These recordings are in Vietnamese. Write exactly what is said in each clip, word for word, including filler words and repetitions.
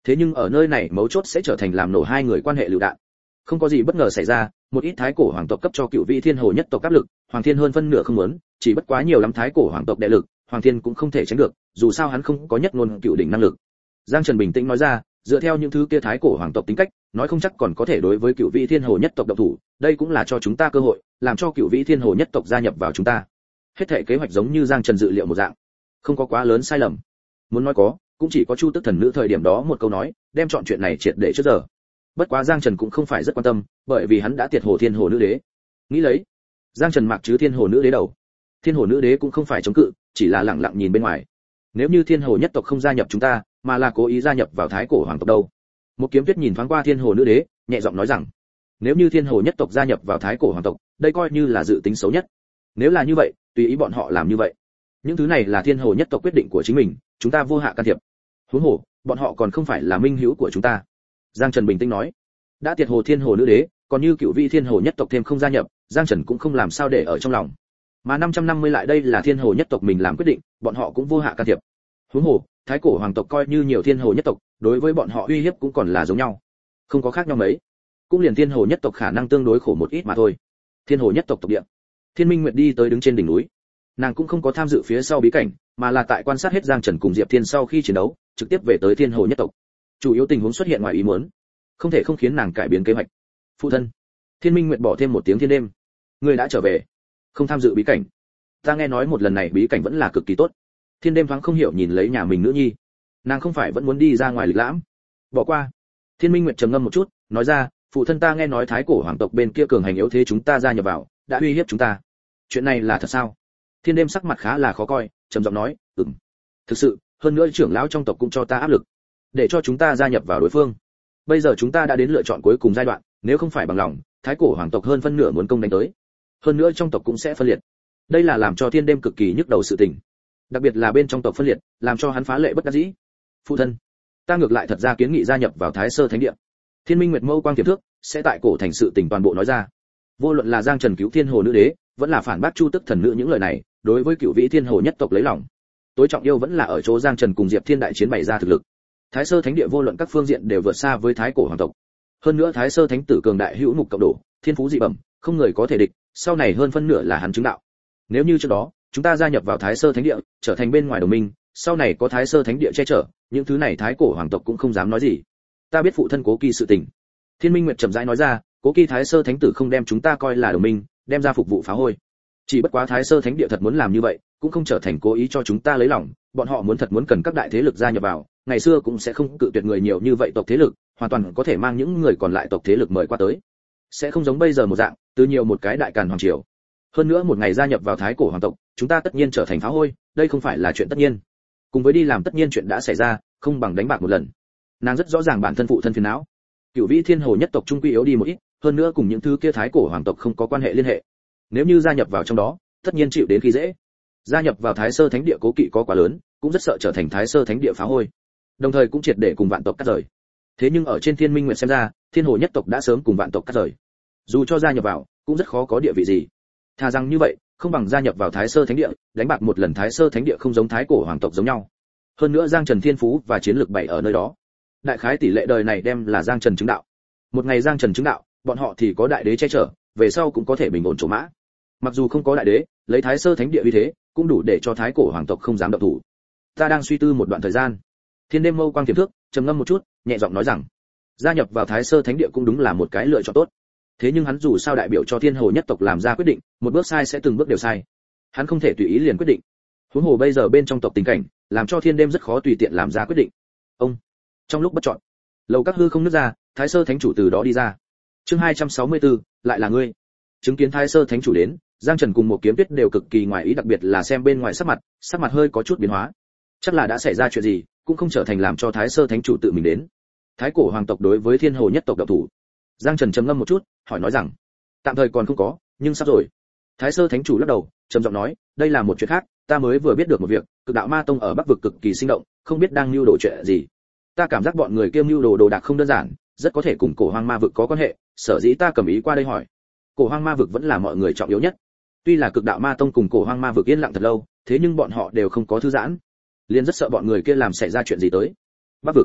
Thế nhưng ở nơi này mấu chốt sẽ trở thành làm nổ hai người quan hệ lựu đạn. Không có gì bất ngờ xảy ra, một ít thái cổ hoàng tộc cấp cho cựu vị thiên hồ nhất tộc áp lực, Hoàng Thiên hơn phân nửa không muốn, chỉ bất quá nhiều lắm thái cổ hoàng tộc đệ lực, Hoàng Thiên cũng không thể tránh được, dù sao hắn không có nhất ngôn cựu đỉnh năng lực. Giang Trần bình tĩnh nói ra, dựa theo những thứ kia thái cổ hoàng tộc tính cách, nói không chắc còn có thể đối với cựu vị thiên hồ nhất tộc động thủ, đây cũng là cho chúng ta cơ hội, làm cho cựu vị thiên hồ nhất tộc gia nhập vào chúng ta. Hết thảy kế hoạch giống như Giang Trần dự liệu một dạng, không có quá lớn sai lầm. Muốn nói có, cũng chỉ có Chu Tức Thần Nữ thời điểm đó một câu nói, đem chọn chuyện này triệt để trước giờ. Bất quá Giang Trần cũng không phải rất quan tâm, bởi vì hắn đã tiệt hồ thiên hồ nữ đế. Nghĩ lấy, Giang Trần mặc chứ thiên hồ nữ đế đầu. Thiên hồ nữ đế cũng không phải chống cự, chỉ là lặng lặng nhìn bên ngoài. Nếu như thiên hồ nhất tộc không gia nhập chúng ta, mà là cố ý gia nhập vào thái cổ hoàng tộc đâu? Một Kiếm Tuyết nhìn thoáng qua thiên hồ nữ đế, nhẹ giọng nói rằng, nếu như thiên hồ nhất tộc gia nhập vào thái cổ hoàng tộc, đây coi như là dự tính xấu nhất. Nếu là như vậy, tùy ý bọn họ làm như vậy. Những thứ này là thiên hồ nhất tộc quyết định của chính mình, chúng ta vô hạ can thiệp. Huống hồ, bọn họ còn không phải là minh hữu của chúng ta. Giang Trần bình tĩnh nói, đã tiệt hồ thiên hồ nữ đế, còn như cựu vị thiên hồ nhất tộc thêm không gia nhập, Giang Trần cũng không làm sao để ở trong lòng. Mà năm trăm năm mươi lại đây là thiên hồ nhất tộc mình làm quyết định, bọn họ cũng vô hạ can thiệp. Huống hồ, thái cổ hoàng tộc coi như nhiều thiên hồ nhất tộc, đối với bọn họ uy hiếp cũng còn là giống nhau, không có khác nhau mấy. Cũng liền thiên hồ nhất tộc khả năng tương đối khổ một ít mà thôi. Thiên hồ nhất tộc tộc địa. Thiên Minh Nguyệt đi tới đứng trên đỉnh núi. Nàng cũng không có tham dự phía sau bí cảnh, mà là tại quan sát hết Giang Trần cùng Diệp Thiên sau khi chiến đấu, trực tiếp về tới thiên hồ nhất tộc. Chủ yếu tình huống xuất hiện ngoài ý muốn, không thể không khiến nàng cải biến kế hoạch. Phụ thân. Thiên Minh Nguyệt bỏ thêm một tiếng thiên đêm. Ngươi đã trở về, không tham dự bí cảnh. Ta nghe nói một lần này bí cảnh vẫn là cực kỳ tốt. Thiên đêm thoáng không hiểu nhìn lấy nhà mình nữ nhi. Nàng không phải vẫn muốn đi ra ngoài lịch lãm? Bỏ qua. Thiên Minh Nguyệt trầm ngâm một chút, nói ra, phụ thân ta nghe nói thái cổ hoàng tộc bên kia cường hành yếu thế chúng ta gia nhập vào, đã uy hiếp chúng ta. Chuyện này là thật sao? Thiên đêm sắc mặt khá là khó coi, trầm giọng nói, ừm. Thực sự, hơn nữa trưởng lão trong tộc cũng cho ta áp lực, để cho chúng ta gia nhập vào đối phương. Bây giờ chúng ta đã đến lựa chọn cuối cùng giai đoạn, nếu không phải bằng lòng, thái cổ hoàng tộc hơn phân nửa muốn công đánh tới. Hơn nữa trong tộc cũng sẽ phân liệt. Đây là làm cho Thiên đêm cực kỳ nhức đầu sự tình. Đặc biệt là bên trong tộc phân liệt, làm cho hắn phá lệ bất đắc dĩ. Phụ thân, ta ngược lại thật ra kiến nghị gia nhập vào Thái Sơ Thánh Địa. Thiên Minh Nguyệt mâu quang tiềm thước, sẽ tại cổ thành sự tình toàn bộ nói ra. Vô luận là Giang Trần cứu Thiên Hồ nữ đế, vẫn là phản bác Chu Tức Thần Nữ những lời này, đối với cựu vị Thiên Hồ nhất tộc lấy lòng. Tối trọng yêu vẫn là ở chỗ Giang Trần cùng Diệp Thiên đại chiến bày ra thực lực. Thái Sơ Thánh Địa vô luận các phương diện đều vượt xa với Thái cổ hoàng tộc. Hơn nữa Thái Sơ Thánh tử cường đại hữu mục cộng đổ, thiên phú dị bẩm, không người có thể địch, sau này hơn phân nửa là hắn chứng đạo. Nếu như trước đó, chúng ta gia nhập vào Thái Sơ Thánh Địa, trở thành bên ngoài đồng minh, sau này có Thái Sơ Thánh Địa che chở, những thứ này Thái cổ hoàng tộc cũng không dám nói gì. Ta biết phụ thân Cố Kỳ sự tình. Thiên Minh Nguyệt chậm rãi nói ra, Cố Kỳ Thái Sơ Thánh tử không đem chúng ta coi là đồng minh, đem ra phục vụ phá hôi. Chỉ bất quá Thái Sơ Thánh Địa thật muốn làm như vậy, cũng không trở thành cố ý cho chúng ta lấy lòng, bọn họ muốn thật muốn cần các đại thế lực gia nhập vào, ngày xưa cũng sẽ không cự tuyệt người nhiều như vậy tộc thế lực, hoàn toàn có thể mang những người còn lại tộc thế lực mời qua tới. Sẽ không giống bây giờ một dạng, từ nhiều một cái đại càn hoàng triều. Hơn nữa một ngày gia nhập vào Thái cổ hoàng tộc, chúng ta tất nhiên trở thành phá hôi, đây không phải là chuyện tất nhiên. Cùng với đi làm tất nhiên chuyện đã xảy ra, không bằng đánh bạc một lần. Nàng rất rõ ràng bản thân phụ thân phiền não. Cửu Vĩ Thiên Hồ nhất tộc trung quy yếu đi một ít, hơn nữa cùng những thứ kia Thái cổ hoàng tộc không có quan hệ liên hệ. Nếu như gia nhập vào trong đó, tất nhiên chịu đến khi dễ. Gia nhập vào Thái Sơ Thánh Địa cố kỵ có quá lớn, cũng rất sợ trở thành Thái Sơ Thánh Địa phá hôi. Đồng thời cũng triệt để cùng vạn tộc cắt rời. Thế nhưng ở trên Thiên Minh Nguyệt xem ra, Thiên Hồ nhất tộc đã sớm cùng vạn tộc cắt rời. Dù cho gia nhập vào, cũng rất khó có địa vị gì. Thà rằng như vậy, không bằng gia nhập vào Thái Sơ Thánh Địa, đánh bạc một lần Thái Sơ Thánh Địa không giống Thái cổ hoàng tộc giống nhau. Hơn nữa Giang Trần thiên phú và chiến lược bảy ở nơi đó. Đại khái tỷ lệ đời này đem là Giang Trần chứng đạo. Một ngày Giang Trần chứng đạo, bọn họ thì có đại đế che chở, về sau cũng có thể bình ổn chỗ mã. Mặc dù không có đại đế, lấy Thái Sơ Thánh Địa uy thế, cũng đủ để cho Thái cổ hoàng tộc không dám động thủ. Ta đang suy tư một đoạn thời gian. Thiên đêm mâu quang tiềm thức, trầm ngâm một chút, nhẹ giọng nói rằng, gia nhập vào Thái Sơ Thánh Địa cũng đúng là một cái lựa chọn tốt. Thế nhưng hắn dù sao đại biểu cho Thiên Hồ nhất tộc làm ra quyết định, một bước sai sẽ từng bước đều sai. Hắn không thể tùy ý liền quyết định. Huống hồ bây giờ bên trong tộc tình cảnh, làm cho Thiên đêm rất khó tùy tiện làm ra quyết định. Ông, trong lúc bất chọn, lầu các hư không nứt ra, Thái Sơ Thánh chủ từ đó đi ra. Chương hai trăm sáu mươi tư, lại là ngươi. Chứng kiến Thái Sơ Thánh chủ đến, Giang Trần cùng một Kiếm Tuyết đều cực kỳ ngoài ý, đặc biệt là xem bên ngoài sắc mặt, sắc mặt hơi có chút biến hóa. Chắc là đã xảy ra chuyện gì, cũng không trở thành làm cho Thái Sơ Thánh chủ tự mình đến. Thái cổ hoàng tộc đối với Thiên Hồ nhất tộc động thủ. Giang Trần trầm ngâm một chút, hỏi nói rằng, tạm thời còn không có, nhưng sắp rồi. Thái Sơ Thánh chủ lắc đầu, trầm giọng nói, đây là một chuyện khác, ta mới vừa biết được một việc, Cực Đạo Ma Tông ở Bắc vực cực kỳ sinh động, không biết đang mưu đồ chuyện gì. Ta cảm giác bọn người kia mưu đồ đồ đạc không đơn giản, rất có thể cùng Cổ Hoang Ma vực có quan hệ, sở dĩ ta cầm ý qua đây hỏi. Cổ Hoang Ma vực vẫn là mọi người trọng yếu nhất. Tuy là Cực Đạo Ma Tông cùng Cổ Hoang Ma vực yên lặng thật lâu, thế nhưng bọn họ đều không có thư giãn, liền rất sợ bọn người kia làm xảy ra chuyện gì tới. Bắc vực,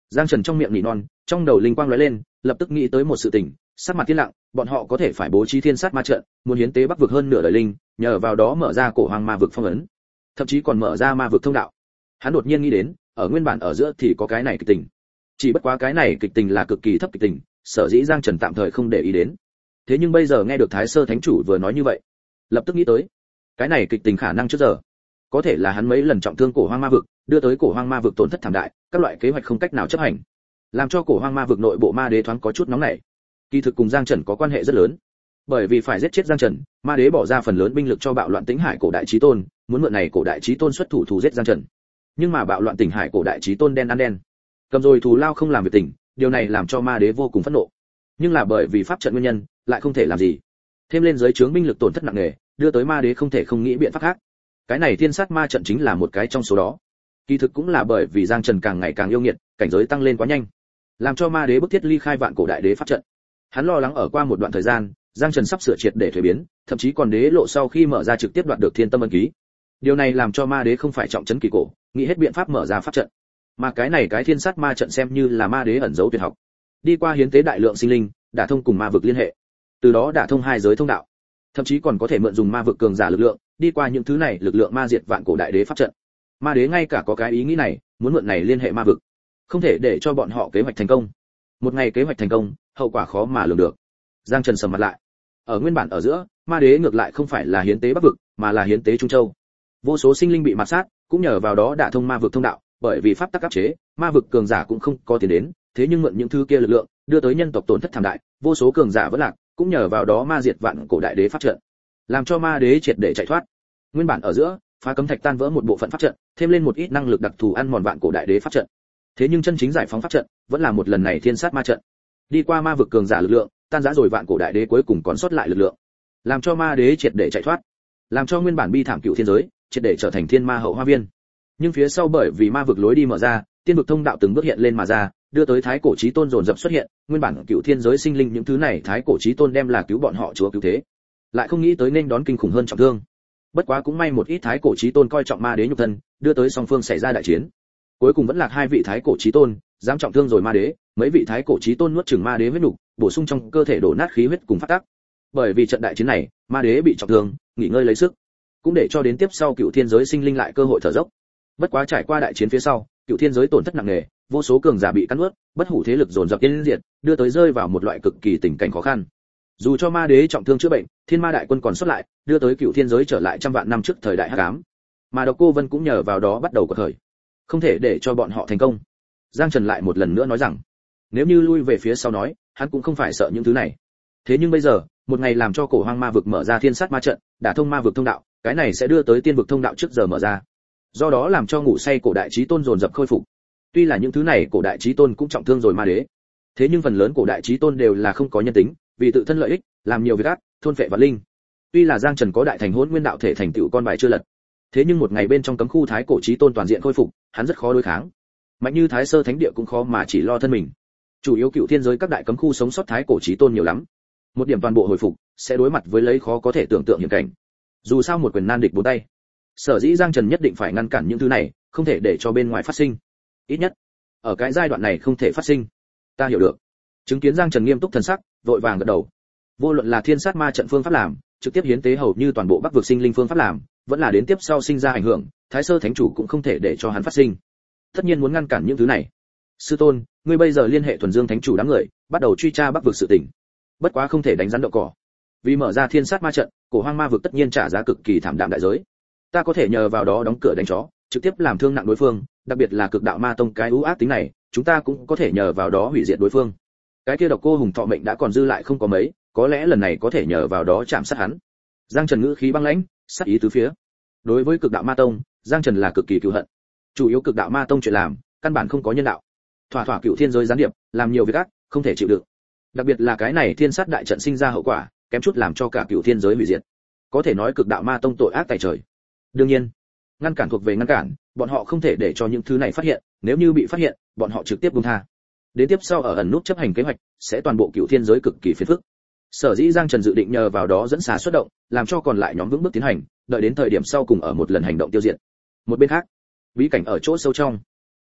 Giang Trần trong miệng nỉ non, trong đầu linh quang lóe lên, lập tức nghĩ tới một sự tình, sắc mặt tiên lặng, bọn họ có thể phải bố trí thiên sát ma trận, muốn hiến tế Bắc vực hơn nửa đời linh, nhờ vào đó mở ra cổ hoàng ma vực phong ấn, thậm chí còn mở ra ma vực thông đạo. Hắn đột nhiên nghĩ đến, ở nguyên bản ở giữa thì có cái này kịch tình. Chỉ bất quá cái này kịch tình là cực kỳ thấp kịch tình, sở dĩ Giang Trần tạm thời không để ý đến. Thế nhưng bây giờ nghe được Thái Sơ Thánh chủ vừa nói như vậy, lập tức nghĩ tới, cái này kịch tình khả năng trước giờ có thể là hắn mấy lần trọng thương cổ hoang ma vực, đưa tới cổ hoang ma vực tổn thất thảm đại, các loại kế hoạch không cách nào chấp hành, làm cho cổ hoang ma vực nội bộ ma đế thoáng có chút nóng nảy. Kỳ thực cùng Giang Trần có quan hệ rất lớn, bởi vì phải giết chết Giang Trần, ma đế bỏ ra phần lớn binh lực cho bạo loạn Tĩnh Hải cổ đại chí tôn, muốn mượn này cổ đại chí tôn xuất thủ thù giết Giang Trần. Nhưng mà bạo loạn Tĩnh Hải cổ đại chí tôn đen ăn đen, cầm rồi thù lao không làm việc tình, điều này làm cho ma đế vô cùng phẫn nộ. Nhưng là bởi vì pháp trận nguyên nhân, lại không thể làm gì. Thêm lên giới trướng binh lực tổn thất nặng nề, đưa tới ma đế không thể không nghĩ biện pháp khác. Cái này thiên sát ma trận chính là một cái trong số đó. Kỳ thực cũng là bởi vì Giang Trần càng ngày càng yêu nghiệt, cảnh giới tăng lên quá nhanh, làm cho ma đế bức thiết ly khai vạn cổ đại đế pháp trận. Hắn lo lắng ở qua một đoạn thời gian, Giang Trần sắp sửa triệt để thuế biến, thậm chí còn đế lộ sau khi mở ra trực tiếp đoạt được thiên tâm ân ký. Điều này làm cho ma đế không phải trọng trấn kỳ cổ, nghĩ hết biện pháp mở ra pháp trận. Mà cái này cái thiên sát ma trận xem như là ma đế ẩn giấu tuyệt học. Đi qua hiến tế đại lượng sinh linh, đả thông cùng ma vực liên hệ. Từ đó đả thông hai giới thông đạo. Thậm chí còn có thể mượn dùng ma vực cường giả lực lượng, đi qua những thứ này lực lượng ma diệt vạn cổ đại đế pháp trận. Ma đế ngay cả có cái ý nghĩ này, muốn mượn này liên hệ ma vực. Không thể để cho bọn họ kế hoạch thành công. Một ngày kế hoạch thành công, hậu quả khó mà lường được. Giang Trần sầm mặt lại. Ở nguyên bản ở giữa, ma đế ngược lại không phải là hiến tế Bắc vực, mà là hiến tế Trung Châu. Vô số sinh linh bị mạt sát, cũng nhờ vào đó đả thông ma vực thông đạo, bởi vì pháp tắc áp chế, ma vực cường giả cũng không có tiền đến, thế nhưng mượn những thứ kia lực lượng, đưa tới nhân tộc tổn thất thảm đại, vô số cường giả vẫn lạc, cũng nhờ vào đó ma diệt vạn cổ đại đế pháp trận, làm cho ma đế triệt để chạy thoát. Nguyên bản ở giữa, phá cấm thạch tan vỡ một bộ phận pháp trận, thêm lên một ít năng lực đặc thù ăn mòn vạn cổ đại đế pháp trận. Thế nhưng chân chính giải phóng pháp trận, vẫn là một lần này thiên sát ma trận. Đi qua ma vực cường giả lực lượng, tan rã rồi vạn cổ đại đế cuối cùng còn sót lại lực lượng, làm cho ma đế triệt để chạy thoát, làm cho nguyên bản bi thảm cựu thiên giới, triệt để trở thành thiên ma hậu hoa viên. Nhưng phía sau bởi vì ma vực lối đi mở ra, tiên vực thông đạo từng bước hiện lên mà ra, đưa tới thái cổ chí tôn dồn dập xuất hiện, nguyên bản cựu thiên giới sinh linh những thứ này thái cổ chí tôn đem là cứu bọn họ chúa cứu thế, lại không nghĩ tới nên đón kinh khủng hơn trọng thương. Bất quá cũng may một ít thái cổ chí tôn coi trọng ma đế nhục thân, đưa tới song phương xảy ra đại chiến. Cuối cùng vẫn lạc hai vị thái cổ chí tôn, dám trọng thương rồi ma đế, mấy vị thái cổ chí tôn nuốt chửng ma đế huyết nục, bổ sung trong cơ thể đổ nát khí huyết cùng phát tác. Bởi vì trận đại chiến này, ma đế bị trọng thương, nghỉ ngơi lấy sức, cũng để cho đến tiếp sau cựu thiên giới sinh linh lại cơ hội thở dốc. Bất quá trải qua đại chiến phía sau, cựu thiên giới tổn thất nặng nề, vô số cường giả bị cắn nuốt, bất hủ thế lực dồn dập tiến diệt, đưa tới rơi vào một loại cực kỳ tình cảnh khó khăn. Dù cho ma đế trọng thương chữa bệnh, thiên ma đại quân còn xuất lại, đưa tới cựu thiên giới trở lại trăm vạn năm trước thời đại hắc ám. Mà Độc Cô Vân cũng nhờ vào đó bắt đầu quật khởi. Không thể để cho bọn họ thành công. Giang Trần lại một lần nữa nói rằng, nếu như lui về phía sau nói, hắn cũng không phải sợ những thứ này. Thế nhưng bây giờ, một ngày làm cho cổ hoang ma vực mở ra thiên sát ma trận, đả thông ma vực thông đạo, cái này sẽ đưa tới tiên vực thông đạo trước giờ mở ra. Do đó làm cho ngủ say cổ đại chí tôn dồn dập khôi phục. Tuy là những thứ này cổ đại chí tôn cũng trọng thương rồi ma đế, thế nhưng phần lớn cổ đại chí tôn đều là không có nhân tính, vì tự thân lợi ích, làm nhiều việc ác, thôn phệ và linh. Tuy là Giang Trần có đại thành hỗn nguyên đạo thể thành tựu con bài chưa lật, thế nhưng một ngày bên trong cấm khu thái cổ chí tôn toàn diện khôi phục, hắn rất khó đối kháng. Mạnh như Thái Sơ Thánh địa cũng khó mà chỉ lo thân mình. Chủ yếu cựu thiên giới các đại cấm khu sống sót thái cổ chí tôn nhiều lắm. Một điểm toàn bộ hồi phục, sẽ đối mặt với lấy khó có thể tưởng tượng hiểm cảnh. Dù sao một quyền nan địch bốn tay. Sở dĩ Giang Trần nhất định phải ngăn cản những thứ này, không thể để cho bên ngoài phát sinh. Ít nhất, ở cái giai đoạn này không thể phát sinh. Ta hiểu được. Chứng kiến Giang Trần nghiêm túc thần sắc, vội vàng gật đầu. Vô luận là thiên sát ma trận phương pháp làm, trực tiếp hiến tế hầu như toàn bộ Bắc vực sinh linh phương pháp làm, vẫn là đến tiếp sau sinh ra ảnh hưởng, Thái Sơ Thánh chủ cũng không thể để cho hắn phát sinh. Tất nhiên muốn ngăn cản những thứ này. Sư tôn, ngươi bây giờ liên hệ Thuần Dương Thánh chủ đám người, bắt đầu truy tra Bắc vực sự tình. Bất quá không thể đánh rắn đậu cỏ. Vì mở ra thiên sát ma trận, cổ hoang ma vực tất nhiên trả giá cực kỳ thảm đạm đại giới. Ta có thể nhờ vào đó đóng cửa đánh chó, trực tiếp làm thương nặng đối phương, đặc biệt là cực đạo ma tông cái ưu ác tính này, chúng ta cũng có thể nhờ vào đó hủy diệt đối phương. Cái kia Độc Cô Hùng thọ mệnh đã còn dư lại không có mấy, có lẽ lần này có thể nhờ vào đó chạm sát hắn. Giang Trần ngữ khí băng lãnh, sát ý tứ phía. Đối với cực đạo ma tông, Giang Trần là cực kỳ cừu hận. Chủ yếu cực đạo ma tông chuyện làm, căn bản không có nhân đạo. Thỏa thỏa cựu thiên giới gián điệp, làm nhiều việc ác, không thể chịu đựng. Đặc biệt là cái này thiên sát đại trận sinh ra hậu quả, kém chút làm cho cả cựu thiên giới hủy diệt. Có thể nói cực đạo ma tông tội ác tày trời. Đương nhiên, ngăn cản thuộc về ngăn cản, bọn họ không thể để cho những thứ này phát hiện, nếu như bị phát hiện, bọn họ trực tiếp buông tha. Đến tiếp sau ở ẩn nút chấp hành kế hoạch, sẽ toàn bộ cựu thiên giới cực kỳ phiền phức. Sở dĩ Giang Trần dự định nhờ vào đó dẫn xà xuất động, làm cho còn lại nhóm vững bước tiến hành, đợi đến thời điểm sau cùng ở một lần hành động tiêu diệt. Một bên khác, bí cảnh ở chỗ sâu trong,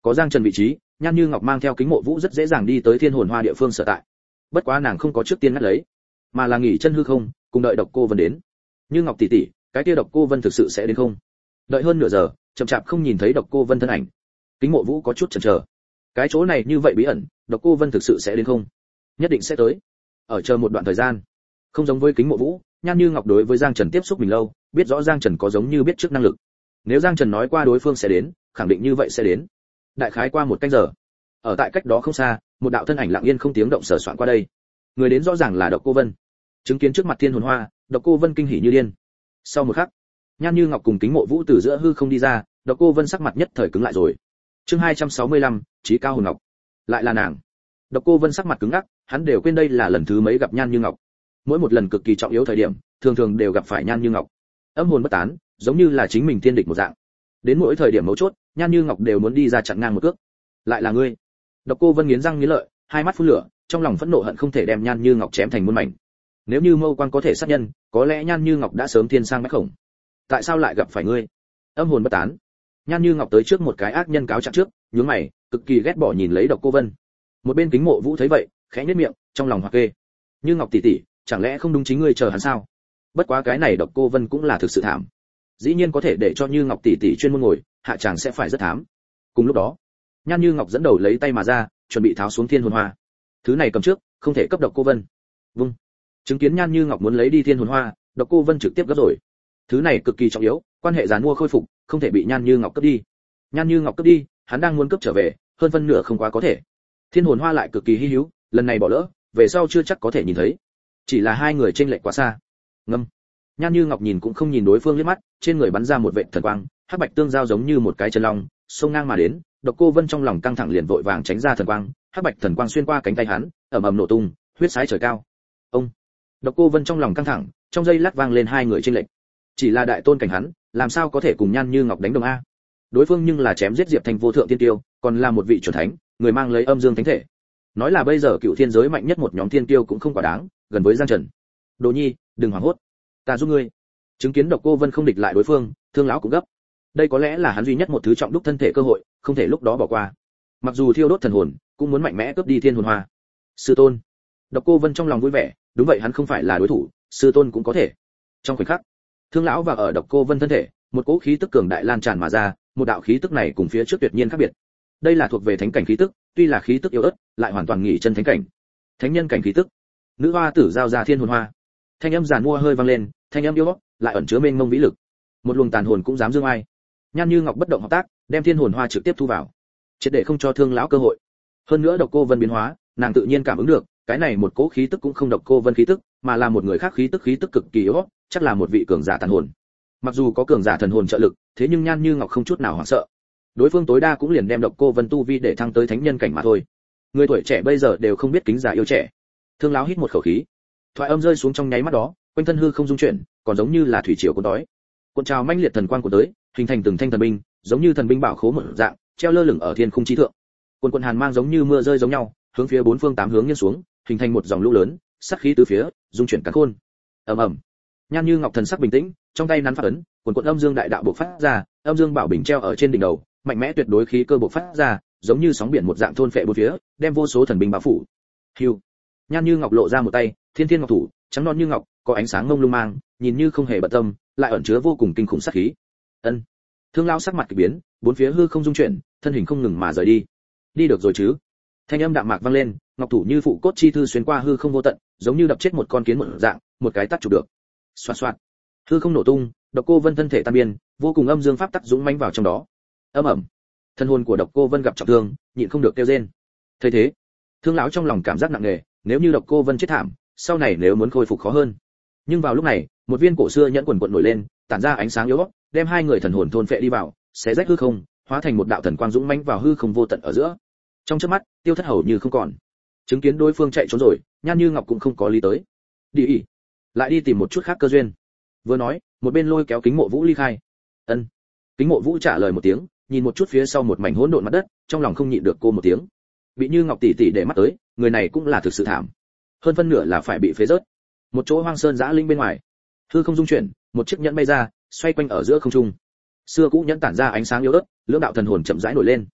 có Giang Trần vị trí, Nhan Như Ngọc mang theo Kính Mộ Vũ rất dễ dàng đi tới Thiên Hồn Hoa địa phương sở tại. Bất quá nàng không có trước tiên ngắt lấy, mà là nghỉ chân hư không, cùng đợi Độc Cô Vân đến. Như Ngọc tỷ tỷ, cái kia Độc Cô Vân thực sự sẽ đến không? Đợi hơn nửa giờ, chậm chạp không nhìn thấy Độc Cô Vân thân ảnh. Kính Mộ Vũ có chút chần chờ. Cái chỗ này như vậy bí ẩn, Độc Cô Vân thực sự sẽ đến không? Nhất định sẽ tới. Ở chờ một đoạn thời gian. Không giống với Kính Mộ Vũ, Nhan Như Ngọc đối với Giang Trần tiếp xúc mình lâu, biết rõ Giang Trần có giống như biết trước năng lực. Nếu Giang Trần nói qua đối phương sẽ đến, khẳng định như vậy sẽ đến. Đại khái qua một canh giờ, ở tại cách đó không xa, một đạo thân ảnh lặng yên không tiếng động sờ soạn qua đây. Người đến rõ ràng là Độc Cô Vân. Chứng kiến trước mặt Thiên Hồn Hoa, Độc Cô Vân kinh hỉ như điên. Sau một khắc, Nhan Như Ngọc cùng Kính Mộ Vũ từ giữa hư không đi ra, Độc Cô Vân sắc mặt nhất thời cứng lại rồi. Chương hai trăm sáu mươi lăm, Chí Cao Hồn Ngọc. Lại là nàng. Độc Cô Vân sắc mặt cứng ngắc, hắn đều quên đây là lần thứ mấy gặp Nhan Như Ngọc. Mỗi một lần cực kỳ trọng yếu thời điểm, thường thường đều gặp phải Nhan Như Ngọc. Âm hồn bất tán, giống như là chính mình tiên địch một dạng. Đến mỗi thời điểm mấu chốt, Nhan Như Ngọc đều muốn đi ra chặn ngang một cước. Lại là ngươi. Độc Cô Vân nghiến răng nghiến lợi, hai mắt phun lửa, trong lòng phẫn nộ hận không thể đem Nhan Như Ngọc chém thành muôn mảnh. Nếu như Mâu Quan có thể sát nhân, có lẽ Nhan Như Ngọc đã sớm thiên sang bách khổng. Tại sao lại gặp phải ngươi? Âm hồn bất tán. Nhan Như Ngọc tới trước một cái ác nhân cáo trạng trước, nhướng mày, cực kỳ ghét bỏ nhìn lấy Độc Cô Vân. Một bên Kính Mộ Vũ thấy vậy, khẽ nhếch miệng, trong lòng hoặc kê. Như Ngọc tỷ tỷ, chẳng lẽ không đúng chính ngươi chờ hắn sao? Bất quá cái này Độc Cô Vân cũng là thực sự thảm. Dĩ nhiên có thể để cho Như Ngọc tỷ tỷ chuyên môn ngồi, hạ chàng sẽ phải rất thảm. Cùng lúc đó, Nhan Như Ngọc dẫn đầu lấy tay mà ra, chuẩn bị tháo xuống Thiên Hồn Hoa. Thứ này cầm trước, không thể cấp Độc Cô Vân. Vâng. Chứng kiến Nhan Như Ngọc muốn lấy đi Thiên Hồn Hoa, Độc Cô Vân trực tiếp gấp rồi. Thứ này cực kỳ trọng yếu, quan hệ giàn mua khôi phục, không thể bị Nhan Như Ngọc cướp đi. Nhan Như Ngọc cướp đi, hắn đang muốn cướp trở về, hơn phân nửa không quá có thể. Thiên Hồn Hoa lại cực kỳ hi hữu, lần này bỏ lỡ, về sau chưa chắc có thể nhìn thấy. Chỉ là hai người chênh lệch quá xa. Ngâm. Nhan Như Ngọc nhìn cũng không nhìn đối phương liếc mắt, trên người bắn ra một vệt thần quang, hắc bạch tương giao giống như một cái chân long, xông ngang mà đến. Độc Cô Vân trong lòng căng thẳng liền vội vàng tránh ra thần quang, hắc bạch thần quang xuyên qua cánh tay hắn, ầm ầm nổ tung, huyết sái trời cao. Ông. Độc Cô Vân trong lòng căng thẳng, trong giây lát vang lên hai người chênh lệch. Chỉ là đại tôn cảnh hắn, làm sao có thể cùng Nhan Như Ngọc đánh đồng a? Đối phương nhưng là chém giết Diệp Thanh vô thượng tiên tiêu, còn là một vị chuẩn thánh, người mang lấy âm dương thánh thể. Nói là bây giờ cựu thiên giới mạnh nhất một nhóm tiên tiêu cũng không quá đáng, gần với Giang Trần. Đồ Nhi, đừng hoảng hốt, ta giúp ngươi. Chứng kiến Độc Cô Vân không địch lại đối phương, Thương lão cũng gấp. Đây có lẽ là hắn duy nhất một thứ trọng đúc thân thể cơ hội, không thể lúc đó bỏ qua. Mặc dù thiêu đốt thần hồn, cũng muốn mạnh mẽ cướp đi Thiên Hồn Hoa. Sư tôn. Độc Cô Vân trong lòng vui vẻ, đúng vậy hắn không phải là đối thủ, sư tôn cũng có thể. Trong khoảnh khắc, Thương lão và ở Độc Cô Vân thân thể, một cỗ khí tức cường đại lan tràn mà ra, một đạo khí tức này cùng phía trước tuyệt nhiên khác biệt. Đây là thuộc về thánh cảnh khí tức, tuy là khí tức yếu ớt, lại hoàn toàn nghỉ chân thánh cảnh. Thánh nhân cảnh khí tức. Nữ hoa tử giao ra Thiên Hồn Hoa. Thanh âm giàn mua hơi vang lên, thanh âm yếu ớt, lại ẩn chứa mênh mông vĩ lực. Một luồng tàn hồn cũng dám dương ai. Nhan Như Ngọc bất động hợp tác, đem Thiên Hồn Hoa trực tiếp thu vào, triệt để không cho Thương lão cơ hội. Hơn nữa Độc Cô Vân biến hóa, nàng tự nhiên cảm ứng được, cái này một cỗ khí tức cũng không Độc Cô Vân khí tức, mà là một người khác khí tức khí tức cực kỳ yếu ớt, chắc là một vị cường giả tàn hồn. Mặc dù có cường giả thần hồn trợ lực, thế nhưng Nhan Như Ngọc không chút nào hoảng sợ. Đối phương tối đa cũng liền đem Độc Cô Vân tu vi để thăng tới thánh nhân cảnh mà thôi. Người tuổi trẻ bây giờ đều không biết kính già yêu trẻ. Thương lão hít một khẩu khí, thoại âm rơi xuống trong nháy mắt đó, quanh thân hư không dung chuyển, còn giống như là thủy triều cuốn đói. Cuộn trào manh liệt thần quang của tới, hình thành từng thanh thần binh, giống như thần binh bảo khố một dạng, treo lơ lửng ở thiên khung chi thượng. Cuộn cuộn hàn mang giống như mưa rơi giống nhau, hướng phía bốn phương tám hướng nghiêng xuống, hình thành một dòng lũ lớn, sát khí tứ phía, dung chuyển cả khôn. Ầm ầm. Nhan Như Ngọc thần sắc bình tĩnh, trong tay nắn phát ấn, cuộn cuộn âm dương đại đạo bộc phát ra, âm dương bảo bình treo ở trên đỉnh đầu, mạnh mẽ tuyệt đối khí cơ bộc phát ra, giống như sóng biển một dạng thôn phệ bốn phía, đem vô số thần binh bao phủ. Hưu. Nhan Như Ngọc lộ ra một tay, Thiên Thiên Ngọc thủ, trắng non như ngọc, có ánh sáng ngông lung mang, nhìn như không hề bận tâm, lại ẩn chứa vô cùng kinh khủng sát khí. Ân. Thương lão sắc mặt kỳ biến, bốn phía hư không dung chuyển, thân hình không ngừng mà rời đi. Đi được rồi chứ? Thanh âm đạm mạc vang lên, ngọc thủ như phụ cốt chi thư xuyên qua hư không vô tận, giống như đập chết một con kiến một dạng, một cái tát chụp được. Xoạt xoạt. Hư không nổ tung, Độc Cô Vân thân thể tan biên, vô cùng âm dương pháp tắc dũng mãnh vào trong đó. Ầm ầm. Thân hồn của Độc Cô Vân gặp trọng thương, nhịn không được kêu rên. Thấy thế, Thương lão trong lòng cảm giác nặng nề, nếu như Độc Cô Vân chết thảm, sau này nếu muốn khôi phục khó hơn. Nhưng vào lúc này, một viên cổ xưa nhẫn quần quần nổi lên, tản ra ánh sáng yếu ớt, đem hai người thần hồn thôn phệ đi vào, xé rách hư không, hóa thành một đạo thần quang dũng mãnh vào hư không vô tận ở giữa. Trong chớp mắt, tiêu thất hầu như không còn. Chứng kiến đối phương chạy trốn rồi, Nhan Như Ngọc cũng không có lý tới. Đi ỉ, lại đi tìm một chút khác cơ duyên. Vừa nói, một bên lôi kéo Kính Mộ Vũ ly khai. Ân. Kính Mộ Vũ trả lời một tiếng, nhìn một chút phía sau một mảnh hỗn độn mặt đất, trong lòng không nhịn được cô một tiếng. Bị Như Ngọc tỷ tỷ để mắt tới, người này cũng là thực sự thảm. Hơn phân nửa là phải bị phế rớt. Một chỗ hoang sơn giã linh bên ngoài, hư không dung chuyển, một chiếc nhẫn bay ra, xoay quanh ở giữa không trung. Xưa cũ nhẫn tản ra ánh sáng yếu ớt, lưỡng đạo thần hồn chậm rãi nổi lên.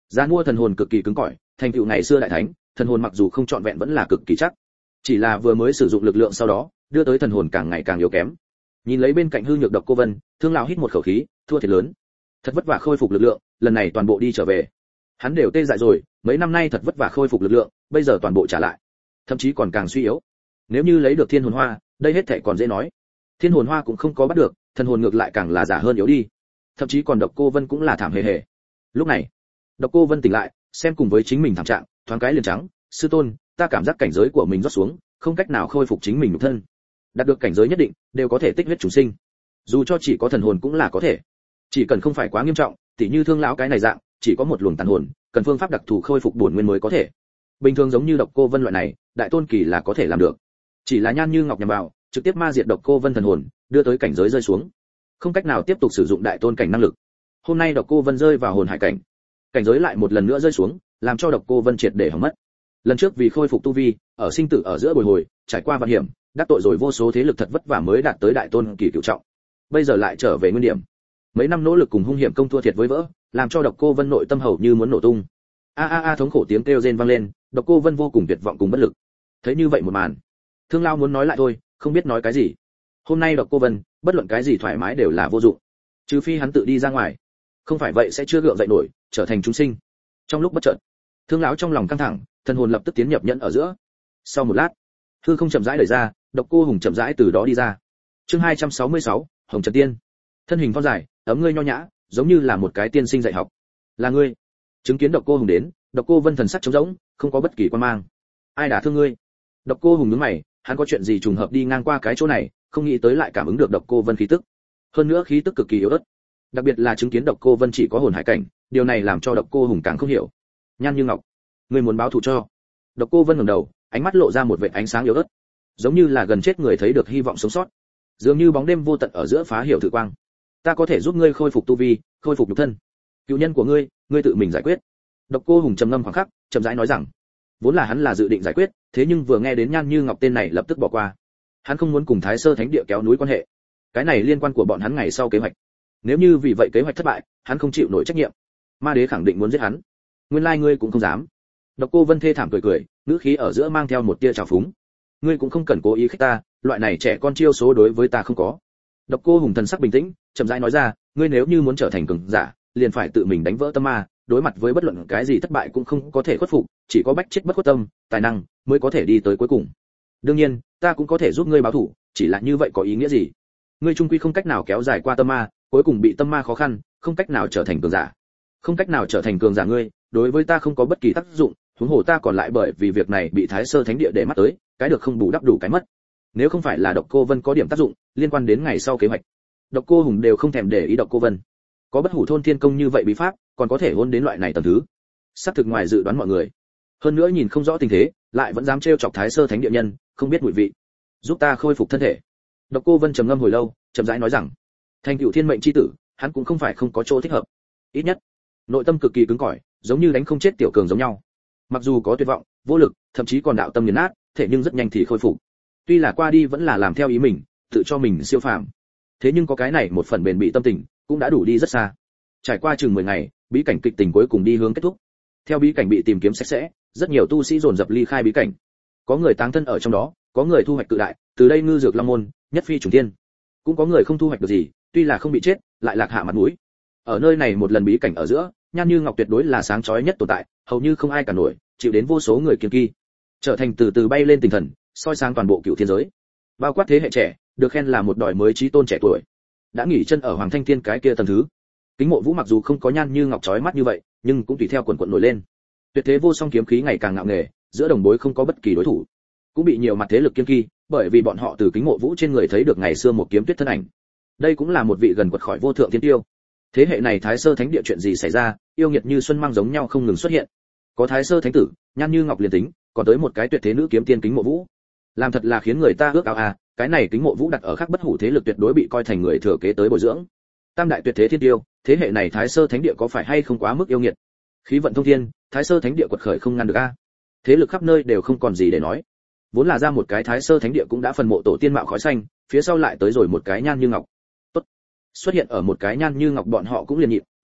Giá mua thần hồn cực kỳ cứng cỏi, thành tựu ngày xưa đại thánh, thần hồn mặc dù không trọn vẹn vẫn là cực kỳ chắc. Chỉ là vừa mới sử dụng lực lượng sau đó, đưa tới thần hồn càng ngày càng yếu kém. Nhìn lấy bên cạnh hư nhược Độc Cô Vân, Thương lão hít một khẩu khí, thua thiệt lớn. Thật vất vả khôi phục lực lượng, lần này toàn bộ đi trở về. Hắn đều tê dại rồi, mấy năm nay thật vất vả khôi phục lực lượng, bây giờ toàn bộ trả lại, thậm chí còn càng suy yếu. Nếu như lấy được Thiên Hồn Hoa, đây hết thảy còn dễ nói. Thiên Hồn Hoa cũng không có bắt được, thần hồn ngược lại càng là giả hơn yếu đi. Thậm chí còn Độc Cô Vân cũng là thảm hề hề. Lúc này, Độc Cô Vân tỉnh lại, xem cùng với chính mình thảm trạng, thoáng cái liền trắng, sư tôn, ta cảm giác cảnh giới của mình rót xuống, không cách nào khôi phục chính mình nhục thân. Đạt được cảnh giới nhất định, đều có thể tích huyết chúng sinh. Dù cho chỉ có thần hồn cũng là có thể. Chỉ cần không phải quá nghiêm trọng, tỉ như Thương lão cái này dạng, chỉ có một luồng tàn hồn, cần phương pháp đặc thù khôi phục bổn nguyên mới có thể. Bình thường giống như Độc Cô Vân loại này, đại tôn kỳ là có thể làm được. Chỉ là Nhan Như Ngọc nhằm vào, trực tiếp ma diệt Độc Cô Vân thần hồn, đưa tới cảnh giới rơi xuống, không cách nào tiếp tục sử dụng đại tôn cảnh năng lực. Hôm nay Độc Cô Vân rơi vào hồn hải cảnh, cảnh giới lại một lần nữa rơi xuống, làm cho Độc Cô Vân triệt để hỏng mất. Lần trước vì khôi phục tu vi, ở sinh tử ở giữa bồi hồi, trải qua vạn hiểm, đắc tội rồi vô số thế lực thật vất vả mới đạt tới đại tôn kỳ cửu trọng. Bây giờ lại trở về nguyên điểm. Mấy năm nỗ lực cùng hung hiểm công thua thiệt với vỡ, làm cho Độc Cô Vân nội tâm hầu như muốn nổ tung. A a a thống khổ tiếng kêu rên vang lên, Độc Cô Vân vô cùng tuyệt vọng cùng bất lực. Thấy như vậy một màn, Thương lão muốn nói lại thôi, không biết nói cái gì. Hôm nay Độc Cô Vân, bất luận cái gì thoải mái đều là vô dụng, trừ phi hắn tự đi ra ngoài, không phải vậy sẽ chưa gượng dậy nổi, trở thành chúng sinh. Trong lúc bất chợt, Thương lão trong lòng căng thẳng, thần hồn lập tức tiến nhập nhẫn ở giữa. Sau một lát, hư không chậm rãi đẩy ra, Độc Cô Hùng chậm rãi từ đó đi ra. Chương hai trăm sáu mươi sáu, Hồng Trần Tiên. Thân hình phong dài, ấm ngươi nho nhã, giống như là một cái tiên sinh dạy học. Là ngươi? Chứng kiến Độc Cô Hùng đến, Độc Cô Vân thần sắc trống rỗng, không có bất kỳ quan mang. Ai đã thương ngươi? Độc Cô Hùng nhướng mày, hắn có chuyện gì trùng hợp đi ngang qua cái chỗ này, không nghĩ tới lại cảm ứng được Độc Cô Vân khí tức. Hơn nữa khí tức cực kỳ yếu ớt, đặc biệt là chứng kiến Độc Cô Vân chỉ có hồn hải cảnh, điều này làm cho Độc Cô Hùng càng không hiểu. Nhan Như Ngọc, ngươi muốn báo thù cho? Độc Cô Vân ngẩng đầu, ánh mắt lộ ra một vệt ánh sáng yếu ớt, giống như là gần chết người thấy được hy vọng sống sót, dường như bóng đêm vô tận ở giữa phá hiểu thử quang. Ta có thể giúp ngươi khôi phục tu vi, khôi phục nhục thân. Cựu nhân của ngươi, ngươi tự mình giải quyết. Độc Cô Hùng trầm ngâm khoảng khắc, chậm rãi nói rằng, vốn là hắn là dự định giải quyết, thế nhưng vừa nghe đến Nhan Như Ngọc tên này lập tức bỏ qua. Hắn không muốn cùng Thái Sơ Thánh Địa kéo núi quan hệ, cái này liên quan của bọn hắn ngày sau kế hoạch. Nếu như vì vậy kế hoạch thất bại, hắn không chịu nổi trách nhiệm. Ma đế khẳng định muốn giết hắn. Nguyên lai ngươi cũng không dám. Độc Cô Vân thê thảm cười cười, ngữ khí ở giữa mang theo một tia trào phúng. Ngươi cũng không cần cố ý khích ta, loại này trẻ con chiêu số đối với ta không có. Độc Cô Hùng thần sắc bình tĩnh, chậm rãi nói ra, ngươi nếu như muốn trở thành cường giả, liền phải tự mình đánh vỡ tâm ma, đối mặt với bất luận cái gì thất bại cũng không có thể khuất phục, chỉ có bách chết bất khuất tâm, tài năng mới có thể đi tới cuối cùng. Đương nhiên, ta cũng có thể giúp ngươi báo thù, chỉ là như vậy có ý nghĩa gì? Ngươi trung quy không cách nào kéo dài qua tâm ma, cuối cùng bị tâm ma khó khăn, không cách nào trở thành cường giả. Không cách nào trở thành cường giả ngươi, đối với ta không có bất kỳ tác dụng, huống hồ ta còn lại bởi vì việc này bị Thái Sơ Thánh Địa để mắt tới, cái được không bù đắp đủ cái mất. Nếu không phải là Độc Cô Vân có điểm tác dụng, liên quan đến ngày sau kế hoạch, Độc Cô Hùng đều không thèm để ý Độc Cô Vân. Có bất hủ thôn thiên công như vậy bí pháp, còn có thể hôn đến loại này tầm thứ, sắp thực ngoài dự đoán mọi người. Hơn nữa nhìn không rõ tình thế, lại vẫn dám trêu chọc Thái Sơ Thánh Địa nhân, không biết mùi vị. Giúp ta khôi phục thân thể. Độc Cô Vân trầm ngâm hồi lâu, chậm rãi nói rằng, thành cựu thiên mệnh chi tử, hắn cũng không phải không có chỗ thích hợp. Ít nhất, nội tâm cực kỳ cứng cỏi, giống như đánh không chết tiểu cường giống nhau. Mặc dù có tuyệt vọng, vô lực, thậm chí còn đạo tâm nghiền nát, thể nhưng rất nhanh thì khôi phục. Tuy là qua đi vẫn là làm theo ý mình, tự cho mình siêu phàm. Thế nhưng có cái này một phần bền bỉ tâm tình, cũng đã đủ đi rất xa. Trải qua chừng mười ngày, bí cảnh kịch tình cuối cùng đi hướng kết thúc. Theo bí cảnh bị tìm kiếm sạch sẽ, rất nhiều tu sĩ dồn dập ly khai bí cảnh. Có người táng thân ở trong đó, có người thu hoạch cự đại, từ đây ngư dược long môn, nhất phi trùng thiên. Cũng có người không thu hoạch được gì, tuy là không bị chết, lại lạc hạ mặt mũi. Ở nơi này một lần bí cảnh ở giữa, Nhan Như Ngọc tuyệt đối là sáng chói nhất tồn tại, hầu như không ai cả nổi, chịu đến vô số người kiêng kỵ, trở thành từ từ bay lên tinh thần, soi sáng toàn bộ cựu thiên giới. Bao quát thế hệ trẻ, được khen là một đòi mới chí tôn trẻ tuổi. Đã nghỉ chân ở Hoàng Thanh Thiên cái kia tầng thứ. Kính Mộ Vũ mặc dù không có Nhan Như Ngọc chói mắt như vậy, nhưng cũng tùy theo quần quần nổi lên. Tuyệt thế vô song kiếm khí ngày càng ngạo nghễ, giữa đồng bối không có bất kỳ đối thủ. Cũng bị nhiều mặt thế lực kiêng kỵ, bởi vì bọn họ từ Kính Mộ Vũ trên người thấy được ngày xưa một kiếm tuyết thân ảnh. Đây cũng là một vị gần quật khỏi vô thượng thiên tiêu. Thế hệ này Thái Sơ Thánh Địa chuyện gì xảy ra, yêu nghiệt như xuân mang giống nhau không ngừng xuất hiện. Có Thái Sơ Thánh tử, Nhan Như Ngọc liền tính, còn tới một cái tuyệt thế nữ kiếm tiên Kính Mộ Vũ. Làm thật là khiến người ta ước ao à, cái này Kính Mộ Vũ đặt ở khác bất hủ thế lực tuyệt đối bị coi thành người thừa kế tới bồi dưỡng. Tam đại tuyệt thế thiên tiêu, thế hệ này Thái Sơ Thánh Địa có phải hay không quá mức yêu nghiệt? Khí vận thông thiên, Thái Sơ Thánh Địa quật khởi không ngăn được a. Thế lực khắp nơi đều không còn gì để nói. Vốn là ra một cái Thái Sơ Thánh Địa cũng đã phần mộ tổ tiên mạo khói xanh, phía sau lại tới rồi một cái Nhan Như Ngọc. Tốt. Xuất hiện ở một cái Nhan Như Ngọc bọn họ cũng liền nhịn,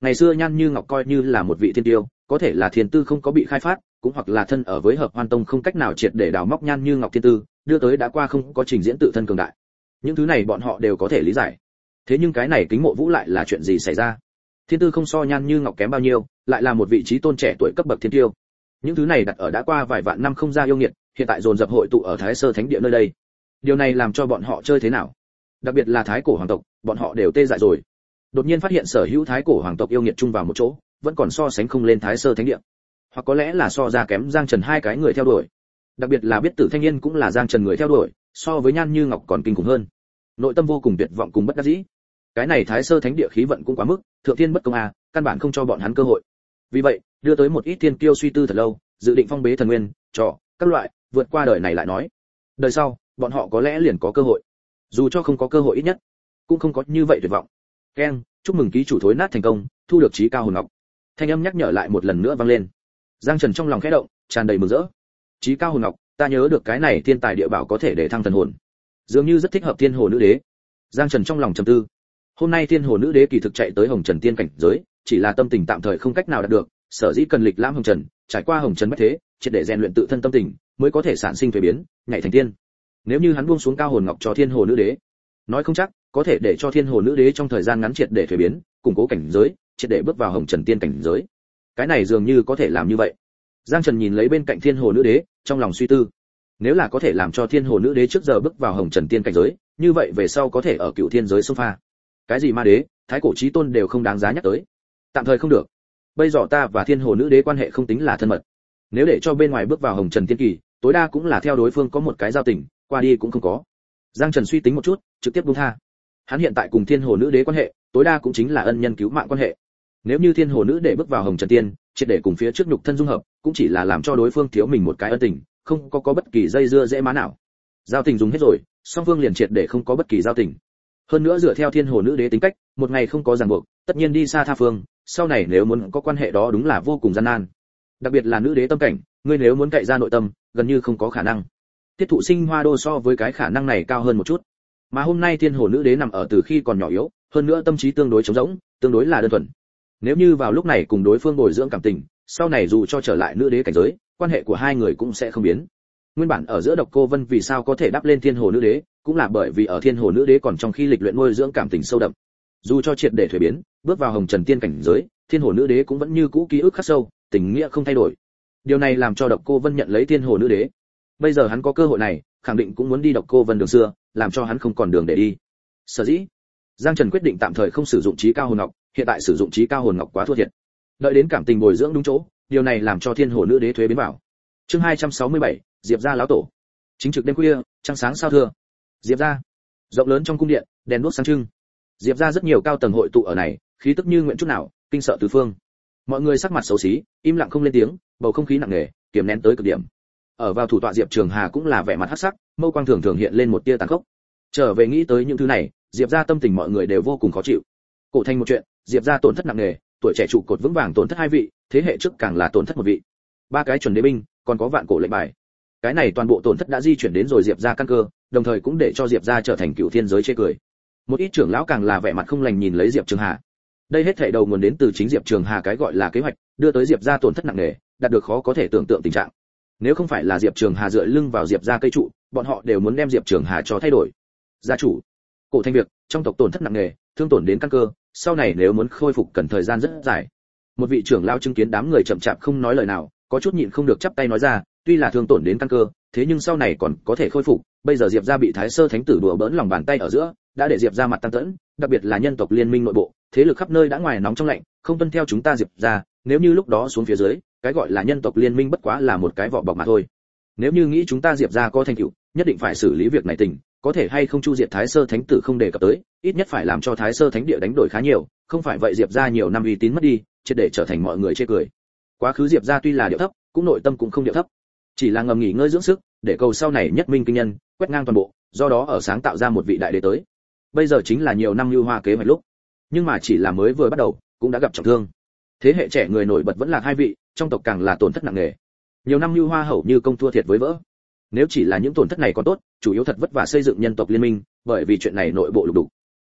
Ngày xưa Nhan Như Ngọc coi như là một vị thiên tiêu, có thể là thiên tư không có bị khai phát, cũng hoặc là thân ở với Hợp Hoan Tông không cách nào triệt để đào móc Nhan Như Ngọc thiên tư, đưa tới đã qua không có trình diễn tự thân cường đại. Những thứ này bọn họ đều có thể lý giải. Thế nhưng cái này Kính Mộ Vũ lại là chuyện gì xảy ra? Thiên tư không so Nhan Như Ngọc kém bao nhiêu, lại là một vị trí tôn trẻ tuổi cấp bậc thiên tiêu. Những thứ này đặt ở đã qua vài vạn năm không ra yêu nghiệt, hiện tại dồn dập hội tụ ở Thái Sơ Thánh Địa nơi đây. Điều này làm cho bọn họ chơi thế nào? Đặc biệt là Thái Cổ hoàng tộc, bọn họ đều tê dại rồi. Đột nhiên phát hiện sở hữu Thái Cổ hoàng tộc yêu nghiệt chung vào một chỗ, vẫn còn so sánh không lên Thái Sơ Thánh Địa. Hoặc có lẽ là so ra kém Giang Trần hai cái người theo đuổi. Đặc biệt là biết Tử Thanh Niên cũng là Giang Trần người theo đuổi, so với Nhan Như Ngọc còn kinh khủng hơn. Nội tâm vô cùng tuyệt vọng cùng bất đắc dĩ. Cái này Thái Sơ Thánh Địa khí vận cũng quá mức, thượng thiên bất công à, căn bản không cho bọn hắn cơ hội. Vì vậy, đưa tới một ít thiên kiêu suy tư thật lâu, dự định phong bế thần nguyên, trò, các loại, vượt qua đời này lại nói. Đời sau, bọn họ có lẽ liền có cơ hội. Dù cho không có cơ hội ít nhất, cũng không có như vậy tuyệt vọng. Keng, chúc mừng ký chủ thối nát thành công, thu được chí cao hồn ngọc. Thanh âm nhắc nhở lại một lần nữa vang lên. Giang Trần trong lòng khẽ động, tràn đầy mừng rỡ. Chí cao hồn ngọc, ta nhớ được cái này thiên tài địa bảo có thể để thăng thần hồn, dường như rất thích hợp thiên hồ nữ đế. Giang Trần trong lòng trầm tư. Hôm nay thiên hồ nữ đế kỳ thực chạy tới Hồng Trần tiên cảnh giới, chỉ là tâm tình tạm thời không cách nào đạt được, sở dĩ cần lịch lãm Hồng Trần, trải qua Hồng Trần bách thế, triệt để rèn luyện tự thân tâm tình, mới có thể sản sinh thuế biến, nhảy thành tiên. Nếu như hắn buông xuống cao hồn ngọc cho thiên hồ nữ đế, nói không chắc có thể để cho thiên hồ nữ đế trong thời gian ngắn triệt để thuế biến, củng cố cảnh giới, triệt để bước vào Hồng Trần tiên cảnh giới. Cái này dường như có thể làm như vậy. Giang Trần nhìn lấy bên cạnh thiên hồ nữ đế, trong lòng suy tư. Nếu là có thể làm cho thiên hồ nữ đế trước giờ bước vào Hồng Trần tiên cảnh giới, như vậy về sau có thể ở cựu thiên giới xông pha. Cái gì ma đế, thái cổ chí tôn đều không đáng giá nhắc tới. Tạm thời không được. Bây giờ ta và thiên hồ nữ đế quan hệ không tính là thân mật. Nếu để cho bên ngoài bước vào Hồng Trần tiên kỳ, tối đa cũng là theo đối phương có một cái giao tình, qua đi cũng không có. Giang Trần suy tính một chút, trực tiếp buông tha. Hắn hiện tại cùng thiên hồ nữ đế quan hệ, tối đa cũng chính là ân nhân cứu mạng quan hệ. Nếu như thiên hồ nữ để bước vào Hồng Trần tiên, triệt để cùng phía trước nhục thân dung hợp, cũng chỉ là làm cho đối phương thiếu mình một cái ân tình, không có có bất kỳ dây dưa dễ má nào. Giao tình dùng hết rồi, song phương liền triệt để không có bất kỳ giao tình. Hơn nữa dựa theo thiên hồ nữ đế tính cách, một ngày không có ràng buộc, tất nhiên đi xa tha phương, sau này nếu muốn có quan hệ đó đúng là vô cùng gian nan. Đặc biệt là nữ đế tâm cảnh, ngươi nếu muốn cậy ra nội tâm, gần như không có khả năng. Tiết thụ sinh hoa đô so với cái khả năng này cao hơn một chút. Mà hôm nay thiên hồ nữ đế nằm ở từ khi còn nhỏ yếu, hơn nữa tâm trí tương đối trống rỗng, tương đối là đơn thuần. Nếu như vào lúc này cùng đối phương bồi dưỡng cảm tình, sau này dù cho trở lại nữ đế cảnh giới, quan hệ của hai người cũng sẽ không biến. Nguyên bản ở giữa Độc Cô Vân vì sao có thể đáp lên thiên hồ nữ đế, cũng là bởi vì ở thiên hồ nữ đế còn trong khi lịch luyện nuôi dưỡng cảm tình sâu đậm. Dù cho triệt để thuế biến, bước vào Hồng Trần tiên cảnh giới, thiên hồ nữ đế cũng vẫn như cũ ký ức khắc sâu, tình nghĩa không thay đổi. Điều này làm cho Độc Cô Vân nhận lấy thiên hồ nữ đế. Bây giờ hắn có cơ hội này, khẳng định cũng muốn đi Độc Cô Vân đường xưa, làm cho hắn không còn đường để đi. Sở dĩ, Giang Trần quyết định tạm thời không sử dụng chí cao hồn ngọc, hiện tại sử dụng chí cao hồn ngọc quá thua thiệt. Đợi đến cảm tình bồi dưỡng đúng chỗ, điều này làm cho thiên hồ nữ đế thuế biến vào. Chương hai trăm sáu mươi bảy, Diệp gia lão tổ. Chính trực đêm khuya, trăng sáng sao thưa. Diệp gia, rộng lớn trong cung điện, đèn đuốc sáng trưng. Diệp gia rất nhiều cao tầng hội tụ ở này, khí tức như nguyện chút nào, kinh sợ tứ phương. Mọi người sắc mặt xấu xí, im lặng không lên tiếng, bầu không khí nặng nề, kiềm nén tới cực điểm. Ở vào thủ tọa Diệp Trường Hà cũng là vẻ mặt hắc sắc, mâu quang thường thường hiện lên một tia tàn khốc. Trở về nghĩ tới những thứ này, Diệp gia tâm tình mọi người đều vô cùng khó chịu. Cổ thành một chuyện, Diệp gia tổn thất nặng nề, tuổi trẻ trụ cột vững vàng tổn thất hai vị, thế hệ trước càng là tổn thất một vị. Ba cái chuẩn đế binh, còn có vạn cổ lệnh bài. Cái này toàn bộ tổn thất đã di chuyển đến rồi Diệp gia căn cơ, đồng thời cũng để cho Diệp gia trở thành cựu thiên giới chê cười. Một ít trưởng lão càng là vẻ mặt không lành nhìn lấy Diệp Trường Hà. Đây hết thảy đầu nguồn đến từ chính Diệp Trường Hà cái gọi là kế hoạch, đưa tới Diệp gia tổn thất nặng nề, đạt được khó có thể tưởng tượng tình trạng. Nếu không phải là Diệp Trường Hà dựa lưng vào Diệp gia cây trụ, bọn họ đều muốn đem Diệp Trường Hà cho thay đổi. Gia chủ, cổ thành việc, trong tộc tổn thất nặng nề, thương tổn đến căn cơ, sau này nếu muốn khôi phục cần thời gian rất dài. Một vị trưởng lão chứng kiến đám người chậm chạp không nói lời nào, có chút nhịn không được chắp tay nói ra, tuy là thương tổn đến căn cơ, thế nhưng sau này còn có thể khôi phục. Bây giờ Diệp gia bị Thái Sơ Thánh tử đùa bỡn lòng bàn tay ở giữa, đã để Diệp gia mặt tăng tẫn, đặc biệt là nhân tộc liên minh nội bộ, thế lực khắp nơi đã ngoài nóng trong lạnh, không tuân theo chúng ta Diệp gia. Nếu như lúc đó xuống phía dưới, cái gọi là nhân tộc liên minh bất quá là một cái vỏ bọc mà thôi. Nếu như nghĩ chúng ta Diệp gia có thành tựu, nhất định phải xử lý việc này tình, có thể hay không chu diệt Thái Sơ Thánh tử không đề cập tới, ít nhất phải làm cho Thái Sơ Thánh địa đánh đổi khá nhiều, không phải vậy Diệp gia nhiều năm uy tín mất đi, triệt để trở thành mọi người chê cười. Quá khứ Diệp gia tuy là điệu thấp, cũng nội tâm cũng không điệu thấp, chỉ là ngầm nghỉ ngơi dưỡng sức, để cầu sau này nhất minh kinh nhân, quét ngang toàn bộ, do đó ở sáng tạo ra một vị đại đế tới. Bây giờ chính là nhiều năm lưu hoa kế hoạch lúc, nhưng mà chỉ là mới vừa bắt đầu, cũng đã gặp trọng thương. Thế hệ trẻ người nổi bật vẫn là hai vị, trong tộc càng là tổn thất nặng nề. Nhiều năm lưu hoa hầu như công thua thiệt với vỡ. Nếu chỉ là những tổn thất này còn tốt, chủ yếu thật vất vả xây dựng nhân tộc liên minh, bởi vì chuyện này nội bộ lục đục.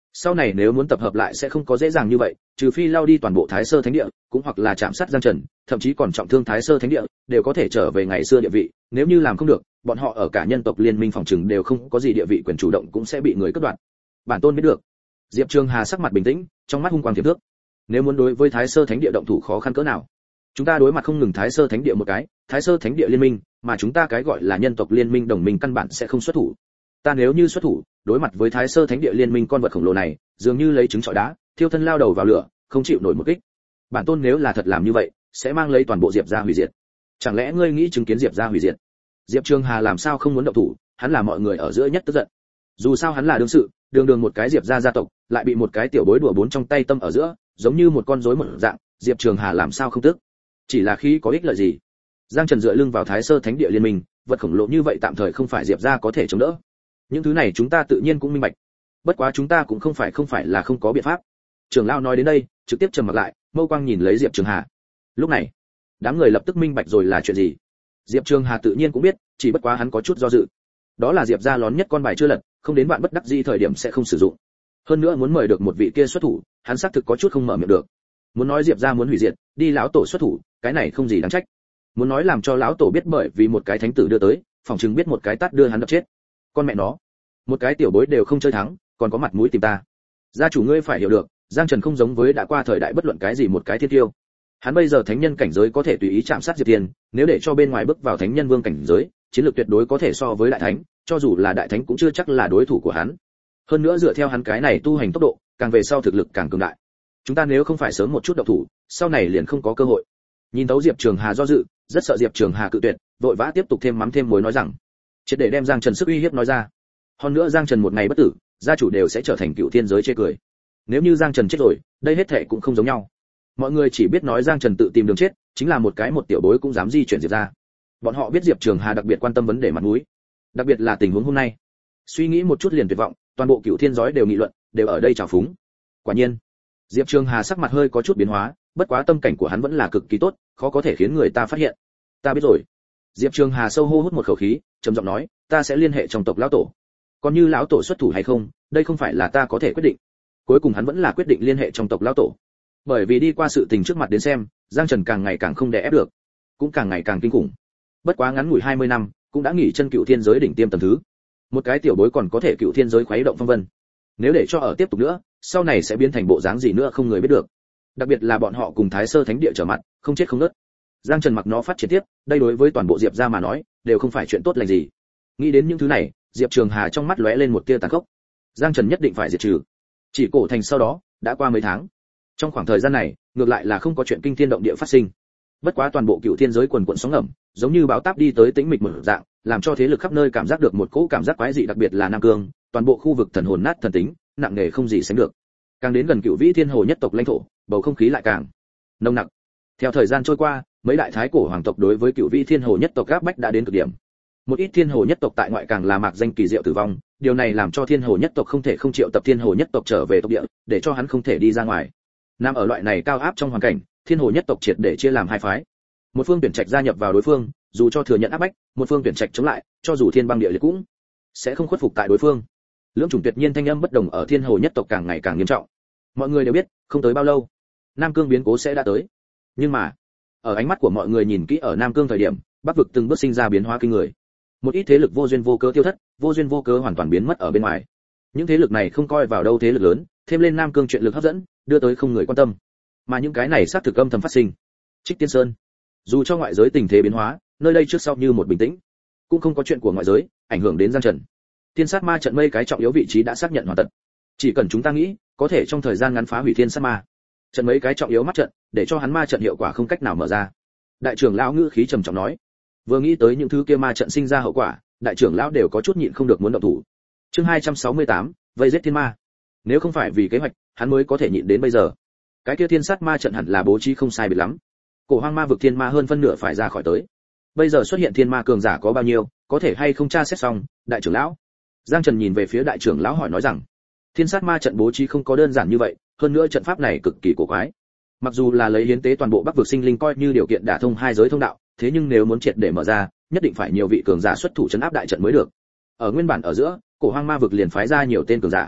Sau này nếu muốn tập hợp lại sẽ không có dễ dàng như vậy, trừ phi lao đi toàn bộ Thái Sơ Thánh địa, cũng hoặc là chạm sát Giang Trần, thậm chí còn trọng thương Thái Sơ Thánh địa, đều có thể trở về ngày xưa địa vị, nếu như làm không được, bọn họ ở cả nhân tộc liên minh phòng trừng đều không có gì địa vị quyền chủ động cũng sẽ bị người cắt đoạt. Bản tôn biết được. Diệp Trường Hà sắc mặt bình tĩnh, trong mắt hung quang tiềm thước. Nếu muốn đối với Thái Sơ Thánh địa động thủ khó khăn cỡ nào? Chúng ta đối mặt không ngừng Thái Sơ Thánh địa một cái, Thái Sơ Thánh địa liên minh, mà chúng ta cái gọi là nhân tộc liên minh đồng minh căn bản sẽ không xuất thủ. Ta nếu như xuất thủ, đối mặt với Thái Sơ Thánh địa liên minh con vật khổng lồ này, dường như lấy trứng trọi đá, thiêu thân lao đầu vào lửa, không chịu nổi một kích. Bản tôn nếu là thật làm như vậy, sẽ mang lấy toàn bộ Diệp gia hủy diệt. Chẳng lẽ ngươi nghĩ chứng kiến Diệp gia hủy diệt? Diệp Trường Hà làm sao không muốn động thủ, hắn là mọi người ở giữa nhất tức giận. Dù sao hắn là đương sự, đường đường một cái Diệp gia gia tộc, lại bị một cái tiểu bối đùa bốn trong tay tâm ở giữa, giống như một con rối một dạng, Diệp Trường Hà làm sao không tức? Chỉ là khi có ích lợi gì? Giang Trần dựa lưng vào Thái Sơ Thánh địa liên minh, vật khổng lồ như vậy tạm thời không phải Diệp gia có thể chống đỡ. Những thứ này chúng ta tự nhiên cũng minh bạch. Bất quá chúng ta cũng không phải không phải là không có biện pháp. Trưởng lão nói đến đây, trực tiếp trầm mặt lại, mâu quang nhìn lấy Diệp Trường Hà. Lúc này, đám người lập tức minh bạch rồi là chuyện gì. Diệp Trường Hà tự nhiên cũng biết, chỉ bất quá hắn có chút do dự. Đó là Diệp gia lón nhất con bài chưa lật, không đến bạn bất đắc dĩ thời điểm sẽ không sử dụng. Hơn nữa muốn mời được một vị kia xuất thủ, hắn xác thực có chút không mở miệng được. Muốn nói Diệp gia muốn hủy diệt, đi lão tổ xuất thủ, cái này không gì đáng trách. Muốn nói làm cho lão tổ biết bởi vì một cái thánh tử đưa tới, phòng chừng biết một cái tát đưa hắn đập chết. Con mẹ nó, một cái tiểu bối đều không chơi thắng, còn có mặt mũi tìm ta. Gia chủ ngươi phải hiểu được, Giang Trần không giống với đã qua thời đại bất luận cái gì một cái thiên tiêu. Hắn bây giờ thánh nhân cảnh giới có thể tùy ý chạm sát Diệp Thiên, nếu để cho bên ngoài bước vào thánh nhân vương cảnh giới, chiến lược tuyệt đối có thể so với đại thánh, cho dù là đại thánh cũng chưa chắc là đối thủ của hắn. Hơn nữa dựa theo hắn cái này tu hành tốc độ, càng về sau thực lực càng cường đại. Chúng ta nếu không phải sớm một chút động thủ, sau này liền không có cơ hội. Nhìn tấu Diệp Trường Hà do dự, rất sợ Diệp Trường Hà cự tuyệt, vội vã tiếp tục thêm mắm thêm muối nói rằng, triệt để đem Giang Trần sức uy hiếp nói ra. Hơn nữa Giang Trần một ngày bất tử, gia chủ đều sẽ trở thành cựu thiên giới chê cười. Nếu như Giang Trần chết rồi, đây hết thảy cũng không giống nhau. Mọi người chỉ biết nói Giang Trần tự tìm đường chết, chính là một cái một tiểu bối cũng dám di chuyển Diệp ra. Bọn họ biết Diệp Trường Hà đặc biệt quan tâm vấn đề mặt mũi, đặc biệt là tình huống hôm nay. Suy nghĩ một chút liền tuyệt vọng, toàn bộ cựu thiên giới đều nghị luận, đều ở đây chào phúng. Quả nhiên, Diệp Trường Hà sắc mặt hơi có chút biến hóa, bất quá tâm cảnh của hắn vẫn là cực kỳ tốt, khó có thể khiến người ta phát hiện. Ta biết rồi. Diệp Trường Hà sâu hô hút một khẩu khí, trầm giọng nói, ta sẽ liên hệ trong tộc lão tổ. Còn như lão tổ xuất thủ hay không, đây không phải là ta có thể quyết định. Cuối cùng hắn vẫn là quyết định liên hệ trong tộc lão tổ. Bởi vì đi qua sự tình trước mặt đến xem, Giang Trần càng ngày càng không đè ép được, cũng càng ngày càng kinh khủng. Bất quá ngắn ngủi hai mươi năm, cũng đã nghỉ chân cựu thiên giới đỉnh tiêm tầng thứ. Một cái tiểu bối còn có thể cựu thiên giới khuấy động phong vân. Nếu để cho ở tiếp tục nữa, sau này sẽ biến thành bộ dáng gì nữa không người biết được. Đặc biệt là bọn họ cùng Thái Sơ Thánh địa trở mặt, không chết không nứt. Giang Trần mặc nó phát triển tiếp, đây đối với toàn bộ Diệp gia mà nói, đều không phải chuyện tốt lành gì. Nghĩ đến những thứ này, Diệp Trường Hà trong mắt lóe lên một tia tàn khốc. Giang Trần nhất định phải diệt trừ. Chỉ cổ thành sau đó, đã qua mấy tháng. Trong khoảng thời gian này, ngược lại là không có chuyện kinh thiên động địa phát sinh. Bất quá toàn bộ cựu thiên giới quần quần sóng ngầm, giống như bão táp đi tới tĩnh mịch mở dạng, làm cho thế lực khắp nơi cảm giác được một cỗ cảm giác quái dị, đặc biệt là Nam Cương, toàn bộ khu vực thần hồn nát thần tính, nặng nề không gì sánh được. Càng đến gần cựu vĩ thiên hồ nhất tộc lãnh thổ, bầu không khí lại càng nồng nặc. Theo thời gian trôi qua, mấy đại thái cổ hoàng tộc đối với cựu vĩ thiên hồ nhất tộc áp bách đã đến cực điểm. Một ít thiên hồ nhất tộc tại ngoại càng là mạc danh kỳ diệu tử vong, điều này làm cho thiên hồ nhất tộc không thể không triệu tập thiên hồ nhất tộc trở về tộc địa, để cho hắn không thể đi ra ngoài. Nằm ở loại này cao áp trong hoàn cảnh, thiên hồ nhất tộc triệt để chia làm hai phái. Một phương tuyển trạch gia nhập vào đối phương, dù cho thừa nhận áp bách, một phương tuyển trạch chống lại, cho dù thiên băng địa liệt cũng sẽ không khuất phục tại đối phương. Lưỡng chủng tuyệt nhiên thanh âm bất đồng ở thiên hồ nhất tộc càng ngày càng nghiêm trọng. Mọi người đều biết, không tới bao lâu, Nam Cương biến cố sẽ đã tới. Nhưng mà, ở ánh mắt của mọi người nhìn kỹ ở Nam Cương thời điểm, Bắc vực từng bước sinh ra biến hóa kinh người. Một ít thế lực vô duyên vô cớ tiêu thất, vô duyên vô cớ hoàn toàn biến mất ở bên ngoài. Những thế lực này không coi vào đâu thế lực lớn, thêm lên Nam Cương chuyện lực hấp dẫn, đưa tới không người quan tâm. Mà những cái này xác thực âm thầm phát sinh. Trích Tiên Sơn, dù cho ngoại giới tình thế biến hóa, nơi đây trước sau như một bình tĩnh, cũng không có chuyện của ngoại giới ảnh hưởng đến Giang Trần. Thiên sát ma trận mây cái trọng yếu vị trí đã xác nhận hoàn tất. Chỉ cần chúng ta nghĩ, có thể trong thời gian ngắn phá hủy thiên sát ma trận mấy cái trọng yếu mắt trận, để cho hắn ma trận hiệu quả không cách nào mở ra. Đại trưởng lão ngữ khí trầm trọng nói. Vừa nghĩ tới những thứ kia ma trận sinh ra hậu quả, đại trưởng lão đều có chút nhịn không được muốn động thủ. Chương hai trăm sáu mươi tám, vây giết thiên ma. Nếu không phải vì kế hoạch, hắn mới có thể nhịn đến bây giờ. Cái kia thiên sát ma trận hẳn là bố trí không sai biệt lắm. Cổ hoang ma vực thiên ma hơn phân nửa phải ra khỏi tới. Bây giờ xuất hiện thiên ma cường giả có bao nhiêu, có thể hay không tra xét xong, đại trưởng lão. Giang Trần nhìn về phía đại trưởng lão hỏi nói rằng, thiên sát ma trận bố trí không có đơn giản như vậy, hơn nữa trận pháp này cực kỳ cổ quái. Mặc dù là lấy hiến tế toàn bộ Bắc vực sinh linh coi như điều kiện đả thông hai giới thông đạo, thế nhưng nếu muốn triệt để mở ra, nhất định phải nhiều vị cường giả xuất thủ trấn áp đại trận mới được. Ở nguyên bản ở giữa, cổ hoang ma vực liền phái ra nhiều tên cường giả.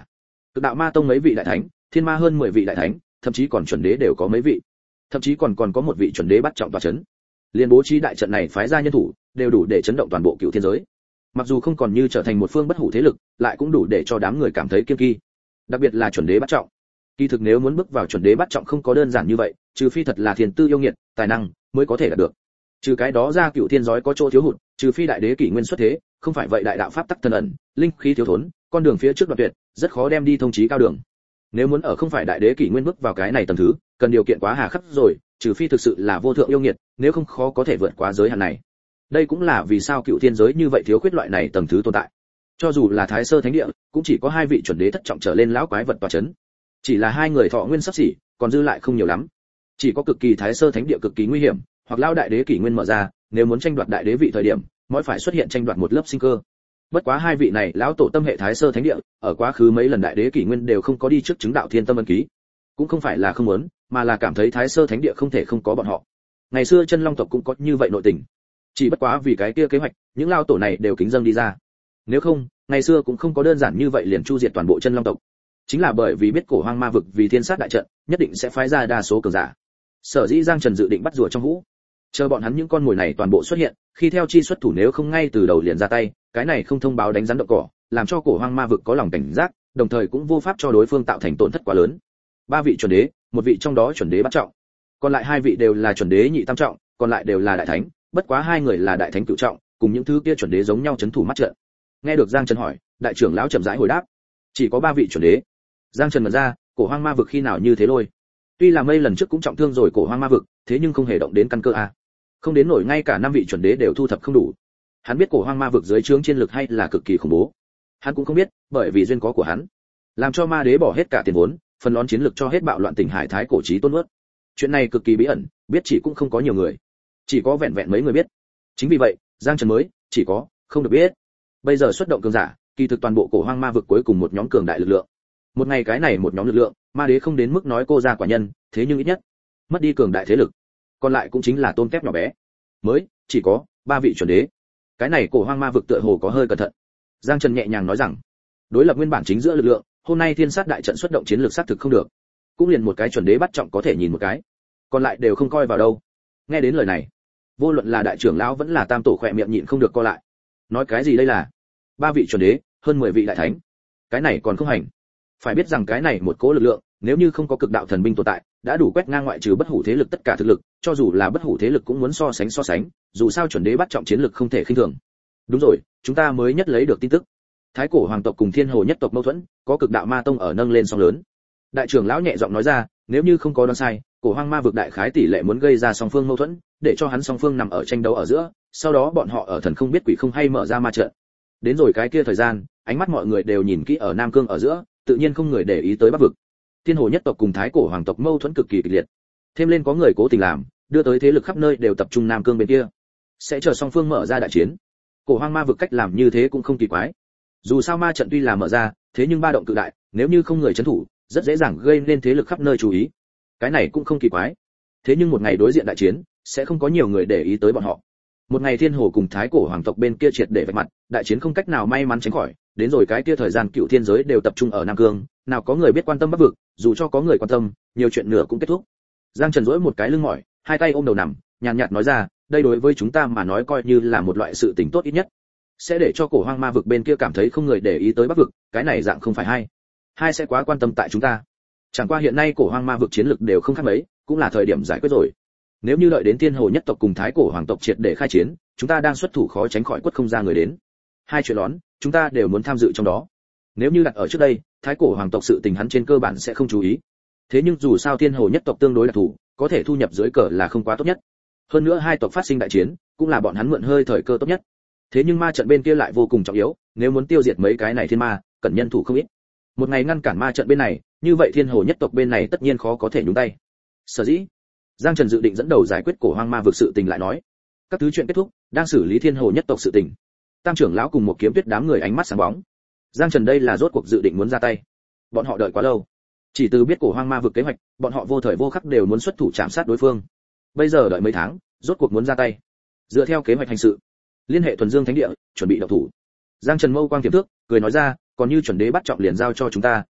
Cực đạo ma tông mấy vị đại thánh, thiên ma hơn mười vị đại thánh, thậm chí còn chuẩn đế đều có mấy vị, thậm chí còn còn có một vị chuẩn đế bắt trọng tọa chấn. Liên bố trí đại trận này phái ra nhân thủ, đều đủ để chấn động toàn bộ cựu thiên giới. Mặc dù không còn như trở thành một phương bất hủ thế lực, lại cũng đủ để cho đám người cảm thấy kiêng kỵ. Đặc biệt là chuẩn đế bắt trọng. Kỳ thực nếu muốn bước vào chuẩn đế bắt trọng không có đơn giản như vậy, trừ phi thật là thiên tư yêu nghiệt, tài năng mới có thể đạt được. Trừ cái đó ra cựu thiên giới có chỗ thiếu hụt, trừ phi đại đế kỷ nguyên xuất thế, không phải vậy đại đạo pháp tắc thần ẩn, linh khí thiếu thốn, con đường phía trước đoạn tuyệt, rất khó đem đi thông chí cao đường. Nếu muốn ở không phải đại đế kỷ nguyên bước vào cái này tầng thứ, cần điều kiện quá hà khắc rồi, trừ phi thực sự là vô thượng yêu nghiệt, nếu không khó có thể vượt quá giới hạn này. Đây cũng là vì sao cựu thiên giới như vậy thiếu khuyết loại này tầng thứ tồn tại. Cho dù là Thái Sơ Thánh Địa, cũng chỉ có hai vị chuẩn đế thất trọng trở lên lão quái vật tọa chấn. Chỉ là hai người thọ nguyên sắp xỉ, còn dư lại không nhiều lắm. Chỉ có cực kỳ Thái Sơ Thánh Địa cực kỳ nguy hiểm, hoặc lão đại đế kỷ nguyên mở ra, nếu muốn tranh đoạt đại đế vị thời điểm, mỗi phải xuất hiện tranh đoạt một lớp sinh cơ. Bất quá hai vị này lão tổ tâm hệ Thái Sơ Thánh Địa, ở quá khứ mấy lần đại đế kỷ nguyên đều không có đi trước chứng đạo thiên tâm ân ký. Cũng không phải là không muốn, mà là cảm thấy Thái Sơ Thánh Địa không thể không có bọn họ. Ngày xưa chân long tộc cũng có như vậy nội tình. Chỉ bất quá vì cái kia kế hoạch, những lão tổ này đều kính dâng đi ra. Nếu không, ngày xưa cũng không có đơn giản như vậy liền chu diệt toàn bộ chân long tộc. Chính là bởi vì biết cổ hoang ma vực vì thiên sát đại trận, nhất định sẽ phái ra đa số cường giả. Sở dĩ Giang Trần dự định bắt rùa trong hũ, chờ bọn hắn những con mồi này toàn bộ xuất hiện, khi theo chi xuất thủ nếu không ngay từ đầu liền ra tay, cái này không thông báo đánh rắn động cỏ, làm cho cổ hoang ma vực có lòng cảnh giác, đồng thời cũng vô pháp cho đối phương tạo thành tổn thất quá lớn. Ba vị chuẩn đế, một vị trong đó chuẩn đế bắt trọng, còn lại hai vị đều là chuẩn đế nhị tam trọng, còn lại đều là đại thánh, bất quá hai người là đại thánh cửu trọng, cùng những thứ kia chuẩn đế giống nhau chấn thủ mắt trận. Nghe được Giang Trần hỏi, đại trưởng lão chậm rãi hồi đáp, chỉ có ba vị chuẩn đế. Giang Trần mở ra, cổ hoang ma vực khi nào như thế lôi? Tuy là mây lần trước cũng trọng thương rồi cổ hoang ma vực, thế nhưng không hề động đến căn cơ a. Không đến nổi ngay cả năm vị chuẩn đế đều thu thập không đủ. Hắn biết cổ hoang ma vực dưới trướng chiến lực hay là cực kỳ khủng bố. Hắn cũng không biết, bởi vì duyên có của hắn, làm cho ma đế bỏ hết cả tiền vốn, phần lớn chiến lực cho hết bạo loạn tỉnh hải thái cổ chí tôn nuốt. Chuyện này cực kỳ bí ẩn, biết chỉ cũng không có nhiều người, chỉ có vẹn vẹn mấy người biết. Chính vì vậy, Giang Trần mới chỉ có không được biết. Bây giờ xuất động cường giả, kỳ thực toàn bộ cổ hoang ma vực cuối cùng một nhóm cường đại lực lượng. Một ngày cái này một nhóm lực lượng, ma đế không đến mức nói cô ra quả nhân, thế nhưng ít nhất mất đi cường đại thế lực, còn lại cũng chính là tôn kép nhỏ bé. Mới chỉ có ba vị chuẩn đế. Cái này cổ hoang ma vực tựa hồ có hơi cẩn thận. Giang Trần nhẹ nhàng nói rằng, đối lập nguyên bản chính giữa lực lượng, hôm nay thiên sát đại trận xuất động chiến lược xác thực không được, cũng liền một cái chuẩn đế bắt trọng có thể nhìn một cái, còn lại đều không coi vào đâu. Nghe đến lời này, vô luận là đại trưởng lão vẫn là tam tổ khỏe miệng nhịn không được co lại. Nói cái gì đây là ba vị chuẩn đế, hơn mười vị đại thánh, cái này còn không hành. Phải biết rằng cái này một cỗ lực lượng, nếu như không có cực đạo thần binh tồn tại, đã đủ quét ngang ngoại trừ bất hủ thế lực tất cả thực lực, cho dù là bất hủ thế lực cũng muốn so sánh so sánh, dù sao chuẩn đế bắt trọng chiến lực không thể khinh thường. Đúng rồi, chúng ta mới nhất lấy được tin tức, thái cổ hoàng tộc cùng thiên hồ nhất tộc mâu thuẫn, có cực đạo ma tông ở nâng lên sóng lớn. Đại trưởng lão nhẹ giọng nói ra, nếu như không có đoán sai, cổ hoang ma vực đại khái tỷ lệ muốn gây ra song phương mâu thuẫn, để cho hắn song phương nằm ở tranh đấu ở giữa, sau đó bọn họ ở thần không biết quỷ không hay mở ra ma trận. Đến rồi cái kia thời gian, ánh mắt mọi người đều nhìn kỹ ở Nam Cương ở giữa, tự nhiên không người để ý tới Bắc vực. Thiên hồ nhất tộc cùng thái cổ hoàng tộc mâu thuẫn cực kỳ kịch liệt. Thêm lên có người cố tình làm, đưa tới thế lực khắp nơi đều tập trung Nam Cương bên kia. Sẽ chờ song phương mở ra đại chiến. Cổ hoang ma vực cách làm như thế cũng không kỳ quái. Dù sao ma trận tuy là mở ra, thế nhưng ba động cự đại, nếu như không người trấn thủ, rất dễ dàng gây nên thế lực khắp nơi chú ý. Cái này cũng không kỳ quái. Thế nhưng một ngày đối diện đại chiến, sẽ không có nhiều người để ý tới bọn họ. Một ngày thiên hồ cùng thái cổ hoàng tộc bên kia triệt để vạch mặt, đại chiến không cách nào may mắn tránh khỏi, đến rồi cái kia thời gian cựu thiên giới đều tập trung ở Nam Cương, nào có người biết quan tâm Bắc vực, dù cho có người quan tâm, nhiều chuyện nửa cũng kết thúc. Giang Trần duỗi một cái lưng mỏi, hai tay ôm đầu nằm, nhàn nhạt nói ra, đây đối với chúng ta mà nói coi như là một loại sự tình tốt ít nhất, sẽ để cho cổ hoang ma vực bên kia cảm thấy không người để ý tới Bắc vực, cái này dạng không phải hay. Hai sẽ quá quan tâm tại chúng ta. Chẳng qua hiện nay cổ hoang ma vực chiến lực đều không khác mấy, cũng là thời điểm giải quyết rồi. Nếu như đợi đến thiên hồ nhất tộc cùng thái cổ hoàng tộc triệt để khai chiến, chúng ta đang xuất thủ khó tránh khỏi quất không ra người đến. Hai chuyện lớn, chúng ta đều muốn tham dự trong đó. Nếu như đặt ở trước đây, thái cổ hoàng tộc sự tình hắn trên cơ bản sẽ không chú ý. Thế nhưng dù sao thiên hồ nhất tộc tương đối đặc thù, có thể thu nhập dưới cờ là không quá tốt nhất. Hơn nữa hai tộc phát sinh đại chiến, cũng là bọn hắn mượn hơi thời cơ tốt nhất. Thế nhưng ma trận bên kia lại vô cùng trọng yếu, nếu muốn tiêu diệt mấy cái này thiên ma, cần nhân thủ không ít. Một ngày ngăn cản ma trận bên này, như vậy thiên hồ nhất tộc bên này tất nhiên khó có thể nhúng tay. Sở dĩ, Giang Trần dự định dẫn đầu giải quyết cổ hoang ma vực sự tình lại nói, các thứ chuyện kết thúc, đang xử lý thiên hồ nhất tộc sự tình. Tam trưởng lão cùng một kiếm tuyết đám người ánh mắt sáng bóng. Giang Trần đây là rốt cuộc dự định muốn ra tay. Bọn họ đợi quá lâu, chỉ từ biết cổ hoang ma vực kế hoạch, bọn họ vô thời vô khắc đều muốn xuất thủ chạm sát đối phương. Bây giờ đợi mấy tháng, rốt cuộc muốn ra tay. Dựa theo kế hoạch hành sự, liên hệ thuần dương thánh địa, chuẩn bị động thủ. Giang Trần mâu quang tiềm thước, cười nói ra, còn như chuẩn đế bắt trọng liền giao cho chúng ta,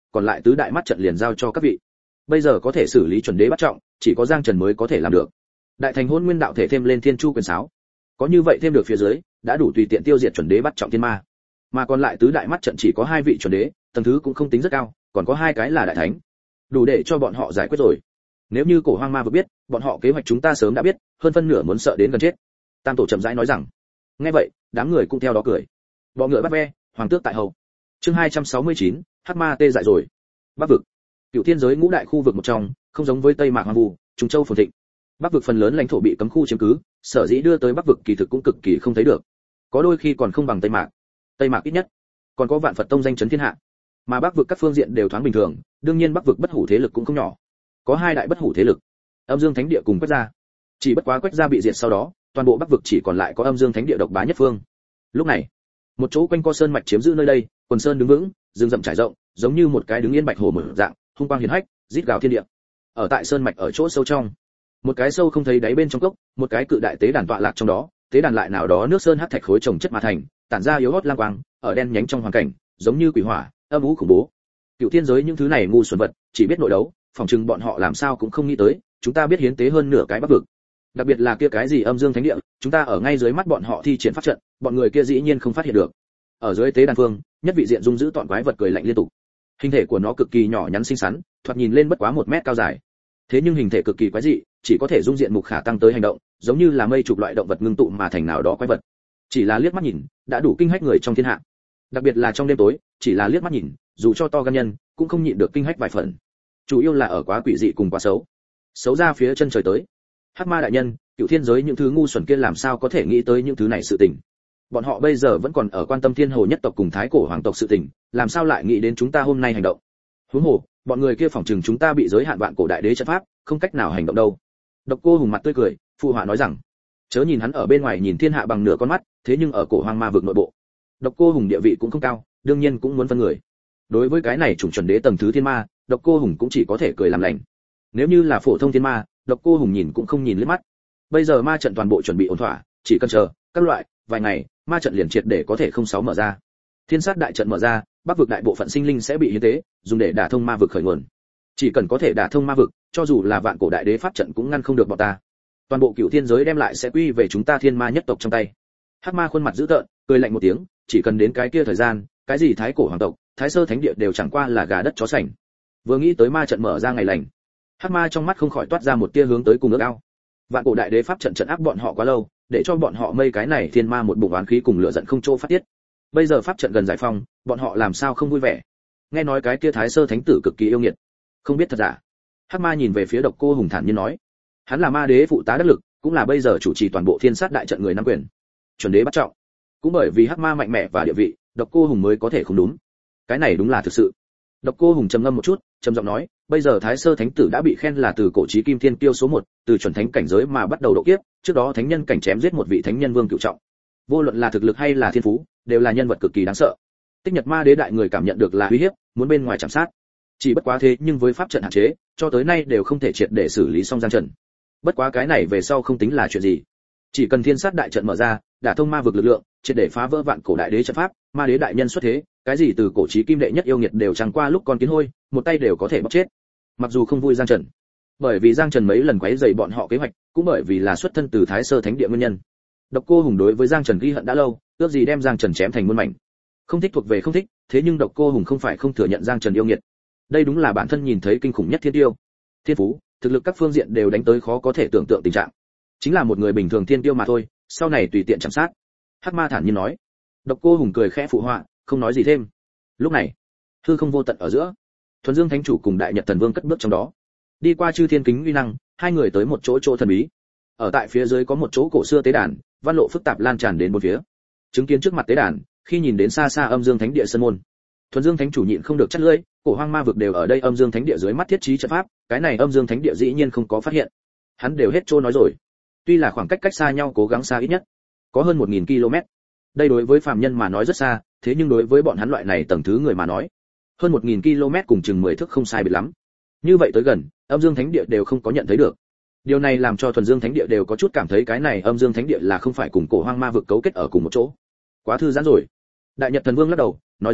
còn lại tứ đại mắt trận liền giao cho các vị. Bây giờ có thể xử lý chuẩn đế bắt trọng, chỉ có Giang Trần mới có thể làm được. Đại thành hôn nguyên đạo thể thêm lên thiên chu quyền sáo, có như vậy thêm được phía dưới, đã đủ tùy tiện tiêu diệt chuẩn đế bắt trọng thiên ma. Mà còn lại tứ đại mắt trận chỉ có hai vị chuẩn đế, tầng thứ cũng không tính rất cao, còn có hai cái là đại thánh, đủ để cho bọn họ giải quyết rồi. Nếu như cổ hoang ma vừa biết, bọn họ kế hoạch chúng ta sớm đã biết, hơn phân nửa muốn sợ đến gần chết. Tam tổ chậm rãi nói rằng. Nghe vậy, đám người cũng theo đó cười. Bọ ngựa bắt ve, hoàng tước tại hậu. Chương hai trăm sáu mươi chín, hắc ma tê dại rồi. Bắc vực, cựu thiên giới ngũ đại khu vực một trong, không giống với Tây Mạc Hoang Vu, Trung Châu phồn thịnh. Bắc vực phần lớn lãnh thổ bị cấm khu chiếm cứ, sở dĩ đưa tới Bắc vực kỳ thực cũng cực kỳ không thấy được. Có đôi khi còn không bằng Tây Mạc. Tây Mạc ít nhất còn có Vạn Phật tông danh chấn thiên hạ. Mà Bắc vực các phương diện đều thoáng bình thường, đương nhiên Bắc vực bất hủ thế lực cũng không nhỏ. Có hai đại bất hủ thế lực, Âm Dương Thánh Địa cùng Quách Gia. Chỉ bất quá Quách Gia bị diệt sau đó, toàn bộ Bắc vực chỉ còn lại có Âm Dương Thánh Địa độc bá nhất phương. Lúc này, một chỗ quanh co sơn mạch chiếm giữ nơi đây, quần sơn đứng vững, rừng rậm trải rộng, giống như một cái đứng yên bạch hồ mở dạng, hung quang hiển hách, rít gào thiên địa. Ở tại sơn mạch ở chỗ sâu trong, một cái sâu không thấy đáy bên trong cốc, một cái cự đại tế đàn tọa lạc trong đó, tế đàn lại nào đó nước sơn hắc thạch khối chồng chất mà thành, tản ra yếu hót lang quang, ở đen nhánh trong hoàn cảnh, giống như quỷ hỏa, âm u khủng bố. Cựu thiên giới những thứ này ngu xuẩn vật, chỉ biết nội đấu, phòng trừng bọn họ làm sao cũng không nghĩ tới, chúng ta biết hiến tế hơn nửa cái Bắc vực. Đặc biệt là kia cái gì Âm Dương Thánh Địa, chúng ta ở ngay dưới mắt bọn họ thi triển pháp trận, bọn người kia dĩ nhiên không phát hiện được. Ở dưới tế đàn phương, nhất vị diện dung giữ tọn quái vật cười lạnh liên tục. Hình thể của nó cực kỳ nhỏ nhắn xinh xắn, thoạt nhìn lên bất quá một mét cao dài. Thế nhưng hình thể cực kỳ quái dị, chỉ có thể dung diện mục khả tăng tới hành động, giống như là mây chục loại động vật ngưng tụ mà thành nào đó quái vật. Chỉ là liếc mắt nhìn, đã đủ kinh hách người trong thiên hạ. Đặc biệt là trong đêm tối, chỉ là liếc mắt nhìn, dù cho to gan nhân, cũng không nhịn được kinh hách vài phần. Chủ yếu là ở quá quỷ dị cùng quá xấu. Xấu ra phía chân trời tới. Hắc ma đại nhân, cựu thiên giới những thứ ngu xuẩn kia làm sao có thể nghĩ tới những thứ này sự tình. Bọn họ bây giờ vẫn còn ở quan tâm thiên hồ nhất tộc cùng thái cổ hoàng tộc sự tình, làm sao lại nghĩ đến chúng ta hôm nay hành động. Huống hồ, bọn người kia phỏng chừng chúng ta bị giới hạn vạn cổ đại đế trận pháp, không cách nào hành động đâu. Độc Cô Hùng mặt tươi cười, phụ họa nói rằng, chớ nhìn hắn ở bên ngoài nhìn thiên hạ bằng nửa con mắt, thế nhưng ở cổ hoang ma vực nội bộ, Độc Cô Hùng địa vị cũng không cao, đương nhiên cũng muốn phân người. Đối với cái này chủng chuẩn đế tầng thứ thiên ma, Độc Cô Hùng cũng chỉ có thể cười làm lành. Nếu như là phổ thông thiên ma, Độc Cô Hùng nhìn cũng không nhìn liếc mắt. Bây giờ ma trận toàn bộ chuẩn bị ổn thỏa, chỉ cần chờ các loại vài ngày, ma trận liền triệt để có thể không sáu mở ra. Thiên sát đại trận mở ra, Bắc vực đại bộ phận sinh linh sẽ bị hiến tế, dùng để đả thông ma vực khởi nguồn. Chỉ cần có thể đả thông ma vực, cho dù là vạn cổ đại đế pháp trận cũng ngăn không được bọn ta. Toàn bộ cựu thiên giới đem lại sẽ quy về chúng ta thiên ma nhất tộc trong tay. Hắc ma khuôn mặt dữ tợn, cười lạnh một tiếng, chỉ cần đến cái kia thời gian, cái gì thái cổ hoàng tộc, thái sơ thánh địa đều chẳng qua là gà đất chó sành. Vừa nghĩ tới ma trận mở ra ngày lành, Hắc ma trong mắt không khỏi toát ra một tia hướng tới cùng ước ao. Vạn cổ đại đế pháp trận trận áp bọn họ quá lâu, để cho bọn họ mây cái này thiên ma một bụng oán khí cùng lửa giận không chỗ phát tiết. Bây giờ pháp trận gần giải phong, bọn họ làm sao không vui vẻ. Nghe nói cái kia thái sơ thánh tử cực kỳ yêu nghiệt, không biết thật giả. Hắc ma nhìn về phía Độc Cô Hùng thản nhiên nói, hắn là ma đế phụ tá đắc lực, cũng là bây giờ chủ trì toàn bộ thiên sát đại trận người nắm quyền, chuẩn đế bắt trọng. Cũng bởi vì Hắc ma mạnh mẽ và địa vị, Độc Cô Hùng mới có thể không đúng. Cái này đúng là thực sự. Độc Cô Hùng trầm ngâm một chút, trầm giọng nói, bây giờ thái sơ thánh tử đã bị khen là từ cổ chí kim thiên kiêu số một, từ chuẩn thánh cảnh giới mà bắt đầu độ kiếp, trước đó thánh nhân cảnh chém giết một vị thánh nhân vương cửu trọng. Vô luận là thực lực hay là thiên phú, đều là nhân vật cực kỳ đáng sợ. Tích Nhật Ma Đế đại người cảm nhận được là uy hiếp, muốn bên ngoài chạm sát. Chỉ bất quá thế nhưng với pháp trận hạn chế, cho tới nay đều không thể triệt để xử lý xong Giang Trần. Bất quá cái này về sau không tính là chuyện gì. Chỉ cần thiên sát đại trận mở ra, đả thông ma vực lực lượng, triệt để phá vỡ vạn cổ đại đế trận pháp, ma đế đại nhân xuất thế, cái gì từ cổ chí kim đệ nhất yêu nghiệt đều chẳng qua lúc con kiến hôi, một tay đều có thể bóc chết. Mặc dù không vui Giang Trần, bởi vì Giang Trần mấy lần quấy rầy bọn họ kế hoạch, cũng bởi vì là xuất thân từ Thái Sơ Thánh Địa nguyên nhân. Độc Cô Hùng đối với Giang Trần ghi hận đã lâu, ước gì đem Giang Trần chém thành muôn mảnh. Không thích thuộc về không thích, thế nhưng Độc Cô Hùng không phải không thừa nhận Giang Trần yêu nghiệt. Đây đúng là bản thân nhìn thấy kinh khủng nhất thiên tiêu. Thiên phú, thực lực các phương diện đều đánh tới khó có thể tưởng tượng tình trạng. Chính là một người bình thường thiên tiêu mà thôi, sau này tùy tiện chăm sát. Hắc Ma thản nhiên nói. Độc Cô Hùng cười khẽ phụ họa, không nói gì thêm. Lúc này, hư không vô tận ở giữa, Thuần Dương Thánh Chủ cùng Đại Nhật Thần Vương cất bước trong đó. Đi qua chư thiên kính uy năng, hai người tới một chỗ chỗ thần bí. Ở tại phía dưới có một chỗ cổ xưa tế đàn, văn lộ phức tạp lan tràn đến bốn phía. Chứng kiến trước mặt tế đàn, khi nhìn đến xa xa Âm Dương Thánh Địa sơn môn, Thuần Dương Thánh Chủ nhịn không được chắt lưỡi, cổ hoang ma vực đều ở đây Âm Dương Thánh Địa dưới mắt thiết trí trận pháp, cái này Âm Dương Thánh Địa dĩ nhiên không có phát hiện. Hắn đều hết trôi nói rồi. Tuy là khoảng cách cách xa nhau cố gắng xa ít nhất có hơn một nghìn ki lô mét. Đây đối với phàm nhân mà nói rất xa, thế nhưng đối với bọn hắn loại này tầng thứ người mà nói, hơn một nghìn ki lô mét cùng chừng mười thước không sai biệt lắm. Như vậy tới gần, Âm Dương Thánh Địa đều không có nhận thấy được. Điều này làm cho Thuần Dương Thánh Địa đều có chút cảm thấy cái này Âm Dương Thánh Địa là không phải cùng cổ hoang ma vực cấu kết ở cùng một chỗ. Quá thư giãn rồi. Đại Nhật Thần Vương lắc đầu, nói ra,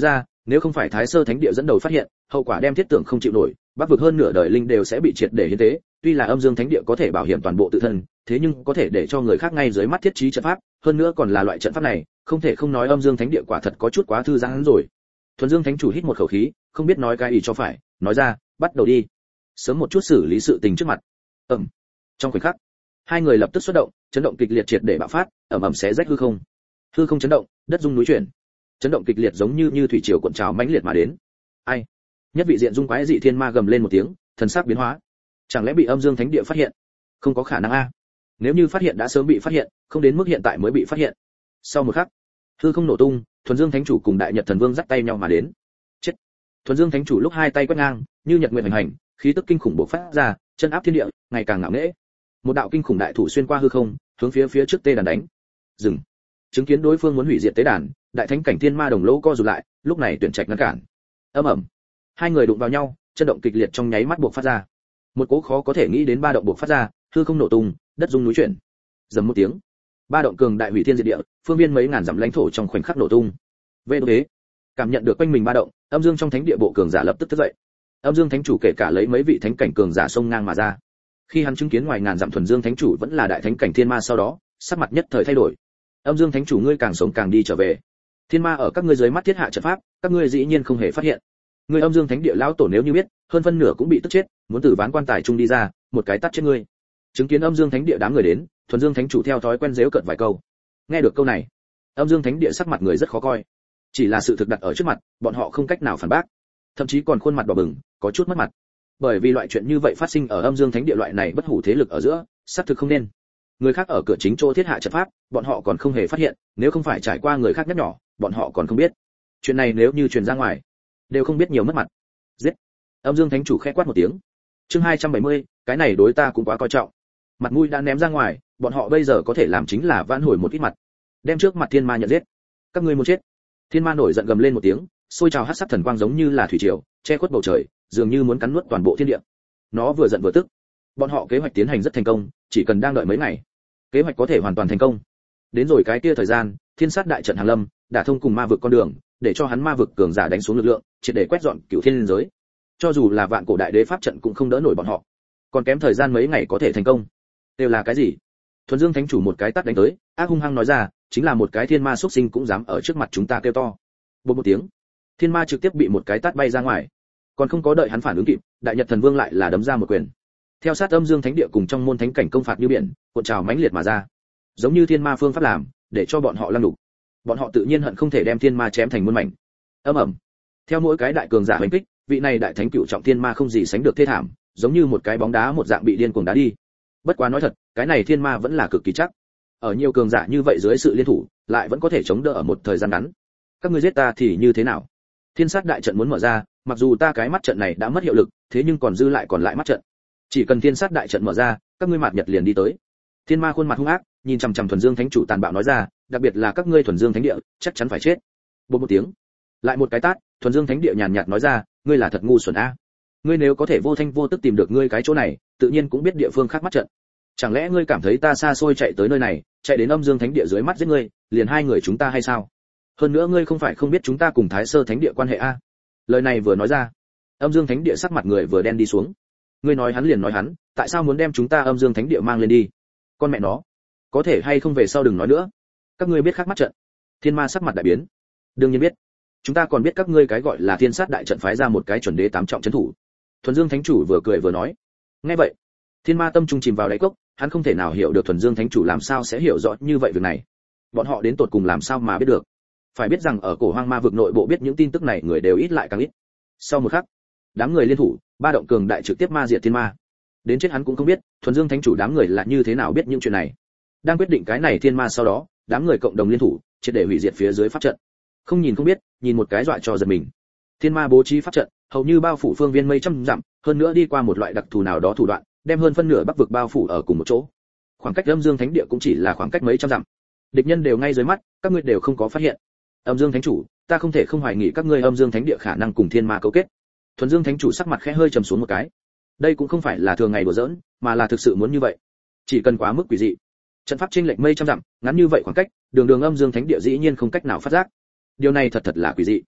nếu không phải Thái Sơ Thánh Địa dẫn đầu phát hiện, hậu quả đem thiết tưởng không chịu nổi, Bắc vực hơn nửa đời linh đều sẽ bị triệt để hiến tế. Tuy là Âm Dương Thánh Địa có thể bảo hiểm toàn bộ tự thân, thế nhưng có thể để cho người khác ngay dưới mắt thiết trí trận pháp, hơn nữa còn là loại trận pháp này, không thể không nói Âm Dương Thánh Địa quả thật có chút quá thư giãn rồi. Thuần Dương Thánh chủ hít một khẩu khí, không biết nói cái gì cho phải, nói ra, bắt đầu đi. Sớm một chút xử lý sự tình trước mặt. Ầm. Trong khoảnh khắc, hai người lập tức xuất động, chấn động kịch liệt triệt để bạo phát, ầm ầm xé rách hư không. Hư không chấn động, đất rung núi chuyển. Chấn động kịch liệt giống như như thủy triều cuộn trào mãnh liệt mà đến. Ai? Nhất vị diện dung quái dị thiên ma gầm lên một tiếng, thần sắc biến hóa. Chẳng lẽ bị Âm Dương Thánh Địa phát hiện? Không có khả năng a. Nếu như phát hiện đã sớm bị phát hiện, không đến mức hiện tại mới bị phát hiện. Sau một khắc, hư không nổ tung, Thuần Dương Thánh chủ cùng Đại Nhật Thần Vương dắt tay nhau mà đến. Chết. Thuần Dương Thánh chủ lúc hai tay quét ngang, như nhật nguyệt hành hành, khí tức kinh khủng bộc phát ra, chân áp thiên địa, ngày càng ngạo nghễ. Một đạo kinh khủng đại thủ xuyên qua hư không, hướng phía phía trước Tê Đàn đánh. Dừng. Chứng kiến đối phương muốn hủy diệt Tế Đàn, Đại Thánh cảnh thiên ma đồng lỗ co rụt lại, lúc này tuyển trạch ngăn cản. Ầm ầm. Hai người đụng vào nhau, chân động kịch liệt trong nháy mắt bộc phát ra. Một cỗ khó có thể nghĩ đến ba động bộc phát ra, hư không nổ tung, đất rung núi chuyển. Dầm một tiếng, ba động cường đại hủy thiên diệt địa, phương viên mấy ngàn dặm lãnh thổ trong khoảnh khắc nổ tung. Vệ đô thế, cảm nhận được quanh mình ba động, Âm Dương trong thánh địa bộ cường giả lập tức thức dậy. Âm Dương thánh chủ kể cả lấy mấy vị thánh cảnh cường giả xông ngang mà ra. Khi hắn chứng kiến ngoài ngàn dặm Thuần Dương thánh chủ vẫn là đại thánh cảnh thiên ma sau đó, sắc mặt nhất thời thay đổi. Âm Dương thánh chủ ngươi càng sống càng đi trở về. Thiên ma ở các ngươi dưới mắt thiết hạ trận pháp, các ngươi dĩ nhiên không hề phát hiện. Ngươi Âm Dương thánh địa lão tổ nếu như biết, hơn phân nửa cũng bị tức chết, muốn từ ván quan tài trung đi ra, một cái tát chết ngươi. Chứng kiến Âm Dương thánh địa đám người đến, Thuần Dương thánh chủ theo thói quen giễu cợt vài câu. Nghe được câu này, Âm Dương thánh địa sắc mặt người rất khó coi. Chỉ là sự thực đặt ở trước mặt, bọn họ không cách nào phản bác, thậm chí còn khuôn mặt đỏ bừng, có chút mất mặt. Bởi vì loại chuyện như vậy phát sinh ở Âm Dương thánh địa loại này bất hủ thế lực ở giữa, xác thực không nên. Người khác ở cửa chính chỗ thiết hạ trận pháp, bọn họ còn không hề phát hiện, nếu không phải trải qua người khác nhắc nhở, bọn họ còn không biết. Chuyện này nếu như truyền ra ngoài, đều không biết nhiều mất mặt. Giết. Âm Dương thánh chủ khẽ quát một tiếng. Chương hai trăm bảy mươi, cái này đối ta cũng quá coi trọng. Mặt mũi đã ném ra ngoài, bọn họ bây giờ có thể làm chính là vãn hồi một ít mặt, đem trước mặt thiên ma nhận giết. Các ngươi muốn chết. Thiên ma nổi giận gầm lên một tiếng, sôi trào hắc sắc thần quang giống như là thủy triều, che khuất bầu trời, dường như muốn cắn nuốt toàn bộ thiên địa. Nó vừa giận vừa tức. Bọn họ kế hoạch tiến hành rất thành công, chỉ cần đang đợi mấy ngày, kế hoạch có thể hoàn toàn thành công. Đến rồi cái kia thời gian, thiên sát đại trận hàng lâm, đả thông cùng ma vực con đường, để cho hắn ma vực cường giả đánh xuống lực lượng, triệt để quét dọn cửu thiên liên giới. Cho dù là vạn cổ đại đế pháp trận cũng không đỡ nổi bọn họ. Còn kém thời gian mấy ngày có thể thành công. Đều là cái gì? Thuần Dương thánh chủ một cái tát đánh tới, ác hung hăng nói ra, chính là một cái thiên ma xuất sinh cũng dám ở trước mặt chúng ta kêu to. Bột một tiếng, thiên ma trực tiếp bị một cái tát bay ra ngoài. Còn không có đợi hắn phản ứng kịp, Đại Nhật Thần Vương lại là đấm ra một quyền. Theo sát Âm Dương thánh địa cùng trong môn thánh cảnh công phạt như biển, cuộn trào mãnh liệt mà ra. Giống như thiên ma phương pháp làm, để cho bọn họ lăng đục. Bọn họ tự nhiên hận không thể đem thiên ma chém thành muôn mảnh. Ầm ầm. Theo mỗi cái đại cường giả hành kích, vị này đại thánh cựu trọng thiên ma không gì sánh được thê thảm, giống như một cái bóng đá một dạng bị điên cuồng đá đi. Bất quá nói thật, cái này thiên ma vẫn là cực kỳ chắc. Ở nhiều cường giả như vậy dưới sự liên thủ, lại vẫn có thể chống đỡ ở một thời gian ngắn. Các ngươi giết ta thì như thế nào? Thiên sát đại trận muốn mở ra, mặc dù ta cái mắt trận này đã mất hiệu lực, thế nhưng còn dư lại còn lại mắt trận. Chỉ cần thiên sát đại trận mở ra, các ngươi mạt nhật liền đi tới. Thiên ma khuôn mặt hung ác, nhìn chằm chằm Thuần Dương thánh chủ tàn bạo nói ra, đặc biệt là các ngươi Thuần Dương thánh địa, chắc chắn phải chết. Bột một tiếng, lại một cái tát, Thuần Dương thánh địa nhàn nhạt nói ra, ngươi là thật ngu xuẩn a. Ngươi nếu có thể vô thanh vô tức tìm được ngươi cái chỗ này, tự nhiên cũng biết địa phương khác mắt trận. Chẳng lẽ ngươi cảm thấy ta xa xôi chạy tới nơi này, chạy đến Âm Dương thánh địa dưới mắt giết ngươi, liền hai người chúng ta hay sao? Hơn nữa ngươi không phải không biết chúng ta cùng Thái Sơ thánh địa quan hệ a? Lời này vừa nói ra, Âm Dương thánh địa sắc mặt người vừa đen đi xuống. Ngươi nói hắn liền nói hắn, tại sao muốn đem chúng ta Âm Dương thánh địa mang lên đi? Con mẹ nó, có thể hay không về sau đừng nói nữa. Các ngươi biết khác mắt trận? Thiên ma sắc mặt đại biến. Đương nhiên biết. Chúng ta còn biết các ngươi cái gọi là Thiên sát đại trận phái ra một cái chuẩn đế tám trọng trấn thủ. Thuần Dương thánh chủ vừa cười vừa nói. Nghe vậy, thiên ma tâm trung chìm vào đáy cốc, hắn không thể nào hiểu được Thuần Dương thánh chủ làm sao sẽ hiểu rõ như vậy việc này. Bọn họ đến tột cùng làm sao mà biết được? Phải biết rằng ở cổ hoang ma vực nội bộ biết những tin tức này người đều ít lại càng ít. Sau một khắc, đám người liên thủ, ba động cường đại trực tiếp ma diệt thiên ma. Đến chết hắn cũng không biết, Thuần Dương thánh chủ đám người là như thế nào biết những chuyện này. Đang quyết định cái này thiên ma sau đó, đám người cộng đồng liên thủ, triệt để hủy diệt phía dưới pháp trận. Không nhìn không biết, nhìn một cái dọa cho giật mình. Thiên ma bố trí pháp trận, hầu như bao phủ phương viên mấy trăm dặm, hơn nữa đi qua một loại đặc thù nào đó thủ đoạn, đem hơn phân nửa Bắc vực bao phủ ở cùng một chỗ. Khoảng cách Âm Dương thánh địa cũng chỉ là khoảng cách mấy trăm dặm. Địch nhân đều ngay dưới mắt, các ngươi đều không có phát hiện. Âm Dương thánh chủ, ta không thể không hoài nghi các ngươi Âm Dương thánh địa khả năng cùng thiên ma cấu kết. Thuần Dương thánh chủ sắc mặt khẽ hơi trầm xuống một cái. Đây cũng không phải là thường ngày đùa giỡn, mà là thực sự muốn như vậy. Chỉ cần quá mức quỷ dị, trận pháp chênh lệch mấy trăm dặm, ngắn như vậy khoảng cách, đường đường Âm Dương thánh địa dĩ nhiên không cách nào phát giác. Điều này thật thật là quỷ dị.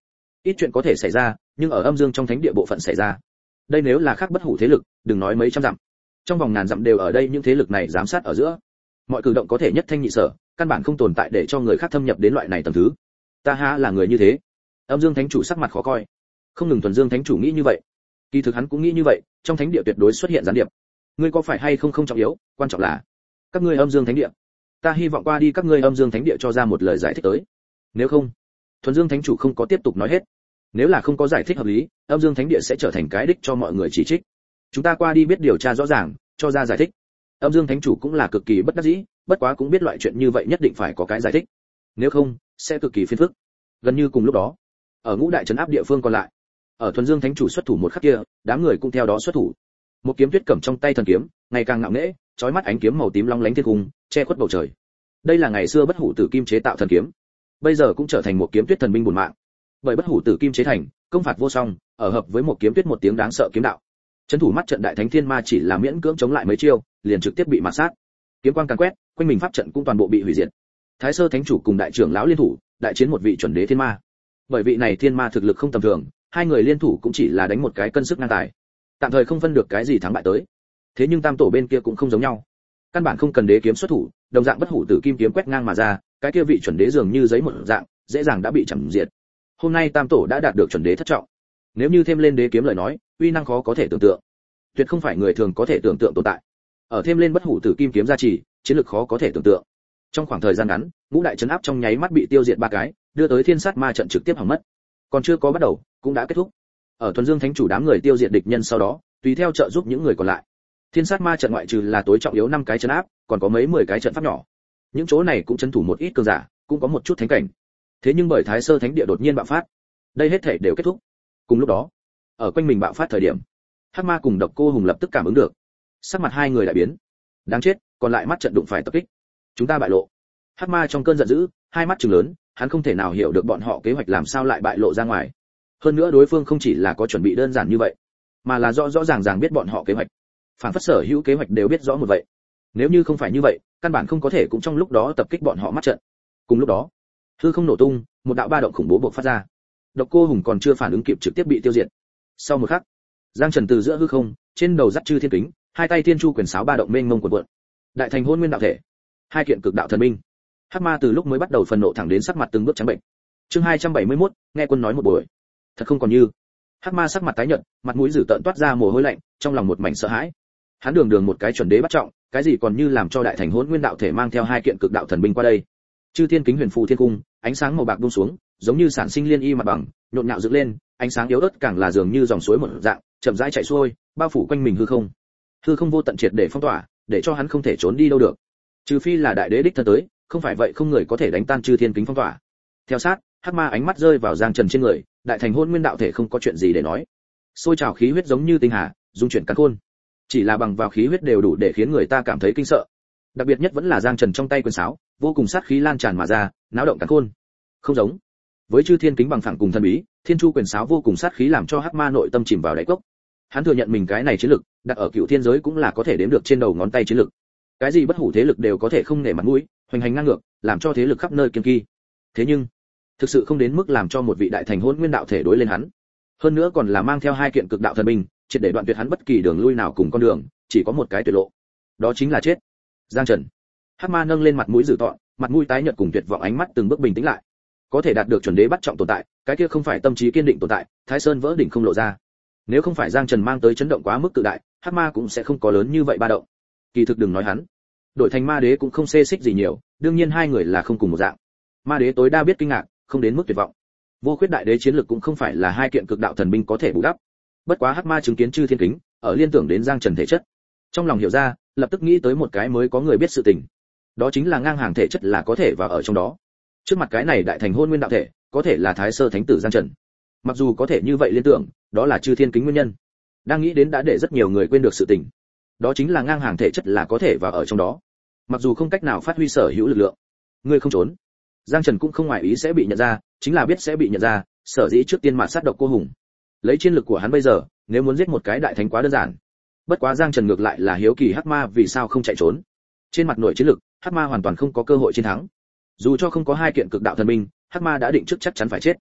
ít chuyện có thể xảy ra, nhưng ở âm dương trong thánh địa bộ phận xảy ra, đây nếu là khác bất hủ thế lực, đừng nói mấy trăm dặm, trong vòng ngàn dặm đều ở đây những thế lực này giám sát ở giữa, mọi cử động có thể nhất thanh nhị sở, căn bản không tồn tại để cho người khác thâm nhập đến loại này tầng thứ. Ta há là người như thế? Âm dương thánh chủ sắc mặt khó coi. Không ngừng thuần dương thánh chủ nghĩ như vậy, kỳ thực hắn cũng nghĩ như vậy, trong thánh địa tuyệt đối xuất hiện gián điệp. Ngươi có phải hay không không trọng yếu, quan trọng là các ngươi âm dương thánh địa. Ta hy vọng qua đi các ngươi âm dương thánh địa cho ra một lời giải thích tới. Nếu không, thuần dương thánh chủ không có tiếp tục nói hết. Nếu là không có giải thích hợp lý, âm dương thánh địa sẽ trở thành cái đích cho mọi người chỉ trích. Chúng ta qua đi biết điều tra rõ ràng, cho ra giải thích. Âm dương thánh chủ cũng là cực kỳ bất đắc dĩ, bất quá cũng biết loại chuyện như vậy nhất định phải có cái giải thích, nếu không sẽ cực kỳ phiền phức. Gần như cùng lúc đó, ở ngũ đại trấn áp địa phương còn lại, ở thuần dương thánh chủ xuất thủ một khắc kia, đám người cũng theo đó xuất thủ. Một kiếm tuyết cầm trong tay thần kiếm, ngày càng ngạo nghễ, chói mắt ánh kiếm màu tím long lánh thiên cung, che khuất bầu trời. Đây là ngày xưa bất hủ tử kim chế tạo thần kiếm, bây giờ cũng trở thành một kiếm tuyết thần binh bổn mạng. Bởi bất hủ tử kim chế thành, công phạt vô song, ở hợp với một kiếm tuyết một tiếng đáng sợ kiếm đạo. Trấn thủ mắt trận đại thánh thiên ma chỉ là miễn cưỡng chống lại mấy chiêu, liền trực tiếp bị mạt sát. Kiếm quang càn quét, quanh mình pháp trận cũng toàn bộ bị hủy diệt. Thái sơ thánh chủ cùng đại trưởng lão liên thủ, đại chiến một vị chuẩn đế thiên ma. Bởi vị này thiên ma thực lực không tầm thường, hai người liên thủ cũng chỉ là đánh một cái cân sức ngang tài, tạm thời không phân được cái gì thắng bại tới. Thế nhưng tam tổ bên kia cũng không giống nhau, căn bản không cần đế kiếm xuất thủ, đồng dạng bất hủ tử kim kiếm quét ngang mà ra, cái kia vị chuẩn đế dường như giấy một dạng, dễ dàng đã bị chặn diệt. Hôm nay tam tổ đã đạt được chuẩn đế thất trọng, nếu như thêm lên đế kiếm lời nói, uy năng khó có thể tưởng tượng, tuyệt không phải người thường có thể tưởng tượng tồn tại. Ở thêm lên bất hủ tử kim kiếm gia trì, chiến lực khó có thể tưởng tượng. Trong khoảng thời gian ngắn, ngũ đại trấn áp trong nháy mắt bị tiêu diệt ba cái, đưa tới thiên sát ma trận trực tiếp hỏng mất. Còn chưa có bắt đầu, cũng đã kết thúc. Ở thuần dương thánh chủ đám người tiêu diệt địch nhân sau đó, tùy theo trợ giúp những người còn lại. Thiên sát ma trận ngoại trừ là tối trọng yếu năm cái trấn áp, còn có mấy mười cái trận pháp nhỏ. Những chỗ này cũng trấn thủ một ít cường giả, cũng có một chút thánh cảnh. Thế nhưng bởi Thái Sơ Thánh địa đột nhiên bạo phát, đây hết thể đều kết thúc. Cùng lúc đó, ở quanh mình bạo phát thời điểm, Hắc Ma cùng Độc Cô Hùng lập tức cảm ứng được, sắc mặt hai người đại biến. Đáng chết, còn lại mắt trận đụng phải tập kích, chúng ta bại lộ. Hắc Ma trong cơn giận dữ, hai mắt trừng lớn, hắn không thể nào hiểu được bọn họ kế hoạch làm sao lại bại lộ ra ngoài. Hơn nữa đối phương không chỉ là có chuẩn bị đơn giản như vậy, mà là rõ rõ ràng ràng biết bọn họ kế hoạch. Phản phất sở hữu kế hoạch đều biết rõ một vậy. Nếu như không phải như vậy, căn bản không có thể cũng trong lúc đó tập kích bọn họ mắt trận. Cùng lúc đó, hư không nổ tung, một đạo ba động khủng bố bộc phát ra. Độc Cô Hùng còn chưa phản ứng kịp trực tiếp bị tiêu diệt. Sau một khắc, Giang Trần từ giữa hư không, trên đầu dắt chư thiên kính, hai tay thiên chu quyền sáo ba động mênh mông cuộn cuộn. Đại thành hôn nguyên đạo thể, hai kiện cực đạo thần binh. Hắc Ma từ lúc mới bắt đầu phần nộ thẳng đến sắc mặt từng bước trắng bệnh. Chương hai trăm bảy mươi mốt, nghe quân nói một buổi. Thật không còn như. Hắc Ma sắc mặt tái nhợt, mặt mũi dữ tợn toát ra mồ hôi lạnh, trong lòng một mảnh sợ hãi. Hắn đường đường một cái chuẩn đế bắt trọng, cái gì còn như làm cho đại thành hôn nguyên đạo thể mang theo hai kiện cực đạo thần binh qua đây. Chư thiên kính huyền phù thiên cung, ánh sáng màu bạc buông xuống, giống như sản sinh liên y mặt bằng, nhộn nhạo dựng lên, ánh sáng yếu ớt càng là dường như dòng suối một dạng, chậm rãi chảy xuôi, bao phủ quanh mình hư không. Hư không vô tận triệt để phong tỏa, để cho hắn không thể trốn đi đâu được. Trừ phi là đại đế đích thân tới, không phải vậy không người có thể đánh tan chư thiên kính phong tỏa. Theo sát, Hắc Ma ánh mắt rơi vào Giang Trần trên người, đại thành hôn nguyên đạo thể không có chuyện gì để nói. Sôi trào khí huyết giống như tinh hà, dung chuyển càn khôn. Chỉ là bằng vào khí huyết đều đủ để khiến người ta cảm thấy kinh sợ. Đặc biệt nhất vẫn là Giang Trần trong tay quyền sáo, vô cùng sát khí lan tràn mà ra, náo động càn khôn. Không giống với chư thiên kính bằng phẳng cùng thần bí, thiên chu quyền sáo vô cùng sát khí làm cho Hắc Ma nội tâm chìm vào đáy cốc. Hắn thừa nhận mình cái này chiến lực, đặt ở cựu thiên giới cũng là có thể đếm được trên đầu ngón tay chiến lực. Cái gì bất hủ thế lực đều có thể không nể mặt mũi, hoành hành ngang ngược, làm cho thế lực khắp nơi kiêng kỵ. Thế nhưng, thực sự không đến mức làm cho một vị đại thành hôn nguyên đạo thể đối lên hắn. Hơn nữa còn là mang theo hai kiện cực đạo thần binh, triệt để đoạn tuyệt hắn bất kỳ đường lui nào cùng con đường, chỉ có một cái tuyệt lộ. Đó chính là chết. Giang Trần. Hắc Ma nâng lên mặt mũi dữ tợn, mặt mũi tái nhợt cùng tuyệt vọng ánh mắt từng bước bình tĩnh lại. Có thể đạt được chuẩn đế bắt trọng tồn tại, cái kia không phải tâm trí kiên định tồn tại, Thái Sơn vỡ đỉnh không lộ ra. Nếu không phải Giang Trần mang tới chấn động quá mức cự đại, Hắc Ma cũng sẽ không có lớn như vậy ba động. Kỳ thực đừng nói hắn, đổi thành Ma Đế cũng không xê xích gì nhiều, đương nhiên hai người là không cùng một dạng. Ma Đế tối đa biết kinh ngạc, không đến mức tuyệt vọng. Vô Khuyết đại đế chiến lực cũng không phải là hai kiện cực đạo thần binh có thể bù đắp. Bất quá Hắc Ma chứng kiến chư thiên kính, ở liên tưởng đến Giang Trần thể chất, trong lòng hiểu ra, lập tức nghĩ tới một cái mới có người biết sự tình. Đó chính là ngang hàng thể chất là có thể vào ở trong đó. Trước mặt cái này đại thành hôn nguyên đạo thể, có thể là Thái Sơ Thánh tử Giang Trần. Mặc dù có thể như vậy liên tưởng, đó là chư thiên kính nguyên nhân. Đang nghĩ đến đã để rất nhiều người quên được sự tình. Đó chính là ngang hàng thể chất là có thể vào ở trong đó. Mặc dù không cách nào phát huy sở hữu lực lượng, ngươi không trốn. Giang Trần cũng không ngoài ý sẽ bị nhận ra, chính là biết sẽ bị nhận ra, sở dĩ trước tiên mà sát Độc Cô Hùng. Lấy chiến lực của hắn bây giờ, nếu muốn giết một cái đại thánh quá đơn giản. Bất quá Giang Trần ngược lại là hiếu kỳ Hắc Ma vì sao không chạy trốn. Trên mặt nội chiến lực, Hắc Ma hoàn toàn không có cơ hội chiến thắng. Dù cho không có hai kiện cực đạo thần binh, Hắc Ma đã định trước chắc chắn phải chết.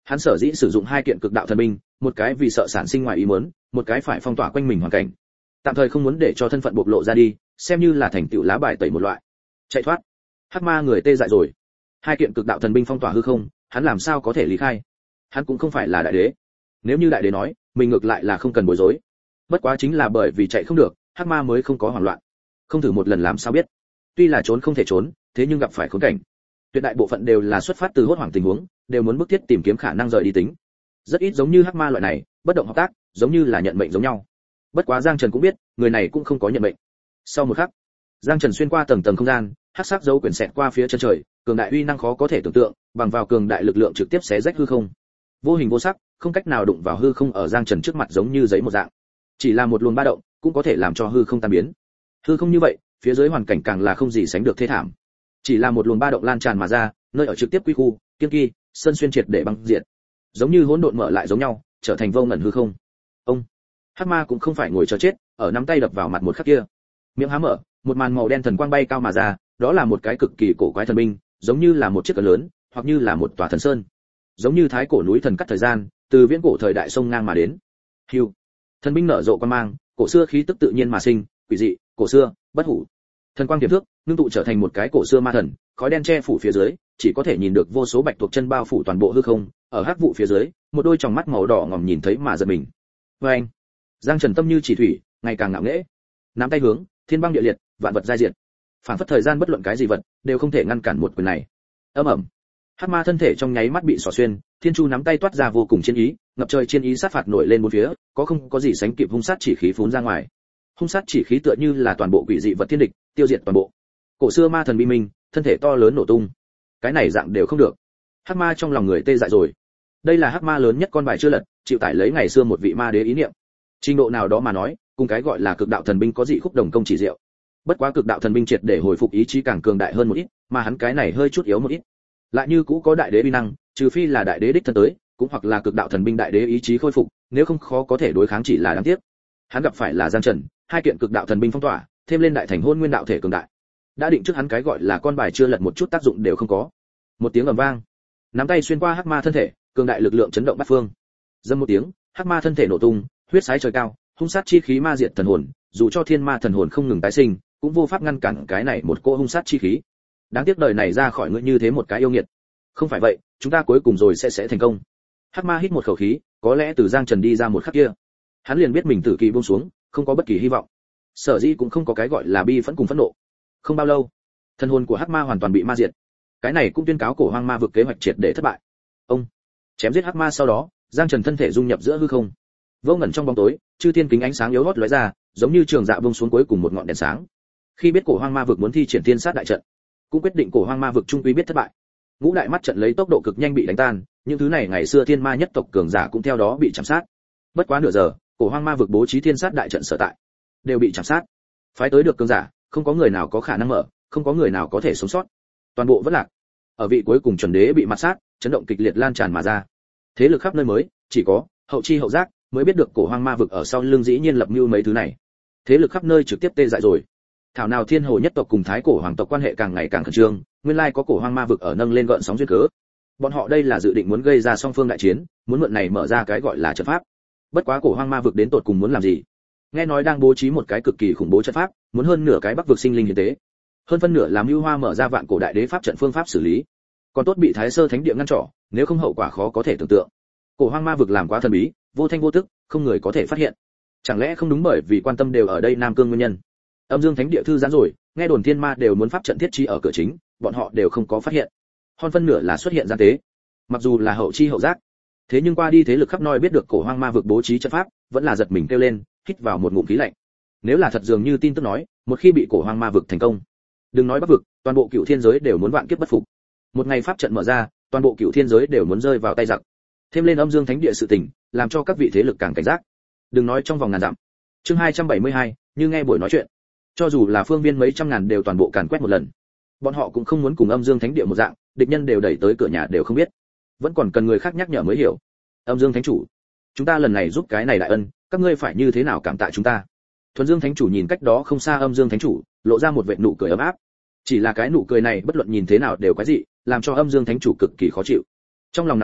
Hắn sở dĩ sử dụng hai kiện cực đạo thần binh, một cái vì sợ sản sinh ngoài ý muốn, một cái phải phong tỏa quanh mình hoàn cảnh, tạm thời không muốn để cho thân phận bộc lộ ra đi, xem như là thành tựu lá bài tẩy một loại. Chạy thoát. Hắc ma người tê dại rồi. Hai kiện cực đạo thần binh phong tỏa hư không, hắn làm sao có thể lý khai? Hắn cũng không phải là đại đế. Nếu như đại đế nói, mình ngược lại là không cần bối rối. Bất quá chính là bởi vì chạy không được, Hắc ma mới không có hoảng loạn. Không thử một lần làm sao biết? Tuy là trốn không thể trốn, thế nhưng gặp phải khốn cảnh, tuyệt đại bộ phận đều là xuất phát từ hốt hoảng tình huống, đều muốn bức thiết tìm kiếm khả năng rời đi tính. Rất ít giống như Hắc ma loại này, bất động hợp tác, giống như là nhận mệnh giống nhau. Bất quá Giang Trần cũng biết, người này cũng không có nhận mệnh. Sau một khắc, Giang Trần xuyên qua tầng tầng không gian, hắc sắc dấu quyển xẹt qua phía chân trời, cường đại uy năng khó có thể tưởng tượng, bằng vào cường đại lực lượng trực tiếp xé rách hư không. Vô hình vô sắc, không cách nào đụng vào hư không ở Giang Trần trước mặt giống như giấy một dạng. Chỉ là một luồng ba động, cũng có thể làm cho hư không tan biến. Hư không như vậy, phía dưới hoàn cảnh càng là không gì sánh được thê thảm. Chỉ là một luồng ba động lan tràn mà ra, nơi ở trực tiếp quy khu, kiên kỳ, sơn xuyên triệt để băng diệt. Giống như hỗn độn mở lại giống nhau, trở thành vô ngần hư không. Ông Hắc ma cũng không phải ngồi chờ chết, ở nắm tay đập vào mặt một khắc kia, miệng há mở, một màn màu đen thần quang bay cao mà ra, đó là một cái cực kỳ cổ quái thần binh, giống như là một chiếc cờ lớn, hoặc như là một tòa thần sơn, giống như thái cổ núi thần cắt thời gian, từ viễn cổ thời đại sông ngang mà đến. Hưu, thần binh nở rộ quang mang, cổ xưa khí tức tự nhiên mà sinh, quỷ dị, cổ xưa, bất hủ. Thần quang tiềm thước, ngưng tụ trở thành một cái cổ xưa ma thần, khói đen che phủ phía dưới, chỉ có thể nhìn được vô số bạch tuộc chân bao phủ toàn bộ hư không, ở hắc vụ phía dưới, một đôi tròng mắt màu đỏ ngòm nhìn thấy mà giật mình. Và anh, Giang Trần tâm như chỉ thủy, ngày càng ngạo nghễ. Nắm tay hướng, thiên băng địa liệt, vạn vật giai diệt. Phản phất thời gian bất luận cái gì vật, đều không thể ngăn cản một quyền này. Ầm ầm. Hắc ma thân thể trong nháy mắt bị xỏ xuyên, thiên chu nắm tay toát ra vô cùng chiến ý, ngập trời chiến ý sát phạt nổi lên bốn phía, có không có gì sánh kịp hung sát chỉ khí phún ra ngoài. Hung sát chỉ khí tựa như là toàn bộ quỷ dị vật thiên địch, tiêu diệt toàn bộ. Cổ xưa ma thần bi minh, thân thể to lớn nổ tung. Cái này dạng đều không được. Hắc ma trong lòng người tê dại rồi. Đây là hắc ma lớn nhất con bài chưa lật, chịu tải lấy ngày xưa một vị ma đế ý niệm. Trình độ nào đó mà nói, cùng cái gọi là cực đạo thần binh có dị khúc đồng công chỉ diệu. Bất quá cực đạo thần binh triệt để hồi phục ý chí càng cường đại hơn một ít, mà hắn cái này hơi chút yếu một ít. Lại như cũ có đại đế uy năng, trừ phi là đại đế đích thân tới, cũng hoặc là cực đạo thần binh đại đế ý chí khôi phục, nếu không khó có thể đối kháng chỉ là đáng tiếc. Hắn gặp phải là Giang Trần, hai kiện cực đạo thần binh phong tỏa, thêm lên đại thành hôn nguyên đạo thể cường đại. Đã định trước hắn cái gọi là con bài chưa lật một chút tác dụng đều không có. Một tiếng ầm vang, nắm tay xuyên qua hắc ma thân thể, cường đại lực lượng chấn động bát phương. Dâm một tiếng, hắc ma thân thể nổ tung, huyết sái trời cao, hung sát chi khí ma diệt thần hồn, dù cho thiên ma thần hồn không ngừng tái sinh, cũng vô pháp ngăn cản cái này một cỗ hung sát chi khí. Đáng tiếc đời này ra khỏi ngươi như thế một cái yêu nghiệt. Không phải vậy, chúng ta cuối cùng rồi sẽ sẽ thành công. Hắc ma hít một khẩu khí, có lẽ từ Giang Trần đi ra một khắc kia, hắn liền biết mình tử kỳ buông xuống, không có bất kỳ hy vọng. Sở dĩ cũng không có cái gọi là bi phẫn cùng phẫn nộ. Không bao lâu, thần hồn của hắc ma hoàn toàn bị ma diệt. Cái này cũng tuyên cáo cổ hoang ma vực kế hoạch triệt để thất bại. Ông chém giết hắc ma sau đó, Giang Trần thân thể dung nhập giữa hư không. Vô ngẩn trong bóng tối, chư thiên kính ánh sáng yếu hót lóe ra, giống như trường dạ buông xuống cuối cùng một ngọn đèn sáng. Khi biết cổ hoang ma vực muốn thi triển thiên sát đại trận, cũng quyết định cổ hoang ma vực trung quy biết thất bại. Ngũ đại mắt trận lấy tốc độ cực nhanh bị đánh tan, những thứ này ngày xưa thiên ma nhất tộc cường giả cũng theo đó bị chạm sát. Bất quá nửa giờ, cổ hoang ma vực bố trí thiên sát đại trận sở tại, đều bị chạm sát. Phái tới được cường giả, không có người nào có khả năng mở, không có người nào có thể sống sót. Toàn bộ vẫn lạc. Ở vị cuối cùng chuẩn đế bị mặt sát, chấn động kịch liệt lan tràn mà ra. Thế lực khắp nơi mới, chỉ có hậu chi hậu giác mới biết được cổ hoang ma vực ở sau lưng dĩ nhiên lập mưu mấy thứ này. Thế lực khắp nơi trực tiếp tê dại rồi. Thảo nào thiên hồ nhất tộc cùng thái cổ hoàng tộc quan hệ càng ngày càng khẩn trương, nguyên lai có cổ hoang ma vực ở nâng lên gợn sóng duyên cớ. Bọn họ đây là dự định muốn gây ra song phương đại chiến, muốn mượn này mở ra cái gọi là trận pháp. Bất quá cổ hoang ma vực đến tột cùng muốn làm gì? Nghe nói đang bố trí một cái cực kỳ khủng bố trận pháp, muốn hơn nửa cái bắc vực sinh linh hiến tế. Hơn phân nửa làm ưu hoa mở ra vạn cổ đại đế pháp trận phương pháp xử lý. Còn tốt bị thái sơ thánh địa ngăn trở, nếu không hậu quả khó có thể tưởng tượng. Cổ hoang ma vực làm quá thần bí, vô thanh vô tức, không người có thể phát hiện. Chẳng lẽ không đúng bởi vì quan tâm đều ở đây Nam Cương nguyên nhân? Âm Dương Thánh địa thư giãn rồi, nghe đồn thiên ma đều muốn pháp trận thiết trí ở cửa chính, bọn họ đều không có phát hiện. Hơn phân nửa là xuất hiện gian tế. Mặc dù là hậu chi hậu giác, thế nhưng qua đi thế lực khắp nơi biết được cổ hoang ma vực bố trí trận pháp, vẫn là giật mình kêu lên, hít vào một ngụm khí lạnh. Nếu là thật dường như tin tức nói, một khi bị cổ hoang ma vực thành công, đừng nói bắc vực, toàn bộ cựu thiên giới đều muốn vạn kiếp bất phục. Một ngày pháp trận mở ra, toàn bộ cựu thiên giới đều muốn rơi vào tay giặc. Thêm lên Âm Dương Thánh địa sự tình, làm cho các vị thế lực càng cảnh giác. Đừng nói trong vòng ngàn dặm. Chương hai trăm bảy mươi hai, như nghe buổi nói chuyện. Cho dù là phương viên mấy trăm ngàn đều toàn bộ càn quét một lần. Bọn họ cũng không muốn cùng Âm Dương Thánh địa một dạng, địch nhân đều đẩy tới cửa nhà đều không biết. Vẫn còn cần người khác nhắc nhở mới hiểu. Âm Dương Thánh chủ, chúng ta lần này giúp cái này đại ân, các ngươi phải như thế nào cảm tạ chúng ta? Thuần Dương Thánh chủ nhìn cách đó không xa Âm Dương Thánh chủ, lộ ra một vệt nụ cười ấm áp. Chỉ là cái nụ cười này bất luận nhìn thế nào đều quái dị, làm cho Âm Dương Thánh chủ cực kỳ khó chịu. Trong lòng nặng nề,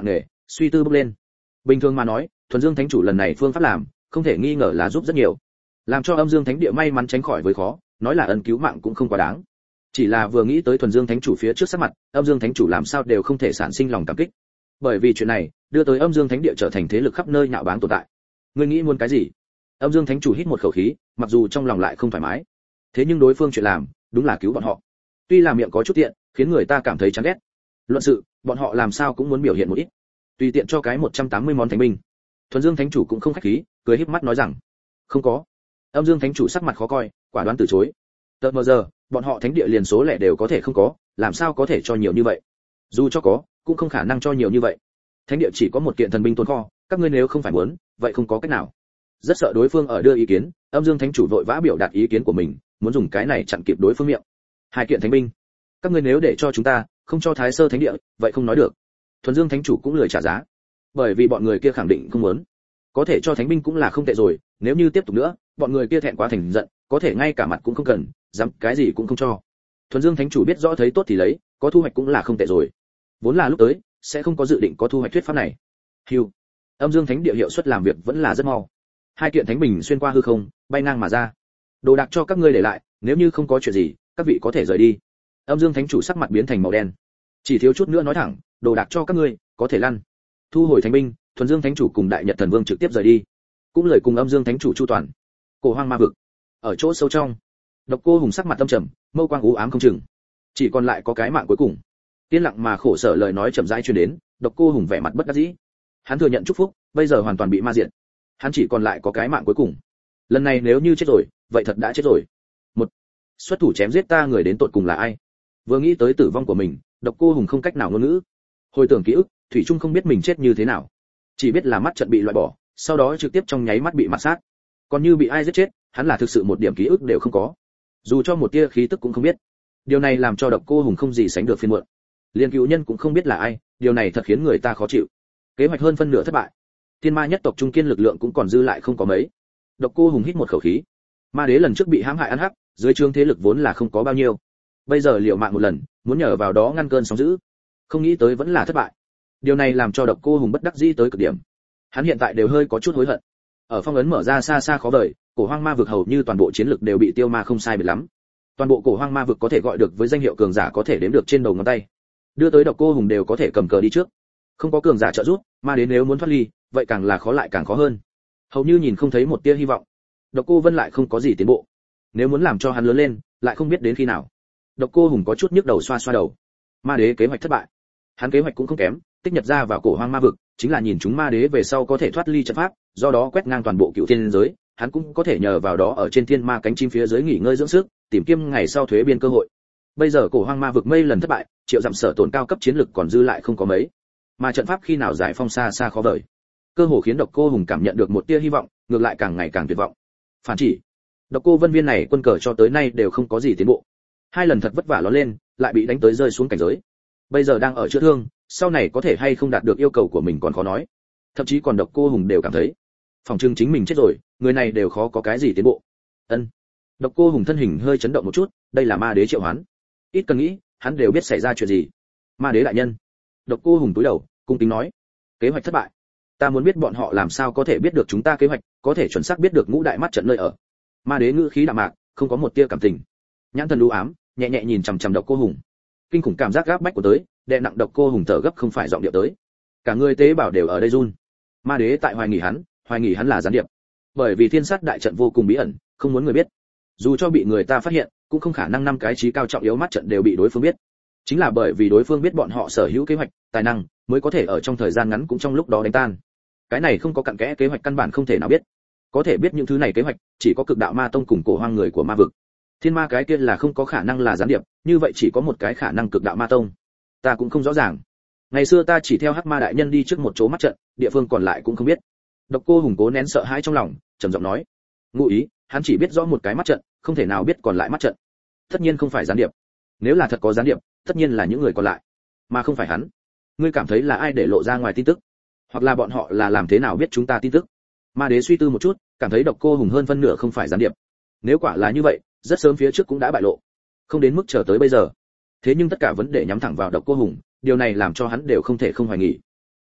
suy tư bốc lên. Bình thường mà nói, thuần dương thánh chủ lần này phương pháp làm, không thể nghi ngờ là giúp rất nhiều, làm cho âm dương thánh địa may mắn tránh khỏi với khó, nói là ân cứu mạng cũng không quá đáng. Chỉ là vừa nghĩ tới thuần dương thánh chủ phía trước sắc mặt, âm dương thánh chủ làm sao đều không thể sản sinh lòng cảm kích. Bởi vì chuyện này, đưa tới âm dương thánh địa trở thành thế lực khắp nơi nhạo báng tồn tại. Ngươi nghĩ muốn cái gì? Âm dương thánh chủ hít một khẩu khí, mặc dù trong lòng lại không thoải mái. Thế nhưng đối phương chuyện làm, đúng là cứu bọn họ. Tuy là miệng có chút tiện, khiến người ta cảm thấy chán ghét. Luận sự, bọn họ làm sao cũng muốn biểu hiện một ít. Tùy tiện cho cái một trăm tám mươi món thánh binh. Thuần Dương thánh chủ cũng không khách khí, cười híp mắt nói rằng, không có. Âm Dương thánh chủ sắc mặt khó coi, quả đoán từ chối. Tờ mờ giờ, bọn họ thánh địa liền số lẻ đều có thể không có, làm sao có thể cho nhiều như vậy? Dù cho có, cũng không khả năng cho nhiều như vậy. Thánh địa chỉ có một kiện thần binh tồn kho, các ngươi nếu không phải muốn, vậy không có cách nào. Rất sợ đối phương ở đưa ý kiến, Âm Dương thánh chủ vội vã biểu đạt ý kiến của mình, muốn dùng cái này chặn kịp đối phương miệng. Hai kiện thánh binh, các ngươi nếu để cho chúng ta, không cho Thái Sơ thánh địa, vậy không nói được. Thuần Dương thánh chủ cũng lười trả giá, bởi vì bọn người kia khẳng định không muốn. Có thể cho thánh binh cũng là không tệ rồi, nếu như tiếp tục nữa, bọn người kia thẹn quá thành giận, có thể ngay cả mặt cũng không cần, dám cái gì cũng không cho. Thuần Dương thánh chủ biết rõ thấy tốt thì lấy, có thu hoạch cũng là không tệ rồi. Vốn là lúc tới, sẽ không có dự định có thu hoạch thuyết pháp này. Hưu. Âm Dương thánh địa hiệu suất làm việc vẫn là rất mau. Hai kiện thánh bình xuyên qua hư không, bay ngang mà ra. Đồ đạc cho các ngươi để lại, nếu như không có chuyện gì, các vị có thể rời đi. Âm Dương thánh chủ sắc mặt biến thành màu đen. Chỉ thiếu chút nữa nói thẳng, đồ đạc cho các ngươi, có thể lăn. Thu hồi thánh binh, Thuần Dương thánh chủ cùng Đại Nhật thần vương trực tiếp rời đi. Cũng lời cùng Âm Dương thánh chủ chu toàn. Cổ Hoang Ma vực, ở chỗ sâu trong, Độc Cô Hùng sắc mặt tâm trầm, mâu quang u ám không chừng. Chỉ còn lại có cái mạng cuối cùng. Tiên lặng mà khổ sở lời nói chậm rãi truyền đến, Độc Cô Hùng vẻ mặt bất đắc dĩ. Hắn thừa nhận chúc phúc, bây giờ hoàn toàn bị ma diệt. Hắn chỉ còn lại có cái mạng cuối cùng. Lần này nếu như chết rồi, vậy thật đã chết rồi. Một, xuất thủ chém giết ta người đến tột cùng là ai? Vừa nghĩ tới tử vong của mình, Độc Cô Hùng không cách nào ngôn ngữ. Hồi tưởng ký ức, thủy chung không biết mình chết như thế nào, chỉ biết là mắt trận bị loại bỏ, sau đó trực tiếp trong nháy mắt bị mạt sát. Còn như bị ai giết chết, hắn là thực sự một điểm ký ức đều không có, dù cho một tia khí tức cũng không biết. Điều này làm cho Độc Cô Hùng không gì sánh được phiền muộn. Liên cựu nhân cũng không biết là ai, điều này thật khiến người ta khó chịu. Kế hoạch hơn phân nửa thất bại, thiên ma nhất tộc trung kiên lực lượng cũng còn dư lại không có mấy. Độc Cô Hùng hít một khẩu khí. Ma đế lần trước bị hãm hại ăn hắc, dưới trướng thế lực vốn là không có bao nhiêu, bây giờ liều mạng một lần, muốn nhờ vào đó ngăn cơn sóng dữ, không nghĩ tới vẫn là thất bại. Điều này làm cho Độc Cô Hùng bất đắc dĩ tới cực điểm. Hắn hiện tại đều hơi có chút hối hận. Ở phong ấn mở ra xa xa khó vời, Cổ Hoang Ma vực hầu như toàn bộ chiến lực đều bị tiêu ma không sai biệt lắm. Toàn bộ Cổ Hoang Ma vực có thể gọi được với danh hiệu cường giả có thể đếm được trên đầu ngón tay. Đưa tới Độc Cô Hùng đều có thể cầm cờ đi trước. Không có cường giả trợ giúp, ma đến nếu muốn thoát ly, vậy càng là khó lại càng khó hơn. Hầu như nhìn không thấy một tia hy vọng. Độc Cô Vân lại không có gì tiến bộ. Nếu muốn làm cho hắn lớn lên, lại không biết đến khi nào. Độc Cô Hùng có chút nhức đầu xoa xoa đầu. Ma đế kế hoạch thất bại. Hắn kế hoạch cũng không kém, tích nhập ra vào Cổ Hoang Ma vực, chính là nhìn chúng ma đế về sau có thể thoát ly trận pháp, do đó quét ngang toàn bộ cựu thiên giới, hắn cũng có thể nhờ vào đó ở trên thiên ma cánh chim phía dưới nghỉ ngơi dưỡng sức, tìm kiếm ngày sau thuế biên cơ hội. Bây giờ Cổ Hoang Ma vực mây lần thất bại, triệu dặm sở tổn cao cấp chiến lực còn dư lại không có mấy, mà trận pháp khi nào giải phong xa xa khó vời. Cơ hồ khiến Độc Cô Hùng cảm nhận được một tia hy vọng, ngược lại càng ngày càng tuyệt vọng. Phản chỉ, Độc Cô Vân viên này quân cờ cho tới nay đều không có gì tiến bộ. Hai lần thật vất vả ló lên, lại bị đánh tới rơi xuống cảnh giới. Bây giờ đang ở chữa thương, sau này có thể hay không đạt được yêu cầu của mình còn khó nói. Thậm chí còn Độc Cô Hùng đều cảm thấy, phòng trưng chính mình chết rồi, người này đều khó có cái gì tiến bộ. Ân. Độc Cô Hùng thân hình hơi chấn động một chút, đây là ma đế triệu hoán. Ít cần nghĩ, hắn đều biết xảy ra chuyện gì. Ma đế đại nhân. Độc Cô Hùng cúi đầu, cung kính nói, kế hoạch thất bại. Ta muốn biết bọn họ làm sao có thể biết được chúng ta kế hoạch, có thể chuẩn xác biết được ngũ đại mắt trận nơi ở. Ma đế ngữ khí đạm mạc, không có một tia cảm tình. Nhãn thần u ám, nhẹ nhẹ nhìn chằm chằm Độc Cô Hùng. Kinh khủng cảm giác gáp bách của tới, đè nặng Độc Cô Hùng thở gấp không phải giọng điệu tới. Cả người tế bào đều ở đây run. Ma đế tại hoài nghi hắn, hoài nghi hắn là gián điệp. Bởi vì thiên sát đại trận vô cùng bí ẩn, không muốn người biết. Dù cho bị người ta phát hiện, cũng không khả năng năm cái chí cao trọng yếu mắt trận đều bị đối phương biết. Chính là bởi vì đối phương biết bọn họ sở hữu kế hoạch, tài năng, mới có thể ở trong thời gian ngắn cũng trong lúc đó đánh tan. Cái này không có cặn kẽ kế hoạch căn bản không thể nào biết. Có thể biết những thứ này kế hoạch, chỉ có Cực Đạo Ma Tông cùng Cổ Hoang người của ma vực. Thiên ma cái kia là không có khả năng là gián điệp, như vậy chỉ có một cái khả năng Cực Đạo Ma Tông. Ta cũng không rõ ràng. Ngày xưa ta chỉ theo Hắc Ma đại nhân đi trước một chỗ mắt trận, địa phương còn lại cũng không biết. Độc Cô Hùng cố nén sợ hãi trong lòng, trầm giọng nói, ngụ ý, hắn chỉ biết rõ một cái mắt trận, không thể nào biết còn lại mắt trận. Tất nhiên không phải gián điệp. Nếu là thật có gián điệp, tất nhiên là những người còn lại, mà không phải hắn. Ngươi cảm thấy là ai để lộ ra ngoài tin tức, hoặc là bọn họ là làm thế nào biết chúng ta tin tức? Ma đế suy tư một chút, cảm thấy Độc Cô Hùng hơn phân nửa không phải gián điệp. Nếu quả là như vậy, rất sớm phía trước cũng đã bại lộ, không đến mức chờ tới bây giờ. Thế nhưng tất cả vấn đề nhắm thẳng vào Độc Cô Hùng, điều này làm cho hắn đều không thể không hoài nghi.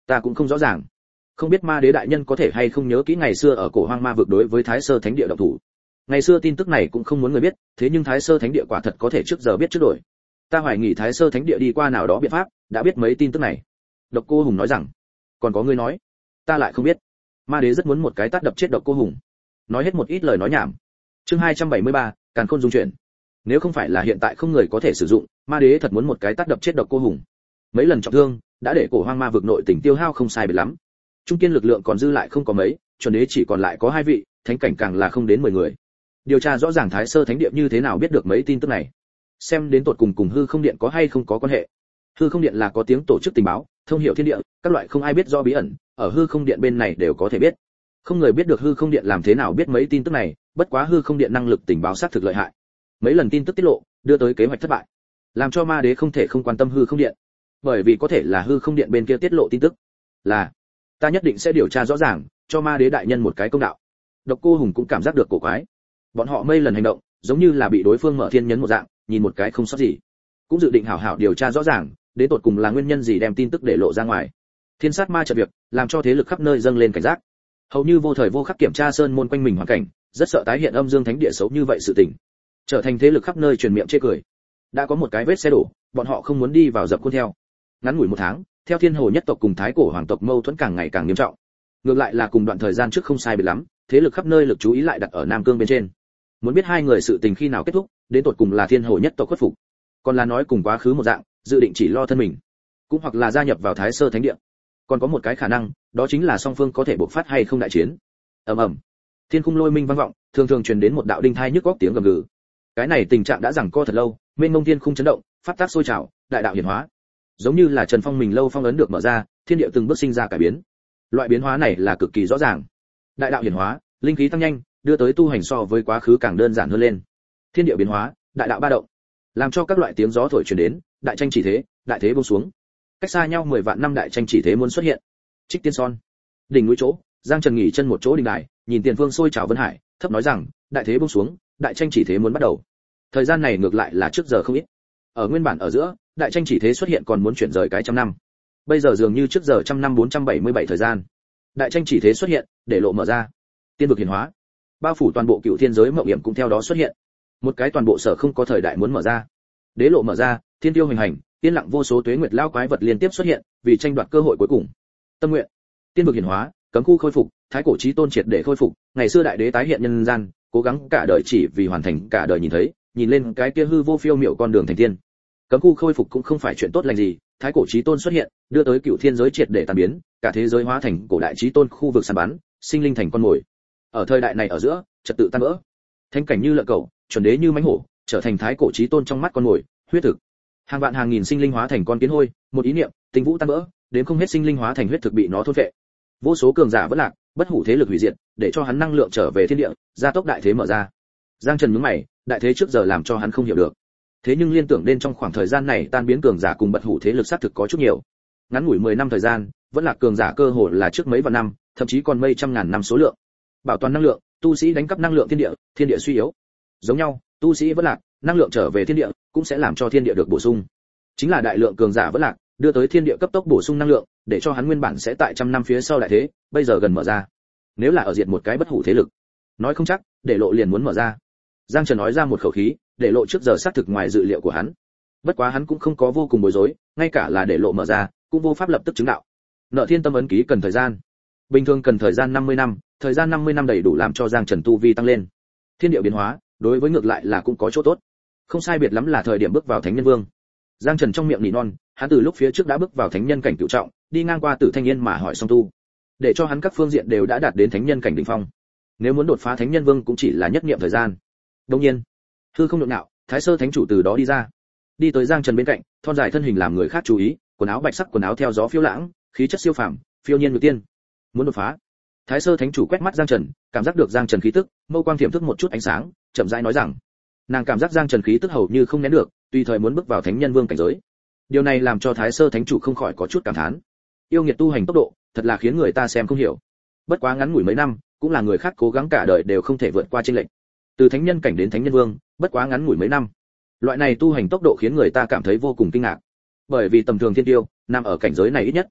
Ta cũng không rõ ràng, không biết ma đế đại nhân có thể hay không nhớ kỹ ngày xưa ở cổ hoang ma vực đối với thái sơ thánh địa động thủ. Ngày xưa tin tức này cũng không muốn người biết, thế nhưng thái sơ thánh địa quả thật có thể trước giờ biết trước đổi. Ta hoài nghi thái sơ thánh địa đi qua nào đó biện pháp đã biết mấy tin tức này. Độc Cô Hùng nói rằng, còn có người nói, ta lại không biết. Ma đế rất muốn một cái tát đập chết Độc Cô Hùng. Nói hết một ít lời nói nhảm. Chương hai trăm bảy mươi ba, Càn Khôn dung chuyển. Nếu không phải là hiện tại không người có thể sử dụng, ma đế thật muốn một cái tát đập chết Độc Cô Hùng. Mấy lần trọng thương đã để cổ hoang ma vực nội tình tiêu hao không sai biệt lắm. Trung kiên lực lượng còn dư lại không có mấy, chuẩn đế chỉ còn lại có hai vị, thánh cảnh càng là không đến mười người. Điều tra rõ ràng thái sơ thánh địa như thế nào biết được mấy tin tức này, xem đến tột cùng cùng hư không điện có hay không có quan hệ. Hư không điện là có tiếng tổ chức tình báo, thông hiểu thiên địa, các loại không ai biết do bí ẩn, ở hư không điện bên này đều có thể biết. Không người biết được hư không điện làm thế nào biết mấy tin tức này, bất quá hư không điện năng lực tình báo xác thực lợi hại. Mấy lần tin tức tiết lộ, đưa tới kế hoạch thất bại, làm cho ma đế không thể không quan tâm hư không điện, bởi vì có thể là hư không điện bên kia tiết lộ tin tức. Là, ta nhất định sẽ điều tra rõ ràng, cho ma đế đại nhân một cái công đạo. Độc Cô Hùng cũng cảm giác được cổ quái. Bọn họ mấy lần hành động, giống như là bị đối phương mở thiên nhấn một dạng, nhìn một cái không sót gì. Cũng dự định hảo hảo điều tra rõ ràng, đến tột cùng là nguyên nhân gì đem tin tức để lộ ra ngoài. Thiên sát ma trợ việc, làm cho thế lực khắp nơi dâng lên cảnh giác. Hầu như vô thời vô khắc kiểm tra sơn môn quanh mình hoàn cảnh, rất sợ tái hiện âm dương thánh địa xấu như vậy sự tình, trở thành thế lực khắp nơi truyền miệng chê cười. Đã có một cái vết xe đổ, bọn họ không muốn đi vào dập khuôn theo. Ngắn ngủi một tháng, theo Thiên Hồ nhất tộc cùng Thái Cổ hoàng tộc mâu thuẫn càng ngày càng nghiêm trọng. Ngược lại là cùng đoạn thời gian trước không sai biệt lắm, thế lực khắp nơi lực chú ý lại đặt ở Nam Cương bên trên. Muốn biết hai người sự tình khi nào kết thúc, đến tột cùng là Thiên Hồ nhất tộc khuất phục, còn là nói cùng quá khứ một dạng, dự định chỉ lo thân mình, cũng hoặc là gia nhập vào Thái Sơ thánh địa. Còn có một cái khả năng, đó chính là song phương có thể bộc phát hay không đại chiến. Ầm ầm, thiên khung lôi minh vang vọng, thường thường truyền đến một đạo đinh thai nhức góc tiếng gầm gừ. Cái này tình trạng đã giằng co thật lâu, mênh mông thiên khung chấn động, pháp tác sôi trào, đại đạo hiển hóa. Giống như là Trần Phong mình lâu phong ấn được mở ra, thiên địa từng bước sinh ra cải biến. Loại biến hóa này là cực kỳ rõ ràng. Đại đạo hiển hóa, linh khí tăng nhanh, đưa tới tu hành so với quá khứ càng đơn giản hơn lên. Thiên địa biến hóa, đại đạo ba động, làm cho các loại tiếng gió thổi truyền đến, đại tranh chỉ thế, đại thế buông xuống. Cách xa nhau mười vạn năm đại tranh chỉ thế muốn xuất hiện. Trích Tiên Son, đỉnh núi chỗ, Giang Trần nghỉ chân một chỗ đình đài, nhìn tiền phương sôi trào vân hải, thấp nói rằng, đại thế buông xuống, đại tranh chỉ thế muốn bắt đầu. Thời gian này ngược lại là trước giờ không ít. Ở nguyên bản ở giữa, đại tranh chỉ thế xuất hiện còn muốn chuyển rời cái trăm năm. Bây giờ dường như trước giờ trăm năm bốn trăm bảy mươi bảy thời gian. Đại tranh chỉ thế xuất hiện, để lộ mở ra. Tiên vực hiển hóa, bao phủ toàn bộ cựu thiên giới mộng hiểm cũng theo đó xuất hiện. Một cái toàn bộ sở không có thời đại muốn mở ra. Đế lộ mở ra, thiên tiêu hành hành, yên lặng vô số tuế nguyệt lao quái vật liên tiếp xuất hiện, vì tranh đoạt cơ hội cuối cùng. Tâm nguyện, tiên vực hiển hóa, cấm khu khôi phục, thái cổ chí tôn triệt để khôi phục, ngày xưa đại đế tái hiện nhân gian, cố gắng cả đời chỉ vì hoàn thành cả đời nhìn thấy, nhìn lên cái kia hư vô phiêu miểu con đường thành tiên. Cấm khu khôi phục cũng không phải chuyện tốt lành gì, thái cổ chí tôn xuất hiện, đưa tới cựu thiên giới triệt để tan biến, cả thế giới hóa thành cổ đại chí tôn khu vực săn bắn, sinh linh thành con mồi. Ở thời đại này ở giữa, trật tự tan vỡ. Thánh cảnh như lợn cẩu, chuẩn đế như mãnh hổ, trở thành thái cổ chí tôn trong mắt con mồi, huyết thực. Hàng vạn hàng nghìn sinh linh hóa thành con kiến hôi, một ý niệm, tinh vũ tan vỡ, đến không hết sinh linh hóa thành huyết thực bị nó thôn phệ. Vô số cường giả vẫn lạc, bất hủ thế lực hủy diệt, để cho hắn năng lượng trở về thiên địa, gia tốc đại thế mở ra. Giang Trần nhướng mày, đại thế trước giờ làm cho hắn không hiểu được. Thế nhưng liên tưởng đến trong khoảng thời gian này tan biến cường giả cùng bất hủ thế lực xác thực có chút nhiều. Ngắn ngủi mười năm thời gian, vẫn là cường giả cơ hồ là trước mấy vạn năm, thậm chí còn mấy trăm ngàn năm số lượng. Bảo toàn năng lượng, tu sĩ đánh cắp năng lượng thiên địa, thiên địa suy yếu. Giống nhau, tu sĩ vẫn lạc, năng lượng trở về thiên địa, cũng sẽ làm cho thiên địa được bổ sung. Chính là đại lượng cường giả vẫn lạc, đưa tới thiên địa cấp tốc bổ sung năng lượng, để cho hắn nguyên bản sẽ tại trăm năm phía sau đại thế, bây giờ gần mở ra. Nếu là ở diện một cái bất hủ thế lực, nói không chắc, để lộ liền muốn mở ra. Giang Trần nói ra một khẩu khí, để lộ trước giờ xác thực ngoài dự liệu của hắn. Bất quá hắn cũng không có vô cùng bối rối, ngay cả là để lộ mở ra, cũng vô pháp lập tức chứng đạo. Nợ thiên tâm ấn ký cần thời gian. Bình thường cần thời gian năm mươi năm, thời gian năm mươi năm đầy đủ làm cho Giang Trần tu vi tăng lên. Thiên địa biến hóa, đối với ngược lại là cũng có chỗ tốt. Không sai biệt lắm là thời điểm bước vào Thánh Nhân Vương. Giang Trần trong miệng nỉ non, hắn từ lúc phía trước đã bước vào thánh nhân cảnh cửu trọng, đi ngang qua Tử Thanh Yên mà hỏi song tu, để cho hắn các phương diện đều đã đạt đến thánh nhân cảnh đỉnh phong. Nếu muốn đột phá Thánh Nhân Vương cũng chỉ là nhất niệm thời gian. Đương nhiên, hư không nhộn nhạo, Thái Sơ Thánh chủ từ đó đi ra, đi tới Giang Trần bên cạnh, thon dài thân hình làm người khác chú ý, quần áo bạch sắc quần áo theo gió phiêu lãng, khí chất siêu phàm, phiêu nhiên như tiên. Muốn đột phá. Thái Sơ Thánh chủ quét mắt Giang Trần, cảm giác được Giang Trần khí tức, mâu quang thiểm thức một chút ánh sáng, chậm rãi nói rằng, nàng cảm giác Giang Trần khí tức hầu như không nén được, tùy thời muốn bước vào Thánh Nhân Vương cảnh giới. Điều này làm cho Thái Sơ Thánh chủ không khỏi có chút cảm thán. Yêu nghiệt tu hành tốc độ, thật là khiến người ta xem không hiểu. Bất quá ngắn ngủi mấy năm, cũng là người khác cố gắng cả đời đều không thể vượt qua chênh lệch. Từ thánh nhân cảnh đến thánh nhân vương, bất quá ngắn ngủi mấy năm. Loại này tu hành tốc độ khiến người ta cảm thấy vô cùng kinh ngạc. Bởi vì tầm thường thiên tiêu, nằm ở cảnh giới này ít nhất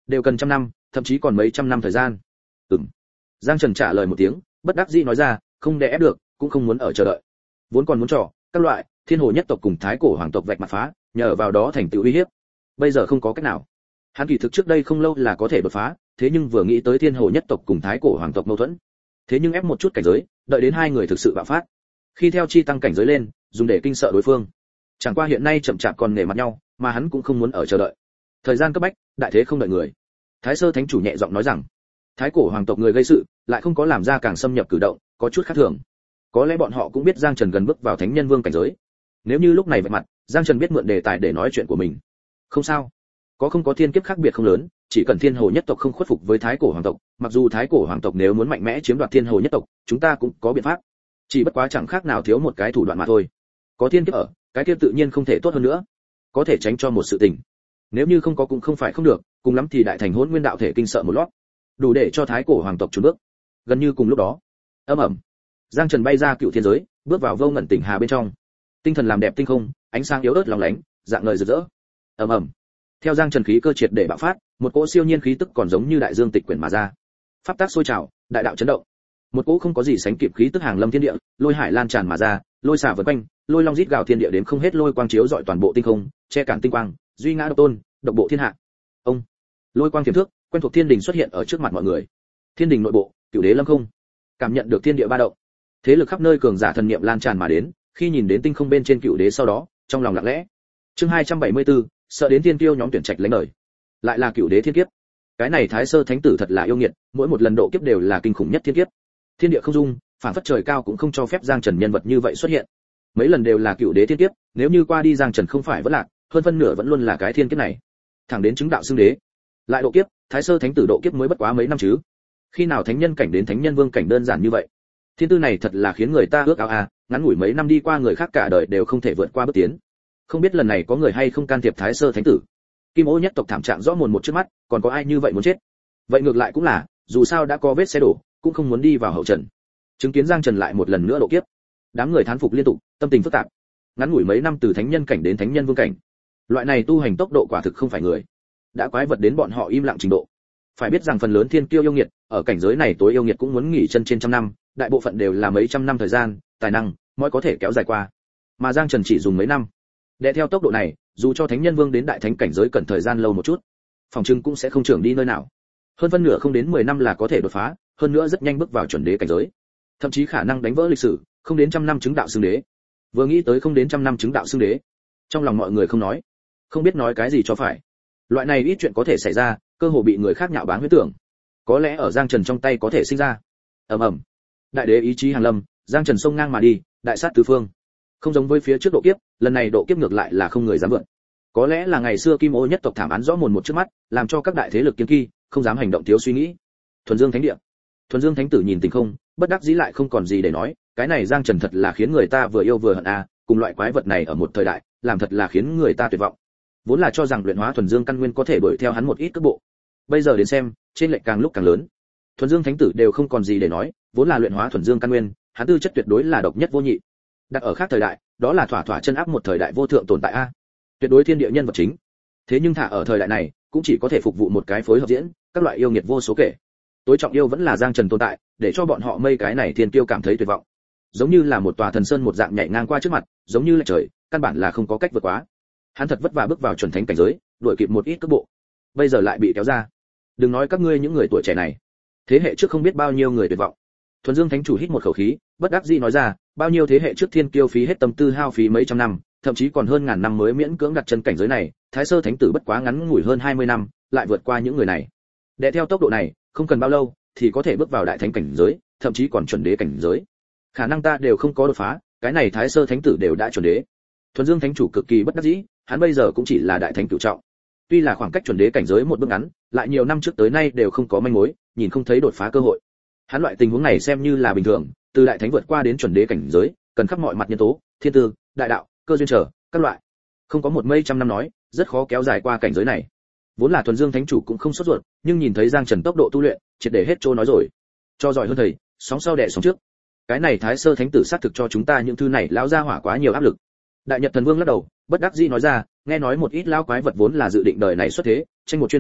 đều cần trăm năm, thậm chí còn mấy trăm năm thời gian. Ừm. Giang Trần trả lời một tiếng, bất đắc dĩ nói ra, không đè ép được, cũng không muốn ở chờ đợi. Vốn còn muốn trò, các loại Thiên Hồ nhất tộc cùng Thái Cổ hoàng tộc vạch mặt phá, nhờ vào đó thành tựu uy hiếp. Bây giờ không có cách nào. Hắn kỳ thực trước đây không lâu là có thể đột phá, thế nhưng vừa nghĩ tới Thiên Hồ nhất tộc cùng Thái Cổ hoàng tộc mâu thuẫn, thế nhưng ép một chút cảnh giới, đợi đến hai người thực sự bạo phát, khi theo chi tăng cảnh giới lên, dùng để kinh sợ đối phương. Chẳng qua hiện nay chậm chạp còn nể mặt nhau, mà hắn cũng không muốn ở chờ đợi. Thời gian cấp bách, đại thế không đợi người. Thái Sơ Thánh chủ nhẹ giọng nói rằng, Thái Cổ hoàng tộc người gây sự, lại không có làm ra càng xâm nhập cử động, có chút khác thường. Có lẽ bọn họ cũng biết Giang Trần gần bước vào Thánh Nhân Vương cảnh giới. Nếu như lúc này vạch mặt, Giang Trần biết mượn đề tài để nói chuyện của mình. Không sao, có không có thiên kiếp khác biệt không lớn, chỉ cần Thiên Hồ nhất tộc không khuất phục với Thái Cổ hoàng tộc, mặc dù Thái Cổ hoàng tộc nếu muốn mạnh mẽ chiếm đoạt Thiên Hồ nhất tộc, chúng ta cũng có biện pháp. Chỉ bất quá chẳng khác nào thiếu một cái thủ đoạn mà thôi. Có thiên kiếp ở, cái kia tự nhiên không thể tốt hơn nữa. Có thể tránh cho một sự tình. Nếu như không có cũng không phải không được, cùng lắm thì đại thành Hỗn Nguyên đạo thể kinh sợ một lót, đủ để cho Thái Cổ hoàng tộc chùn bước. Gần như cùng lúc đó, ầm ầm, Giang Trần bay ra cựu thiên giới, bước vào vô ngẩn tỉnh hà bên trong. Tinh thần làm đẹp tinh không, ánh sáng yếu ớt lóng lánh, dạng ngời rực rỡ. Ầm ầm. Theo Giang Trần khí cơ triệt để bạo phát, một cỗ siêu nhiên khí tức còn giống như đại dương tịch quyển mà ra. Pháp tác sôi trào, đại đạo chấn động. Một cỗ không có gì sánh kịp khí tức hàng lâm thiên địa, lôi hải lan tràn mà ra, lôi xả vần quanh, lôi long rít gào thiên địa đến không hết lôi quang chiếu rọi toàn bộ tinh không, che cản tinh quang, duy ngã độc tôn, độc bộ thiên hạ. Ông, lôi quang tiềm thước, quen thuộc thiên đình xuất hiện ở trước mặt mọi người. Thiên đình nội bộ, cửu đế lâm không, cảm nhận được thiên địa ba động. Thế lực khắp nơi cường giả thần niệm lan tràn mà đến, khi nhìn đến tinh không bên trên cửu đế sau đó, trong lòng lặng lẽ. Chương hai trăm bảy mươi tư, sợ đến thiên kiêu nhóm tuyển trạch lấy đời. Lại là cửu đế thiên kiếp. Cái này Thái Sơ Thánh tử thật là yêu nghiệt, mỗi một lần độ kiếp đều là kinh khủng nhất thiên kiếp. Thiên địa không dung, phản phất trời cao cũng không cho phép Giang Trần nhân vật như vậy xuất hiện. Mấy lần đều là cửu đế thiên kiếp, nếu như qua đi Giang Trần không phải vẫn lạc, hơn phân nửa vẫn luôn là cái thiên kiếp này. Thẳng đến chứng đạo xưng đế, lại độ kiếp, Thái Sơ Thánh tử độ kiếp mới bất quá mấy năm chứ. Khi nào thánh nhân cảnh đến thánh nhân vương cảnh đơn giản như vậy. Thiên tư này thật là khiến người ta ước ao à, ngắn ngủi mấy năm đi qua người khác cả đời đều không thể vượt qua bước tiến. Không biết lần này có người hay không can thiệp Thái Sơ Thánh tử. Kim Ô nhất tộc thảm trạng rõ mồn một trước mắt, còn có ai như vậy muốn chết. Vậy ngược lại cũng là, dù sao đã có vết xe đổ, cũng không muốn đi vào hậu trần. Chứng kiến Giang Trần lại một lần nữa độ kiếp, đám người thán phục liên tục, tâm tình phức tạp. Ngắn ngủi mấy năm từ thánh nhân cảnh đến thánh nhân vương cảnh, loại này tu hành tốc độ quả thực không phải người, đã quái vật đến bọn họ im lặng trình độ. Phải biết rằng phần lớn thiên kiêu yêu nghiệt, ở cảnh giới này tối yêu nghiệt cũng muốn nghỉ chân trên trăm năm, đại bộ phận đều là mấy trăm năm thời gian, tài năng mới có thể kéo dài qua. Mà Giang Trần chỉ dùng mấy năm. Để theo tốc độ này, dù cho thánh nhân vương đến đại thánh cảnh giới cần thời gian lâu một chút, phòng trưng cũng sẽ không trưởng đi nơi nào. Hơn phân nửa không đến mười năm là có thể đột phá, hơn nữa rất nhanh bước vào chuẩn đế cảnh giới. Thậm chí khả năng đánh vỡ lịch sử, không đến trăm năm chứng đạo xưng đế. Vừa nghĩ tới không đến trăm năm chứng đạo xưng đế, trong lòng mọi người không nói, không biết nói cái gì cho phải. Loại này ít chuyện có thể xảy ra, cơ hồ bị người khác nhạo báng huyết tưởng. Có lẽ ở Giang Trần trong tay có thể sinh ra. Ầm ầm. Đại đế ý chí hàng lâm, Giang Trần xông ngang mà đi, đại sát tứ phương. Không giống với phía trước độ kiếp, lần này độ kiếp ngược lại là không người dám vượt. Có lẽ là ngày xưa Kim Ô nhất tộc thảm án rõ mồn một trước mắt, làm cho các đại thế lực kiêng kỵ, không dám hành động thiếu suy nghĩ. Thuần Dương Thánh Địa. Thuần Dương Thánh tử nhìn tình không, bất đắc dĩ lại không còn gì để nói, cái này Giang Trần thật là khiến người ta vừa yêu vừa hận a, à, cùng loại quái vật này ở một thời đại, làm thật là khiến người ta tuyệt vọng. Vốn là cho rằng luyện hóa Thuần Dương căn nguyên có thể đuổi theo hắn một ít cước bộ. Bây giờ đến xem, trên lệch càng lúc càng lớn. Thuần Dương Thánh tử đều không còn gì để nói, vốn là luyện hóa Thuần Dương căn nguyên, hắn tư chất tuyệt đối là độc nhất vô nhị. Đặt ở khác thời đại, đó là thỏa thỏa chân áp một thời đại vô thượng tồn tại a. Tuyệt đối thiên địa nhân vật chính. Thế nhưng thả ở thời đại này, cũng chỉ có thể phục vụ một cái phối hợp diễn, các loại yêu nghiệt vô số kể. Tối trọng yêu vẫn là Giang Trần tồn tại, để cho bọn họ mây cái này thiên tiêu cảm thấy tuyệt vọng. Giống như là một tòa thần sơn một dạng nhảy ngang qua trước mặt, giống như là trời, căn bản là không có cách vượt quá. Hắn thật vất vả bước vào chuẩn thánh cảnh giới, đuổi kịp một ít cước bộ. Bây giờ lại bị kéo ra. Đừng nói các ngươi những người tuổi trẻ này, thế hệ trước không biết bao nhiêu người tuyệt vọng. Thuần Dương Thánh chủ hít một khẩu khí, bất đắc dĩ nói ra, bao nhiêu thế hệ trước thiên kiêu phí hết tâm tư hao phí mấy trăm năm, thậm chí còn hơn ngàn năm mới miễn cưỡng đặt chân cảnh giới này, Thái Sơ Thánh tử bất quá ngắn ngủi hơn hai mươi năm, lại vượt qua những người này. Để theo tốc độ này, không cần bao lâu thì có thể bước vào đại thánh cảnh giới, thậm chí còn chuẩn đế cảnh giới. Khả năng ta đều không có đột phá, cái này Thái Sơ Thánh tử đều đã chuẩn đế. Thuần Dương Thánh chủ cực kỳ bất đắc dĩ, hắn bây giờ cũng chỉ là đại thánh cửu trọng. Tuy là khoảng cách chuẩn đế cảnh giới một bước ngắn, lại nhiều năm trước tới nay đều không có manh mối, nhìn không thấy đột phá cơ hội. Hắn loại tình huống này xem như là bình thường, từ đại thánh vượt qua đến chuẩn đế cảnh giới, cần khắp mọi mặt nhân tố, thiên tư, đại đạo, cơ duyên trở, các loại. Không có một mây trăm năm nói, rất khó kéo dài qua cảnh giới này. Vốn là Thuần Dương Thánh chủ cũng không sốt ruột, nhưng nhìn thấy Giang Trần tốc độ tu luyện, triệt để hết trôi nói rồi. Cho giỏi hơn thầy, sóng sau đè sóng trước. Cái này Thái Sơ Thánh tử xác thực cho chúng ta những thứ này lão gia hỏa quá nhiều áp lực. Đại Nhật Thần Vương lắc đầu, bất đắc dĩ nói ra, nghe nói một ít lão quái vật vốn là dự định đời này xuất thế, tranh một chuyên để lộ,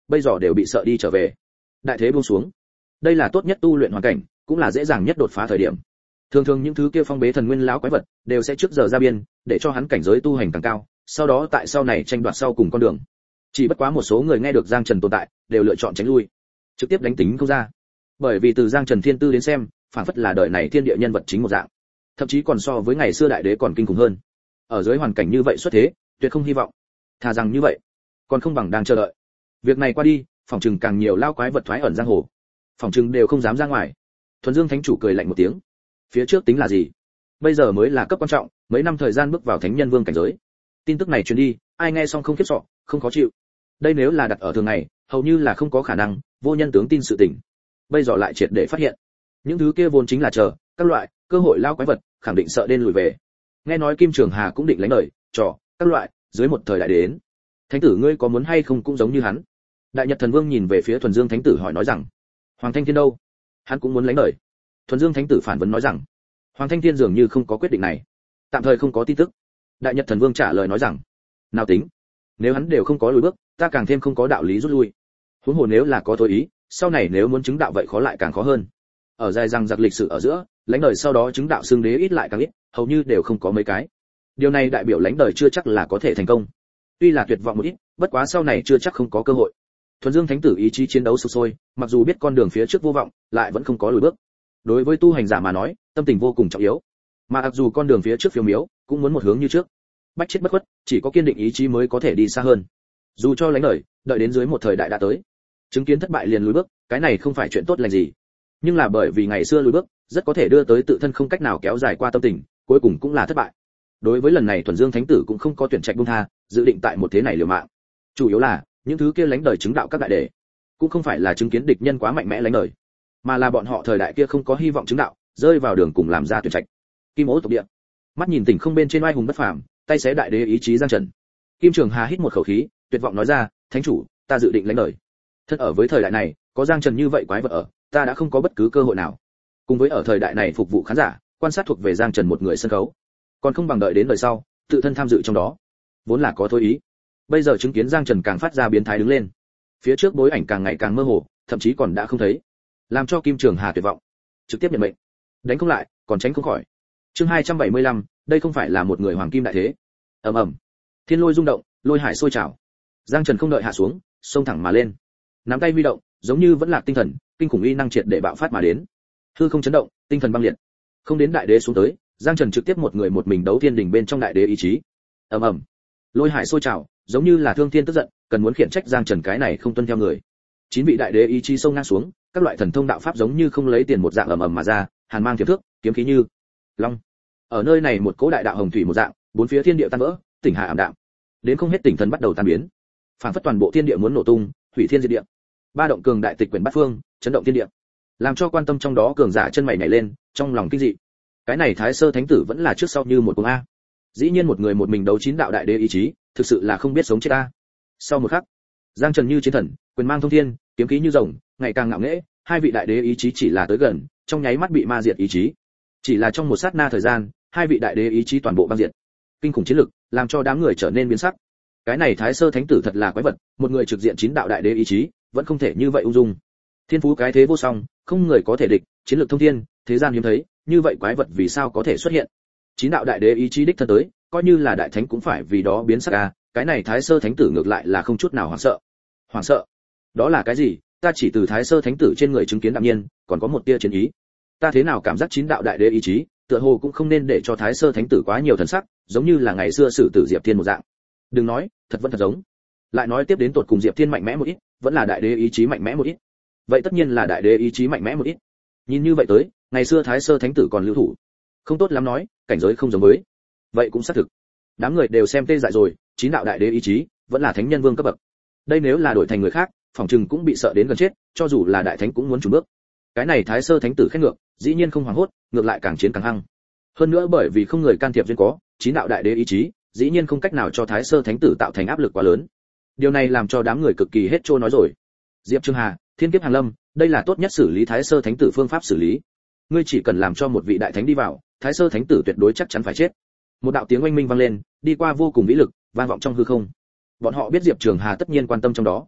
bây giờ đều bị sợ đi trở về. Đại thế buông xuống, đây là tốt nhất tu luyện hoàn cảnh, cũng là dễ dàng nhất đột phá thời điểm. Thường thường những thứ kia phong bế thần nguyên lão quái vật đều sẽ trước giờ ra biên, để cho hắn cảnh giới tu hành càng cao, sau đó tại sau này tranh đoạt sau cùng con đường. Chỉ bất quá một số người nghe được Giang Trần tồn tại, đều lựa chọn tránh lui, trực tiếp đánh tính không ra. Bởi vì từ Giang Trần thiên tư đến xem, phản phất là đời này thiên địa nhân vật chính một dạng, thậm chí còn so với ngày xưa đại đế còn kinh khủng hơn. Ở dưới hoàn cảnh như vậy xuất thế, tuyệt không hy vọng. Thà rằng như vậy, còn không bằng đang chờ đợi. Việc này qua đi, phòng trừng càng nhiều lao quái vật thoái ẩn giang hồ, phòng trừng đều không dám ra ngoài. Thuần Dương Thánh chủ cười lạnh một tiếng. Phía trước tính là gì? Bây giờ mới là cấp quan trọng, mấy năm thời gian bước vào Thánh Nhân Vương cảnh giới. Tin tức này truyền đi, ai nghe xong không khiếp sợ, không khó chịu. Đây nếu là đặt ở thường ngày, hầu như là không có khả năng, vô nhân tướng tin sự tình. Bây giờ lại triệt để phát hiện, những thứ kia vốn chính là chờ các loại cơ hội lao quái vật, khẳng định sợ đến lùi về. Nghe nói Kim Trường Hà cũng định lánh đời, trò các loại dưới một thời đại đến. Thánh tử ngươi có muốn hay không cũng giống như hắn? Đại Nhật Thần Vương nhìn về phía Thuần Dương Thánh tử hỏi nói rằng, Hoàng Thanh Thiên đâu? Hắn cũng muốn lánh đời. Thuần Dương Thánh tử phản vấn nói rằng, Hoàng Thanh Thiên dường như không có quyết định này, tạm thời không có tin tức. Đại Nhật Thần Vương trả lời nói rằng, nào tính, nếu hắn đều không có lùi bước, ta càng thêm không có đạo lý rút lui. Huống hồ nếu là có thôi ý, sau này nếu muốn chứng đạo vậy khó lại càng khó hơn. Ở dài rằng giặc lịch sử ở giữa, lãnh đời sau đó chứng đạo xương đế ít lại càng ít, hầu như đều không có mấy cái. Điều này đại biểu lãnh đời chưa chắc là có thể thành công. Tuy là tuyệt vọng một ít, bất quá sau này chưa chắc không có cơ hội. Thuần Dương Thánh tử ý chí chiến đấu sục sôi, mặc dù biết con đường phía trước vô vọng, lại vẫn không có lùi bước. Đối với tu hành giả mà nói, tâm tình vô cùng trọng yếu. Mà mặc dù con đường phía trước phiêu miếu, cũng muốn một hướng như trước. Bách chết bất khuất, chỉ có kiên định ý chí mới có thể đi xa hơn. Dù cho lãnh đời, đợi đến dưới một thời đại đã tới, chứng kiến thất bại liền lùi bước, cái này không phải chuyện tốt lành gì. Nhưng là bởi vì ngày xưa lùi bước, rất có thể đưa tới tự thân không cách nào kéo dài qua tâm tình, cuối cùng cũng là thất bại. Đối với lần này Thuần Dương Thánh tử cũng không có tuyển trạch buông tha, dự định tại một thế này liều mạng. Chủ yếu là, những thứ kia lãnh đời chứng đạo các đại đệ, cũng không phải là chứng kiến địch nhân quá mạnh mẽ lãnh đời, mà là bọn họ thời đại kia không có hy vọng chứng đạo, rơi vào đường cùng làm ra tuyển trạch. Kim Ố tộc địa, mắt nhìn tỉnh không bên trên oai hùng bất phàm, tay xé đại đế ý chí Giang Trần. Kim Trường Hà hít một khẩu khí, tuyệt vọng nói ra, Thánh chủ, ta dự định lãnh đời. Thân ở với thời đại này, có Giang Trần như vậy quái vật ở, ta đã không có bất cứ cơ hội nào. Cùng với ở thời đại này phục vụ khán giả, quan sát thuộc về Giang Trần một người sân khấu, còn không bằng đợi đến đời sau, tự thân tham dự trong đó. Vốn là có thôi ý, bây giờ chứng kiến Giang Trần càng phát ra biến thái đứng lên, phía trước bối ảnh càng ngày càng mơ hồ, thậm chí còn đã không thấy, làm cho Kim Trường Hà tuyệt vọng, trực tiếp nhận mệnh, đánh không lại, còn tránh không khỏi. Chương hai trăm bảy mươi lăm, đây không phải là một người hoàng kim đại thế. Ầm ầm, thiên lôi rung động, lôi hải sôi trào. Giang Trần không đợi hạ xuống, xông thẳng mà lên, nắm tay huy động, giống như vẫn lạc tinh thần, kinh khủng uy năng triệt để bạo phát mà đến. Hư không chấn động, tinh thần băng liệt. Không đến đại đế xuống tới, Giang Trần trực tiếp một người một mình đấu thiên đỉnh bên trong đại đế ý chí. Ầm ầm, lôi hải sôi trào, giống như là thương thiên tức giận, cần muốn khiển trách Giang Trần cái này không tuân theo người. Chín vị đại đế ý chí xông ngang xuống, các loại thần thông đạo pháp giống như không lấy tiền một dạng ầm ầm mà ra, hàn mang thiệp thước, kiếm khí như long. Ở nơi này một cỗ đại đạo hồng thủy một dạng, bốn phía thiên địa tan vỡ, tỉnh hà ảm đạm. Đến không hết tỉnh thần bắt đầu tan biến. Phản phất toàn bộ thiên địa muốn nổ tung, hủy thiên diệt địa. Ba động cường đại tịch quyển bát phương, chấn động thiên địa. Làm cho quan tâm trong đó cường giả chân mày nhảy lên, trong lòng kinh dị. Cái này Thái Sơ Thánh tử vẫn là trước sau như một cuồng a. Dĩ nhiên một người một mình đấu chín đạo đại đế ý chí, thực sự là không biết sống chết ta. Sau một khắc, Giang Trần như chiến thần, quyền mang thông thiên, kiếm khí như rồng, ngày càng ngạo nghễ, hai vị đại đế ý chí chỉ là tới gần, trong nháy mắt bị ma diệt ý chí. Chỉ là trong một sát na thời gian, hai vị đại đế ý chí toàn bộ băng diệt. Kinh khủng chiến lực, làm cho đám người trở nên biến sắc. Cái này Thái Sơ Thánh tử thật là quái vật, một người trực diện chín đạo đại đế ý chí, vẫn không thể như vậy ung dung. Thiên phú cái thế vô song, không người có thể địch, chiến lược thông thiên, thế gian hiếm thấy, như vậy quái vật vì sao có thể xuất hiện? Chín đạo đại đế ý chí đích thân tới, coi như là đại thánh cũng phải vì đó biến sắc a, cái này Thái Sơ Thánh tử ngược lại là không chút nào hoảng sợ. Hoảng sợ? Đó là cái gì? Ta chỉ từ Thái Sơ Thánh tử trên người chứng kiến đạm nhiên, còn có một tia chiến ý. Ta thế nào cảm giác chín đạo đại đế ý chí, tựa hồ cũng không nên để cho Thái Sơ Thánh tử quá nhiều thần sắc, giống như là ngày xưa sử tử Diệp Thiên một dạng. Đừng nói, thật vẫn thật giống. Lại nói tiếp đến tột cùng Diệp Thiên mạnh mẽ một ít, vẫn là đại đế ý chí mạnh mẽ một ít. Vậy tất nhiên là đại đế ý chí mạnh mẽ một ít. Nhìn như vậy tới, ngày xưa Thái Sơ Thánh tử còn lưu thủ, không tốt lắm nói, cảnh giới không giống với. Vậy cũng xác thực. Đám người đều xem tê dại rồi, chín đạo đại đế ý chí, vẫn là thánh nhân vương cấp bậc. Đây nếu là đổi thành người khác, phỏng chừng cũng bị sợ đến gần chết, cho dù là đại thánh cũng muốn chùn bước. Cái này Thái Sơ Thánh tử khét ngược, dĩ nhiên không hoảng hốt, ngược lại càng chiến càng hăng. Hơn nữa bởi vì không người can thiệp duyên có, chín đạo đại đế ý chí, dĩ nhiên không cách nào cho Thái Sơ Thánh tử tạo thành áp lực quá lớn. Điều này làm cho đám người cực kỳ hết trôi nói rồi. Diệp Trương Hà, Thiên Kiếp Hàn Lâm, đây là tốt nhất xử lý Thái Sơ Thánh tử phương pháp xử lý. Ngươi chỉ cần làm cho một vị đại thánh đi vào, Thái Sơ Thánh tử tuyệt đối chắc chắn phải chết. Một đạo tiếng oanh minh vang lên, đi qua vô cùng vĩ lực, vang vọng trong hư không. Bọn họ biết Diệp Trường Hà tất nhiên quan tâm trong đó.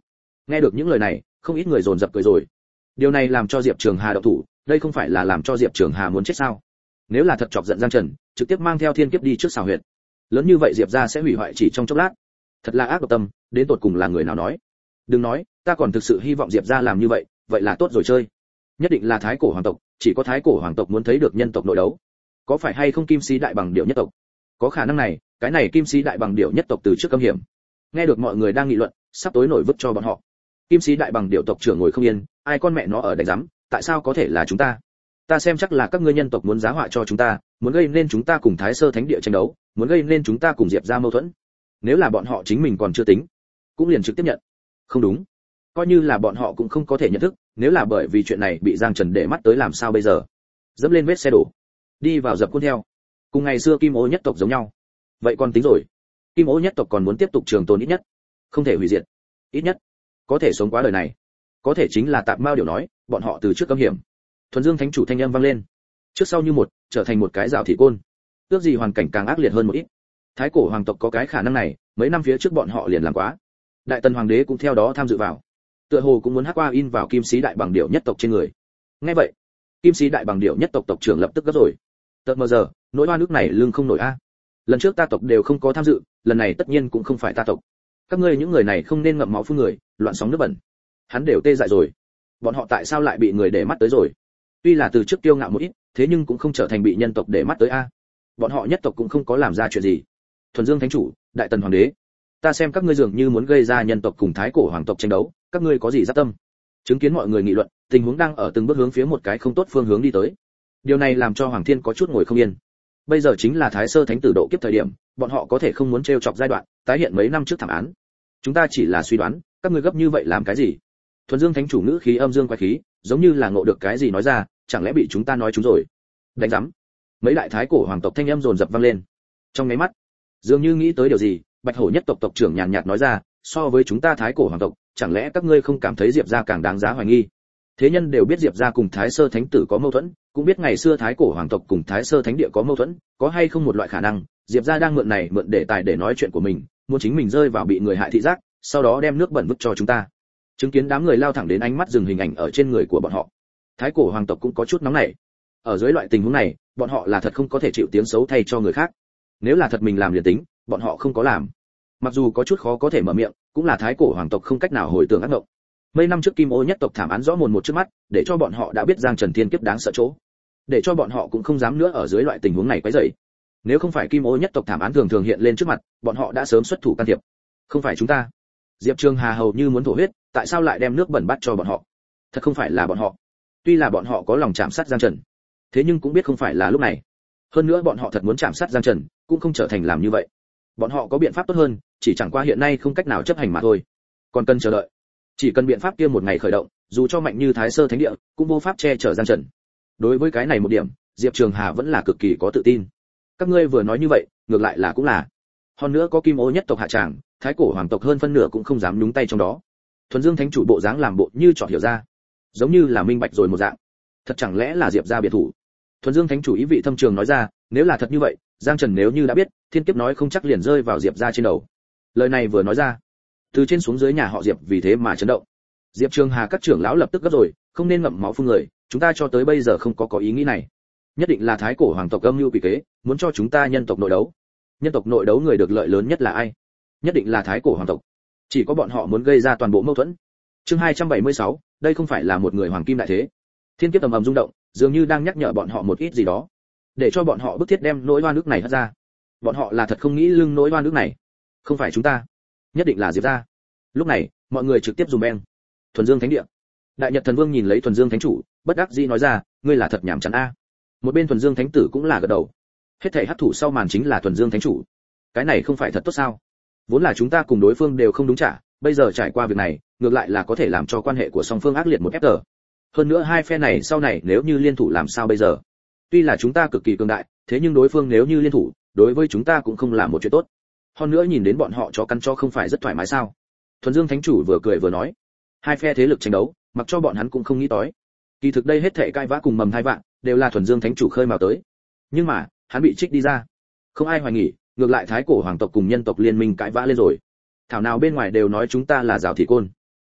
Nghe được những lời này, không ít người dồn dập cười rồi. Điều này làm cho Diệp Trường Hà động thủ, đây không phải là làm cho Diệp Trường Hà muốn chết sao? Nếu là thật chọc giận Giang Trần, trực tiếp mang theo thiên kiếp đi trước xào huyệt. Lớn như vậy Diệp gia sẽ hủy hoại chỉ trong chốc lát. Thật là ác độc tâm, đến tột cùng là người nào nói? Đừng nói, ta còn thực sự hy vọng Diệp gia làm như vậy, vậy là tốt rồi chơi. Nhất định là thái cổ hoàng tộc, chỉ có thái cổ hoàng tộc muốn thấy được nhân tộc nội đấu. Có phải hay không Kim Sĩ đại bằng điểu nhất tộc? Có khả năng này, cái này Kim Sĩ đại bằng điểu nhất tộc từ trước cấm hiểm. Nghe được mọi người đang nghị luận, sắp tối nổi vứt cho bọn họ. Kim Sĩ đại bằng điểu tộc trưởng ngồi không yên, ai con mẹ nó ở đánh rắm, tại sao có thể là chúng ta? Ta xem chắc là các ngươi nhân tộc muốn giá họa cho chúng ta, muốn gây nên chúng ta cùng Thái Sơ Thánh địa tranh đấu, muốn gây nên chúng ta cùng Diệp gia mâu thuẫn. Nếu là bọn họ chính mình còn chưa tính, cũng liền trực tiếp nhận. Không đúng, coi như là bọn họ cũng không có thể nhận thức, nếu là bởi vì chuyện này bị Giang Trần để mắt tới làm sao bây giờ? Dẫm lên vết xe đổ, đi vào dập khuôn theo. Cùng ngày xưa Kim Ô nhất tộc giống nhau. Vậy còn tính rồi. Kim Ô nhất tộc còn muốn tiếp tục trường tồn ít nhất, không thể hủy diệt. Ít nhất có thể sống qua đời này. Có thể chính là Tạp Mao điều nói, bọn họ từ trước cấm hiểm. Thuần Dương Thánh chủ thanh âm vang lên, trước sau như một, trở thành một cái rào thị côn. Ước gì hoàn cảnh càng ác liệt hơn một ít. Thái cổ hoàng tộc có cái khả năng này, mấy năm phía trước bọn họ liền làm quá. Đại Tần hoàng đế cũng theo đó tham dự vào. Tựa hồ cũng muốn hắc qua in vào Kim Sĩ đại bằng điểu nhất tộc trên người. Nghe vậy, Kim Sĩ đại bằng điểu nhất tộc tộc trưởng lập tức gấp rồi. Tận mờ giờ, nỗi oan nước này lưng không nổi a. Lần trước ta tộc đều không có tham dự, lần này tất nhiên cũng không phải ta tộc. Các ngươi những người này không nên ngậm máu phun người, loạn sóng nước bẩn. Hắn đều tê dại rồi. Bọn họ tại sao lại bị người để mắt tới rồi? Tuy là từ trước tiêu ngạo một ít, thế nhưng cũng không trở thành bị nhân tộc để mắt tới a. Bọn họ nhất tộc cũng không có làm ra chuyện gì. Thuần Dương Thánh chủ, Đại Tần hoàng đế, ta xem các ngươi dường như muốn gây ra nhân tộc cùng thái cổ hoàng tộc tranh đấu, các ngươi có gì giáp tâm? Chứng kiến mọi người nghị luận, tình huống đang ở từng bước hướng phía một cái không tốt phương hướng đi tới. Điều này làm cho Hoàng Thiên có chút ngồi không yên. Bây giờ chính là Thái Sơ Thánh tử độ kiếp thời điểm, bọn họ có thể không muốn trêu chọc giai đoạn tái hiện mấy năm trước thảm án. Chúng ta chỉ là suy đoán, các ngươi gấp như vậy làm cái gì? Thuần Dương Thánh chủ ngữ khí âm dương quái khí, giống như là ngộ được cái gì nói ra, chẳng lẽ bị chúng ta nói chúng rồi? Đánh rắm. Mấy đại thái cổ hoàng tộc thanh âm dồn dập vang lên. Trong mấy mắt, dường như nghĩ tới điều gì, Bạch Hổ nhất tộc tộc trưởng nhàn nhạt nói ra, so với chúng ta thái cổ hoàng tộc, chẳng lẽ các ngươi không cảm thấy Diệp gia càng đáng giá hoài nghi? Thế nhân đều biết Diệp gia cùng Thái Sơ Thánh tử có mâu thuẫn, cũng biết ngày xưa thái cổ hoàng tộc cùng Thái Sơ Thánh địa có mâu thuẫn, có hay không một loại khả năng, Diệp gia đang mượn này mượn đề tài để nói chuyện của mình, muốn chính mình rơi vào bị người hại thị giác, sau đó đem nước bẩn vứt cho chúng ta. Chứng kiến đám người lao thẳng đến ánh mắt dừng hình ảnh ở trên người của bọn họ, thái cổ hoàng tộc cũng có chút nóng nảy. Ở dưới loại tình huống này, bọn họ là thật không có thể chịu tiếng xấu thay cho người khác. Nếu là thật mình làm liền tính, bọn họ không có làm. Mặc dù có chút khó có thể mở miệng, cũng là thái cổ hoàng tộc không cách nào hồi tưởng ác mộng. Mấy năm trước Kim Ô nhất tộc thảm án rõ mồn một trước mắt, để cho bọn họ đã biết Giang Trần Thiên kiếp đáng sợ chỗ, để cho bọn họ cũng không dám nữa ở dưới loại tình huống này quấy rầy. Nếu không phải Kim Ô nhất tộc thảm án thường thường hiện lên trước mặt, bọn họ đã sớm xuất thủ can thiệp. Không phải chúng ta. Diệp Trường Hà hầu như muốn thổ huyết, tại sao lại đem nước bẩn bắt cho bọn họ? Thật không phải là bọn họ. Tuy là bọn họ có lòng chạm sát Giang Trần, thế nhưng cũng biết không phải là lúc này. Hơn nữa bọn họ thật muốn chạm sát Giang Trần, cũng không trở thành làm như vậy. Bọn họ có biện pháp tốt hơn, chỉ chẳng qua hiện nay không cách nào chấp hành mà thôi. Còn cần chờ đợi. Chỉ cần biện pháp kia một ngày khởi động, dù cho mạnh như Thái Sơ Thánh địa, cũng vô pháp che chở Giang Trần. Đối với cái này một điểm, Diệp Trường Hà vẫn là cực kỳ có tự tin. Các ngươi vừa nói như vậy, ngược lại là cũng là. Hơn nữa có Kim Ô nhất tộc hạ tràng, thái cổ hoàng tộc hơn phân nửa cũng không dám nhúng tay trong đó. Thuần Dương Thánh chủ bộ dáng làm bộ như chọn hiểu ra, giống như là minh bạch rồi một dạng. Thật chẳng lẽ là Diệp gia biệt thủ? Thuần Dương Thánh chủ ý vị thâm trường nói ra, nếu là thật như vậy, Giang Trần nếu như đã biết, thiên kiếp nói không chắc liền rơi vào Diệp gia trên đầu. Lời này vừa nói ra, từ trên xuống dưới nhà họ Diệp vì thế mà chấn động. Diệp Trường Hà các trưởng lão lập tức gấp rồi, không nên ngậm máu phun người, chúng ta cho tới bây giờ không có có ý nghĩ này. Nhất định là thái cổ hoàng tộc âm mưu quỷ kế, muốn cho chúng ta nhân tộc nội đấu. Nhân tộc nội đấu người được lợi lớn nhất là ai? Nhất định là thái cổ hoàng tộc. Chỉ có bọn họ muốn gây ra toàn bộ mâu thuẫn. Chương hai trăm bảy mươi sáu, đây không phải là một người hoàng kim đại thế. Thiên kiếp ầm ầm rung động, dường như đang nhắc nhở bọn họ một ít gì đó, để cho bọn họ bức thiết đem nỗi oan nước này hất ra. Bọn họ là thật không nghĩ lưng nỗi oan nước này. Không phải chúng ta, nhất định là Diệp gia. Lúc này, mọi người trực tiếp dùng beng. Thuần Dương Thánh địa. Đại Nhật Thần Vương nhìn lấy Thuần Dương Thánh chủ, bất đắc dĩ nói ra, ngươi là thật nhảm chán a. Một bên Thuần Dương Thánh tử cũng là gật đầu. Hết thảy hắc thủ sau màn chính là Thuần Dương Thánh chủ. Cái này không phải thật tốt sao? Vốn là chúng ta cùng đối phương đều không đúng trả, bây giờ trải qua việc này, ngược lại là có thể làm cho quan hệ của song phương ác liệt một ép tờ. Hơn nữa hai phe này sau này nếu như liên thủ làm sao bây giờ? Tuy là chúng ta cực kỳ cường đại, thế nhưng đối phương nếu như liên thủ, đối với chúng ta cũng không là một chuyện tốt. Hơn nữa nhìn đến bọn họ chó căn cho không phải rất thoải mái sao? Thuần Dương Thánh chủ vừa cười vừa nói, hai phe thế lực tranh đấu, mặc cho bọn hắn cũng không nghĩ tới. Kỳ thực đây hết thảy cãi vã cùng mầm hai vạn, đều là Thuần Dương Thánh chủ khơi mào tới. Nhưng mà, hắn bị trích đi ra. Không ai hoài nghi, ngược lại thái cổ hoàng tộc cùng nhân tộc liên minh cãi vã lên rồi. Thảo nào bên ngoài đều nói chúng ta là rào thị côn.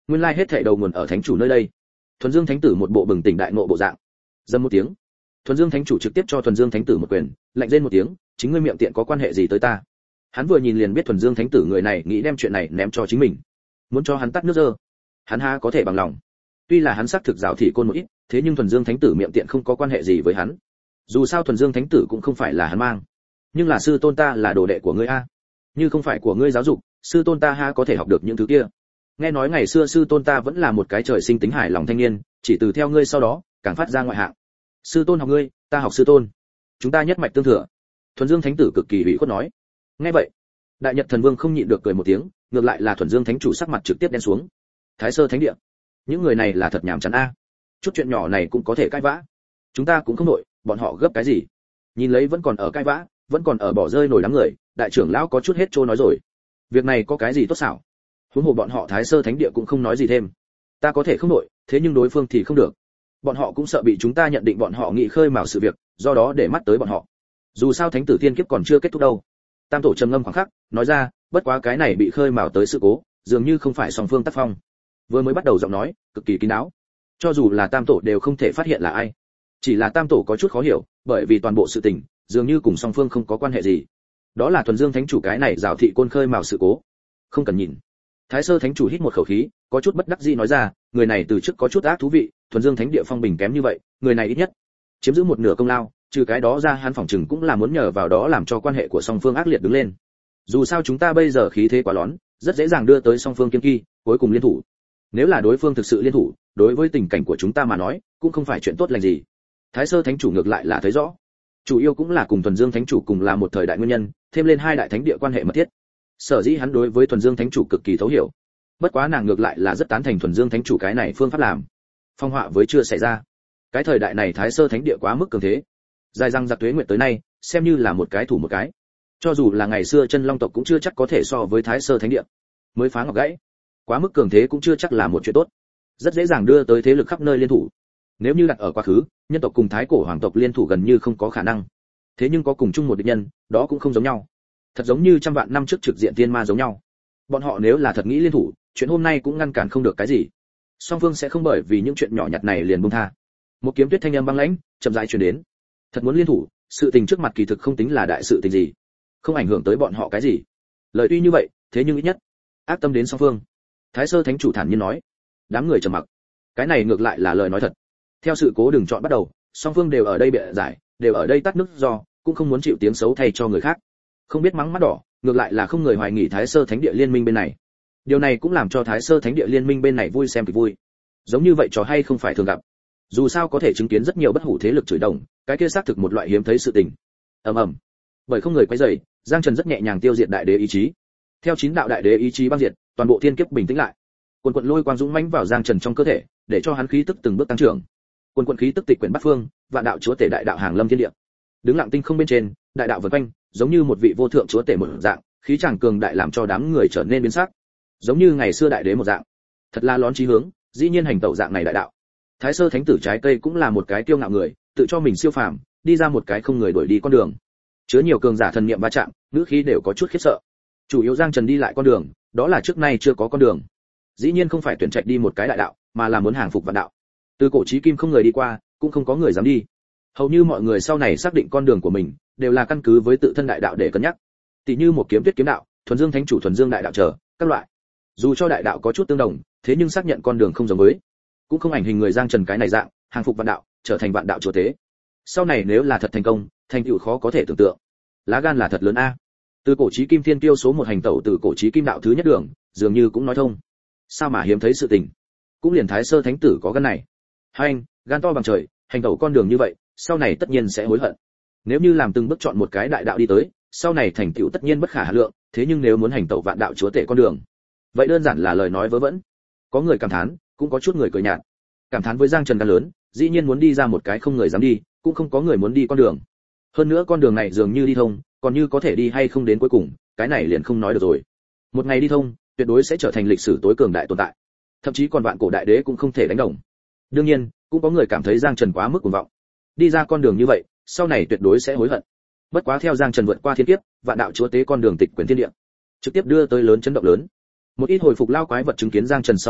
nguyên lai hết thảy đầu nguồn ở thánh chủ nơi đây. Thuần Dương Thánh tử một bộ bừng tỉnh đại ngộ bộ dạng. Dầm một tiếng, Thuần Dương Thánh chủ trực tiếp cho Thuần Dương Thánh tử một quyền, lạnh rên một tiếng, chính ngươi miệng tiện có quan hệ gì tới ta? Hắn vừa nhìn liền biết Thuần Dương Thánh tử người này nghĩ đem chuyện này ném cho chính mình, muốn cho hắn tắt nước dơ. Hắn há có thể bằng lòng? Tuy là hắn xác thực rào thị côn một ít, thế nhưng Thuần Dương Thánh tử miệng tiện không có quan hệ gì với hắn. Dù sao Thuần Dương Thánh tử cũng không phải là hắn mang, nhưng là sư tôn ta là đồ đệ của ngươi a, như không phải của ngươi giáo dục, sư tôn ta ha có thể học được những thứ kia. Nghe nói ngày xưa sư tôn ta vẫn là một cái trời sinh tính hài lòng thanh niên, chỉ từ theo ngươi sau đó càng phát ra ngoại hạng. Sư tôn học ngươi, ta học sư tôn, chúng ta nhất mạch tương thừa. Thuần Dương Thánh tử cực kỳ ủy khuất nói. Nghe vậy, Đại Nhật Thần Vương không nhịn được cười một tiếng, ngược lại là Thuần Dương Thánh chủ sắc mặt trực tiếp đen xuống. Thái Sơ Thánh địa, những người này là thật nhảm chán a, chút chuyện nhỏ này cũng có thể cãi vã. Chúng ta cũng không nội, bọn họ gấp cái gì? Nhìn lấy vẫn còn ở cãi vã, vẫn còn ở bỏ rơi nổi đám người, đại trưởng lão có chút hết trôi nói rồi. Việc này có cái gì tốt xảo? Huống hồ bọn họ Thái Sơ Thánh địa cũng không nói gì thêm. Ta có thể không nội, thế nhưng đối phương thì không được. Bọn họ cũng sợ bị chúng ta nhận định bọn họ nghị khơi mào sự việc, do đó để mắt tới bọn họ. Dù sao Thánh tử tiên kiếp còn chưa kết thúc đâu. Tam tổ trầm ngâm khoảng khắc, nói ra, bất quá cái này bị khơi mào tới sự cố, dường như không phải song phương tác phong. Vừa mới bắt đầu giọng nói, cực kỳ kín đáo. Cho dù là Tam tổ đều không thể phát hiện là ai. Chỉ là Tam tổ có chút khó hiểu, bởi vì toàn bộ sự tình dường như cùng song phương không có quan hệ gì. Đó là Thuần Dương Thánh chủ cái này rào thị côn khơi mào sự cố. Không cần nhìn. Thái Sơ Thánh chủ hít một khẩu khí, có chút bất đắc dĩ nói ra, người này từ trước có chút ác thú vị, Thuần Dương Thánh địa phong bình kém như vậy, người này ít nhất chiếm giữ một nửa công lao, trừ cái đó ra hắn phỏng chừng cũng là muốn nhờ vào đó làm cho quan hệ của song phương ác liệt đứng lên. Dù sao chúng ta bây giờ khí thế quá lớn, rất dễ dàng đưa tới song phương kiên kỳ, cuối cùng liên thủ. Nếu là đối phương thực sự liên thủ, đối với tình cảnh của chúng ta mà nói, cũng không phải chuyện tốt lành gì. Thái Sơ Thánh chủ ngược lại là thấy rõ, chủ yếu cũng là cùng Thuần Dương Thánh chủ cùng là một thời đại nguyên nhân, thêm lên hai đại thánh địa quan hệ mật thiết. Sở dĩ hắn đối với Thuần Dương Thánh chủ cực kỳ thấu hiểu. Bất quá nàng ngược lại là rất tán thành Thuần Dương Thánh chủ cái này phương pháp làm. Phong họa với chưa xảy ra. Cái thời đại này Thái Sơ Thánh địa quá mức cường thế. Dài răng giặc tuế nguyệt tới nay, xem như là một cái thủ một cái. Cho dù là ngày xưa Chân Long tộc cũng chưa chắc có thể so với Thái Sơ Thánh địa. Mới phá ngọc gãy. Quá mức cường thế cũng chưa chắc là một chuyện tốt. Rất dễ dàng đưa tới thế lực khắp nơi liên thủ. Nếu như đặt ở quá khứ, nhân tộc cùng Thái cổ hoàng tộc liên thủ gần như không có khả năng. Thế nhưng có cùng chung một địch nhân, đó cũng không giống nhau. Thật giống như trăm vạn năm trước trực diện tiên ma giống nhau. Bọn họ nếu là thật nghĩ liên thủ, chuyện hôm nay cũng ngăn cản không được cái gì. Song phương sẽ không bởi vì những chuyện nhỏ nhặt này liền buông tha. Một kiếm tuyết thanh âm băng lãnh, chậm rãi truyền đến. Thật muốn liên thủ, sự tình trước mặt kỳ thực không tính là đại sự tình gì, không ảnh hưởng tới bọn họ cái gì. Lời tuy như vậy, thế nhưng ít nhất ác tâm đến song phương. Thái Sơ Thánh chủ thản nhiên nói. Đám người trầm mặc. Cái này ngược lại là lời nói thật. Theo sự cố đừng chọn bắt đầu, song phương đều ở đây bịa giải, đều ở đây tắt nước do, cũng không muốn chịu tiếng xấu thay cho người khác. Không biết mắng mắt đỏ, ngược lại là không người hoài nghi Thái Sơ Thánh địa liên minh bên này. Điều này cũng làm cho Thái Sơ Thánh địa liên minh bên này vui xem kịch vui. Giống như vậy trò hay không phải thường gặp. Dù sao có thể chứng kiến rất nhiều bất hủ thế lực chửi đồng, cái kia xác thực một loại hiếm thấy sự tình. Ầm ầm. Bởi không người quấy rầy, Giang Trần rất nhẹ nhàng tiêu diệt đại đế ý chí. Theo chín đạo đại đế ý chí băng diệt, toàn bộ thiên kiếp bình tĩnh lại. Quần quần lôi quang dũng mãnh vào Giang Trần trong cơ thể, để cho hắn khí tức từng bước tăng trưởng. Quần quần khí tức tịch quyển bát phương, vạn đạo chúa tể đại đạo hàng lâm thiên địa. Đứng lặng tinh không bên trên, đại đạo vần quanh, giống như một vị vô thượng chúa tể một dạng, khí chàng cường đại làm cho đám người trở nên biến sắc. Giống như ngày xưa đại đế một dạng. Thật là lón chí hướng, dĩ nhiên hành tẩu dạng này đại đạo. Thái Sơ Thánh tử trái cây cũng là một cái kiêu ngạo người, tự cho mình siêu phàm, đi ra một cái không người đuổi đi con đường. Chứa nhiều cường giả thần niệm va chạm, ngữ khí đều có chút khiếp sợ. Chủ yếu Giang Trần đi lại con đường, đó là trước nay chưa có con đường. Dĩ nhiên không phải tuyển trạch đi một cái đại đạo, mà là muốn hàng phục vạn đạo. Từ cổ chí kim không người đi qua, cũng không có người dám đi. Hầu như mọi người sau này xác định con đường của mình, đều là căn cứ với tự thân đại đạo để cân nhắc. Tỷ như một kiếm tuyết kiếm đạo, thuần dương thánh chủ thuần dương đại đạo trở, các loại. Dù cho đại đạo có chút tương đồng, thế nhưng xác nhận con đường không giống với, cũng không ảnh hình người Giang Trần cái này dạng, hàng phục vạn đạo, trở thành vạn đạo chúa tế. Sau này nếu là thật thành công, thành tựu khó có thể tưởng tượng. Lá gan là thật lớn a. Từ cổ chí kim thiên tiêu số một hành tẩu từ cổ chí kim đạo thứ nhất đường, dường như cũng nói thông. Sao mà hiếm thấy sự tình, cũng liền Thái Sơ Thánh tử có gan này. Hai anh, gan to bằng trời, hành tẩu con đường như vậy, sau này tất nhiên sẽ hối hận. Nếu như làm từng bước chọn một cái đại đạo đi tới, sau này thành tựu tất nhiên bất khả hà lượng, thế nhưng nếu muốn hành tẩu vạn đạo chúa tể con đường, vậy đơn giản là lời nói vớ vẩn. Có người cảm thán, cũng có chút người cười nhạt. Cảm thán với Giang Trần gan lớn, dĩ nhiên muốn đi ra một cái không người dám đi, cũng không có người muốn đi con đường. Hơn nữa con đường này dường như đi thông, còn như có thể đi hay không đến cuối cùng, cái này liền không nói được rồi. Một ngày đi thông, tuyệt đối sẽ trở thành lịch sử tối cường đại tồn tại, thậm chí còn vạn cổ đại đế cũng không thể đánh đồng. Đương nhiên, cũng có người cảm thấy Giang Trần quá mức cuồng vọng, đi ra con đường như vậy, sau này tuyệt đối sẽ hối hận. Bất quá theo Giang Trần vượt qua thiên kiếp, vạn đạo chúa tế con đường tịch quyển thiên địa, trực tiếp đưa tới lớn chấn động lớn. Một ít hồi phục lao quái vật chứng kiến Giang Trần sau đó,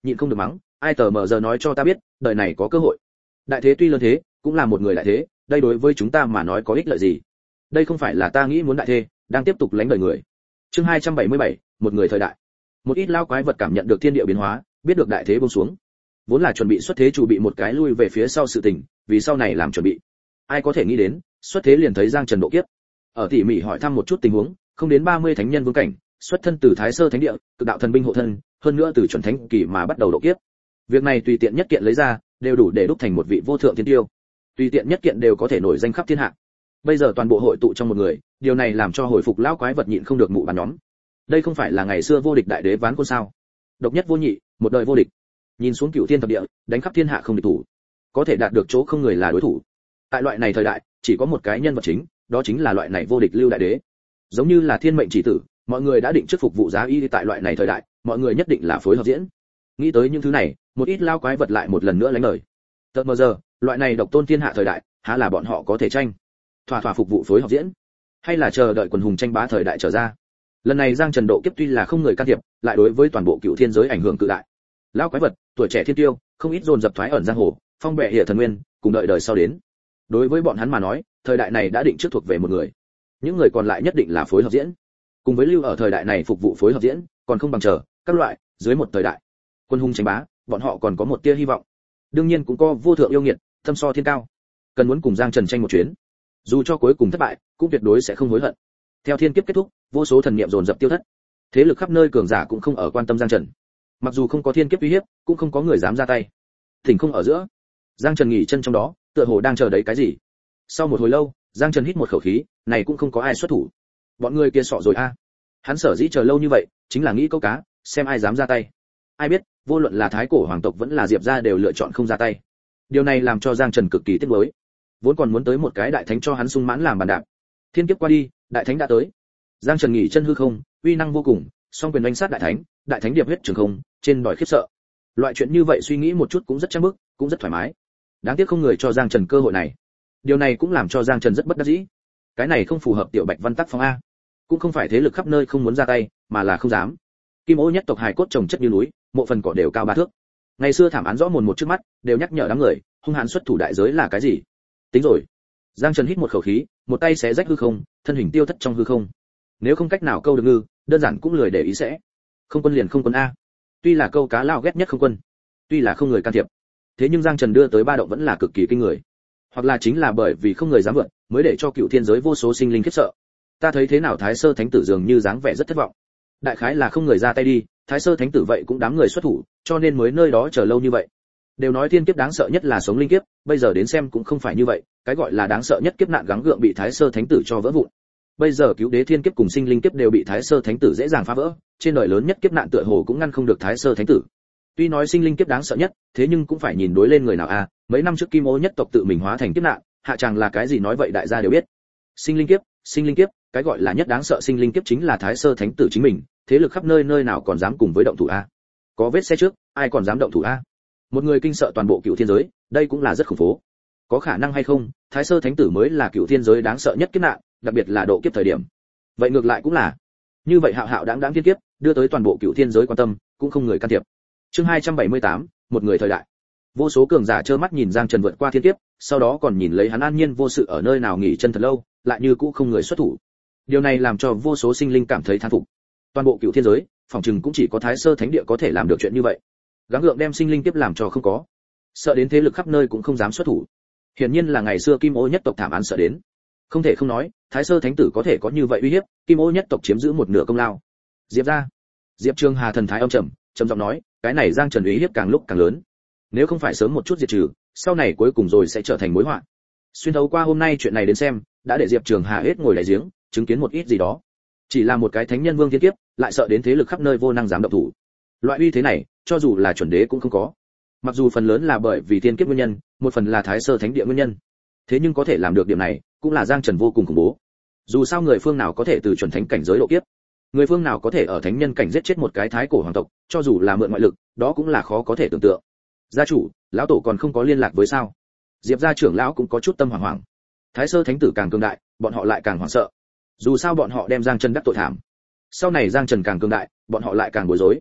nhịn không được mắng, ai tờ mờ giờ nói cho ta biết, đời này có cơ hội. Đại thế tuy lớn thế, cũng là một người đại thế, đây đối với chúng ta mà nói có ích lợi gì? Đây không phải là ta nghĩ muốn đại thế, đang tiếp tục lánh đời người. Chương hai trăm bảy mươi bảy, một người thời đại. Một ít lao quái vật cảm nhận được thiên địa biến hóa, biết được đại thế buông xuống. Vốn là chuẩn bị xuất thế chủ bị một cái lui về phía sau sự tình, vì sau này làm chuẩn bị. Ai có thể nghĩ đến, xuất thế liền thấy Giang Trần độ kiếp. Ở tỉ mỉ hỏi thăm một chút tình huống, không đến ba mươi thánh nhân vương cảnh, xuất thân từ Thái Sơ Thánh Địa, cực đạo thần binh hộ thân, hơn nữa từ chuẩn thánh kỳ mà bắt đầu độ kiếp. Việc này tùy tiện nhất kiện lấy ra, đều đủ để đúc thành một vị vô thượng thiên tiêu. Tùy tiện nhất kiện đều có thể nổi danh khắp thiên hạ. Bây giờ toàn bộ hội tụ trong một người, điều này làm cho hồi phục lão quái vật nhịn không được mụ bàn nhóm. Đây không phải là ngày xưa vô địch đại đế ván côn sao? Độc nhất vô nhị, một đời vô địch. Nhìn xuống cửu thiên thập địa, đánh khắp thiên hạ không địch thủ. Có thể đạt được chỗ không người là đối thủ. Tại loại này thời đại, chỉ có một cái nhân vật chính, đó chính là loại này vô địch lưu đại đế. Giống như là thiên mệnh chỉ tử, mọi người đã định trước phục vụ giá y tại loại này thời đại, mọi người nhất định là phối hợp diễn. Nghĩ tới những thứ này, một ít lao quái vật lại một lần nữa lánh lời. Tận mờ giờ, loại này độc tôn thiên hạ thời đại, há là bọn họ có thể tranh? Thỏa thỏa phục vụ phối hợp diễn, hay là chờ đợi quần hùng tranh bá thời đại trở ra? Lần này Giang Trần độ kiếp tuy là không người can thiệp, lại đối với toàn bộ cựu thiên giới ảnh hưởng cự đại. Lão quái vật, tuổi trẻ thiên tiêu, không ít dồn dập thoái ẩn giang hồ, phong bệ hiển thần nguyên, cùng đợi đời sau đến. Đối với bọn hắn mà nói, thời đại này đã định trước thuộc về một người. Những người còn lại nhất định là phối hợp diễn. Cùng với lưu ở thời đại này phục vụ phối hợp diễn, còn không bằng chờ các loại dưới một thời đại. Quân hùng tranh bá, bọn họ còn có một tia hy vọng. Đương nhiên cũng có vô thượng yêu nghiệt, thâm so thiên cao. Cần muốn cùng Giang Trần tranh một chuyến. Dù cho cuối cùng thất bại, cũng tuyệt đối sẽ không hối hận. Theo thiên kiếp kết thúc, vô số thần niệm dồn dập tiêu thất. Thế lực khắp nơi cường giả cũng không ở quan tâm Giang Trần. Mặc dù không có thiên kiếp uy hiếp, cũng không có người dám ra tay. Thỉnh không ở giữa, Giang Trần nghỉ chân trong đó, tựa hồ đang chờ đấy cái gì. Sau một hồi lâu, Giang Trần hít một khẩu khí, này cũng không có ai xuất thủ. Bọn người kia sọ rồi a. Hắn sở dĩ chờ lâu như vậy, chính là nghĩ câu cá, xem ai dám ra tay. Ai biết, vô luận là thái cổ hoàng tộc vẫn là Diệp gia đều lựa chọn không ra tay. Điều này làm cho Giang Trần cực kỳ tiếc nuối. Vốn còn muốn tới một cái đại thánh cho hắn sung mãn làm bàn đạp. Thiên kiếp qua đi, đại thánh đã tới. Giang Trần nghỉ chân hư không, uy năng vô cùng, song quyền đánh sát đại thánh, đại thánh điệp huyết trường không, trên đòi khiếp sợ. Loại chuyện như vậy suy nghĩ một chút cũng rất trang bức, cũng rất thoải mái. Đáng tiếc không người cho Giang Trần cơ hội này. Điều này cũng làm cho Giang Trần rất bất đắc dĩ. Cái này không phù hợp tiểu Bạch Văn tác phong a. Cũng không phải thế lực khắp nơi không muốn ra tay, mà là không dám. Kim Ô nhất tộc hài cốt trồng chất như núi, mộ phần cỏ đều cao ba thước. Ngày xưa thảm án rõ mồn một trước mắt, đều nhắc nhở đám người, hung hãn xuất thủ đại giới là cái gì. Tính rồi. Giang Trần hít một khẩu khí, một tay xé rách hư không, thân hình tiêu thất trong hư không. Nếu không cách nào câu được ngư, đơn giản cũng lười để ý sẽ. Không quân liền không quân a. Tuy là câu cá lao ghét nhất không quân, tuy là không người can thiệp, thế nhưng Giang Trần đưa tới ba động vẫn là cực kỳ kinh người. Hoặc là chính là bởi vì không người dám vượt, mới để cho cựu thiên giới vô số sinh linh khiếp sợ. Ta thấy thế nào Thái Sơ Thánh Tử dường như dáng vẻ rất thất vọng. Đại khái là không người ra tay đi, Thái Sơ Thánh Tử vậy cũng đám người xuất thủ, cho nên mới nơi đó chờ lâu như vậy. Đều nói thiên kiếp đáng sợ nhất là sống linh kiếp, bây giờ đến xem cũng không phải như vậy, cái gọi là đáng sợ nhất kiếp nạn gắng gượng bị Thái Sơ Thánh Tử cho vỡ vụn. Bây giờ cứu đế thiên kiếp cùng sinh linh kiếp đều bị Thái Sơ Thánh Tử dễ dàng phá vỡ, trên đời lớn nhất kiếp nạn tựa hồ cũng ngăn không được Thái Sơ Thánh Tử. Tuy nói sinh linh kiếp đáng sợ nhất, thế nhưng cũng phải nhìn đối lên người nào a, à, mấy năm trước Kim Ô nhất tộc tự mình hóa thành kiếp nạn, hạ chàng là cái gì nói vậy đại gia đều biết. Sinh linh kiếp, sinh linh kiếp, cái gọi là nhất đáng sợ sinh linh kiếp chính là Thái Sơ Thánh Tử chính mình, thế lực khắp nơi nơi nào còn dám cùng với động thủ a? À? Có vết xe trước, ai còn dám động thủ a? À? Một người kinh sợ toàn bộ cựu thiên giới, đây cũng là rất khủng phố. Có khả năng hay không, Thái Sơ Thánh Tử mới là cựu thiên giới đáng sợ nhất kiếp nạn, đặc biệt là độ kiếp thời điểm. Vậy ngược lại cũng là, như vậy hạo hạo đáng đáng thiên kiếp, đưa tới toàn bộ cựu thiên giới quan tâm, cũng không người can thiệp. Chương hai trăm bảy mươi tám, một người thời đại. Vô số cường giả trơ mắt nhìn Giang Trần vượt qua thiên kiếp, sau đó còn nhìn lấy hắn an nhiên vô sự ở nơi nào nghỉ chân thật lâu, lại như cũ không người xuất thủ. Điều này làm cho vô số sinh linh cảm thấy thán phục. Toàn bộ cựu thiên giới, phòng chừng cũng chỉ có Thái Sơ Thánh Địa có thể làm được chuyện như vậy. Gắng gượng đem sinh linh kiếp làm cho không có, sợ đến thế lực khắp nơi cũng không dám xuất thủ. Hiển nhiên là ngày xưa Kim Ô nhất tộc thảm án sợ đến. Không thể không nói, Thái Sơ Thánh Tử có thể có như vậy uy hiếp, Kim Ô nhất tộc chiếm giữ một nửa công lao. Diệp gia, Diệp Trường Hà thần thái âm trầm, trầm giọng nói, cái này Giang Trần uy hiếp càng lúc càng lớn. Nếu không phải sớm một chút diệt trừ, sau này cuối cùng rồi sẽ trở thành mối họa. Xuyên thấu qua hôm nay chuyện này đến xem, đã để Diệp Trường Hà hết ngồi đáy giếng, chứng kiến một ít gì đó. Chỉ là một cái thánh nhân vương thiên kiếp, lại sợ đến thế lực khắp nơi vô năng dám động thủ. Loại uy thế này, cho dù là chuẩn đế cũng không có. Mặc dù phần lớn là bởi vì thiên kiếp nguyên nhân, một phần là Thái Sơ Thánh Địa nguyên nhân. Thế nhưng có thể làm được điểm này, cũng là Giang Trần vô cùng khủng bố. Dù sao người phương nào có thể từ chuẩn thánh cảnh giới độ kiếp, người phương nào có thể ở thánh nhân cảnh giết chết một cái thái cổ hoàng tộc, cho dù là mượn ngoại lực, đó cũng là khó có thể tưởng tượng. Gia chủ, lão tổ còn không có liên lạc với sao? Diệp gia trưởng lão cũng có chút tâm hoảng hoảng. Thái Sơ Thánh Tử càng cường đại, bọn họ lại càng hoảng sợ. Dù sao bọn họ đem Giang Trần đắc tội thảm. Sau này Giang Trần càng cường đại, bọn họ lại càng bối rối.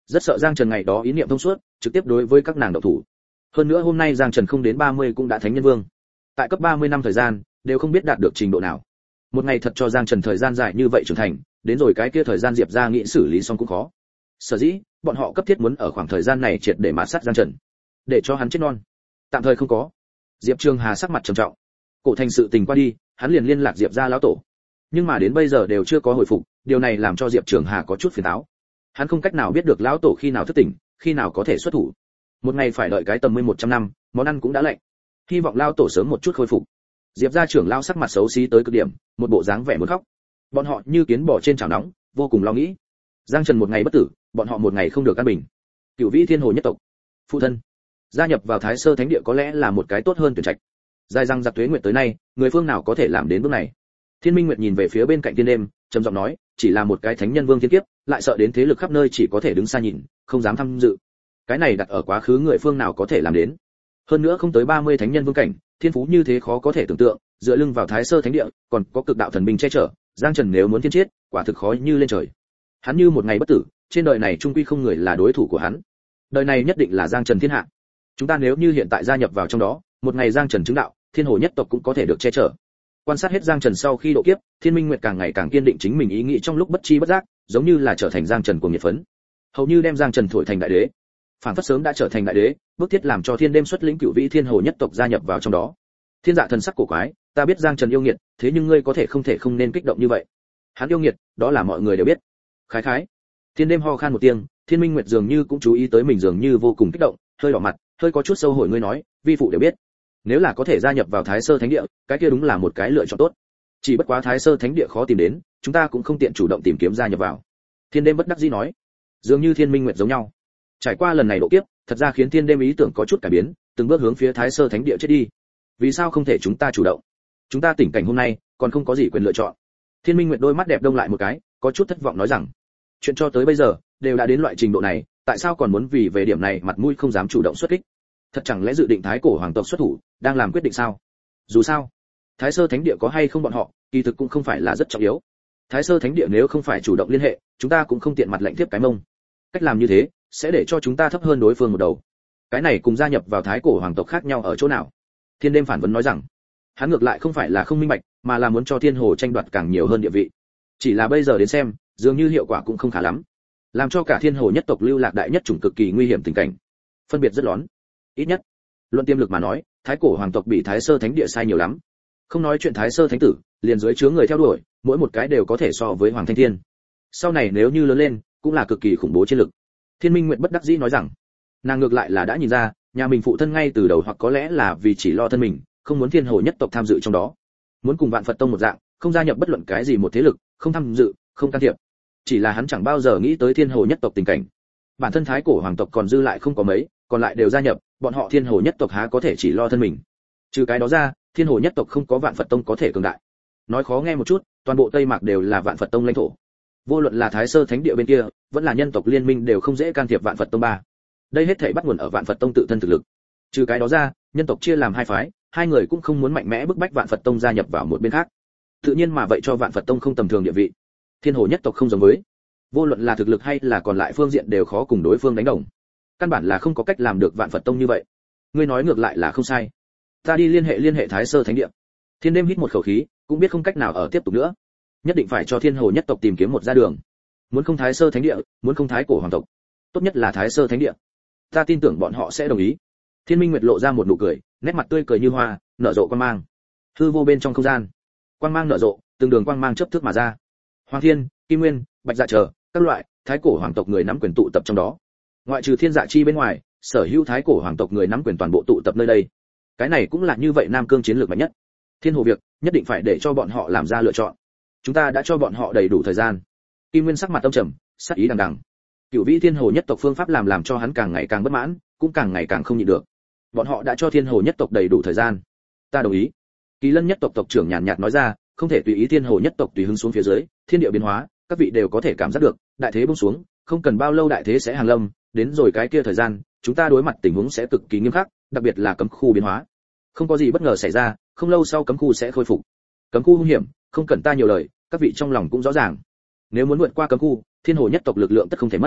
rất sợ Giang Trần ngày đó ý niệm thông suốt, trực tiếp đối với các nàng động thủ. Hơn nữa hôm nay Giang Trần không đến ba mươi cũng đã thánh nhân vương. Tại cấp ba mươi năm thời gian, đều không biết đạt được trình độ nào. Một ngày thật cho Giang Trần thời gian dài như vậy trưởng thành, đến rồi cái kia thời gian Diệp gia nghĩ xử lý xong cũng khó. Sở dĩ, bọn họ cấp thiết muốn ở khoảng thời gian này triệt để mạt sát Giang Trần, để cho hắn chết non. Tạm thời không có. Diệp Trường Hà sắc mặt trầm trọng. Cổ thành sự tình qua đi, hắn liền liên lạc Diệp gia lão tổ. Nhưng mà đến bây giờ đều chưa có hồi phục, điều này làm cho Diệp Trường Hà có chút phiền não. Hắn không cách nào biết được lão tổ khi nào thức tỉnh, khi nào có thể xuất thủ. Một ngày phải đợi cái tầm mười một trăm năm, món ăn cũng đã lạnh. Hy vọng lão tổ sớm một chút khôi phục. Diệp gia trưởng lão sắc mặt xấu xí tới cực điểm, một bộ dáng vẻ muốn khóc. Bọn họ như kiến bò trên chảo nóng, vô cùng lo nghĩ. Giang Trần một ngày bất tử, bọn họ một ngày không được an bình. Cửu Vĩ Thiên Hồ nhất tộc, phụ thân, gia nhập vào Thái Sơ Thánh Địa có lẽ là một cái tốt hơn tuyển trạch. Dài răng giặc tuế nguyệt tới nay, người phương nào có thể làm đến bước này? Thiên Minh Nguyệt nhìn về phía bên cạnh Thiên Đêm, trầm giọng nói, chỉ là một cái thánh nhân vương thiên kiếp, lại sợ đến thế lực khắp nơi chỉ có thể đứng xa nhìn, không dám tham dự. Cái này đặt ở quá khứ người phương nào có thể làm đến? Hơn nữa không tới ba mươi thánh nhân vương cảnh, thiên phú như thế khó có thể tưởng tượng, dựa lưng vào Thái Sơ Thánh Địa, còn có cực đạo thần binh che chở, Giang Trần nếu muốn thiên chết, quả thực khó như lên trời. Hắn như một ngày bất tử, trên đời này trung quy không người là đối thủ của hắn. Đời này nhất định là Giang Trần thiên hạ. Chúng ta nếu như hiện tại gia nhập vào trong đó, một ngày Giang Trần chứng đạo, Thiên Hồ nhất tộc cũng có thể được che chở. Quan sát hết Giang Trần sau khi độ kiếp, Thiên Minh Nguyệt càng ngày càng kiên định chính mình ý nghĩ trong lúc bất chi bất giác, giống như là trở thành Giang Trần của nhiệt phấn. Hầu như đem Giang Trần thổi thành đại đế. Phản phất sớm đã trở thành đại đế, bước thiết làm cho Thiên Đêm xuất lĩnh Cửu Vĩ Thiên Hồ nhất tộc gia nhập vào trong đó. Thiên Dạ thần sắc cổ quái, ta biết Giang Trần yêu nghiệt, thế nhưng ngươi có thể không thể không nên kích động như vậy. Hắn yêu nghiệt, đó là mọi người đều biết. Khái khái. Thiên Đêm ho khan một tiếng, Thiên Minh Nguyệt dường như cũng chú ý tới mình dường như vô cùng kích động, hơi đỏ mặt, hơi có chút sâu hổ, ngươi nói, vi phụ đều biết. Nếu là có thể gia nhập vào Thái Sơ Thánh Địa, cái kia đúng là một cái lựa chọn tốt. Chỉ bất quá Thái Sơ Thánh Địa khó tìm đến, chúng ta cũng không tiện chủ động tìm kiếm gia nhập vào. Thiên Đêm bất đắc dĩ nói, dường như Thiên Minh Nguyệt giống nhau. Trải qua lần này độ kiếp, thật ra khiến Thiên Đêm ý tưởng có chút cải biến, từng bước hướng phía Thái Sơ Thánh Địa chết đi. Vì sao không thể chúng ta chủ động? Chúng ta tỉnh cảnh hôm nay, còn không có gì quyền lựa chọn. Thiên Minh Nguyệt đôi mắt đẹp đông lại một cái, có chút thất vọng nói rằng, chuyện cho tới bây giờ đều đã đến loại trình độ này, tại sao còn muốn vì về điểm này mặt mũi không dám chủ động xuất kích? Thật chẳng lẽ dự định Thái Cổ hoàng tộc xuất thủ, đang làm quyết định sao? Dù sao, Thái Sơ Thánh Địa có hay không bọn họ, kỳ thực cũng không phải là rất trọng yếu. Thái Sơ Thánh Địa nếu không phải chủ động liên hệ, chúng ta cũng không tiện mặt lệnh tiếp cái mông. Cách làm như thế, sẽ để cho chúng ta thấp hơn đối phương một đầu. Cái này cùng gia nhập vào Thái Cổ hoàng tộc khác nhau ở chỗ nào? Thiên Đêm phản vấn nói rằng, hắn ngược lại không phải là không minh bạch, mà là muốn cho Thiên Hồ tranh đoạt càng nhiều hơn địa vị. Chỉ là bây giờ đến xem, dường như hiệu quả cũng không khá lắm, làm cho cả Thiên Hồ nhất tộc lưu lạc đại nhất chủng cực kỳ nguy hiểm tình cảnh, phân biệt rất lớn. Ít nhất, luận tiềm lực mà nói, Thái Cổ hoàng tộc bị Thái Sơ Thánh Địa sai nhiều lắm. Không nói chuyện Thái Sơ Thánh tử, liền dưới chướng người theo đuổi, mỗi một cái đều có thể so với Hoàng Thanh Thiên. Sau này nếu như lớn lên, cũng là cực kỳ khủng bố chiến lực. Thiên Minh Nguyệt bất đắc dĩ nói rằng, nàng ngược lại là đã nhìn ra, nhà mình phụ thân ngay từ đầu hoặc có lẽ là vì chỉ lo thân mình, không muốn Thiên Hồ nhất tộc tham dự trong đó, muốn cùng Vạn Phật tông một dạng, không gia nhập bất luận cái gì một thế lực, không tham dự, không can thiệp. Chỉ là hắn chẳng bao giờ nghĩ tới Thiên Hồ nhất tộc tình cảnh. Bản thân Thái Cổ hoàng tộc còn dư lại không có mấy, còn lại đều gia nhập, bọn họ Thiên Hồ nhất tộc há có thể chỉ lo thân mình. Trừ cái đó ra, Thiên Hồ nhất tộc không có Vạn Phật tông có thể cường đại. Nói khó nghe một chút, toàn bộ Tây Mạc đều là Vạn Phật tông lãnh thổ. Vô luận là Thái Sơ Thánh Địa bên kia, vẫn là nhân tộc liên minh đều không dễ can thiệp Vạn Phật tông ba. Đây hết thảy bắt nguồn ở Vạn Phật tông tự thân thực lực. Trừ cái đó ra, nhân tộc chia làm hai phái, hai người cũng không muốn mạnh mẽ bức bách Vạn Phật tông gia nhập vào một bên khác. Tự nhiên mà vậy cho Vạn Phật tông không tầm thường địa vị. Thiên Hồ nhất tộc không giống với, vô luận là thực lực hay là còn lại phương diện đều khó cùng đối phương đánh đồng. Căn bản là không có cách làm được Vạn Phật tông như vậy. Ngươi nói ngược lại là không sai. Ta đi liên hệ liên hệ Thái Sơ Thánh Địa. Thiên Đêm hít một khẩu khí, cũng biết không cách nào ở tiếp tục nữa, nhất định phải cho Thiên Hồ nhất tộc tìm kiếm một ra đường. Muốn không Thái Sơ Thánh Địa, muốn không Thái Cổ hoàng tộc, tốt nhất là Thái Sơ Thánh Địa. Ta tin tưởng bọn họ sẽ đồng ý. Thiên Minh Nguyệt lộ ra một nụ cười, nét mặt tươi cười như hoa, nở rộ quang mang. Hư vô bên trong không gian, quang mang nở rộ, từng đường quang mang chớp thước mà ra. Hoàng Thiên, Kim Nguyên, Bạch Dạ chờ các loại Thái Cổ hoàng tộc người nắm quyền tụ tập trong đó. Ngoại trừ Thiên Dạ chi bên ngoài, sở hữu Thái Cổ hoàng tộc người nắm quyền toàn bộ tụ tập nơi đây. Cái này cũng là như vậy Nam Cương chiến lược mạnh nhất. Thiên Hồ việc, nhất định phải để cho bọn họ làm ra lựa chọn. Chúng ta đã cho bọn họ đầy đủ thời gian. Kim Nguyên sắc mặt âm trầm, sắc ý đằng đằng. Cửu Vĩ Thiên Hồ nhất tộc phương pháp làm làm cho hắn càng ngày càng bất mãn, cũng càng ngày càng không nhịn được. Bọn họ đã cho Thiên Hồ nhất tộc đầy đủ thời gian. Ta đồng ý. Kỳ Lân nhất tộc tộc trưởng nhàn nhạt nói ra, không thể tùy ý Thiên Hồ nhất tộc tùy hứng xuống phía dưới, thiên địa biến hóa, các vị đều có thể cảm giác được, đại thế buông xuống, không cần bao lâu đại thế sẽ hàng lâm, đến rồi cái kia thời gian, chúng ta đối mặt tình huống sẽ cực kỳ nghiêm khắc, đặc biệt là cấm khu biến hóa. Không có gì bất ngờ xảy ra, không lâu sau cấm khu sẽ khôi phục. Cấm khu hung hiểm, không cần ta nhiều lời, các vị trong lòng cũng rõ ràng. Nếu muốn vượt qua cấm khu, Thiên Hồ nhất tộc lực lượng tất không thể mất.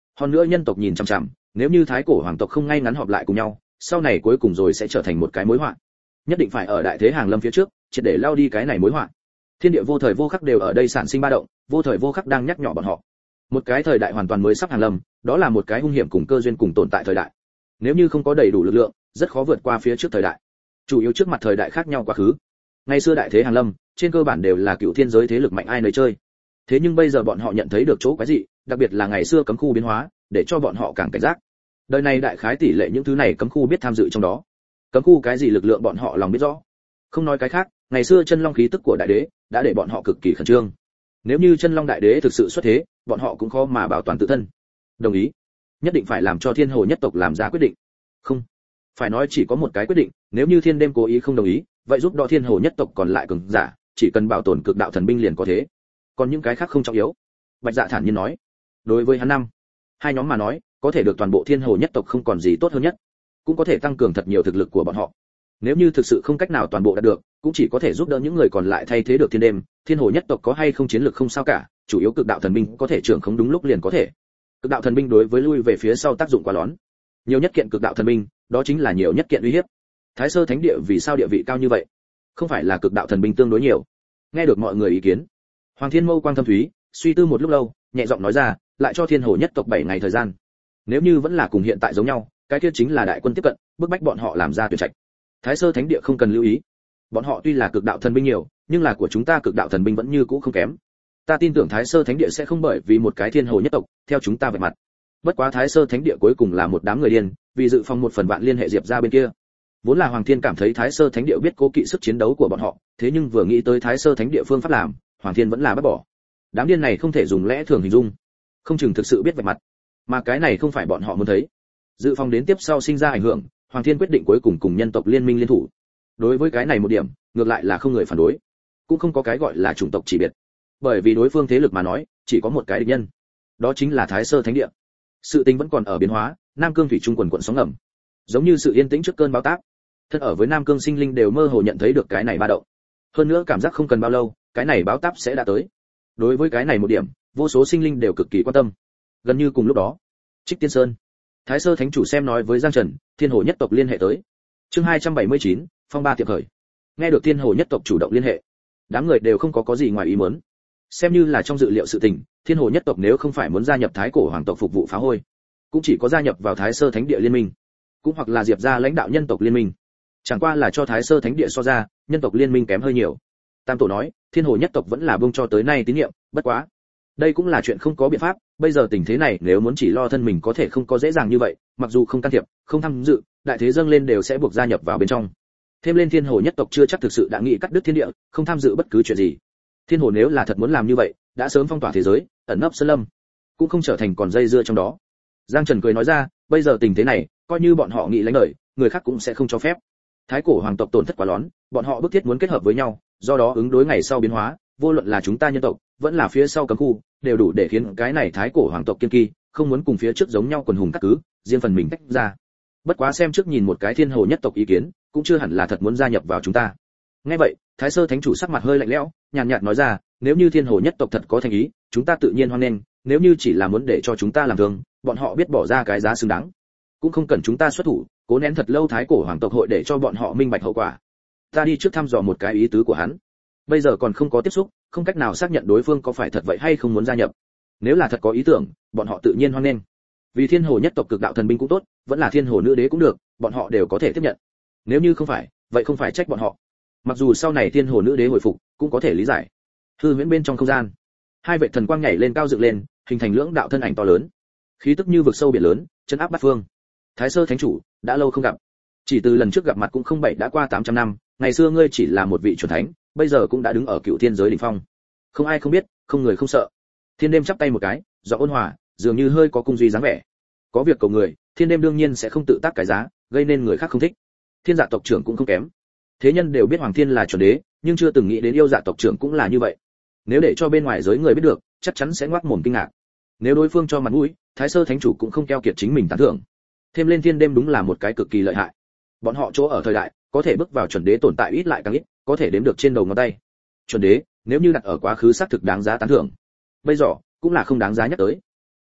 hơn nữa nhân tộc nhìn chằm chằm, nếu như thái cổ hoàng tộc không ngay ngắn họp lại cùng nhau, sau này cuối cùng rồi sẽ trở thành một cái mối họa. Nhất định phải ở đại thế hàng lâm phía trước, triệt để lao đi cái này mối họa. Thiên địa vô thời vô khắc đều ở đây sản sinh ba động, vô thời vô khắc đang nhắc nhở bọn họ. Một cái thời đại hoàn toàn mới sắp hàng lâm, đó là một cái hung hiểm cùng cơ duyên cùng tồn tại thời đại. Nếu như không có đầy đủ lực lượng, rất khó vượt qua phía trước thời đại. Chủ yếu trước mặt thời đại khác nhau quá khứ. Ngày xưa đại thế hàng lâm, trên cơ bản đều là cựu thiên giới thế lực mạnh ai nấy chơi. Thế nhưng bây giờ bọn họ nhận thấy được chỗ quái dị, đặc biệt là ngày xưa cấm khu biến hóa, để cho bọn họ càng cảnh giác. Đời này đại khái tỷ lệ những thứ này cấm khu biết tham dự trong đó. Cấm khu cái gì lực lượng bọn họ lòng biết rõ. Không nói cái khác, ngày xưa chân long khí tức của đại đế đã để bọn họ cực kỳ khẩn trương. Nếu như chân long đại đế thực sự xuất thế, bọn họ cũng khó mà bảo toàn tự thân. Đồng ý, nhất định phải làm cho thiên hồ nhất tộc làm ra quyết định. Không, phải nói chỉ có một cái quyết định, nếu như thiên đêm cố ý không đồng ý, vậy giúp đỡ thiên hồ nhất tộc còn lại cường giả, chỉ cần bảo tồn cực đạo thần binh liền có thế. Còn những cái khác không trọng yếu. Bạch Dạ thản nhiên nói. Đối với hắn năm, hai nhóm mà nói, có thể được toàn bộ thiên hồ nhất tộc không còn gì tốt hơn nhất, cũng có thể tăng cường thật nhiều thực lực của bọn họ. Nếu như thực sự không cách nào toàn bộ đạt được, cũng chỉ có thể giúp đỡ những người còn lại thay thế được thiên đêm. Thiên hồ nhất tộc có hay không chiến lược không sao cả, chủ yếu cực đạo thần binh có thể trưởng không đúng lúc liền có thể. Cực đạo thần binh đối với lui về phía sau tác dụng quá lớn. Nhiều nhất kiện cực đạo thần binh, đó chính là nhiều nhất kiện uy hiếp. Thái Sơ Thánh Địa vì sao địa vị cao như vậy? Không phải là cực đạo thần binh tương đối nhiều. Nghe được mọi người ý kiến, Hoàng Thiên Mâu quang thâm thúy, suy tư một lúc lâu, nhẹ giọng nói ra, lại cho thiên hồ nhất tộc bảy ngày thời gian. Nếu như vẫn là cùng hiện tại giống nhau, cái kia chính là đại quân tiếp cận, bức bách bọn họ làm ra tuyển trạch. Thái Sơ Thánh Địa không cần lưu ý. Bọn họ tuy là cực đạo thần binh nhiều, nhưng là của chúng ta cực đạo thần binh vẫn như cũ không kém. Ta tin tưởng Thái Sơ Thánh Địa sẽ không bởi vì một cái thiên hồ nhất tộc, theo chúng ta vạch mặt. Bất quá Thái Sơ Thánh Địa cuối cùng là một đám người điên, vì dự phòng một phần vạn liên hệ Diệp ra bên kia. Vốn là Hoàng Thiên cảm thấy Thái Sơ Thánh Địa biết cố kỵ sức chiến đấu của bọn họ, thế nhưng vừa nghĩ tới Thái Sơ Thánh Địa phương pháp làm, Hoàng Thiên vẫn là bắt bỏ. Đám điên này không thể dùng lẽ thường hình dung, không chừng thực sự biết vạch mặt, mà cái này không phải bọn họ muốn thấy. Dự phòng đến tiếp sau sinh ra ảnh hưởng, Hoàng Thiên quyết định cuối cùng cùng nhân tộc liên minh liên thủ. Đối với cái này một điểm, ngược lại là không người phản đối, cũng không có cái gọi là chủng tộc chỉ biệt, bởi vì đối phương thế lực mà nói, chỉ có một cái địch nhân, đó chính là Thái Sơ Thánh Địa. Sự tình vẫn còn ở biến hóa, Nam Cương thủy trung quần quần sóng ngầm, giống như sự yên tĩnh trước cơn bão táp. Thân ở với Nam Cương sinh linh đều mơ hồ nhận thấy được cái này ba động. Hơn nữa cảm giác không cần bao lâu, cái này bão táp sẽ đã tới. Đối với cái này một điểm, vô số sinh linh đều cực kỳ quan tâm. Gần như cùng lúc đó, Trích Tiên Sơn, Thái Sơ Thánh chủ xem nói với Giang Trần, Thiên Hồ nhất tộc liên hệ tới. Chương hai trăm bảy mươi chín, phong ba tiệp khởi. Nghe được Thiên Hồ nhất tộc chủ động liên hệ, đám người đều không có có gì ngoài ý muốn. Xem như là trong dự liệu sự tình, Thiên Hồ nhất tộc nếu không phải muốn gia nhập Thái cổ hoàng tộc phục vụ phá hôi, cũng chỉ có gia nhập vào Thái Sơ Thánh Địa liên minh, cũng hoặc là diệp ra lãnh đạo nhân tộc liên minh. Chẳng qua là cho Thái Sơ Thánh Địa so ra, nhân tộc liên minh kém hơi nhiều. Tam tổ nói, Thiên Hồ nhất tộc vẫn là buông cho tới nay tín nhiệm, bất quá, đây cũng là chuyện không có biện pháp, bây giờ tình thế này nếu muốn chỉ lo thân mình có thể không có dễ dàng như vậy, mặc dù không can thiệp, không tham dự, đại thế dâng lên đều sẽ buộc gia nhập vào bên trong. Thêm lên Thiên Hồ nhất tộc chưa chắc thực sự đã nghĩ cắt đứt thiên địa, không tham dự bất cứ chuyện gì. Thiên Hồ nếu là thật muốn làm như vậy, đã sớm phong tỏa thế giới, ẩn nấp sơn lâm, cũng không trở thành còn dây dưa trong đó. Giang Trần cười nói ra, bây giờ tình thế này, coi như bọn họ nghĩ lánh lời, người khác cũng sẽ không cho phép. Thái cổ hoàng tộc tổn thất quá lớn, bọn họ bức thiết muốn kết hợp với nhau, do đó ứng đối ngày sau biến hóa, vô luận là chúng ta nhân tộc, vẫn là phía sau cấm khu, đều đủ để khiến cái này thái cổ hoàng tộc kiên kỳ, không muốn cùng phía trước giống nhau quần hùng cắt cứ, riêng phần mình tách ra. Bất quá xem trước nhìn một cái Thiên Hồ nhất tộc ý kiến, cũng chưa hẳn là thật muốn gia nhập vào chúng ta. Nghe vậy, Thái Sơ Thánh chủ sắc mặt hơi lạnh lẽo, nhàn nhạt nói ra, nếu như Thiên Hồ nhất tộc thật có thành ý, chúng ta tự nhiên hoan nghênh, nếu như chỉ là muốn để cho chúng ta làm thương, bọn họ biết bỏ ra cái giá xứng đáng, cũng không cần chúng ta xuất thủ, cố nén thật lâu thái cổ hoàng tộc hội để cho bọn họ minh bạch hậu quả. Ta đi trước thăm dò một cái ý tứ của hắn. Bây giờ còn không có tiếp xúc, không cách nào xác nhận đối phương có phải thật vậy hay không muốn gia nhập. Nếu là thật có ý tưởng, bọn họ tự nhiên hoan nghênh. Vì Thiên Hồ nhất tộc cực đạo thần binh cũng tốt, vẫn là Thiên Hồ nữ đế cũng được, bọn họ đều có thể tiếp nhận. Nếu như không phải, vậy không phải trách bọn họ. Mặc dù sau này Thiên Hồ nữ đế hồi phục, cũng có thể lý giải. Hư huyễn bên trong không gian, hai vệ thần quang nhảy lên cao dựng lên, hình thành lưỡng đạo thân ảnh to lớn, khí tức như vực sâu biển lớn, chân áp bát phương. Thái Sơ Thánh chủ, đã lâu không gặp. Chỉ từ lần trước gặp mặt cũng không bảy đã qua tám trăm năm, ngày xưa ngươi chỉ là một vị chuẩn thánh, bây giờ cũng đã đứng ở cựu thiên giới đỉnh phong. Không ai không biết, không người không sợ. Thiên Đêm chắp tay một cái, giọng ôn hòa, dường như hơi có cung duy dáng vẻ. Có việc cầu người, Thiên Đêm đương nhiên sẽ không tự tác cái giá, gây nên người khác không thích. Thiên Dạ tộc trưởng cũng không kém. Thế nhân đều biết Hoàng Thiên là chuẩn đế, nhưng chưa từng nghĩ đến Yêu Dạ tộc trưởng cũng là như vậy. Nếu để cho bên ngoài giới người biết được, chắc chắn sẽ ngoác mồm kinh ngạc. Nếu đối phương cho mặt mũi, Thái Sơ Thánh chủ cũng không keo kiệt chính mình tán thưởng. Thêm lên Thiên Đêm đúng là một cái cực kỳ lợi hại. Bọn họ chỗ ở thời đại, có thể bước vào chuẩn đế tồn tại ít lại càng ít, có thể đếm được trên đầu ngón tay. Chuẩn đế, nếu như đặt ở quá khứ xác thực đáng giá tán thưởng. Bây giờ, cũng là không đáng giá nhắc tới.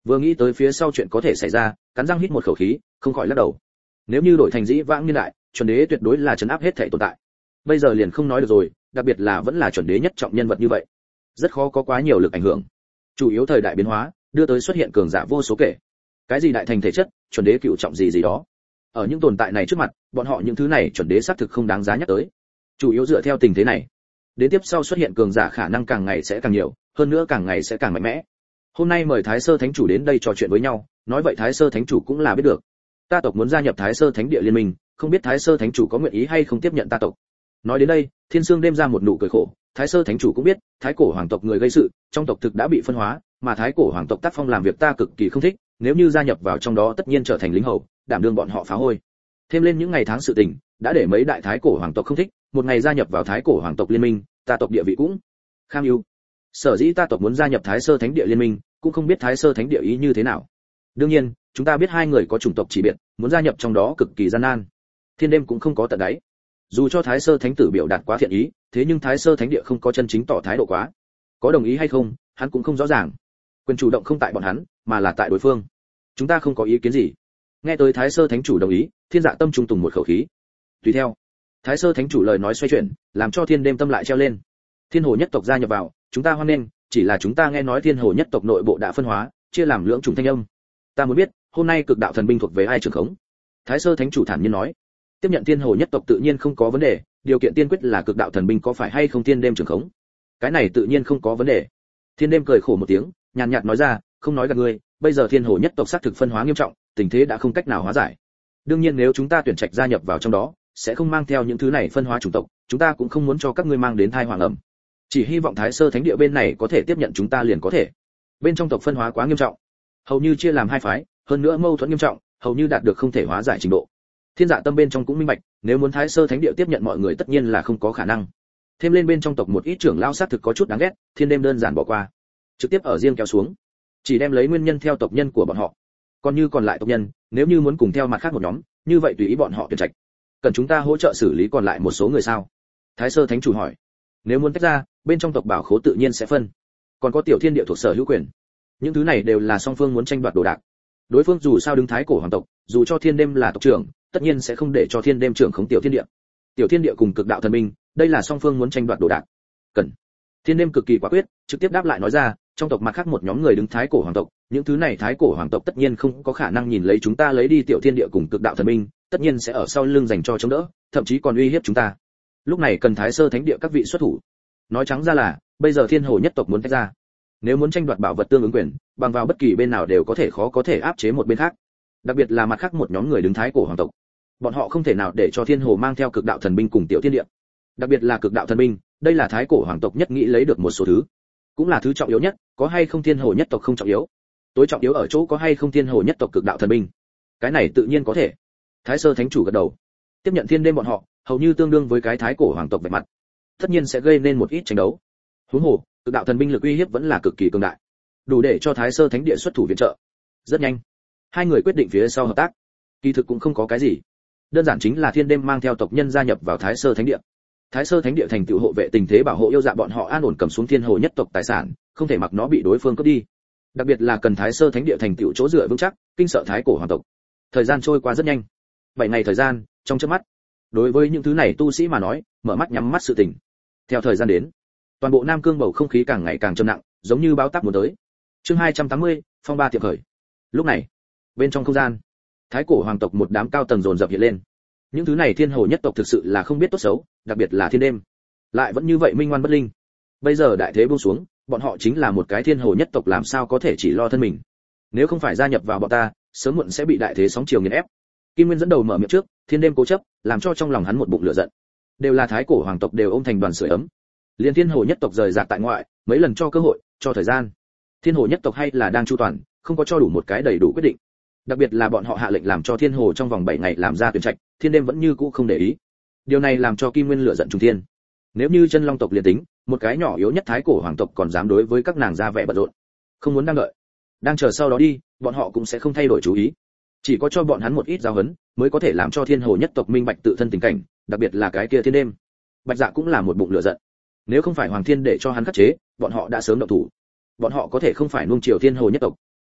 Vừa nghĩ tới phía sau chuyện có thể xảy ra, cắn răng hít một khẩu khí, không khỏi lắc đầu. Nếu như đổi thành dĩ vãng niên đại, chuẩn đế tuyệt đối là trấn áp hết thảy tồn tại. Bây giờ liền không nói được rồi, đặc biệt là vẫn là chuẩn đế nhất trọng nhân vật như vậy, rất khó có quá nhiều lực ảnh hưởng. Chủ yếu thời đại biến hóa, đưa tới xuất hiện cường giả vô số kể. Cái gì đại thành thể chất, chuẩn đế cựu trọng gì gì đó. Ở những tồn tại này trước mặt, bọn họ những thứ này chuẩn đế xác thực không đáng giá nhắc tới. Chủ yếu dựa theo tình thế này, đến tiếp sau xuất hiện cường giả khả năng càng ngày sẽ càng nhiều, hơn nữa càng ngày sẽ càng mạnh mẽ. Hôm nay mời Thái Sơ Thánh chủ đến đây trò chuyện với nhau, nói vậy Thái Sơ Thánh chủ cũng là biết được. Ta tộc muốn gia nhập Thái Sơ Thánh địa liên minh, không biết Thái Sơ Thánh chủ có nguyện ý hay không tiếp nhận ta tộc. Nói đến đây, Thiên Sương đêm ra một nụ cười khổ, Thái Sơ Thánh chủ cũng biết, Thái cổ hoàng tộc người gây sự, trong tộc thực đã bị phân hóa, mà Thái cổ hoàng tộc tác phong làm việc ta cực kỳ không thích, nếu như gia nhập vào trong đó tất nhiên trở thành lính hầu, đảm đương bọn họ phá hôi. Thêm lên những ngày tháng sự tình, đã để mấy đại Thái cổ hoàng tộc không thích, một ngày gia nhập vào Thái cổ hoàng tộc liên minh, ta tộc địa vị cũng kham ưu. Sở dĩ ta tộc muốn gia nhập Thái Sơ Thánh địa liên minh, cũng không biết Thái Sơ Thánh địa ý như thế nào. Đương nhiên, chúng ta biết hai người có chủng tộc chỉ biệt, muốn gia nhập trong đó cực kỳ gian nan. Thiên đêm cũng không có tận đáy. Dù cho Thái Sơ Thánh tử biểu đạt quá thiện ý, thế nhưng Thái Sơ Thánh địa không có chân chính tỏ thái độ quá. Có đồng ý hay không, hắn cũng không rõ ràng. Quyền chủ động không tại bọn hắn, mà là tại đối phương. Chúng ta không có ý kiến gì. Nghe tới Thái Sơ Thánh chủ đồng ý, Thiên Dạ tâm trung tùng một khẩu khí. Tùy theo, Thái Sơ Thánh chủ lời nói xoay chuyển, làm cho Thiên đêm tâm lại treo lên. Thiên Hồ nhất tộc gia nhập vào, chúng ta hoan nghênh, chỉ là chúng ta nghe nói Thiên Hồ nhất tộc nội bộ đã phân hóa, chia làm lưỡng chủng thanh âm. Ta muốn biết, hôm nay cực đạo thần binh thuộc về ai trưởng khống? Thái Sơ Thánh chủ thản nhiên nói. Tiếp nhận Thiên Hồ nhất tộc tự nhiên không có vấn đề, điều kiện tiên quyết là cực đạo thần binh có phải hay không Thiên đêm trưởng khống. Cái này tự nhiên không có vấn đề. Thiên đêm cười khổ một tiếng, nhàn nhạt nói ra, không nói gạt ngươi, bây giờ Thiên Hồ nhất tộc xác thực phân hóa nghiêm trọng, tình thế đã không cách nào hóa giải. Đương nhiên nếu chúng ta tuyển trạch gia nhập vào trong đó, sẽ không mang theo những thứ này phân hóa chủng tộc, chúng ta cũng không muốn cho các ngươi mang đến tai họa ẩm. Chỉ hy vọng Thái Sơ Thánh địa bên này có thể tiếp nhận chúng ta liền có thể. Bên trong tộc phân hóa quá nghiêm trọng, hầu như chia làm hai phái, hơn nữa mâu thuẫn nghiêm trọng, hầu như đạt được không thể hóa giải trình độ. Thiên Dạ tâm bên trong cũng minh bạch, nếu muốn Thái Sơ Thánh địa tiếp nhận mọi người tất nhiên là không có khả năng. Thêm lên bên trong tộc một ít trưởng lao sát thực có chút đáng ghét, Thiên đêm đơn giản bỏ qua, trực tiếp ở riêng kéo xuống, chỉ đem lấy nguyên nhân theo tộc nhân của bọn họ. Còn như còn lại tộc nhân, nếu như muốn cùng theo mặt khác một nhóm, như vậy tùy ý bọn họ tuyển trạch. Cần chúng ta hỗ trợ xử lý còn lại một số người sao? Thái Sơ Thánh chủ hỏi. Nếu muốn tách ra, bên trong tộc bảo khố tự nhiên sẽ phân. Còn có tiểu thiên địa thuộc sở hữu quyền. Những thứ này đều là song phương muốn tranh đoạt đồ đạc. Đối phương dù sao đứng Thái cổ hoàng tộc, dù cho Thiên đêm là tộc trưởng, tất nhiên sẽ không để cho Thiên đêm trưởng khống tiểu thiên địa. Tiểu thiên địa cùng cực đạo thần binh, đây là song phương muốn tranh đoạt đồ đạc. Cần. Thiên đêm cực kỳ quả quyết, trực tiếp đáp lại nói ra, trong tộc mặt khác một nhóm người đứng Thái cổ hoàng tộc, những thứ này Thái cổ hoàng tộc tất nhiên không có khả năng nhìn lấy chúng ta lấy đi tiểu thiên địa cùng cực đạo thần binh, tất nhiên sẽ ở sau lưng dành cho chống đỡ, thậm chí còn uy hiếp chúng ta. Lúc này cần Thái Sơ Thánh địa các vị xuất thủ. Nói trắng ra là, bây giờ Thiên Hồ nhất tộc muốn tách ra. Nếu muốn tranh đoạt bảo vật tương ứng quyền, bằng vào bất kỳ bên nào đều có thể khó có thể áp chế một bên khác. Đặc biệt là mặt khác một nhóm người đứng Thái cổ hoàng tộc. Bọn họ không thể nào để cho Thiên Hồ mang theo cực đạo thần binh cùng tiểu thiên địa. Đặc biệt là cực đạo thần binh, đây là Thái cổ hoàng tộc nhất nghĩ lấy được một số thứ, cũng là thứ trọng yếu nhất, có hay không Thiên Hồ nhất tộc không trọng yếu. Tối trọng yếu ở chỗ có hay không Thiên Hồ nhất tộc cực đạo thần binh. Cái này tự nhiên có thể. Thái Sơ Thánh chủ gật đầu. Tiếp nhận Thiên đêm bọn họ, hầu như tương đương với cái Thái cổ hoàng tộc vạch mặt. Tất nhiên sẽ gây nên một ít tranh đấu. Huống hồ, cực đạo thần binh lực uy hiếp vẫn là cực kỳ cường đại, đủ để cho Thái Sơ Thánh địa xuất thủ viện trợ. Rất nhanh, hai người quyết định phía sau hợp tác. Kỳ thực cũng không có cái gì, đơn giản chính là Thiên đêm mang theo tộc nhân gia nhập vào Thái Sơ Thánh địa. Thái Sơ Thánh địa thành tựu hộ vệ tình thế bảo hộ yêu dạ bọn họ an ổn cầm xuống Thiên Hồ nhất tộc tài sản, không thể mặc nó bị đối phương cướp đi. Đặc biệt là cần Thái Sơ Thánh địa thành tựu chỗ dựa vững chắc, kinh sợ Thái cổ hoàng tộc. Thời gian trôi qua rất nhanh, bảy ngày thời gian, trong chớp mắt. Đối với những thứ này tu sĩ mà nói, mở mắt nhắm mắt sự tình. Theo thời gian đến, toàn bộ Nam Cương bầu không khí càng ngày càng trầm nặng, giống như báo táp muốn tới. Chương hai trăm tám mươi, phong ba tiệm khởi. Lúc này, bên trong không gian, Thái cổ hoàng tộc một đám cao tầng dồn dập hiện lên. Những thứ này Thiên Hồ nhất tộc thực sự là không biết tốt xấu, đặc biệt là Thiên đêm, lại vẫn như vậy minh ngoan bất linh. Bây giờ đại thế buông xuống, bọn họ chính là một cái Thiên Hồ nhất tộc làm sao có thể chỉ lo thân mình. Nếu không phải gia nhập vào bọn ta, sớm muộn sẽ bị đại thế sóng chiều nghiền ép. Kim Nguyên dẫn đầu mở miệng trước, Thiên đêm cố chấp, làm cho trong lòng hắn một bụng lửa giận. Đều là Thái cổ hoàng tộc đều ôm thành đoàn sưởi ấm. Liên Thiên Hồ nhất tộc rời rạc tại ngoại, mấy lần cho cơ hội, cho thời gian. Thiên Hồ nhất tộc hay là đang chu toàn, không có cho đủ một cái đầy đủ quyết định. Đặc biệt là bọn họ hạ lệnh làm cho Thiên Hồ trong vòng bảy ngày làm ra tuyển trạch, Thiên đêm vẫn như cũ không để ý. Điều này làm cho Kim Nguyên lửa giận trùng thiên. Nếu như chân long tộc liền tính, một cái nhỏ yếu nhất Thái cổ hoàng tộc còn dám đối với các nàng ra vẻ bận rộn, không muốn đang đợi, đang chờ sau đó đi, bọn họ cũng sẽ không thay đổi chú ý. Chỉ có cho bọn hắn một ít giáo huấn, mới có thể làm cho Thiên Hồ nhất tộc minh bạch tự thân tình cảnh, đặc biệt là cái kia Thiên đêm. Bạch Dạ cũng là một bụng lửa giận. Nếu không phải Hoàng Thiên để cho hắn khắc chế, bọn họ đã sớm động thủ. Bọn họ có thể không phải nuông chiều Thiên Hồ nhất tộc,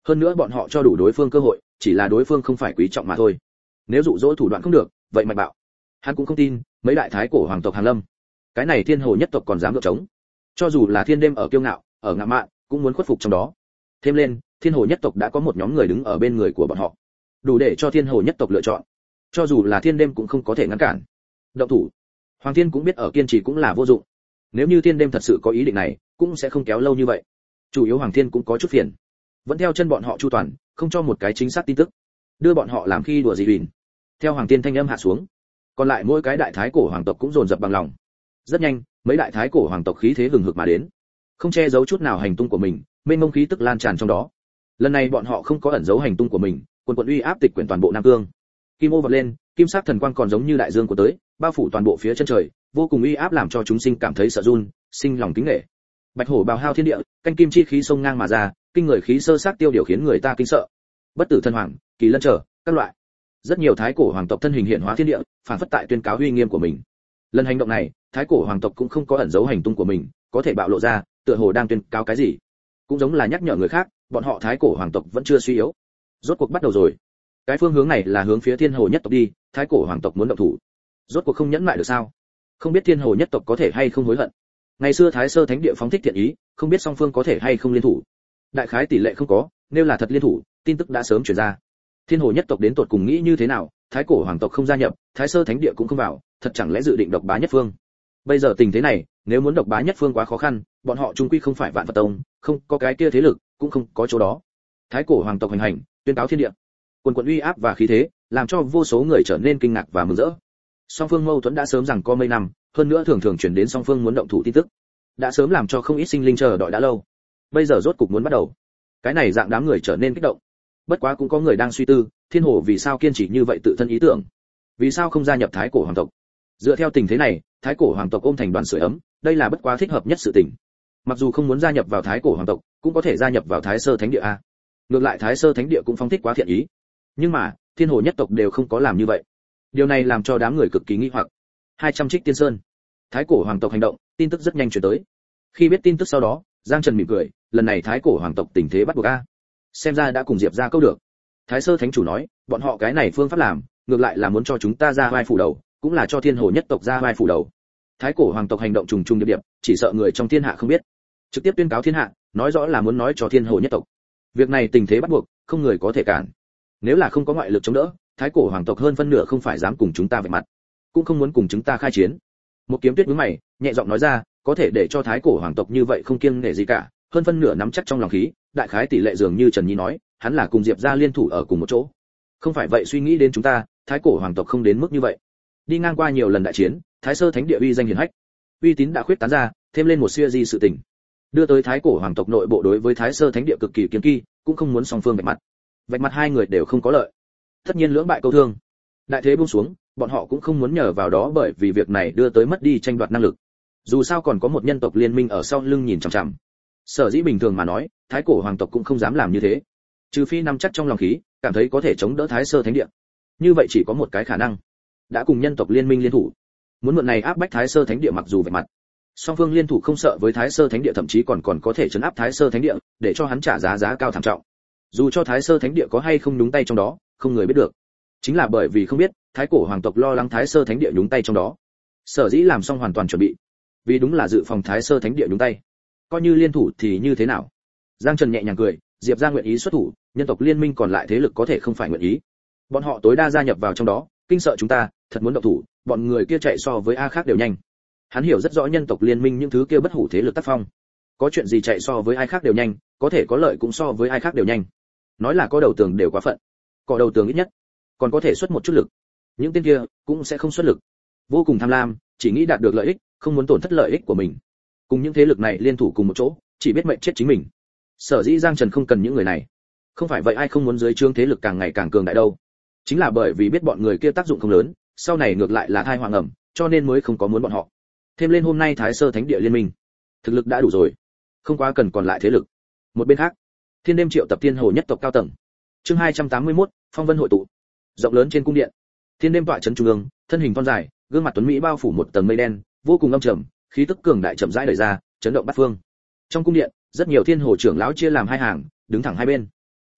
Hơn nữa bọn họ cho đủ đối phương cơ hội, chỉ là đối phương không phải quý trọng mà thôi. Nếu dụ dỗ thủ đoạn không được, vậy mạch bạo. Hắn cũng không tin mấy đại thái cổ hoàng tộc Hàn Lâm, cái này thiên hồ nhất tộc còn dám gượng chống. Cho dù là thiên đêm ở kiêu ngạo, ở ngạo mạn, cũng muốn khuất phục trong đó. Thêm lên, thiên hồ nhất tộc đã có một nhóm người đứng ở bên người của bọn họ, đủ để cho thiên hồ nhất tộc lựa chọn. Cho dù là thiên đêm cũng không có thể ngăn cản. Động thủ. Hoàng Thiên cũng biết ở kiên trì cũng là vô dụng. Nếu như thiên đêm thật sự có ý định này, cũng sẽ không kéo lâu như vậy. Chủ yếu Hoàng Thiên cũng có chút phiền, vẫn theo chân bọn họ chu toàn, không cho một cái chính xác tin tức, đưa bọn họ làm khi đùa gì bỉn. Theo Hoàng Thiên thanh âm hạ xuống, còn lại mỗi cái đại thái cổ hoàng tộc cũng dồn dập bằng lòng. Rất nhanh, mấy đại thái cổ hoàng tộc khí thế hừng hực mà đến, không che giấu chút nào hành tung của mình, mênh mông khí tức lan tràn trong đó. Lần này bọn họ không có ẩn giấu hành tung của mình, quần quần uy áp tịch quyển toàn bộ Nam Cương. Kim ô vọt lên, kim sắc thần quang còn giống như đại dương của tới, bao phủ toàn bộ phía chân trời, vô cùng uy áp làm cho chúng sinh cảm thấy sợ run, sinh lòng kính nể. Bạch hổ bào hao thiên địa, canh kim chi khí sông ngang mà ra, kinh người khí sơ sát tiêu điều khiến người ta kinh sợ. Bất tử thần hoàng, kỳ lân trở, các loại. Rất nhiều thái cổ hoàng tộc thân hình hiện hóa thiên địa, phản phất tại tuyên cáo uy nghiêm của mình. Lần hành động này, thái cổ hoàng tộc cũng không có ẩn giấu hành tung của mình, có thể bạo lộ ra, tựa hồ đang tuyên cáo cái gì. Cũng giống là nhắc nhở người khác, bọn họ thái cổ hoàng tộc vẫn chưa suy yếu. Rốt cuộc bắt đầu rồi. Cái phương hướng này là hướng phía thiên hồ nhất tộc đi, thái cổ hoàng tộc muốn động thủ. Rốt cuộc không nhẫn lại được sao? Không biết thiên hồ nhất tộc có thể hay không hối hận. Ngày xưa thái sơ thánh địa phóng thích thiện ý, không biết song phương có thể hay không liên thủ. Đại khái tỷ lệ không có, nếu là thật liên thủ, tin tức đã sớm truyền ra. Thiên hồ nhất tộc đến tột cùng nghĩ như thế nào, thái cổ hoàng tộc không gia nhập, thái sơ thánh địa cũng không vào, thật chẳng lẽ dự định độc bá nhất phương. Bây giờ tình thế này, nếu muốn độc bá nhất phương quá khó khăn, bọn họ chung quy không phải vạn Phật tông, không có cái kia thế lực, cũng không có chỗ đó. Thái cổ hoàng tộc hành hành, tuyên cáo thiên địa, quần quần uy áp và khí thế, làm cho vô số người trở nên kinh ngạc và mừng rỡ. Song phương mâu thuẫn đã sớm rằng có mấy năm, hơn nữa thường thường truyền đến song phương muốn động thủ tin tức, đã sớm làm cho không ít sinh linh chờ đợi đã lâu. Bây giờ rốt cục muốn bắt đầu, cái này dạng đám người trở nên kích động. Bất quá cũng có người đang suy tư, thiên hồ vì sao kiên trì như vậy tự thân ý tưởng, vì sao không gia nhập thái cổ hoàng tộc. Dựa theo tình thế này, thái cổ hoàng tộc ôm thành đoàn sưởi ấm, đây là bất quá thích hợp nhất sự tình. Mặc dù không muốn gia nhập vào thái cổ hoàng tộc, cũng có thể gia nhập vào thái sơ thánh địa a. Ngược lại thái sơ thánh địa cũng phong thích quá thiện ý, nhưng mà thiên hồ nhất tộc đều không có làm như vậy. Điều này làm cho đám người cực kỳ nghi hoặc. hai trăm trích tiên sơn, thái cổ hoàng tộc hành động, tin tức rất nhanh truyền tới. Khi biết tin tức sau đó, Giang Trần mỉm cười, lần này thái cổ hoàng tộc tình thế bắt buộc a. Xem ra đã cùng Diệp gia câu được. Thái sơ thánh chủ nói, bọn họ cái này phương pháp làm, ngược lại là muốn cho chúng ta ra vai phủ đầu, cũng là cho thiên hồ nhất tộc ra vai phủ đầu. Thái cổ hoàng tộc hành động trùng trùng điệp điệp, chỉ sợ người trong thiên hạ không biết, trực tiếp tuyên cáo thiên hạ, nói rõ là muốn nói cho thiên hồ nhất tộc. Việc này tình thế bắt buộc, không người có thể cản. Nếu là không có ngoại lực chống đỡ, thái cổ hoàng tộc hơn phân nửa không phải dám cùng chúng ta vạch mặt, cũng không muốn cùng chúng ta khai chiến. Một kiếm tuyết nhướng mày, nhẹ giọng nói ra, có thể để cho thái cổ hoàng tộc như vậy không kiêng nể gì cả, hơn phân nửa nắm chắc trong lòng khí, đại khái tỷ lệ dường như Trần Nhi nói, hắn là cùng Diệp gia liên thủ ở cùng một chỗ. Không phải vậy suy nghĩ đến chúng ta, thái cổ hoàng tộc không đến mức như vậy. Đi ngang qua nhiều lần đại chiến, thái sơ thánh địa uy danh hiển hách, uy tín đã khuyết tán ra, thêm lên một siêu di sự tình, đưa tới thái cổ hoàng tộc nội bộ đối với thái sơ thánh địa cực kỳ kiêng kỵ, cũng không muốn song phương vạch mặt. Vạch mặt hai người đều không có lợi, tất nhiên lưỡng bại câu thương. Đại thế buông xuống, bọn họ cũng không muốn nhờ vào đó, bởi vì việc này đưa tới mất đi tranh đoạt năng lực. Dù sao còn có một nhân tộc liên minh ở sau lưng nhìn chằm chằm. Sở dĩ bình thường mà nói, thái cổ hoàng tộc cũng không dám làm như thế, trừ phi nắm chắc trong lòng khí, cảm thấy có thể chống đỡ thái sơ thánh địa. Như vậy chỉ có một cái khả năng, đã cùng nhân tộc liên minh liên thủ, muốn mượn này áp bách thái sơ thánh địa. Mặc dù về mặt song phương liên thủ không sợ với thái sơ thánh địa, thậm chí còn còn có thể chấn áp thái sơ thánh địa, để cho hắn trả giá giá cao thảm trọng. Dù cho thái sơ thánh địa có hay không nhúng tay trong đó, không người biết được. Chính là bởi vì không biết, thái cổ hoàng tộc lo lắng thái sơ thánh địa nhúng tay trong đó, sở dĩ làm xong hoàn toàn chuẩn bị, vì đúng là dự phòng thái sơ thánh địa nhúng tay. Coi như liên thủ thì như thế nào? Giang Trần nhẹ nhàng cười, Diệp gia nguyện ý xuất thủ, nhân tộc liên minh còn lại thế lực có thể không phải nguyện ý. Bọn họ tối đa gia nhập vào trong đó, kinh sợ chúng ta, thật muốn động thủ, bọn người kia chạy so với a khác đều nhanh. Hắn hiểu rất rõ nhân tộc liên minh những thứ kia bất hủ thế lực tác phong, có chuyện gì chạy so với ai khác đều nhanh, có thể có lợi cũng so với ai khác đều nhanh. Nói là có đầu tường đều quá phận, có đầu tường ít nhất còn có thể xuất một chút lực, những tên kia cũng sẽ không xuất lực. Vô cùng tham lam, chỉ nghĩ đạt được lợi ích, không muốn tổn thất lợi ích của mình. Cùng những thế lực này liên thủ cùng một chỗ, chỉ biết mệnh chết chính mình. Sở dĩ Giang Trần không cần những người này. Không phải vậy ai không muốn dưới trướng thế lực càng ngày càng cường đại đâu. Chính là bởi vì biết bọn người kia tác dụng không lớn, sau này ngược lại là thai hoàng ẩm, cho nên mới không có muốn bọn họ. Thêm lên hôm nay Thái Sơ Thánh Địa liên minh, thực lực đã đủ rồi, không quá cần còn lại thế lực. Một bên khác, Thiên Đêm triệu tập Thiên Hồ nhất tộc cao tầng. Chương hai trăm tám mươi mốt, Phong Vân hội tụ. Rộng lớn trên cung điện, Thiên Đêm tọa trấn trung ương, thân hình thon dài, gương mặt tuấn mỹ bao phủ một tầng mây đen, vô cùng âm trầm, khí tức cường đại chậm rãi đẩy ra, chấn động bát phương. Trong cung điện, rất nhiều Thiên Hồ trưởng lão chia làm hai hàng, đứng thẳng hai bên.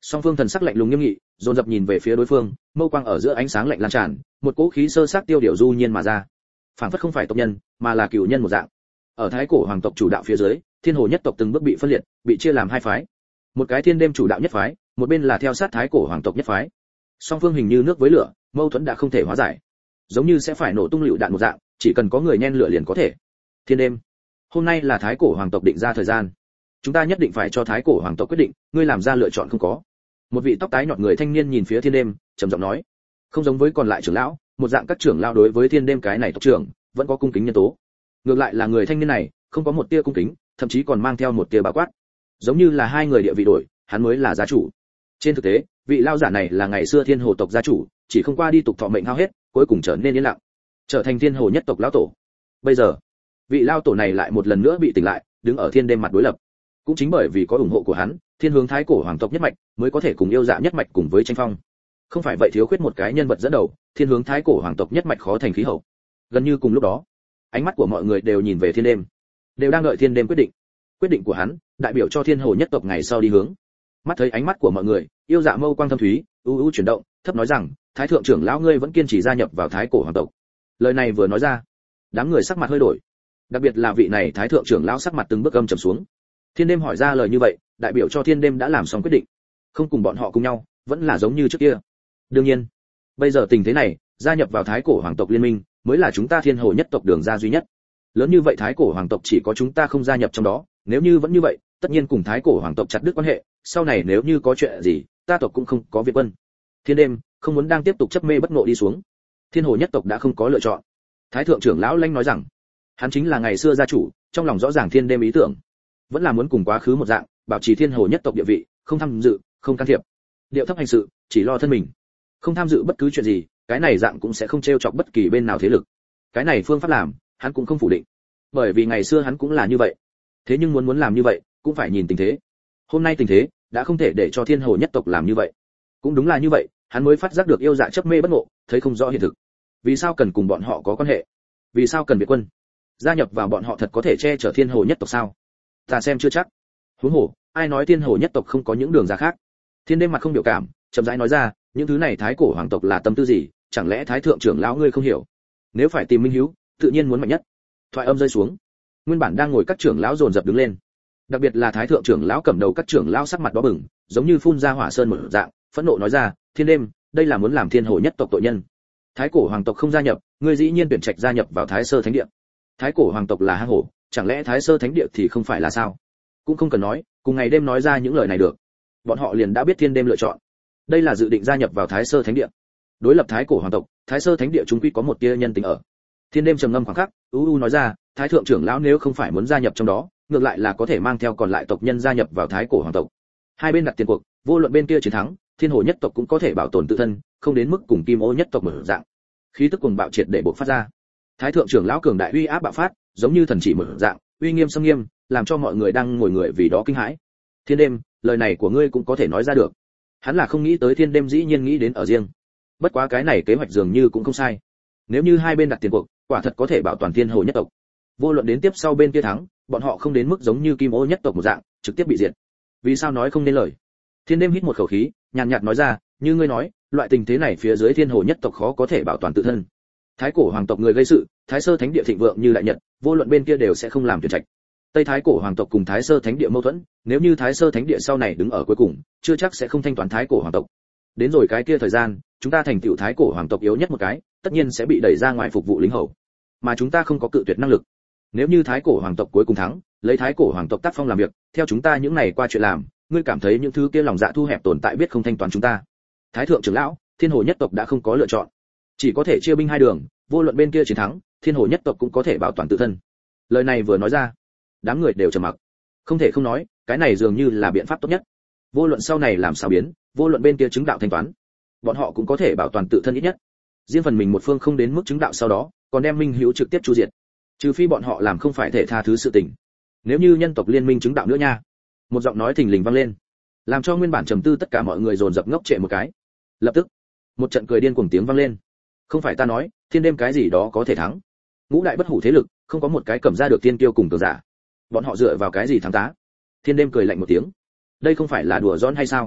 Song phương thần sắc lạnh lùng nghiêm nghị, dồn dập nhìn về phía đối phương, mâu quang ở giữa ánh sáng lạnh lan tràn, một cỗ khí sơ sát tiêu điều du nhiên mà ra. Phản phất không phải tộc nhân, mà là cửu nhân một dạng. Ở thái cổ hoàng tộc chủ đạo phía dưới, thiên hồ nhất tộc từng bước bị phân liệt, bị chia làm hai phái. Một cái thiên đêm chủ đạo nhất phái, một bên là theo sát thái cổ hoàng tộc nhất phái. Song phương hình như nước với lửa, mâu thuẫn đã không thể hóa giải, giống như sẽ phải nổ tung lựu đạn một dạng, chỉ cần có người nhen lửa liền có thể. Thiên đêm, hôm nay là thái cổ hoàng tộc định ra thời gian, chúng ta nhất định phải cho thái cổ hoàng tộc quyết định, ngươi làm ra lựa chọn không có. Một vị tóc tái nhọn người thanh niên nhìn phía thiên đêm, trầm giọng nói, không giống với còn lại trưởng lão, một dạng các trưởng lão đối với thiên đêm cái này tộc trưởng vẫn có cung kính nhân tố. Ngược lại là người thanh niên này không có một tia cung kính, thậm chí còn mang theo một tia bá quát, giống như là hai người địa vị đổi, hắn mới là gia chủ. Trên thực tế, vị lão giả này là ngày xưa thiên hồ tộc gia chủ, chỉ không qua đi tục thọ mệnh hao hết, cuối cùng trở nên yên lặng, trở thành thiên hồ nhất tộc lão tổ. Bây giờ, vị lão tổ này lại một lần nữa bị tỉnh lại, đứng ở thiên đêm mặt đối lập. Cũng chính bởi vì có ủng hộ của hắn, thiên hướng thái cổ hoàng tộc nhất mạch mới có thể cùng yêu dạ nhất mạch cùng với tranh phong. Không phải vậy thiếu khuyết một cái nhân vật dẫn đầu, thiên hướng thái cổ hoàng tộc nhất mạch khó thành khí hậu. Gần như cùng lúc đó, ánh mắt của mọi người đều nhìn về thiên đêm, đều đang đợi thiên đêm quyết định. Quyết định của hắn đại biểu cho thiên hồ nhất tộc ngày sau đi hướng. Mắt thấy ánh mắt của mọi người, yêu dạ mâu quang thâm thúy u u chuyển động, thấp nói rằng, thái thượng trưởng lão ngươi vẫn kiên trì gia nhập vào thái cổ hoàng tộc. Lời này vừa nói ra, đám người sắc mặt hơi đổi, đặc biệt là vị này thái thượng trưởng lão sắc mặt từng bước âm trầm xuống. Thiên đêm hỏi ra lời như vậy, đại biểu cho thiên đêm đã làm xong quyết định, không cùng bọn họ cùng nhau, vẫn là giống như trước kia. Đương nhiên, bây giờ tình thế này, gia nhập vào thái cổ hoàng tộc liên minh mới là chúng ta thiên hồ nhất tộc đường ra duy nhất. Lớn như vậy thái cổ hoàng tộc chỉ có chúng ta không gia nhập trong đó, nếu như vẫn như vậy, tất nhiên cùng thái cổ hoàng tộc chặt đứt quan hệ, sau này nếu như có chuyện gì, ta tộc cũng không có việt quân. Thiên đêm không muốn đang tiếp tục chấp mê bất ngộ đi xuống. Thiên hồ nhất tộc đã không có lựa chọn. Thái thượng trưởng lão Lanh nói rằng, hắn chính là ngày xưa gia chủ, trong lòng rõ ràng thiên đêm ý tưởng, vẫn là muốn cùng quá khứ một dạng, bảo trì thiên hồ nhất tộc địa vị, không tham dự, không can thiệp, điệu thấp hành sự, chỉ lo thân mình, không tham dự bất cứ chuyện gì, cái này dạng cũng sẽ không trêu chọc bất kỳ bên nào thế lực. Cái này phương pháp làm, hắn cũng không phủ định, bởi vì ngày xưa hắn cũng là như vậy. Thế nhưng muốn muốn làm như vậy, cũng phải nhìn tình thế. Hôm nay tình thế đã không thể để cho thiên hồ nhất tộc làm như vậy. Cũng đúng là như vậy, hắn mới phát giác được yêu dạ chấp mê bất ngộ, thấy không rõ hiện thực. Vì sao cần cùng bọn họ có quan hệ? Vì sao cần biệt quân? Gia nhập vào bọn họ thật có thể che chở thiên hồ nhất tộc sao? Ta xem chưa chắc. Huống hồ, ai nói thiên hồ nhất tộc không có những đường ra khác? Thiên đêm mặt không biểu cảm, chậm rãi nói ra, những thứ này thái cổ hoàng tộc là tâm tư gì, chẳng lẽ thái thượng trưởng lão ngươi không hiểu? Nếu phải tìm minh hiếu, tự nhiên muốn mạnh nhất. Thoại âm rơi xuống, nguyên bản đang ngồi các trưởng lão dồn dập đứng lên, đặc biệt là thái thượng trưởng lão cầm đầu các trưởng lão sắc mặt đỏ bừng, giống như phun ra hỏa sơn một dạng, phẫn nộ nói ra, thiên đêm, đây là muốn làm thiên hồ nhất tộc tội nhân. Thái cổ hoàng tộc không gia nhập, ngươi dĩ nhiên tuyển trạch gia nhập vào thái sơ thánh địa. Thái cổ hoàng tộc là hang hổ, chẳng lẽ thái sơ thánh địa thì không phải là sao? Cũng không cần nói, cùng ngày đêm nói ra những lời này được, bọn họ liền đã biết thiên đêm lựa chọn. Đây là dự định gia nhập vào thái sơ thánh địa, đối lập thái cổ hoàng tộc, thái sơ thánh địa chúng quy có một tia nhân tình ở. Thiên đêm trầm ngâm khoảng khắc, u u nói ra, thái thượng trưởng lão nếu không phải muốn gia nhập trong đó, ngược lại là có thể mang theo còn lại tộc nhân gia nhập vào thái cổ hoàng tộc. Hai bên đặt tiền cuộc, vô luận bên kia chiến thắng, thiên hồ nhất tộc cũng có thể bảo tồn tự thân, không đến mức cùng kim ô nhất tộc mở dạng. Khí tức cuồng bạo triệt để bộc phát ra. Thái thượng trưởng lão cường đại uy áp bạo phát, giống như thần chỉ mở dạng, uy nghiêm xâm nghiêm, làm cho mọi người đang ngồi người vì đó kinh hãi. Thiên đêm, lời này của ngươi cũng có thể nói ra được. Hắn là không nghĩ tới thiên đêm dĩ nhiên nghĩ đến ở riêng. Bất quá cái này kế hoạch dường như cũng không sai. Nếu như hai bên đặt tiền cuộc, quả thật có thể bảo toàn thiên hồ nhất tộc. Vô luận đến tiếp sau bên kia thắng, bọn họ không đến mức giống như kim ô nhất tộc một dạng, trực tiếp bị diệt. Vì sao nói không nên lời? Thiên đêm hít một khẩu khí, nhàn nhạt nói ra, như ngươi nói, loại tình thế này phía dưới thiên hồ nhất tộc khó có thể bảo toàn tự thân. Thái cổ hoàng tộc người gây sự, thái sơ thánh địa thịnh vượng như đại nhật, vô luận bên kia đều sẽ không làm tuyệt trạch. Tây thái cổ hoàng tộc cùng thái sơ thánh địa mâu thuẫn, nếu như thái sơ thánh địa sau này đứng ở cuối cùng, chưa chắc sẽ không thanh toán thái cổ hoàng tộc. Đến rồi cái kia thời gian, chúng ta thành tựu thái cổ hoàng tộc yếu nhất một cái, tất nhiên sẽ bị đẩy ra ngoài phục vụ lính hầu, mà chúng ta không có cự tuyệt năng lực. Nếu như thái cổ hoàng tộc cuối cùng thắng, lấy thái cổ hoàng tộc tác phong làm việc, theo chúng ta những này qua chuyện làm, ngươi cảm thấy những thứ kia lòng dạ thu hẹp tồn tại biết không thanh toán chúng ta? Thái thượng trưởng lão, thiên hồ nhất tộc đã không có lựa chọn, chỉ có thể chia binh hai đường, vô luận bên kia chiến thắng, thiên hồ nhất tộc cũng có thể bảo toàn tự thân. Lời này vừa nói ra, đám người đều trầm mặc. Không thể không nói, cái này dường như là biện pháp tốt nhất. Vô luận sau này làm sao biến, vô luận bên kia chứng đạo thanh toán, bọn họ cũng có thể bảo toàn tự thân ít nhất. Riêng phần mình một phương không đến mức chứng đạo sau đó, còn đem minh hữu trực tiếp chu diệt. Trừ phi bọn họ làm không phải thể tha thứ sự tình. Nếu như nhân tộc liên minh chứng đạo nữa nha. Một giọng nói thình lình vang lên, làm cho nguyên bản trầm tư tất cả mọi người dồn dập ngốc trệ một cái. Lập tức, một trận cười điên cuồng tiếng vang lên. Không phải ta nói, thiên đêm cái gì đó có thể thắng. Ngũ đại bất hủ thế lực, không có một cái cầm ra được tiên kiêu cùng cường giả. Bọn họ dựa vào cái gì thắng tá? Thiên đêm cười lạnh một tiếng. Đây không phải là đùa giỡn hay sao?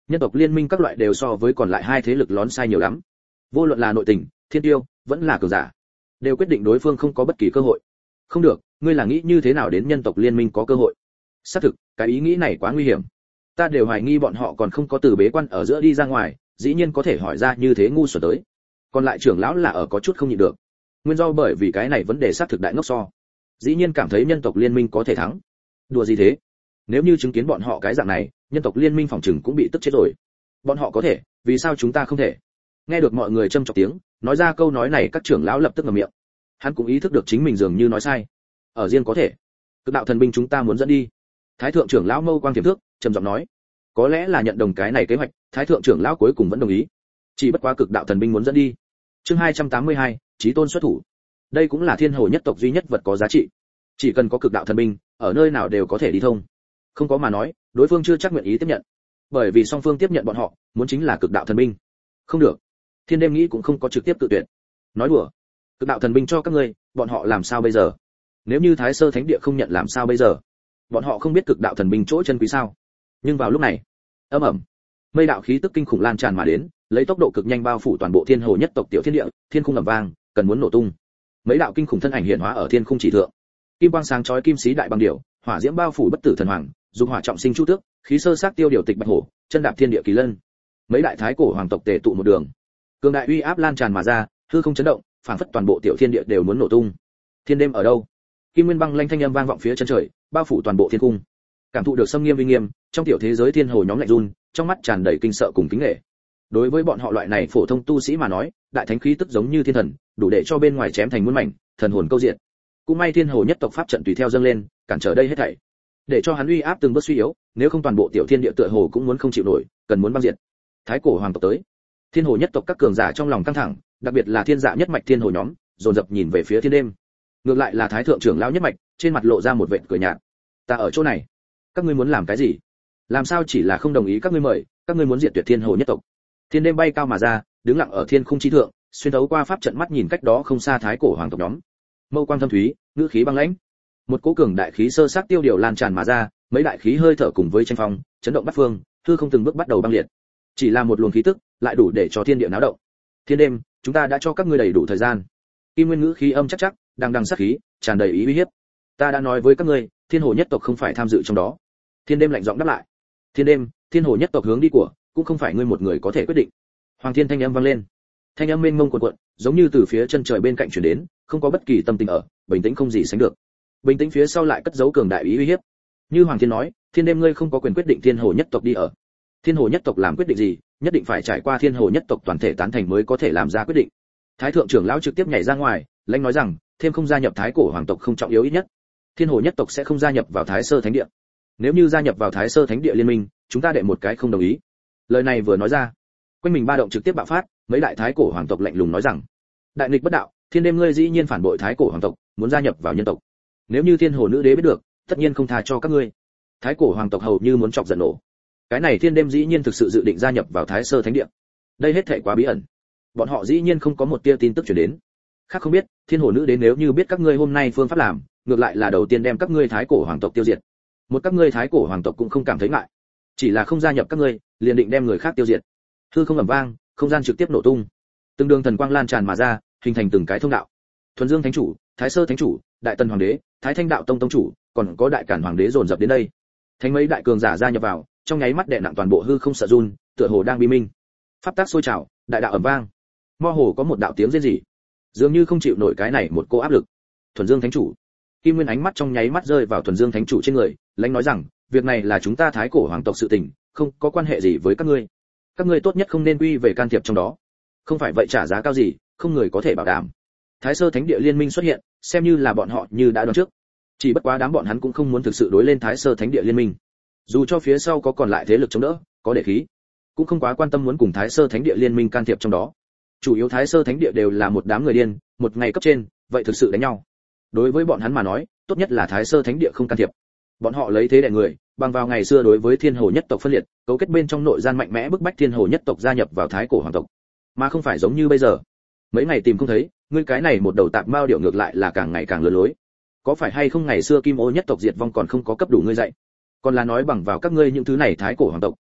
Nhân tộc liên minh các loại đều so với còn lại hai thế lực lón sai nhiều lắm. Vô luận là nội tình, thiên tiêu, vẫn là cường giả, đều quyết định đối phương không có bất kỳ cơ hội. Không được, ngươi là nghĩ như thế nào đến nhân tộc liên minh có cơ hội? Xác thực, cái ý nghĩ này quá nguy hiểm. Ta đều hoài nghi bọn họ còn không có từ bế quan ở giữa đi ra ngoài, dĩ nhiên có thể hỏi ra như thế ngu xuẩn tới. Còn lại trưởng lão là ở có chút không nhịn được. Nguyên do bởi vì cái này vấn đề xác thực đại ngốc so. Dĩ nhiên cảm thấy nhân tộc liên minh có thể thắng. Đùa gì thế? Nếu như chứng kiến bọn họ cái dạng này, nhân tộc liên minh phòng trừng cũng bị tức chết rồi. Bọn họ có thể, vì sao chúng ta không thể? Nghe được mọi người châm chọc tiếng, nói ra câu nói này các trưởng lão lập tức ngậm miệng. Hắn cũng ý thức được chính mình dường như nói sai. Ở riêng có thể, cực đạo thần binh chúng ta muốn dẫn đi. Thái thượng trưởng lão Mâu Quang tiềm thước, trầm giọng nói. Có lẽ là nhận đồng cái này kế hoạch, Thái thượng trưởng lão cuối cùng vẫn đồng ý. Chỉ bất quá cực đạo thần binh muốn dẫn đi. Chương hai trăm tám mươi hai, Chí tôn xuất thủ. Đây cũng là thiên hồ nhất tộc duy nhất vật có giá trị. Chỉ cần có cực đạo thần binh, ở nơi nào đều có thể đi thông. Không có mà nói, đối phương chưa chắc nguyện ý tiếp nhận. Bởi vì song phương tiếp nhận bọn họ, muốn chính là cực đạo thần binh. Không được. Thiên đêm nghĩ cũng không có trực tiếp tự tuyệt. Nói đùa. Cực đạo thần binh cho các ngươi, bọn họ làm sao bây giờ? Nếu như Thái Sơ Thánh Địa không nhận làm sao bây giờ? Bọn họ không biết cực đạo thần binh chỗ chân quý sao? Nhưng vào lúc này, ầm ầm, mây đạo khí tức kinh khủng lan tràn mà đến, lấy tốc độ cực nhanh bao phủ toàn bộ thiên hồ nhất tộc tiểu thiên địa, thiên khung ầm vang, cần muốn nổ tung. Mấy đạo kinh khủng thân ảnh hiện hóa ở thiên khung chỉ thượng. Kim quang sáng chói kim sĩ đại băng điểu, hỏa diễm bao phủ bất tử thần hoàng, dùng hỏa trọng sinh chu tước, khí sơ sát tiêu điều tịch bạch hổ, chân đạp thiên địa kỳ lân. Mấy đại thái cổ hoàng tộc tề tụ một đường. Cường đại uy áp lan tràn mà ra, hư không chấn động, phảng phất toàn bộ tiểu thiên địa đều muốn nổ tung. Thiên đêm ở đâu? Kim nguyên băng lanh thanh âm vang vọng phía chân trời, bao phủ toàn bộ thiên cung. Cảm thụ được sâm nghiêm uy nghiêm, trong tiểu thế giới thiên hồ nhóm lạnh run, trong mắt tràn đầy kinh sợ cùng kính nể. Đối với bọn họ loại này phổ thông tu sĩ mà nói, đại thánh khí tức giống như thiên thần, đủ để cho bên ngoài chém thành muôn mảnh, thần hồn câu diện. Cũng may thiên hồ nhất tộc pháp trận tùy theo dâng lên, cản trở đây hết thảy, để cho hắn uy áp từng bước suy yếu, nếu không toàn bộ tiểu thiên địa tựa hồ cũng muốn không chịu nổi, cần muốn băng diệt. Thái cổ hoàng tộc tới. Thiên hồ nhất tộc các cường giả trong lòng căng thẳng, đặc biệt là thiên dạ nhất mạch thiên hồ nhóm, dồn dập nhìn về phía thiên đêm. Ngược lại là thái thượng trưởng lão nhất mạch, trên mặt lộ ra một vệt cười nhạt. Ta ở chỗ này, các ngươi muốn làm cái gì? Làm sao chỉ là không đồng ý các ngươi mời, các ngươi muốn diệt tuyệt thiên hồ nhất tộc? Thiên đêm bay cao mà ra, đứng lặng ở thiên khung chi thượng, xuyên thấu qua pháp trận mắt nhìn cách đó không xa thái cổ hoàng tộc nhóm. Mâu quang thâm thúy, ngữ khí băng lãnh. Một cỗ cường đại khí sơ sát tiêu điều lan tràn mà ra, mấy đại khí hơi thở cùng với tranh phong, chấn động bát phương, hư không từng bước bắt đầu băng liệt. Chỉ là một luồng khí tức, lại đủ để cho thiên địa náo động. Thiên đêm, chúng ta đã cho các ngươi đầy đủ thời gian. Kim nguyên ngữ khí âm chắc chắc, đang đằng sát khí, tràn đầy ý uy hiếp. Ta đã nói với các ngươi, thiên hồ nhất tộc không phải tham dự trong đó. Thiên đêm lạnh giọng đáp lại. Thiên đêm, thiên hồ nhất tộc hướng đi của, cũng không phải ngươi một người có thể quyết định. Hoàng thiên thanh âm vang lên. Thanh âm mênh mông cuồn cuộn, giống như từ phía chân trời bên cạnh truyền đến, không có bất kỳ tâm tình ở, bình tĩnh không gì sánh được. Bình tĩnh phía sau lại cất giấu cường đại ý uy hiếp. Như Hoàng thiên nói, thiên đêm ngươi không có quyền quyết định thiên hồ nhất tộc đi ở. Thiên hồ nhất tộc làm quyết định gì, nhất định phải trải qua thiên hồ nhất tộc toàn thể tán thành mới có thể làm ra quyết định. Thái thượng trưởng lão trực tiếp nhảy ra ngoài, lãnh nói rằng, thêm không gia nhập thái cổ hoàng tộc không trọng yếu ít nhất. Thiên hồ nhất tộc sẽ không gia nhập vào thái sơ thánh địa. Nếu như gia nhập vào thái sơ thánh địa liên minh, chúng ta đệ một cái không đồng ý. Lời này vừa nói ra, quanh mình ba động trực tiếp bạo phát, mấy đại thái cổ hoàng tộc lạnh lùng nói rằng, đại nghịch bất đạo, thiên đêm ngươi dĩ nhiên phản bội thái cổ hoàng tộc, muốn gia nhập vào nhân tộc. Nếu như thiên hồ nữ đế biết được, tất nhiên không tha cho các ngươi. Thái cổ hoàng tộc hầu như muốn chọc giận nổ. Cái này thiên đêm dĩ nhiên thực sự dự định gia nhập vào thái sơ thánh địa. Đây hết thảy quá bí ẩn. Bọn họ dĩ nhiên không có một tia tin tức truyền đến. Khác không biết, thiên hồ nữ đế nếu như biết các ngươi hôm nay phương pháp làm, ngược lại là đầu tiên đem các ngươi thái cổ hoàng tộc tiêu diệt. Một các ngươi thái cổ hoàng tộc cũng không cảm thấy ngại, chỉ là không gia nhập các ngươi, liền định đem người khác tiêu diệt. Hư không ầm vang, không gian trực tiếp nổ tung. Từng đường thần quang lan tràn mà ra, hình thành từng cái thông đạo. Thuần Dương thánh chủ, Thái Sơ thánh chủ, Đại Tần hoàng đế, Thái Thanh đạo tông tông chủ, còn có Đại Cản hoàng đế dồn dập đến đây. Thánh mấy đại cường giả gia nhập vào, trong nháy mắt đè nặng toàn bộ hư không sợ run, tựa hồ đang bi minh. Pháp tác sôi trào, đại đạo ầm vang. Mơ hồ có một đạo tiếng rên rỉ, dường như không chịu nổi cái này một cô áp lực. Thuần Dương thánh chủ, Kim Nguyên ánh mắt trong nháy mắt rơi vào Thuần Dương thánh chủ trên người, lãnh nói rằng, việc này là chúng ta thái cổ hoàng tộc sự tình, không có quan hệ gì với các ngươi. Các ngươi tốt nhất không nên quy về can thiệp trong đó. Không phải vậy trả giá cao gì, không người có thể bảo đảm. Thái Sơ Thánh Địa liên minh xuất hiện, xem như là bọn họ như đã đoán trước. Chỉ bất quá đám bọn hắn cũng không muốn thực sự đối lên Thái Sơ Thánh Địa liên minh. Dù cho phía sau có còn lại thế lực chống đỡ, có đệ khí, cũng không quá quan tâm muốn cùng Thái Sơ Thánh Địa liên minh can thiệp trong đó. Chủ yếu Thái Sơ Thánh Địa đều là một đám người điên, một ngày cấp trên, vậy thực sự đánh nhau. Đối với bọn hắn mà nói, tốt nhất là Thái Sơ Thánh Địa không can thiệp. Bọn họ lấy thế đè người, bằng vào ngày xưa đối với Thiên Hồ nhất tộc phân liệt, cấu kết bên trong nội gian mạnh mẽ bức bách Thiên Hồ nhất tộc gia nhập vào Thái cổ hoàng tộc, mà không phải giống như bây giờ. Mấy ngày tìm không thấy, ngươi cái này một đầu tạp mao điệu ngược lại là càng ngày càng lừa lối. Có phải hay không ngày xưa Kim Ô nhất tộc diệt vong còn không có cấp đủ ngươi dạy? Còn là nói bằng vào các ngươi những thứ này Thái cổ hoàng tộc,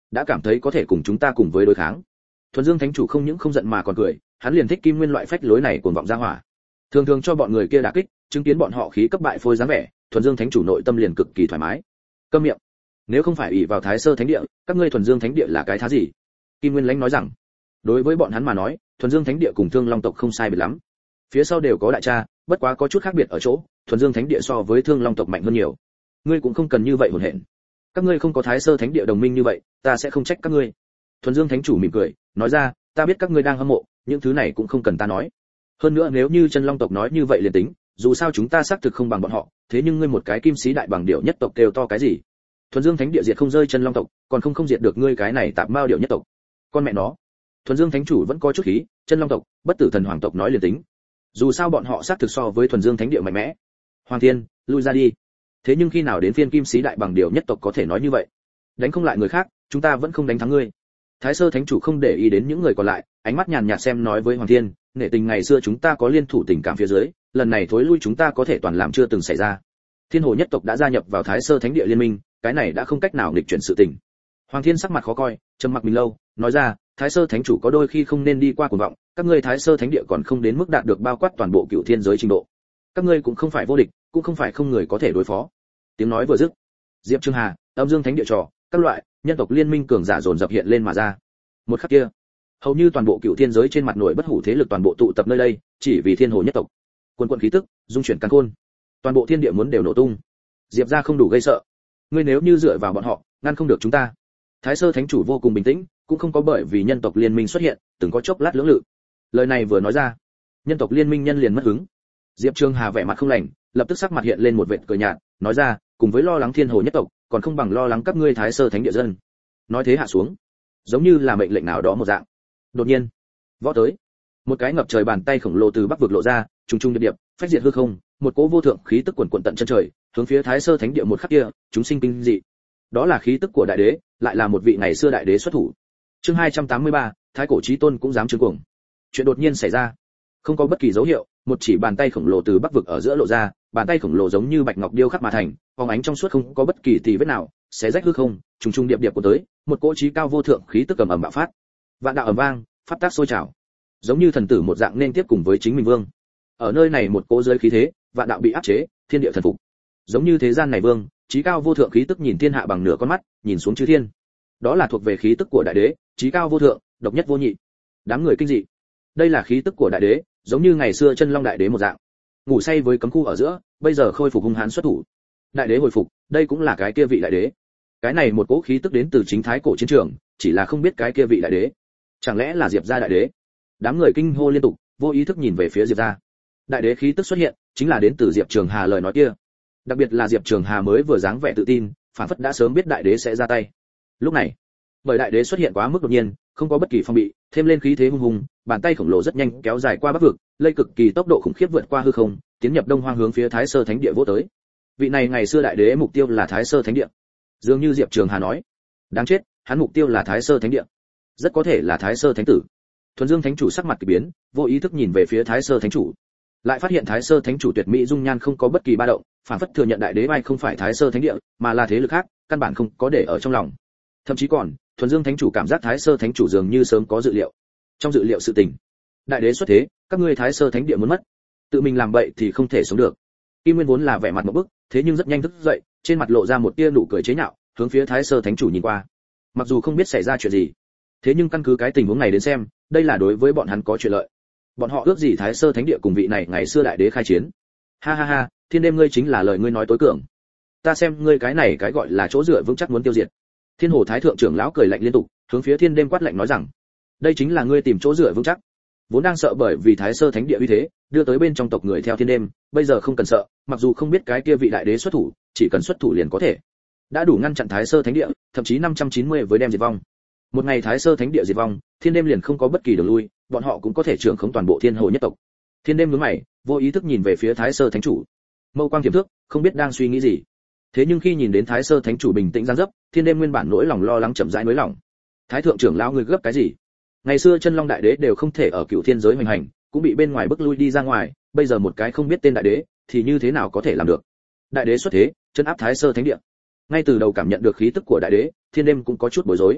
đã cảm thấy có thể cùng chúng ta cùng với đối kháng. Thuần Dương Thánh chủ không những không giận mà còn cười, hắn liền thích Kim Nguyên loại phách lối này cuồng vọng ra hỏa. Thường thường cho bọn người kia đả kích, chứng kiến bọn họ khí cấp bại phôi dáng vẻ, Thuần Dương Thánh chủ nội tâm liền cực kỳ thoải mái. Câm miệng. Nếu không phải ỷ vào Thái Sơ Thánh địa, các ngươi Thuần Dương Thánh địa là cái thá gì? Kim Nguyên lãnh nói rằng, đối với bọn hắn mà nói, Thuần Dương Thánh địa cùng Thương Long tộc không sai biệt lắm. Phía sau đều có đại cha, bất quá có chút khác biệt ở chỗ, Thuần Dương Thánh địa so với Thương Long tộc mạnh hơn nhiều. Ngươi cũng không cần như vậy hỗn hển. Các ngươi không có Thái Sơ Thánh địa đồng minh như vậy, ta sẽ không trách các ngươi. Thuần Dương Thánh chủ mỉm cười, nói ra, ta biết các ngươi đang hâm mộ, những thứ này cũng không cần ta nói. Hơn nữa nếu như Chân Long tộc nói như vậy liền tính, dù sao chúng ta xác thực không bằng bọn họ, thế nhưng ngươi một cái kim sĩ đại bằng điểu nhất tộc kêu to cái gì? Thuần Dương Thánh địa diệt không rơi Chân Long tộc, còn không không diệt được ngươi cái này tạp mao điểu nhất tộc. Con mẹ nó. Thuần Dương Thánh chủ vẫn có chút khí, Chân Long tộc, Bất Tử Thần Hoàng tộc nói liền tính. Dù sao bọn họ xác thực so với Thuần Dương Thánh địa mạnh mẽ. Hoàng Thiên, lui ra đi. Thế nhưng khi nào đến phiên kim sĩ đại bằng điểu nhất tộc có thể nói như vậy? Đánh không lại người khác, chúng ta vẫn không đánh thắng ngươi. Thái Sơ Thánh chủ không để ý đến những người còn lại, ánh mắt nhàn nhạt xem nói với Hoàng Thiên, nể tình ngày xưa chúng ta có liên thủ tình cảm phía dưới, lần này thối lui chúng ta có thể toàn làm chưa từng xảy ra. Thiên Hồ nhất tộc đã gia nhập vào Thái Sơ Thánh địa liên minh, cái này đã không cách nào nghịch chuyển sự tình. Hoàng Thiên sắc mặt khó coi, trầm mặc mình lâu, nói ra, Thái Sơ Thánh chủ có đôi khi không nên đi qua cuồng vọng, các ngươi Thái Sơ Thánh địa còn không đến mức đạt được bao quát toàn bộ cựu thiên giới trình độ. Các ngươi cũng không phải vô địch, cũng không phải không người có thể đối phó. Tiếng nói vừa dứt, Diệp Trương Hà, Âm Dương Thánh địa trò, các loại nhân tộc liên minh cường giả dồn dập hiện lên mà ra. Một khắc kia, hầu như toàn bộ cựu thiên giới trên mặt nổi bất hủ thế lực toàn bộ tụ tập nơi đây, chỉ vì Thiên Hồ nhất tộc. Quân quận khí tức, dung chuyển càn khôn, toàn bộ thiên địa muốn đều nổ tung. Diệp gia không đủ gây sợ, ngươi nếu như dựa vào bọn họ, ngăn không được chúng ta. Thái Sơ Thánh chủ vô cùng bình tĩnh, cũng không có bởi vì nhân tộc liên minh xuất hiện, từng có chốc lát lưỡng lự. Lời này vừa nói ra, nhân tộc liên minh nhân liền mất hứng. Diệp Trương Hà vẻ mặt không lành, lập tức sắc mặt hiện lên một vệt cười nhạt, nói ra, cùng với lo lắng Thiên Hồ nhất tộc, còn không bằng lo lắng các ngươi Thái Sơ Thánh địa dân. Nói thế hạ xuống, giống như là mệnh lệnh nào đó một dạng. Đột nhiên, võ tới, một cái ngập trời bàn tay khổng lồ từ bắc vực lộ ra, trùng trùng điệp điệp, phách diệt hư không, một cỗ vô thượng khí tức quần quần tận chân trời, hướng phía Thái Sơ Thánh địa một khắc kia, chúng sinh kinh dị. Đó là khí tức của đại đế, lại là một vị ngày xưa đại đế xuất thủ. Chương hai trăm tám mươi ba, Thái cổ chí tôn cũng dám trương cuồng. Chuyện đột nhiên xảy ra, không có bất kỳ dấu hiệu, một chỉ bàn tay khổng lồ từ bắc vực ở giữa lộ ra, bàn tay khổng lồ giống như bạch ngọc điêu khắc mà thành, phóng ánh trong suốt không có bất kỳ tì vết nào, xé rách hư không, trùng trùng điệp điệp của tới, một cỗ chí cao vô thượng khí tức ầm ầm bạo phát. Vạn đạo ầm vang, pháp tác sôi trào, giống như thần tử một dạng nên tiếp cùng với chính mình vương. Ở nơi này một cỗ giới khí thế, vạn đạo bị áp chế, thiên địa thần phục. Giống như thế gian này vương, chí cao vô thượng khí tức nhìn thiên hạ bằng nửa con mắt, nhìn xuống chư thiên. Đó là thuộc về khí tức của đại đế, chí cao vô thượng, độc nhất vô nhị. Đám người kinh dị. Đây là khí tức của đại đế, giống như ngày xưa chân long đại đế một dạng. Ngủ say với cấm khu ở giữa, bây giờ khôi phục hung hãn xuất thủ. Đại đế hồi phục, đây cũng là cái kia vị đại đế. Cái này một cỗ khí tức đến từ chính thái cổ chiến trường, chỉ là không biết cái kia vị đại đế, chẳng lẽ là Diệp gia đại đế? Đám người kinh hô liên tục, vô ý thức nhìn về phía Diệp gia. Đại đế khí tức xuất hiện, chính là đến từ Diệp Trường Hà lời nói kia. Đặc biệt là Diệp Trường Hà mới vừa dáng vẻ tự tin, phản phất đã sớm biết đại đế sẽ ra tay. Lúc này, bởi đại đế xuất hiện quá mức đột nhiên, không có bất kỳ phòng bị, thêm lên khí thế hung hùng, bàn tay khổng lồ rất nhanh kéo dài qua bắc vực, lây cực kỳ tốc độ khủng khiếp vượt qua hư không, tiến nhập Đông Hoang hướng phía Thái Sơ Thánh địa vỗ tới. Vị này ngày xưa đại đế mục tiêu là Thái Sơ Thánh địa. Dường như Diệp Trường Hà nói, đáng chết, hắn mục tiêu là Thái Sơ Thánh địa. Rất có thể là Thái Sơ Thánh tử. Thuần Dương Thánh chủ sắc mặt kỳ biến, vô ý thức nhìn về phía Thái Sơ Thánh chủ. Lại phát hiện Thái Sơ Thánh chủ tuyệt mỹ dung nhan không có bất kỳ ba động, phản phất thừa nhận đại đế bay không phải Thái Sơ Thánh địa, mà là thế lực khác, căn bản không có để ở trong lòng. Thậm chí còn, Thuần Dương Thánh chủ cảm giác Thái Sơ Thánh chủ dường như sớm có dự liệu. Trong dự liệu sự tình, đại đế xuất thế, các ngươi Thái Sơ Thánh địa muốn mất, tự mình làm bậy thì không thể sống được. Kim Nguyên vốn là vẻ mặt một bức, thế nhưng rất nhanh thức dậy, trên mặt lộ ra một tia nụ cười chế nhạo, hướng phía Thái Sơ Thánh chủ nhìn qua. Mặc dù không biết xảy ra chuyện gì, thế nhưng căn cứ cái tình huống này đến xem, đây là đối với bọn hắn có chuyện lợi. Bọn họ ước gì Thái Sơ Thánh địa cùng vị này ngày xưa đại đế khai chiến. Ha ha ha, Thiên Đêm ngươi chính là lời ngươi nói tối cường. Ta xem ngươi cái này cái gọi là chỗ dựa vững chắc muốn tiêu diệt. Thiên Hồ Thái thượng trưởng lão cười lạnh liên tục, hướng phía Thiên Đêm quát lạnh nói rằng, đây chính là ngươi tìm chỗ dựa vững chắc. Vốn đang sợ bởi vì Thái Sơ Thánh địa uy thế, đưa tới bên trong tộc người theo Thiên Đêm, bây giờ không cần sợ, mặc dù không biết cái kia vị đại đế xuất thủ, chỉ cần xuất thủ liền có thể. Đã đủ ngăn chặn Thái Sơ Thánh địa, thậm chí năm trăm chín mươi với đem diệt vong. Một ngày Thái Sơ Thánh địa diệt vong, Thiên Đêm liền không có bất kỳ đường lui, bọn họ cũng có thể trưởng khống toàn bộ Thiên Hồ nhất tộc. Thiên Đêm nhướng mày, vô ý thức nhìn về phía Thái Sơ Thánh chủ. Mâu quang tiềm thước, không biết đang suy nghĩ gì. Thế nhưng khi nhìn đến Thái Sơ Thánh chủ bình tĩnh giang dấp, Thiên Đêm nguyên bản nỗi lòng lo lắng chậm rãi nới lòng. Thái thượng trưởng lão người gấp cái gì? Ngày xưa chân long đại đế đều không thể ở cựu thiên giới hoành hành, cũng bị bên ngoài bức lui đi ra ngoài, bây giờ một cái không biết tên đại đế, thì như thế nào có thể làm được? Đại đế xuất thế, chân áp Thái Sơ Thánh địa. Ngay từ đầu cảm nhận được khí tức của đại đế, Thiên Đêm cũng có chút bối rối.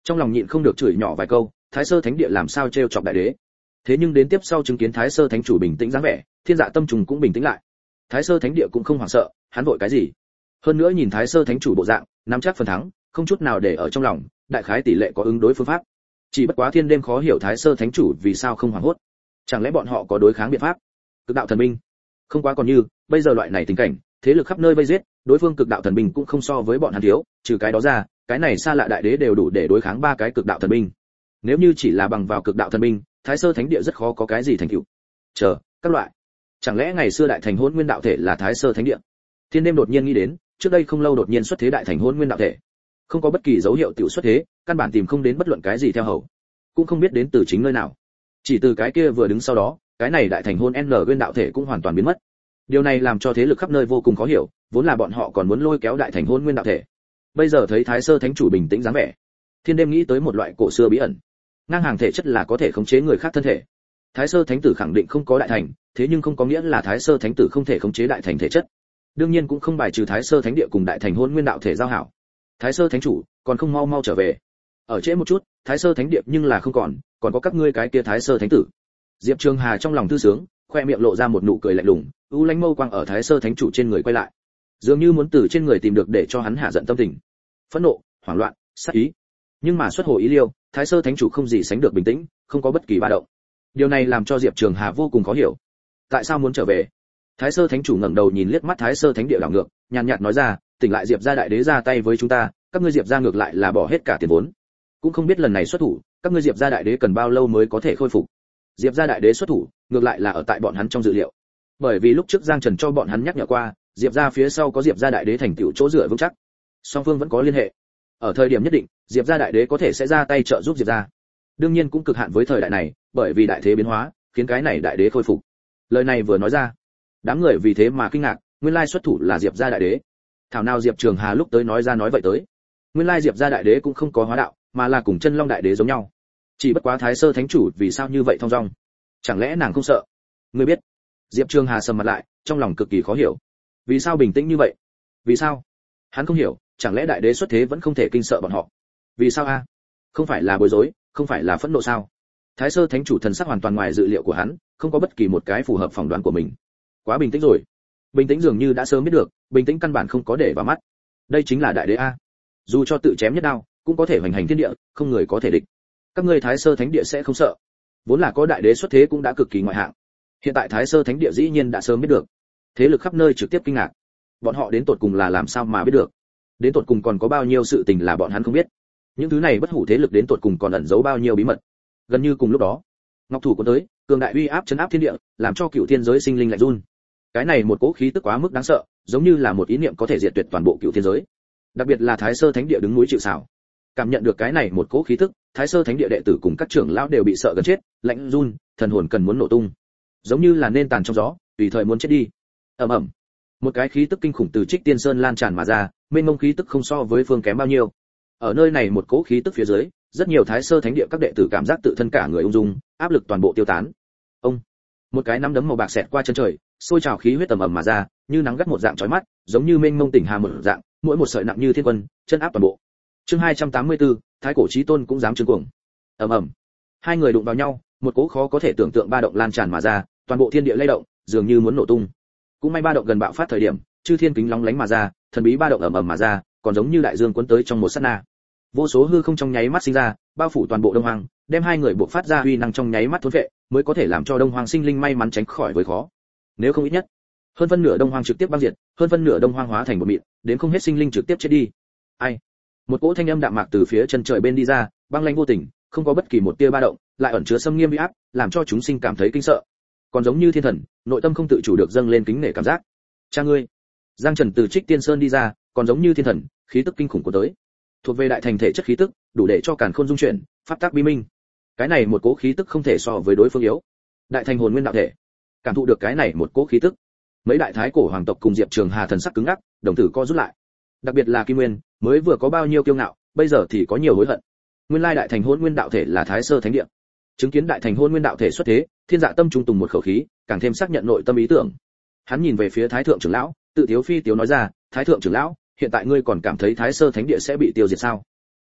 trong lòng nhịn không được chửi nhỏ vài câu, Thái Sơ Thánh Địa làm sao trêu chọc đại đế. Thế nhưng đến tiếp sau chứng kiến Thái Sơ Thánh chủ bình tĩnh dáng vẻ, Thiên Dạ tâm trùng cũng bình tĩnh lại. Thái Sơ Thánh Địa cũng không hoảng sợ, hắn vội cái gì? Hơn nữa nhìn Thái Sơ Thánh chủ bộ dạng, nắm chắc phần thắng, không chút nào để ở trong lòng, đại khái tỷ lệ có ứng đối phương pháp. Chỉ bất quá thiên đêm khó hiểu Thái Sơ Thánh chủ vì sao không hoảng hốt. Chẳng lẽ bọn họ có đối kháng biện pháp? Cực đạo thần binh. Không quá còn như, bây giờ loại này tình cảnh, thế lực khắp nơi vây giết, đối phương cực đạo thần binh cũng không so với bọn hắn thiếu, trừ cái đó ra, cái này xa lạ đại đế đều đủ để đối kháng ba cái cực đạo thần binh. Nếu như chỉ là bằng vào cực đạo thần binh, Thái Sơ Thánh Địa rất khó có cái gì thành tựu. Chờ, các loại. Chẳng lẽ ngày xưa đại thành hỗn nguyên đạo thể là Thái Sơ Thánh Địa? Thiên đêm đột nhiên nghĩ đến, trước đây không lâu đột nhiên xuất thế đại thành hỗn nguyên đạo thể. Không có bất kỳ dấu hiệu tiểu xuất thế, căn bản tìm không đến bất luận cái gì theo hầu, cũng không biết đến từ chính nơi nào. Chỉ từ cái kia vừa đứng sau đó, cái này đại thành hôn N nguyên đạo thể cũng hoàn toàn biến mất. Điều này làm cho thế lực khắp nơi vô cùng khó hiểu, vốn là bọn họ còn muốn lôi kéo đại thành hôn nguyên đạo thể. Bây giờ thấy Thái Sơ Thánh chủ bình tĩnh dáng vẻ, thiên đêm nghĩ tới một loại cổ xưa bí ẩn. Ngang hàng thể chất là có thể khống chế người khác thân thể. Thái Sơ Thánh tử khẳng định không có đại thành, thế nhưng không có nghĩa là Thái Sơ Thánh tử không thể khống chế đại thành thể chất. Đương nhiên cũng không bài trừ Thái Sơ Thánh địa cùng đại thành hôn nguyên đạo thể giao hảo. Thái Sơ Thánh chủ, còn không mau mau trở về. Ở trễ một chút, Thái Sơ Thánh địa nhưng là không còn, còn có các ngươi cái kia Thái Sơ Thánh tử. Diệp Trường Hà trong lòng thư sướng, khoe miệng lộ ra một nụ cười lạnh lùng, u lánh mâu quang ở Thái Sơ Thánh chủ trên người quay lại, dường như muốn từ trên người tìm được để cho hắn hạ giận tâm tình, phẫn nộ, hoảng loạn, sát ý. Nhưng mà xuất hồ ý liêu, Thái Sơ Thánh chủ không gì sánh được bình tĩnh, không có bất kỳ ba động. Điều này làm cho Diệp Trường Hà vô cùng khó hiểu. Tại sao muốn trở về? Thái Sơ Thánh chủ ngẩng đầu nhìn liếc mắt Thái Sơ Thánh địa đảo ngược, nhàn nhạt nói ra, tỉnh lại Diệp gia đại đế ra tay với chúng ta, các ngươi Diệp gia ngược lại là bỏ hết cả tiền vốn. Cũng không biết lần này xuất thủ, các ngươi Diệp gia đại đế cần bao lâu mới có thể khôi phục. Diệp gia đại đế xuất thủ, ngược lại là ở tại bọn hắn trong dự liệu. Bởi vì lúc trước Giang Trần cho bọn hắn nhắc nhở qua, Diệp gia phía sau có Diệp gia đại đế thành tựu chỗ dựa vững chắc. Song phương vẫn có liên hệ. Ở thời điểm nhất định, Diệp gia đại đế có thể sẽ ra tay trợ giúp Diệp gia. Đương nhiên cũng cực hạn với thời đại này, bởi vì đại thế biến hóa, khiến cái này đại đế khôi phục. Lời này vừa nói ra, đám người vì thế mà kinh ngạc, nguyên lai xuất thủ là Diệp gia đại đế. Thảo nào Diệp Trường Hà lúc tới nói ra nói vậy tới. Nguyên lai Diệp gia đại đế cũng không có hóa đạo, mà là cùng Chân Long đại đế giống nhau. Chỉ bất quá Thái Sơ Thánh chủ vì sao như vậy thong dong? Chẳng lẽ nàng không sợ? Ngươi biết? Diệp Trường Hà sầm mặt lại, trong lòng cực kỳ khó hiểu. Vì sao bình tĩnh như vậy? Vì sao? Hắn không hiểu, chẳng lẽ đại đế xuất thế vẫn không thể kinh sợ bọn họ? Vì sao a? Không phải là bối rối, không phải là phẫn nộ sao? Thái Sơ Thánh chủ thần sắc hoàn toàn ngoài dự liệu của hắn, không có bất kỳ một cái phù hợp phỏng đoán của mình. Quá bình tĩnh rồi. Bình tĩnh dường như đã sớm biết được, bình tĩnh căn bản không có để vào mắt. Đây chính là đại đế a. Dù cho tự chém nhất đao, cũng có thể hoành hành thiên địa, không người có thể địch. Các ngươi Thái Sơ Thánh địa sẽ không sợ? Vốn là có đại đế xuất thế cũng đã cực kỳ ngoại hạng. Hiện tại Thái Sơ Thánh địa dĩ nhiên đã sớm biết được. Thế lực khắp nơi trực tiếp kinh ngạc. Bọn họ đến tột cùng là làm sao mà biết được? Đến tột cùng còn có bao nhiêu sự tình là bọn hắn không biết? Những thứ này bất hủ thế lực đến tột cùng còn ẩn giấu bao nhiêu bí mật? Gần như cùng lúc đó, Ngọc Thủ cuốn tới, cường đại uy áp chấn áp thiên địa, làm cho cựu thiên giới sinh linh lạnh run. Cái này một cỗ khí tức quá mức đáng sợ, giống như là một ý niệm có thể diệt tuyệt toàn bộ cựu thiên giới. Đặc biệt là Thái Sơ Thánh địa đứng núi chịu sào. Cảm nhận được cái này một cỗ khí tức, Thái Sơ Thánh địa đệ tử cùng các trưởng lão đều bị sợ gần chết, lạnh run, thần hồn cần muốn nổ tung, giống như là nên tàn trong gió, tùy thời muốn chết đi. Ầm ầm, một cái khí tức kinh khủng từ Trích Tiên Sơn lan tràn mà ra, mênh mông khí tức không so với phương kém bao nhiêu. Ở nơi này một cỗ khí tức phía dưới, rất nhiều Thái Sơ Thánh địa các đệ tử cảm giác tự thân cả người ung dung, áp lực toàn bộ tiêu tán. Ông, một cái nắm đấm màu bạc xẹt qua chân trời, sôi trào khí huyết tầm ầm mà ra, như nắng gắt một dạng chói mắt, giống như mênh mông tỉnh hà một dạng, mỗi một sợi nặng như thiên quân, chân áp toàn bộ. Chương hai trăm tám mươi tư, Thái cổ chí tôn cũng dám trương cuồng. Ầm ầm, hai người đụng vào nhau, một cỗ khó có thể tưởng tượng ba động lan tràn mà ra, toàn bộ thiên địa lay động, dường như muốn nổ tung. Cũng may ba động gần bạo phát thời điểm, chư thiên kính lóng lánh mà ra, thần bí ba động ầm ầm mà ra, còn giống như đại dương cuốn tới trong một sát na. Vô số hư không trong nháy mắt sinh ra, bao phủ toàn bộ Đông Hoang, đem hai người buộc phát ra uy năng trong nháy mắt thôn vệ, mới có thể làm cho Đông Hoang sinh linh may mắn tránh khỏi với khó. Nếu không ít nhất, hơn phân nửa Đông Hoang trực tiếp băng diệt, hơn phân nửa Đông Hoang hóa thành bột mịn, đến không hết sinh linh trực tiếp chết đi. Ai? Một cỗ thanh âm đạm mạc từ phía chân trời bên đi ra, băng lãnh vô tình, không có bất kỳ một tia ba động, lại ẩn chứa xâm nghiêm uy áp, làm cho chúng sinh cảm thấy kinh sợ. Còn giống như thiên thần, nội tâm không tự chủ được dâng lên kính nể cảm giác. Cha ngươi! Giang Trần từ Trích Tiên Sơn đi ra, còn giống như thiên thần, khí tức kinh khủng của tới. Thuộc về đại thành thể chất khí tức, đủ để cho càn khôn dung chuyển, pháp tắc bi minh. Cái này một cỗ khí tức không thể so với đối phương yếu. Đại thành hồn nguyên đạo thể. Cảm thụ được cái này một cỗ khí tức, mấy đại thái cổ hoàng tộc cùng Diệp Trường Hà thần sắc cứng ngắc, đồng tử co rút lại. Đặc biệt là Kim Nguyên, mới vừa có bao nhiêu kiêu ngạo, bây giờ thì có nhiều hối hận. Nguyên lai đại thành hồn nguyên đạo thể là Thái Sơ Thánh địa. Chứng kiến đại thành hồn nguyên đạo thể xuất thế, Thiên Dạ tâm trung tùng một khẩu khí, càng thêm xác nhận nội tâm ý tưởng. Hắn nhìn về phía Thái thượng trưởng lão, tự thiếu phi tiếu nói ra, Thái thượng trưởng lão, hiện tại ngươi còn cảm thấy Thái Sơ Thánh địa sẽ bị tiêu diệt sao?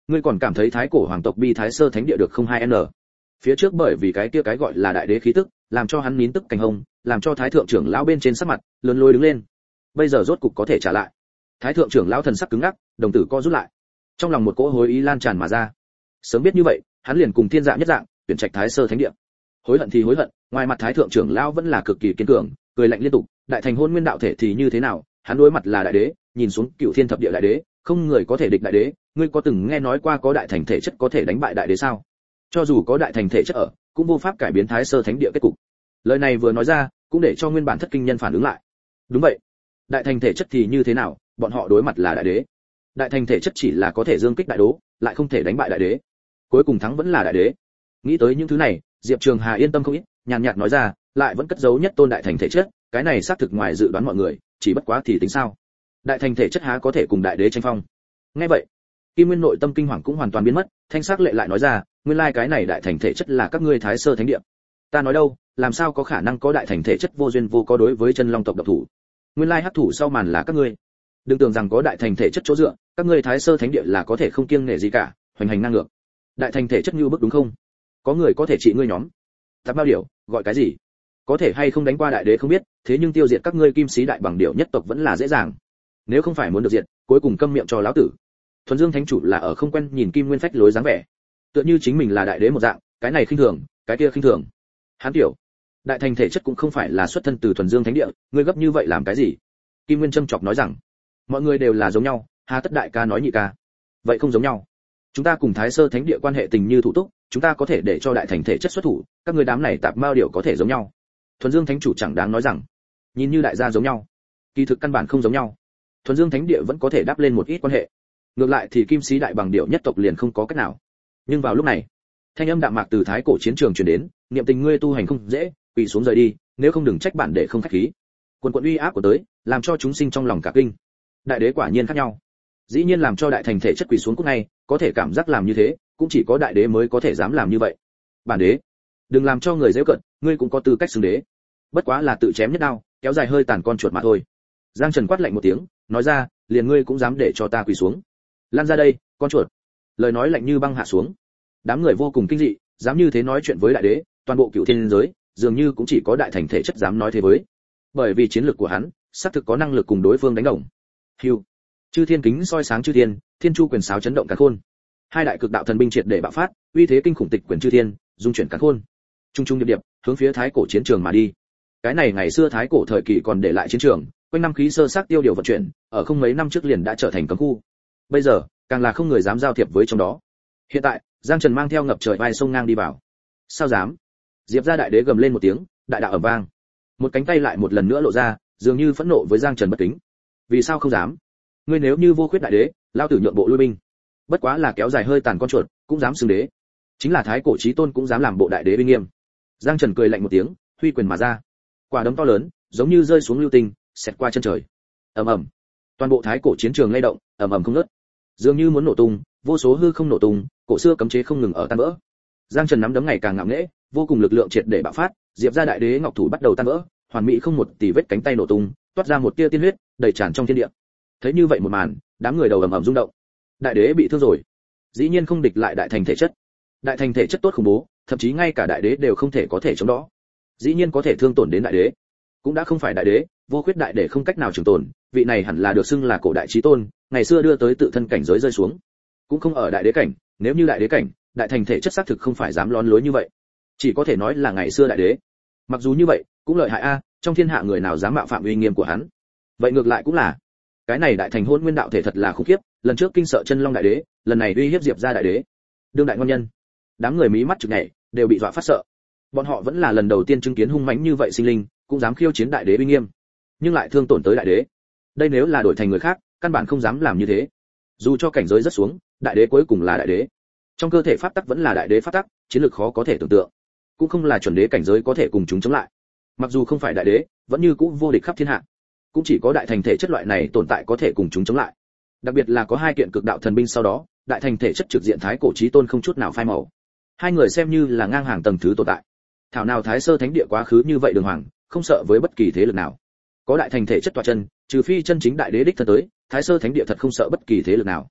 Ngươi còn cảm thấy thái cổ hoàng tộc bi thái sơ thánh địa được không hai n? Phía trước bởi vì cái kia cái gọi là đại đế khí tức, làm cho hắn nín tức cành hồng, làm cho thái thượng trưởng lão bên trên sắc mặt lớn lôi đứng lên. Bây giờ rốt cục có thể trả lại. Thái thượng trưởng lão thần sắc cứng ngắc, đồng tử co rút lại. Trong lòng một cỗ hối ý lan tràn mà ra. Sớm biết như vậy, hắn liền cùng thiên dạ nhất dạng, tuyển trạch thái sơ thánh địa. Hối hận thì hối hận, ngoài mặt thái thượng trưởng lão vẫn là cực kỳ kiên cường, cười lạnh liên tục, đại thành hôn nguyên đạo thể thì như thế nào, hắn đối mặt là đại đế, nhìn xuống cựu thiên thập địa đại đế, không người có thể địch đại đế, ngươi có từng nghe nói qua có đại thành thể chất có thể đánh bại đại đế sao? Cho dù có đại thành thể chất ở, cũng vô pháp cải biến thái sơ thánh địa kết cục. Lời này vừa nói ra, cũng để cho nguyên bản thất kinh nhân phản ứng lại. Đúng vậy, đại thành thể chất thì như thế nào, bọn họ đối mặt là đại đế. Đại thành thể chất chỉ là có thể dương kích đại đố, lại không thể đánh bại đại đế. Cuối cùng thắng vẫn là đại đế. Nghĩ tới những thứ này, Diệp Trường Hà yên tâm không ít, nhàn nhạt nói ra, lại vẫn cất giấu nhất tôn đại thành thể chất, cái này xác thực ngoài dự đoán mọi người, chỉ bất quá thì tính sao? Đại thành thể chất há có thể cùng đại đế tranh phong? Nghe vậy, Kim Nguyên nội tâm kinh hoàng cũng hoàn toàn biến mất, thanh sắc lệ lại nói ra, nguyên lai cái này đại thành thể chất là các ngươi thái sơ thánh địa. Ta nói đâu, làm sao có khả năng có đại thành thể chất vô duyên vô có đối với chân long tộc độc thủ? Nguyên lai hắc thủ sau màn là các ngươi. Đừng tưởng rằng có đại thành thể chất chỗ dựa, các ngươi thái sơ thánh địa là có thể không kiêng nể gì cả, hoành hành năng ngược. Đại thành thể chất như bức đúng không? Có người có thể trị ngươi nhóm. Tạp bao điểu, gọi cái gì? Có thể hay không đánh qua đại đế không biết, thế nhưng tiêu diệt các ngươi kim sĩ đại bằng điểu nhất tộc vẫn là dễ dàng. Nếu không phải muốn được diệt, cuối cùng câm miệng cho lão tử. Thuần Dương thánh chủ là ở không quen nhìn Kim Nguyên phách lối dáng vẻ, tựa như chính mình là đại đế một dạng, cái này khinh thường, cái kia khinh thường. Hán tiểu, đại thành thể chất cũng không phải là xuất thân từ Thuần Dương thánh địa, ngươi gấp như vậy làm cái gì? Kim Nguyên châm chọc nói rằng, mọi người đều là giống nhau, hà tất đại ca nói nhị ca? Vậy không giống nhau. Chúng ta cùng Thái Sơ thánh địa quan hệ tình như thủ túc, chúng ta có thể để cho đại thành thể chất xuất thủ, các ngươi đám này tạp mao điểu có thể giống nhau. Thuần Dương thánh chủ chẳng đáng nói rằng, nhìn như đại gia giống nhau, kỳ thực căn bản không giống nhau. Thuần Dương thánh địa vẫn có thể đáp lên một ít quan hệ. Ngược lại thì kim sĩ đại bằng điểu nhất tộc liền không có cách nào. Nhưng vào lúc này, thanh âm đạm mạc từ thái cổ chiến trường truyền đến, niệm tình ngươi tu hành không dễ, quỳ xuống rời đi, nếu không đừng trách bản để không khách khí. Quần quần uy áp của tới, làm cho chúng sinh trong lòng cả kinh. Đại đế quả nhiên khác nhau. Dĩ nhiên làm cho đại thành thể chất quỳ xuống cúc này, có thể cảm giác làm như thế, cũng chỉ có đại đế mới có thể dám làm như vậy. Bản đế, đừng làm cho người giễu cận, ngươi cũng có tư cách xưng đế. Bất quá là tự chém nhất đao, kéo dài hơi tàn con chuột mà thôi. Giang Trần quát lạnh một tiếng, nói ra, liền ngươi cũng dám để cho ta quỳ xuống. Lan ra đây, con chuột. Lời nói lạnh như băng hạ xuống. Đám người vô cùng kinh dị, dám như thế nói chuyện với đại đế, toàn bộ cựu thiên giới, dường như cũng chỉ có đại thành thể chất dám nói thế với. Bởi vì chiến lược của hắn, xác thực có năng lực cùng đối phương đánh đồng. Hưu. Chư thiên kính soi sáng chư thiên, thiên chu quyền sáo chấn động cả khôn. Hai đại cực đạo thần binh triệt để bạo phát, uy thế kinh khủng tịch quyền chư thiên, dung chuyển cả khôn. Trung trung điệp điệp, hướng phía thái cổ chiến trường mà đi. Cái này ngày xưa thái cổ thời kỳ còn để lại chiến trường, quanh năm khí sơ xác tiêu điều vận chuyển, ở không mấy năm trước liền đã trở thành cấm khu. Bây giờ, càng là không người dám giao thiệp với trong đó. Hiện tại, Giang Trần mang theo ngập trời vai sông ngang đi vào. Sao dám? Diệp gia đại đế gầm lên một tiếng, đại đạo ầm vang. Một cánh tay lại một lần nữa lộ ra, dường như phẫn nộ với Giang Trần bất kính. Vì sao không dám? Ngươi nếu như vô khuyết đại đế, lao tử nhượng bộ lui binh. Bất quá là kéo dài hơi tàn con chuột, cũng dám xưng đế. Chính là thái cổ chí tôn cũng dám làm bộ đại đế uy nghiêm. Giang Trần cười lạnh một tiếng, huy quyền mà ra. Quả đấm to lớn, giống như rơi xuống lưu tinh, xẹt qua chân trời. Ầm ầm. Toàn bộ thái cổ chiến trường lay động, ầm ầm không ngớt. Dường như muốn nổ tung, vô số hư không nổ tung, cổ xưa cấm chế không ngừng ở tan vỡ. Giang Trần nắm đấm ngày càng ngạo nghễ, vô cùng lực lượng triệt để bạo phát, Diệp gia đại đế ngọc thủ bắt đầu tan vỡ, hoàn mỹ không một tì vết cánh tay nổ tung, toát ra một tia tiên huyết, đầy tràn trong thiên địa. Thấy như vậy một màn, đám người đầu ầm ầm rung động. Đại đế bị thương rồi, dĩ nhiên không địch lại đại thành thể chất. Đại thành thể chất tốt khủng bố, thậm chí ngay cả đại đế đều không thể có thể chống đỡ. Dĩ nhiên có thể thương tổn đến đại đế, cũng đã không phải đại đế, vô khuyết đại đế không cách nào trường tồn, vị này hẳn là được xưng là cổ đại chí tôn, ngày xưa đưa tới tự thân cảnh giới rơi xuống, cũng không ở đại đế cảnh, nếu như đại đế cảnh, đại thành thể chất xác thực không phải dám lón lối như vậy, chỉ có thể nói là ngày xưa đại đế. Mặc dù như vậy, cũng lợi hại a, trong thiên hạ người nào dám mạo phạm uy nghiêm của hắn. Vậy ngược lại cũng là, cái này đại thành hôn nguyên đạo thể thật là khủng khiếp, lần trước kinh sợ chân long đại đế, lần này uy hiếp Diệp gia đại đế. Đương đại ngon nhân, đám người mí mắt chực nhảy, đều bị dọa phát sợ. Bọn họ vẫn là lần đầu tiên chứng kiến hung mãnh như vậy sinh linh, cũng dám khiêu chiến đại đế uy nghiêm, nhưng lại thương tổn tới đại đế. Đây nếu là đổi thành người khác, căn bản không dám làm như thế. Dù cho cảnh giới rất xuống, đại đế cuối cùng là đại đế, trong cơ thể pháp tắc vẫn là đại đế pháp tắc, chiến lược khó có thể tưởng tượng, cũng không là chuẩn đế cảnh giới có thể cùng chúng chống lại. Mặc dù không phải đại đế, vẫn như cũ vô địch khắp thiên hạ, cũng chỉ có đại thành thể chất loại này tồn tại có thể cùng chúng chống lại. Đặc biệt là có hai kiện cực đạo thần binh sau đó, đại thành thể chất trực diện thái cổ chí tôn không chút nào phai màu. Hai người xem như là ngang hàng tầng thứ tồn tại. Thảo nào thái sơ thánh địa quá khứ như vậy đường hoàng, không sợ với bất kỳ thế lực nào. Có đại thành thể chất tọa chân, trừ phi chân chính đại đế đích thân tới, thái sơ thánh địa thật không sợ bất kỳ thế lực nào.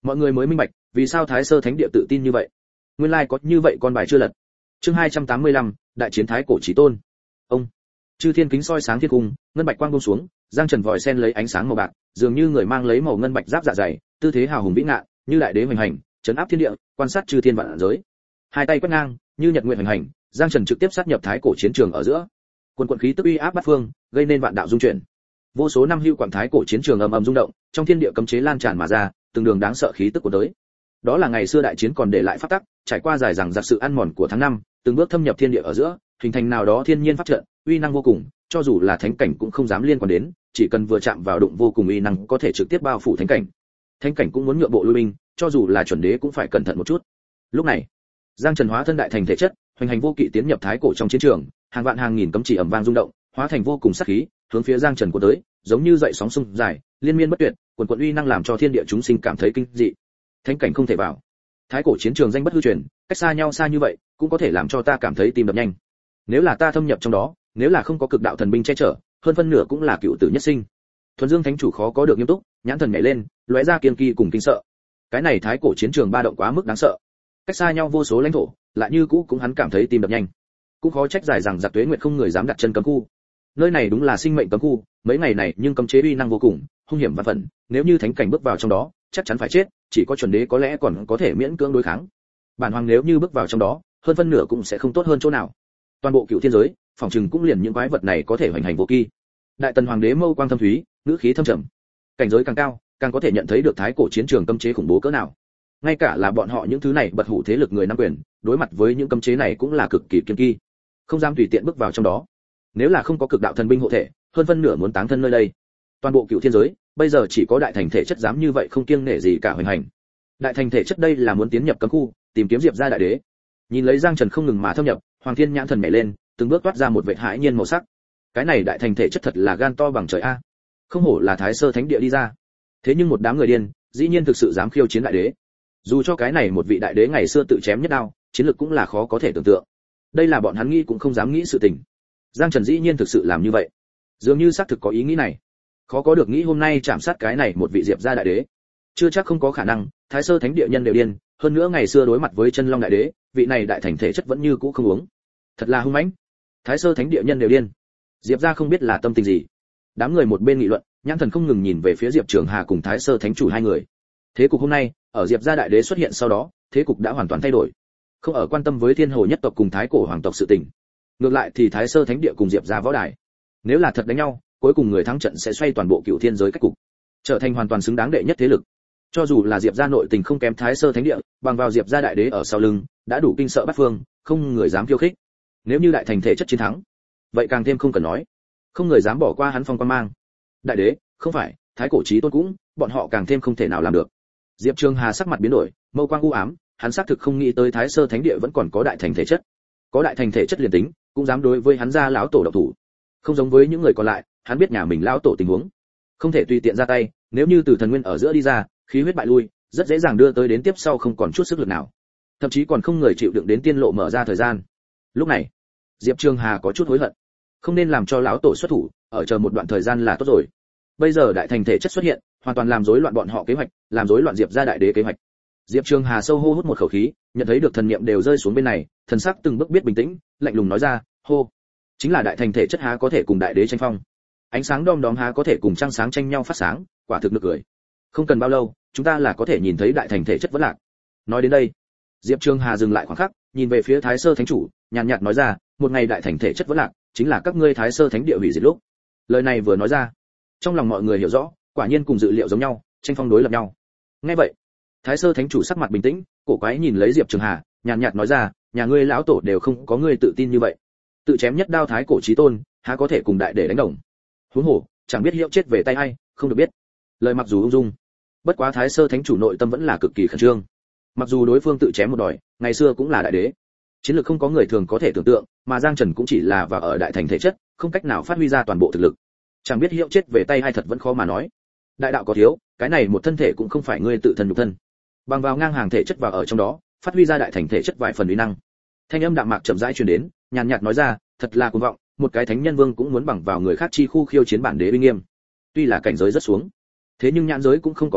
Mọi người mới minh bạch vì sao Thái Sơ Thánh Địa tự tin như vậy. Nguyên lai có như vậy con bài chưa lật. Chương hai trăm tám mươi lăm, đại chiến Thái Cổ Chí Tôn. Ông chư thiên kính soi sáng thiên cung, ngân bạch quang buông xuống, Giang Trần vòi sen lấy ánh sáng màu bạc, dường như người mang lấy màu ngân bạch giáp dạ dày, tư thế hào hùng vĩ ngạn, như đại đế hoành hành, trấn áp thiên địa, quan sát chư thiên vạn giới. Hai tay quét ngang, như nhật nguyện hoành hành, Giang Trần trực tiếp sát nhập Thái Cổ chiến trường ở giữa. Quần quần khí tức uy áp bát phương, gây nên vạn đạo dung chuyển. Vô số năm hưu quảng Thái Cổ chiến trường ầm ầm rung động, trong thiên địa cấm chế lan tràn mà ra, từng đường đáng sợ khí tức của tới. Đó là ngày xưa đại chiến còn để lại pháp tắc, trải qua dài dằng dặc sự ăn mòn của tháng năm, từng bước thâm nhập thiên địa ở giữa, hình thành nào đó thiên nhiên pháp trận, uy năng vô cùng, cho dù là thánh cảnh cũng không dám liên quan đến, chỉ cần vừa chạm vào đụng vô cùng uy năng có thể trực tiếp bao phủ thánh cảnh. Thánh cảnh cũng muốn nhượng bộ lui binh, cho dù là chuẩn đế cũng phải cẩn thận một chút. Lúc này, Giang Trần hóa thân đại thành thể chất, hoành hành vô kỵ tiến nhập Thái Cổ trong chiến trường, hàng vạn hàng nghìn cấm chỉ ầm vang rung động, hóa thành vô cùng sát khí, hướng phía Giang Trần của tới, giống như dậy sóng sông dài, liên miên bất tuyệt, quần quần uy năng làm cho thiên địa chúng sinh cảm thấy kinh dị. Thánh cảnh không thể vào. Thái Cổ chiến trường danh bất hư truyền, cách xa nhau xa như vậy, cũng có thể làm cho ta cảm thấy tim đập nhanh. Nếu là ta thâm nhập trong đó, nếu là không có cực đạo thần binh che chở, hơn phân nửa cũng là cựu tử nhất sinh. Thuần Dương Thánh chủ khó có được nghiêm túc, nhãn thần nhảy lên, lóe ra kiên kỳ cùng kinh sợ. Cái này Thái Cổ chiến trường ba động quá mức đáng sợ. Cách xa nhau vô số lãnh thổ, lại như cũ cũng hắn cảm thấy tim đập nhanh. Cũng khó trách dài rằng giặc tuế nguyệt không người dám đặt chân cấm khu. Nơi này đúng là sinh mệnh cấm khu, mấy ngày này nhưng cấm chế uy năng vô cùng, hung hiểm vạn phần, nếu như thánh cảnh bước vào trong đó, chắc chắn phải chết, chỉ có chuẩn đế có lẽ còn có thể miễn cưỡng đối kháng. Bản hoàng nếu như bước vào trong đó, hơn phân nửa cũng sẽ không tốt hơn chỗ nào. Toàn bộ cựu thiên giới, phòng trừng cũng liền những quái vật này có thể hoành hành vô kỳ. Đại tần hoàng đế mâu quang thâm thúy, ngữ khí thâm trầm. Cảnh giới càng cao, càng có thể nhận thấy được Thái Cổ chiến trường cấm chế khủng bố cỡ nào. Ngay cả là bọn họ những thứ này bật hủ thế lực người nắm quyền, đối mặt với những cấm chế này cũng là cực kỳ kiên kỳ, không dám tùy tiện bước vào trong đó. Nếu là không có cực đạo thần binh hộ thể, hơn phân nửa muốn táng thân nơi đây. Toàn bộ cựu thiên giới, bây giờ chỉ có đại thành thể chất dám như vậy không kiêng nể gì cả hoành hành. Đại thành thể chất đây là muốn tiến nhập cấm khu, tìm kiếm Diệp gia đại đế. Nhìn lấy Giang Trần không ngừng mà thâm nhập, Hoàng Thiên nhãn thần nhảy lên, từng bước toát ra một vệt hãi nhiên màu sắc. Cái này đại thành thể chất thật là gan to bằng trời a. Không hổ là Thái Sơ Thánh Địa đi ra. Thế nhưng một đám người điên, dĩ nhiên thực sự dám khiêu chiến đại đế. Dù cho cái này một vị đại đế ngày xưa tự chém nhất đao, chiến lược cũng là khó có thể tưởng tượng. Đây là bọn hắn nghĩ cũng không dám nghĩ sự tình. Giang Trần dĩ nhiên thực sự làm như vậy, dường như xác thực có ý nghĩ này. Khó có được nghĩ hôm nay chạm sát cái này một vị Diệp gia đại đế, chưa chắc không có khả năng. Thái Sơ Thánh Địa nhân đều điên, hơn nữa ngày xưa đối mặt với Chân Long đại đế, vị này đại thành thể chất vẫn như cũ không uống, thật là hung mãnh. Thái Sơ Thánh Địa nhân đều điên, Diệp gia không biết là tâm tình gì. Đám người một bên nghị luận, nhãn thần không ngừng nhìn về phía Diệp Trường Hà cùng Thái Sơ Thánh chủ hai người. Thế cục hôm nay, ở Diệp gia đại đế xuất hiện sau đó, thế cục đã hoàn toàn thay đổi. Không ở quan tâm với Thiên Hồ nhất tộc cùng Thái Cổ hoàng tộc sự tình, ngược lại thì Thái Sơ Thánh Địa cùng Diệp gia võ đài. Nếu là thật đánh nhau, cuối cùng người thắng trận sẽ xoay toàn bộ cựu thiên giới cách cục, trở thành hoàn toàn xứng đáng đệ nhất thế lực. Cho dù là Diệp gia nội tình không kém Thái Sơ Thánh Địa, bằng vào Diệp gia đại đế ở sau lưng, đã đủ kinh sợ bát phương, không người dám khiêu khích. Nếu như đại thành thể chất chiến thắng, vậy càng thêm không cần nói, không người dám bỏ qua hắn phong quan mang. Đại đế, không phải, Thái Cổ chí tôn cũng, bọn họ càng thêm không thể nào làm được. Diệp Trường Hà sắc mặt biến đổi, mâu quang u ám, hắn xác thực không nghĩ tới Thái Sơ Thánh Địa vẫn còn có đại thành thể chất. Có đại thành thể chất liền tính, cũng dám đối với hắn gia lão tổ động thủ. Không giống với những người còn lại, hắn biết nhà mình lão tổ tình huống, không thể tùy tiện ra tay, nếu như từ thần nguyên ở giữa đi ra, khí huyết bại lui, rất dễ dàng đưa tới đến tiếp sau không còn chút sức lực nào, thậm chí còn không người chịu đựng đến tiên lộ mở ra thời gian. Lúc này, Diệp Trường Hà có chút hối hận, không nên làm cho lão tổ xuất thủ, ở chờ một đoạn thời gian là tốt rồi. Bây giờ đại thành thể chất xuất hiện, hoàn toàn làm rối loạn bọn họ kế hoạch, làm rối loạn Diệp gia đại đế kế hoạch. Diệp Trường Hà sâu hô hút một khẩu khí, nhận thấy được thần niệm đều rơi xuống bên này, thần sắc từng bước biết bình tĩnh, lạnh lùng nói ra, hô, chính là đại thành thể chất há có thể cùng đại đế tranh phong, ánh sáng đom đóm há có thể cùng trăng sáng tranh nhau phát sáng, quả thực nực cười. Không cần bao lâu, chúng ta là có thể nhìn thấy đại thành thể chất vẫn lạc. Nói đến đây, Diệp Trường Hà dừng lại khoảng khắc, nhìn về phía Thái Sơ Thánh chủ, nhàn nhạt nói ra, một ngày đại thành thể chất vẫn lạc, chính là các ngươi Thái Sơ Thánh Địa hủy diệt lúc. Lời này vừa nói ra, trong lòng mọi người hiểu rõ, quả nhiên cùng dự liệu giống nhau, tranh phong đối lập nhau. Nghe vậy, Thái Sơ Thánh chủ sắc mặt bình tĩnh, cổ quái nhìn lấy Diệp Trường Hà, nhàn nhạt nói ra, nhà ngươi lão tổ đều không có ngươi tự tin như vậy, tự chém nhất đao Thái Cổ chí tôn, há có thể cùng đại để đánh đồng. Huống hồ, chẳng biết hiệu chết về tay ai, không được biết. Lời mặc dù ung dung, bất quá Thái Sơ Thánh chủ nội tâm vẫn là cực kỳ khẩn trương. Mặc dù đối phương tự chém một đòi, ngày xưa cũng là đại đế, chiến lược không có người thường có thể tưởng tượng, mà Giang Trần cũng chỉ là vào ở đại thành thể chất, không cách nào phát huy ra toàn bộ thực lực. Chẳng biết hiệu chết về tay ai thật vẫn khó mà nói. Đại đạo có thiếu, cái này một thân thể cũng không phải ngươi tự thân nhục thân, bằng vào ngang hàng thể chất vào ở trong đó, phát huy ra đại thành thể chất vài phần uy năng. Thanh âm đạm mạc chậm rãi truyền đến, nhàn nhạt nói ra, thật là cuồng vọng, một cái thánh nhân vương cũng muốn bằng vào người khác chi khu khiêu chiến bản đế uy nghiêm. Tuy là cảnh giới rất xuống, thế nhưng nhãn giới cũng không có biến,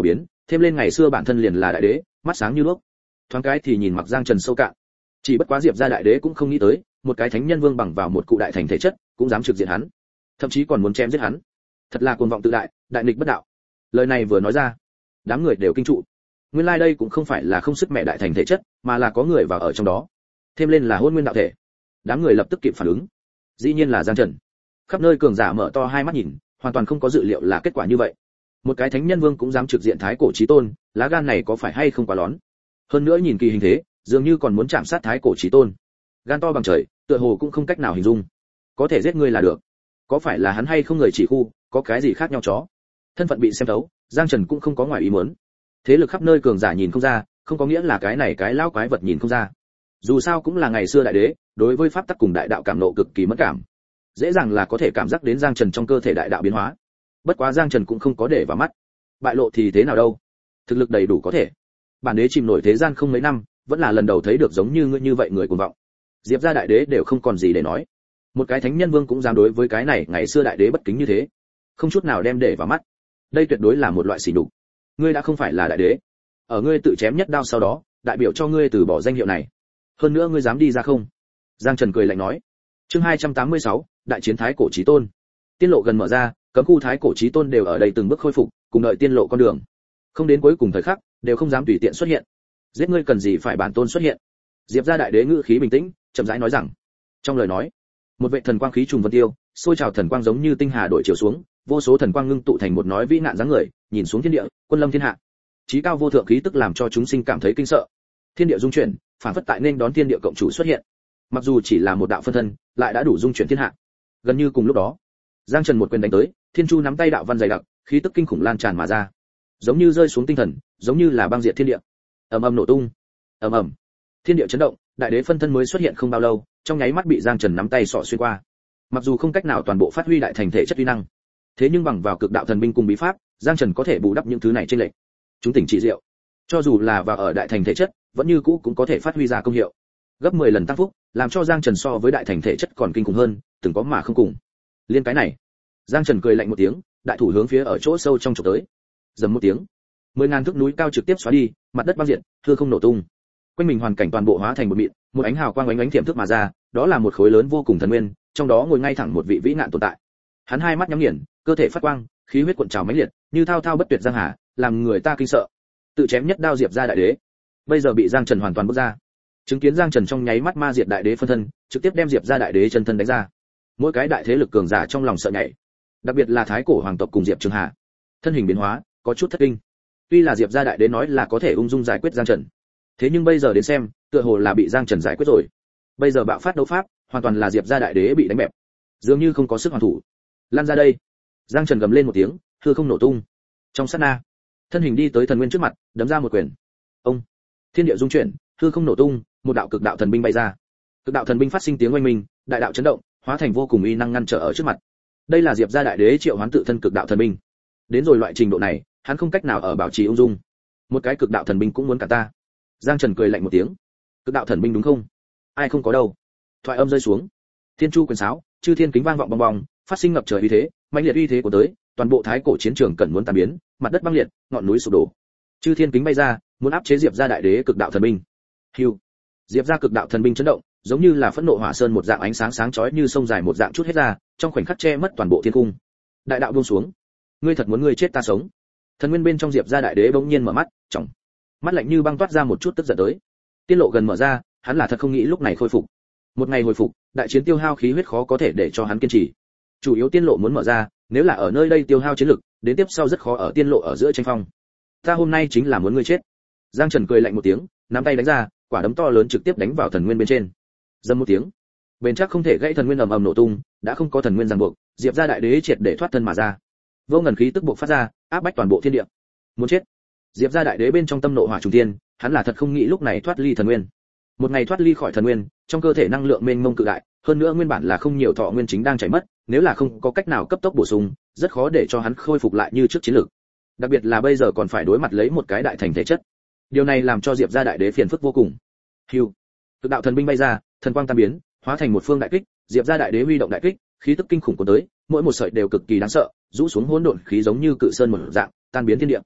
thêm lên ngày xưa bản thân liền là đại đế, mắt sáng như đuốc. Thoáng cái thì nhìn mặc Giang Trần sâu cạn. Chỉ bất quá Diệp gia đại đế cũng không nghĩ tới, một cái thánh nhân vương bằng vào một cụ đại thành thể chất, cũng dám trực diện hắn, thậm chí còn muốn chém giết hắn. Thật là cuồng vọng tự đại, đại nghịch bất đạo. Lời này vừa nói ra, đám người đều kinh trụ. Nguyên lai like đây cũng không phải là không sức mẹ đại thành thể chất, mà là có người vào ở trong đó. Thêm lên là hôn nguyên đạo thể. Đám người lập tức kịp phản ứng. Dĩ nhiên là Giang Trần. Khắp nơi cường giả mở to hai mắt nhìn, hoàn toàn không có dự liệu là kết quả như vậy. Một cái thánh nhân vương cũng dám trực diện thái cổ chí tôn, lá gan này có phải hay không quá lón. Hơn nữa nhìn kỳ hình thế, dường như còn muốn chạm sát thái cổ chí tôn. Gan to bằng trời, tựa hồ cũng không cách nào hình dung. Có thể giết ngươi là được. Có phải là hắn hay không người chỉ khu, có cái gì khác nhau chó. Thân phận bị xem thấu, Giang Trần cũng không có ngoài ý muốn. Thế lực khắp nơi cường giả nhìn không ra, không có nghĩa là cái này cái lão quái vật nhìn không ra. Dù sao cũng là ngày xưa đại đế, đối với pháp tắc cùng đại đạo cảm nộ cực kỳ mất cảm. Dễ dàng là có thể cảm giác đến Giang Trần trong cơ thể đại đạo biến hóa. Bất quá Giang Trần cũng không có để vào mắt. Bại lộ thì thế nào đâu? Thực lực đầy đủ có thể. Bản đế chìm nổi thế gian không mấy năm, vẫn là lần đầu thấy được giống như ngươi như vậy người cuồng vọng. Diệp gia đại đế đều không còn gì để nói. Một cái thánh nhân vương cũng dám đối với cái này ngày xưa đại đế bất kính như thế, không chút nào đem để vào mắt. Đây tuyệt đối là một loại sỉ nhục. Ngươi đã không phải là đại đế, ở ngươi tự chém nhất đao sau đó, đại biểu cho ngươi từ bỏ danh hiệu này. Hơn nữa ngươi dám đi ra không? Giang Trần cười lạnh nói. Chương hai trăm tám mươi sáu, đại chiến thái cổ chí tôn. Tiên lộ gần mở ra, cấm khu thái cổ chí tôn đều ở đây từng bước khôi phục, cùng đợi tiên lộ con đường. Không đến cuối cùng thời khắc, đều không dám tùy tiện xuất hiện. Giết ngươi cần gì phải bản tôn xuất hiện? Diệp gia đại đế ngữ khí bình tĩnh, chậm rãi nói rằng. Trong lời nói, một vệ thần quang khí trùng vân tiêu, sôi trào thần quang giống như tinh hà đổi chiều xuống, vô số thần quang ngưng tụ thành một nói vĩ nạn dáng người, nhìn xuống thiên địa, quân lâm thiên hạ. Chí cao vô thượng khí tức làm cho chúng sinh cảm thấy kinh sợ. Thiên địa dung chuyển, phản phất tại nên đón thiên địa cộng chủ xuất hiện. Mặc dù chỉ là một đạo phân thân, lại đã đủ dung chuyển thiên hạ. Gần như cùng lúc đó, Giang Trần một quyền đánh tới, thiên chu nắm tay đạo văn dày đặc, khí tức kinh khủng lan tràn mà ra, giống như rơi xuống tinh thần, giống như là băng diệt thiên địa. Ầm ầm nổ tung, ầm ầm, thiên địa chấn động, đại đế phân thân mới xuất hiện không bao lâu, trong nháy mắt bị Giang Trần nắm tay xỏ xuyên qua. Mặc dù không cách nào toàn bộ phát huy đại thành thể chất uy năng, thế nhưng bằng vào cực đạo thần binh cùng bí pháp, Giang Trần có thể bù đắp những thứ này trên lệch. Chúng tỉnh trị diệu, cho dù là vào ở đại thành thể chất, vẫn như cũ cũng có thể phát huy ra công hiệu. Gấp mười lần tăng phúc, làm cho Giang Trần so với đại thành thể chất còn kinh khủng hơn, từng có mà không cùng. Liên cái này, Giang Trần cười lạnh một tiếng, đại thủ hướng phía ở chỗ sâu trong chụp tới. Rầm một tiếng, mười ngàn thước núi cao trực tiếp xóa đi, mặt đất băng diệt, hư không nổ tung. Quanh mình hoàn cảnh toàn bộ hóa thành một mịn, một ánh hào quang ánh ánh tiềm thức mà ra, đó là một khối lớn vô cùng thần nguyên, trong đó ngồi ngay thẳng một vị vĩ nạn tồn tại. Hắn hai mắt nhắm nghiền, cơ thể phát quang, khí huyết cuộn trào mãnh liệt, như thao thao bất tuyệt giang hà, làm người ta kinh sợ. Tự chém nhất đao diệp ra đại đế, bây giờ bị Giang Trần hoàn toàn bước ra. Chứng kiến Giang Trần trong nháy mắt ma diệt đại đế phân thân, trực tiếp đem diệp ra đại đế chân thân đánh ra. Mỗi cái đại thế lực cường giả trong lòng sợ nhảy, đặc biệt là thái cổ hoàng tộc cùng diệp trường hà, thân hình biến hóa, có chút thất kinh. Tuy là diệp gia đại đế nói là có thể ung dung giải quyết Giang Trần, thế nhưng bây giờ đến xem, tựa hồ là bị Giang Trần giải quyết rồi. Bây giờ bạo phát đấu pháp, hoàn toàn là diệp gia đại đế bị đánh bẹp, dường như không có sức hoàn thủ. Lan ra đây! Giang Trần gầm lên một tiếng, hư không nổ tung. Trong sát na, thân hình đi tới thần nguyên trước mặt, đấm ra một quyền. Ông! Thiên địa rung chuyển, hư không nổ tung, một đạo cực đạo thần binh bay ra. Cực đạo thần binh phát sinh tiếng oanh minh, đại đạo chấn động, hóa thành vô cùng uy năng ngăn trở ở trước mặt. Đây là diệp gia đại đế triệu hoán tự thân cực đạo thần binh. Đến rồi loại trình độ này, hắn không cách nào ở bảo trì ung dung. Một cái cực đạo thần binh cũng muốn cả ta. Giang Trần cười lạnh một tiếng. Cực đạo thần binh đúng không? Ai không có đâu. Thoại âm rơi xuống, thiên chu quyền sáo, chư thiên kính vang vọng bong bong, phát sinh ngập trời uy thế, mãnh liệt uy thế của tới, toàn bộ thái cổ chiến trường cần muốn tan biến, mặt đất băng liệt, ngọn núi sụp đổ. Chư thiên kính bay ra, muốn áp chế diệp gia đại đế cực đạo thần binh. Hưu. Diệp gia cực đạo thần binh chấn động, giống như là phẫn nộ hỏa sơn một dạng ánh sáng sáng chói như sông dài một dạng chút hết ra, trong khoảnh khắc che mất toàn bộ thiên cung. Đại đạo buông xuống. Ngươi thật muốn ngươi chết ta sống? Thần nguyên bên trong diệp gia đại đế bỗng nhiên mở mắt, trọng, mắt lạnh như băng toát ra một chút tức giận tới. Tiên lộ gần mở ra, hắn là thật không nghĩ lúc này khôi phục. Một ngày hồi phục, đại chiến tiêu hao khí huyết khó có thể để cho hắn kiên trì. Chủ yếu tiên lộ muốn mở ra, nếu là ở nơi đây tiêu hao chiến lực, đến tiếp sau rất khó ở tiên lộ ở giữa tranh phong. Ta hôm nay chính là muốn ngươi chết. Giang Trần cười lạnh một tiếng, nắm tay đánh ra, quả đấm to lớn trực tiếp đánh vào thần nguyên bên trên. Dầm một tiếng, bền chắc không thể gãy thần nguyên ầm ầm nổ tung, đã không có thần nguyên ràng buộc, diệp gia đại đế triệt để thoát thân mà ra. Vô ngần khí tức bộc phát ra, áp bách toàn bộ thiên địa. Muốn chết. Diệp gia đại đế bên trong tâm nộ hỏa trùng thiên, hắn là thật không nghĩ lúc này thoát ly thần nguyên. Một ngày thoát ly khỏi thần nguyên, trong cơ thể năng lượng mênh mông cự đại, hơn nữa nguyên bản là không nhiều thọ nguyên chính đang chảy mất, nếu là không có cách nào cấp tốc bổ sung, rất khó để cho hắn khôi phục lại như trước chiến lực. Đặc biệt là bây giờ còn phải đối mặt lấy một cái đại thành thể chất. Điều này làm cho Diệp gia đại đế phiền phức vô cùng. Hưu. Cực đạo thần binh bay ra, thần quang tan biến, hóa thành một phương đại kích, Diệp gia đại đế huy động đại kích, khí tức kinh khủng cuốn tới, mỗi một sợi đều cực kỳ đáng sợ, rũ xuống hỗn độn khí giống như cự sơn một dạng, tan biến thiên địa.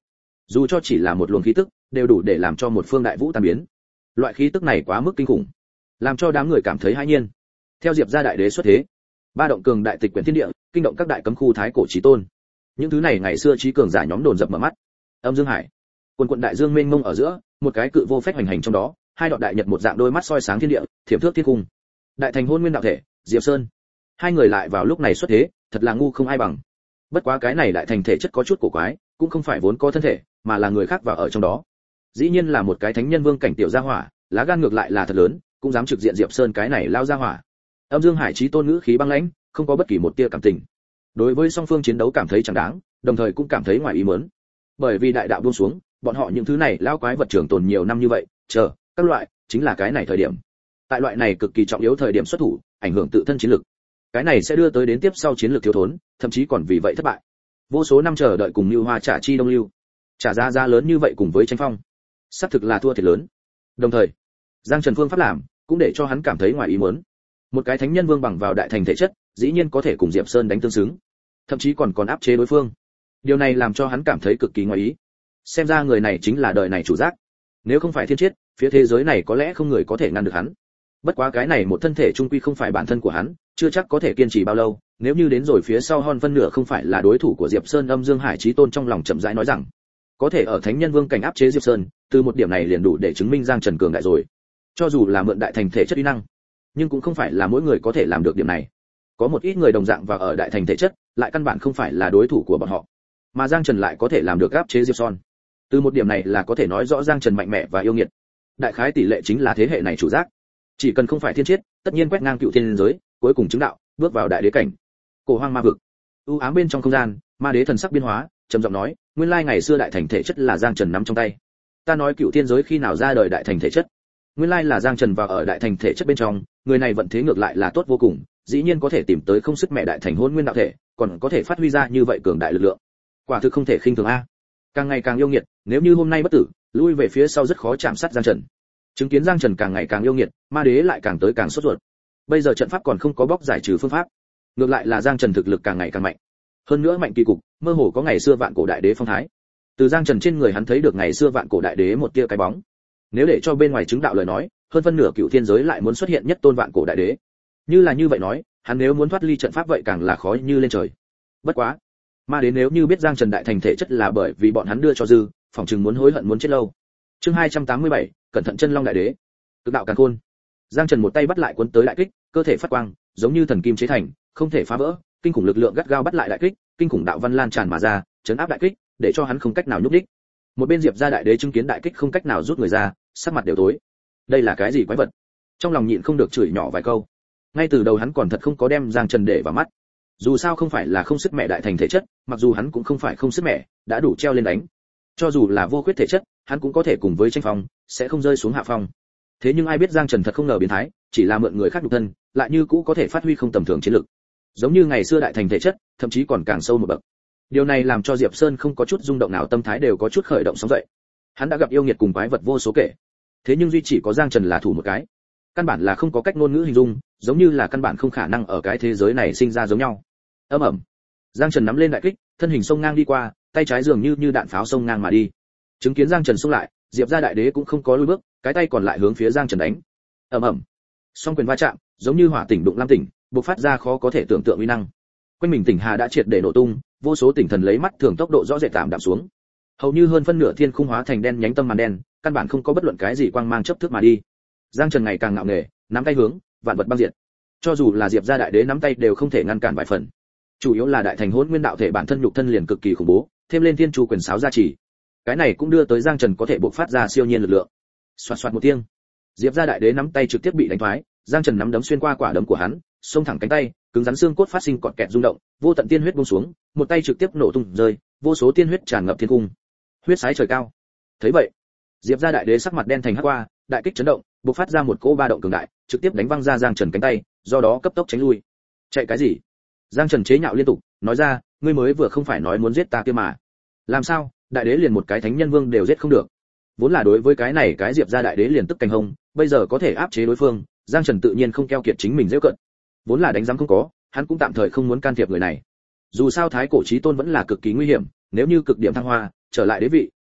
dù cho chỉ là một luồng khí tức đều đủ để làm cho một phương đại vũ tan biến. Loại khí tức này quá mức kinh khủng, làm cho đám người cảm thấy hãi nhiên. Theo Diệp gia đại đế xuất thế, ba động cường đại tịch quyển thiên địa, kinh động các đại cấm khu thái cổ chí tôn. Những thứ này ngày xưa chí cường giả nhóm đồn dập mở mắt. Âm Dương Hải, quần quận đại dương mênh mông ở giữa, một cái cự vô phách hoành hành trong đó, hai đoạn đại nhật một dạng đôi mắt soi sáng thiên địa, thiểm thước thiên cung. Đại thành hôn nguyên đạo thể, Diệp Sơn. Hai người lại vào lúc này xuất thế, thật là ngu không ai bằng. Bất quá cái này đại thành thể chất có chút cổ quái, cũng không phải vốn có thân thể, mà là người khác vào ở trong đó. Dĩ nhiên là một cái thánh nhân vương cảnh tiểu gia hỏa, lá gan ngược lại là thật lớn, cũng dám trực diện Diệp Sơn cái này lao gia hỏa. Âm Dương Hải chí tôn ngữ khí băng lãnh, không có bất kỳ một tia cảm tình. Đối với song phương chiến đấu cảm thấy chẳng đáng, đồng thời cũng cảm thấy ngoài ý muốn. Bởi vì đại đạo buông xuống, bọn họ những thứ này lao quái vật trường tồn nhiều năm như vậy, chờ, các loại, chính là cái này thời điểm. Tại loại này cực kỳ trọng yếu thời điểm xuất thủ, ảnh hưởng tự thân chiến lực. Cái này sẽ đưa tới đến tiếp sau chiến lược thiếu thốn, thậm chí còn vì vậy thất bại. Vô số năm chờ đợi cùng Lưu Hoa trả chi đông lưu, trả giá giá lớn như vậy cùng với tranh phong, xác thực là thua thiệt lớn. Đồng thời, Giang Trần phương pháp làm, cũng để cho hắn cảm thấy ngoài ý muốn. Một cái thánh nhân vương bằng vào đại thành thể chất, dĩ nhiên có thể cùng Diệp Sơn đánh tương xứng, thậm chí còn còn áp chế đối phương. Điều này làm cho hắn cảm thấy cực kỳ ngoài ý. Xem ra người này chính là đời này chủ giác. Nếu không phải thiên chiết, phía thế giới này có lẽ không người có thể ngăn được hắn. Bất quá cái này một thân thể trung quy không phải bản thân của hắn, chưa chắc có thể kiên trì bao lâu. Nếu như đến rồi phía sau hơn phân nửa không phải là đối thủ của Diệp Sơn, Âm Dương Hải chí tôn trong lòng chậm rãi nói rằng, có thể ở thánh nhân vương cảnh áp chế Diệp Sơn, từ một điểm này liền đủ để chứng minh Giang Trần cường đại rồi. Cho dù là mượn đại thành thể chất uy năng, nhưng cũng không phải là mỗi người có thể làm được điểm này. Có một ít người đồng dạng và ở đại thành thể chất, lại căn bản không phải là đối thủ của bọn họ. Mà Giang Trần lại có thể làm được áp chế Diệp Sơn. Từ một điểm này là có thể nói rõ Giang Trần mạnh mẽ và yêu nghiệt. Đại khái tỷ lệ chính là thế hệ này chủ giác. Chỉ cần không phải thiên chiết, tất nhiên quét ngang cựu thiên giới, cuối cùng chứng đạo, bước vào đại đế cảnh. Cổ hoang ma vực. U ám bên trong không gian, ma đế thần sắc biến hóa, trầm giọng nói, nguyên lai ngày xưa đại thành thể chất là Giang Trần nắm trong tay. Ta nói cựu thiên giới khi nào ra đời đại thành thể chất? Nguyên lai là Giang Trần vào ở đại thành thể chất bên trong, người này vận thế ngược lại là tốt vô cùng, dĩ nhiên có thể tìm tới không sức mẹ đại thành hôn nguyên đạo thể, còn có thể phát huy ra như vậy cường đại lực lượng. Quả thực không thể khinh thường a. Càng ngày càng yêu nghiệt, nếu như hôm nay bất tử, lui về phía sau rất khó chạm sát Giang Trần. Chứng kiến Giang Trần càng ngày càng yêu nghiệt, ma đế lại càng tới càng sốt ruột. Bây giờ trận pháp còn không có bóc giải trừ phương pháp, ngược lại là Giang Trần thực lực càng ngày càng mạnh. Hơn nữa mạnh kỳ cục, mơ hồ có ngày xưa vạn cổ đại đế phong thái. Từ Giang Trần trên người hắn thấy được ngày xưa vạn cổ đại đế một tia cái bóng. Nếu để cho bên ngoài chứng đạo lời nói, hơn phân nửa cựu thiên giới lại muốn xuất hiện nhất tôn vạn cổ đại đế. Như là như vậy nói, hắn nếu muốn thoát ly trận pháp vậy càng là khó như lên trời. Bất quá, ma đế nếu như biết Giang Trần đại thành thể chất là bởi vì bọn hắn đưa cho dư, phỏng chừng muốn hối hận muốn chết lâu. Chương hai trăm tám mươi bảy, cẩn thận chân long đại đế. Cực đạo càn khôn. Giang Trần một tay bắt lại cuốn tới đại kích, cơ thể phát quang, giống như thần kim chế thành, không thể phá vỡ, kinh khủng lực lượng gắt gao bắt lại đại kích, kinh khủng đạo văn lan tràn mà ra, chấn áp đại kích, để cho hắn không cách nào nhúc nhích. Một bên Diệp gia đại đế chứng kiến đại kích không cách nào rút người ra, sắc mặt đều tối. Đây là cái gì quái vật? Trong lòng nhịn không được chửi nhỏ vài câu. Ngay từ đầu hắn còn thật không có đem Giang Trần để vào mắt. Dù sao không phải là không sức mẹ đại thành thể chất, mặc dù hắn cũng không phải không sức mẹ, đã đủ treo lên đánh. Cho dù là vô khuyết thể chất, hắn cũng có thể cùng với tranh phong, sẽ không rơi xuống hạ phong. Thế nhưng ai biết Giang Trần thật không ngờ biến thái, chỉ là mượn người khác nhục thân, lại như cũ có thể phát huy không tầm thường chiến lực. Giống như ngày xưa đại thành thể chất, thậm chí còn càng sâu một bậc. Điều này làm cho Diệp Sơn không có chút rung động nào, tâm thái đều có chút khởi động sóng dậy. Hắn đã gặp yêu nghiệt cùng quái vật vô số kể, thế nhưng duy chỉ có Giang Trần là thủ một cái. Căn bản là không có cách ngôn ngữ hình dung, giống như là căn bản không khả năng ở cái thế giới này sinh ra giống nhau. Ầm ầm. Giang Trần nắm lên đại kích, thân hình xông ngang đi qua, tay trái dường như như đạn pháo xông ngang mà đi. Chứng kiến Giang Trần xông lại, Diệp gia đại đế cũng không có lùi bước, cái tay còn lại hướng phía Giang Trần đánh. Ầm ầm. Song quyền va chạm, giống như hỏa tỉnh đụng lam tỉnh, bộc phát ra khó có thể tưởng tượng uy năng. Quanh mình tỉnh hà đã triệt để nổ tung, vô số tỉnh thần lấy mắt thường tốc độ rõ rệt tạm đạm xuống. Hầu như hơn phân nửa thiên khung hóa thành đen nhánh tâm màn đen, căn bản không có bất luận cái gì quang mang chớp thước mà đi. Giang Trần ngày càng ngạo nghễ, nắm tay hướng, vạn vật băng diệt. Cho dù là Diệp gia đại đế nắm tay đều không thể ngăn cản vài phần. Chủ yếu là đại thành hỗn nguyên đạo thể bản thân nhục thân liền cực kỳ khủng bố, thêm lên thiên chu quyền sáo gia trì. Cái này cũng đưa tới Giang Trần có thể bộc phát ra siêu nhiên lực lượng. Xoạt xoạt một tiếng, Diệp gia đại đế nắm tay trực tiếp bị đánh thoái, Giang Trần nắm đấm xuyên qua quả đấm của hắn, xông thẳng cánh tay, cứng rắn xương cốt phát sinh cọt kẹt rung động, vô tận tiên huyết buông xuống, một tay trực tiếp nổ tung rơi, vô số tiên huyết tràn ngập thiên cung. Huyết sái trời cao. Thấy vậy, Diệp gia đại đế sắc mặt đen thành hắc qua, đại kích chấn động, bộc phát ra một cỗ ba động cường đại, trực tiếp đánh văng ra Giang Trần cánh tay, do đó cấp tốc tránh lui. Chạy cái gì? Giang Trần chế nhạo liên tục, nói ra, ngươi mới vừa không phải nói muốn giết ta kia mà. Làm sao, đại đế liền một cái thánh nhân vương đều giết không được. Vốn là đối với cái này cái Diệp gia đại đế liền tức cành hông, bây giờ có thể áp chế đối phương, Giang Trần tự nhiên không keo kiệt chính mình giễu cận. Vốn là đánh giám không có, hắn cũng tạm thời không muốn can thiệp người này. Dù sao thái cổ chí tôn vẫn là cực kỳ nguy hiểm, nếu như cực điểm thăng hoa, trở lại đế vị,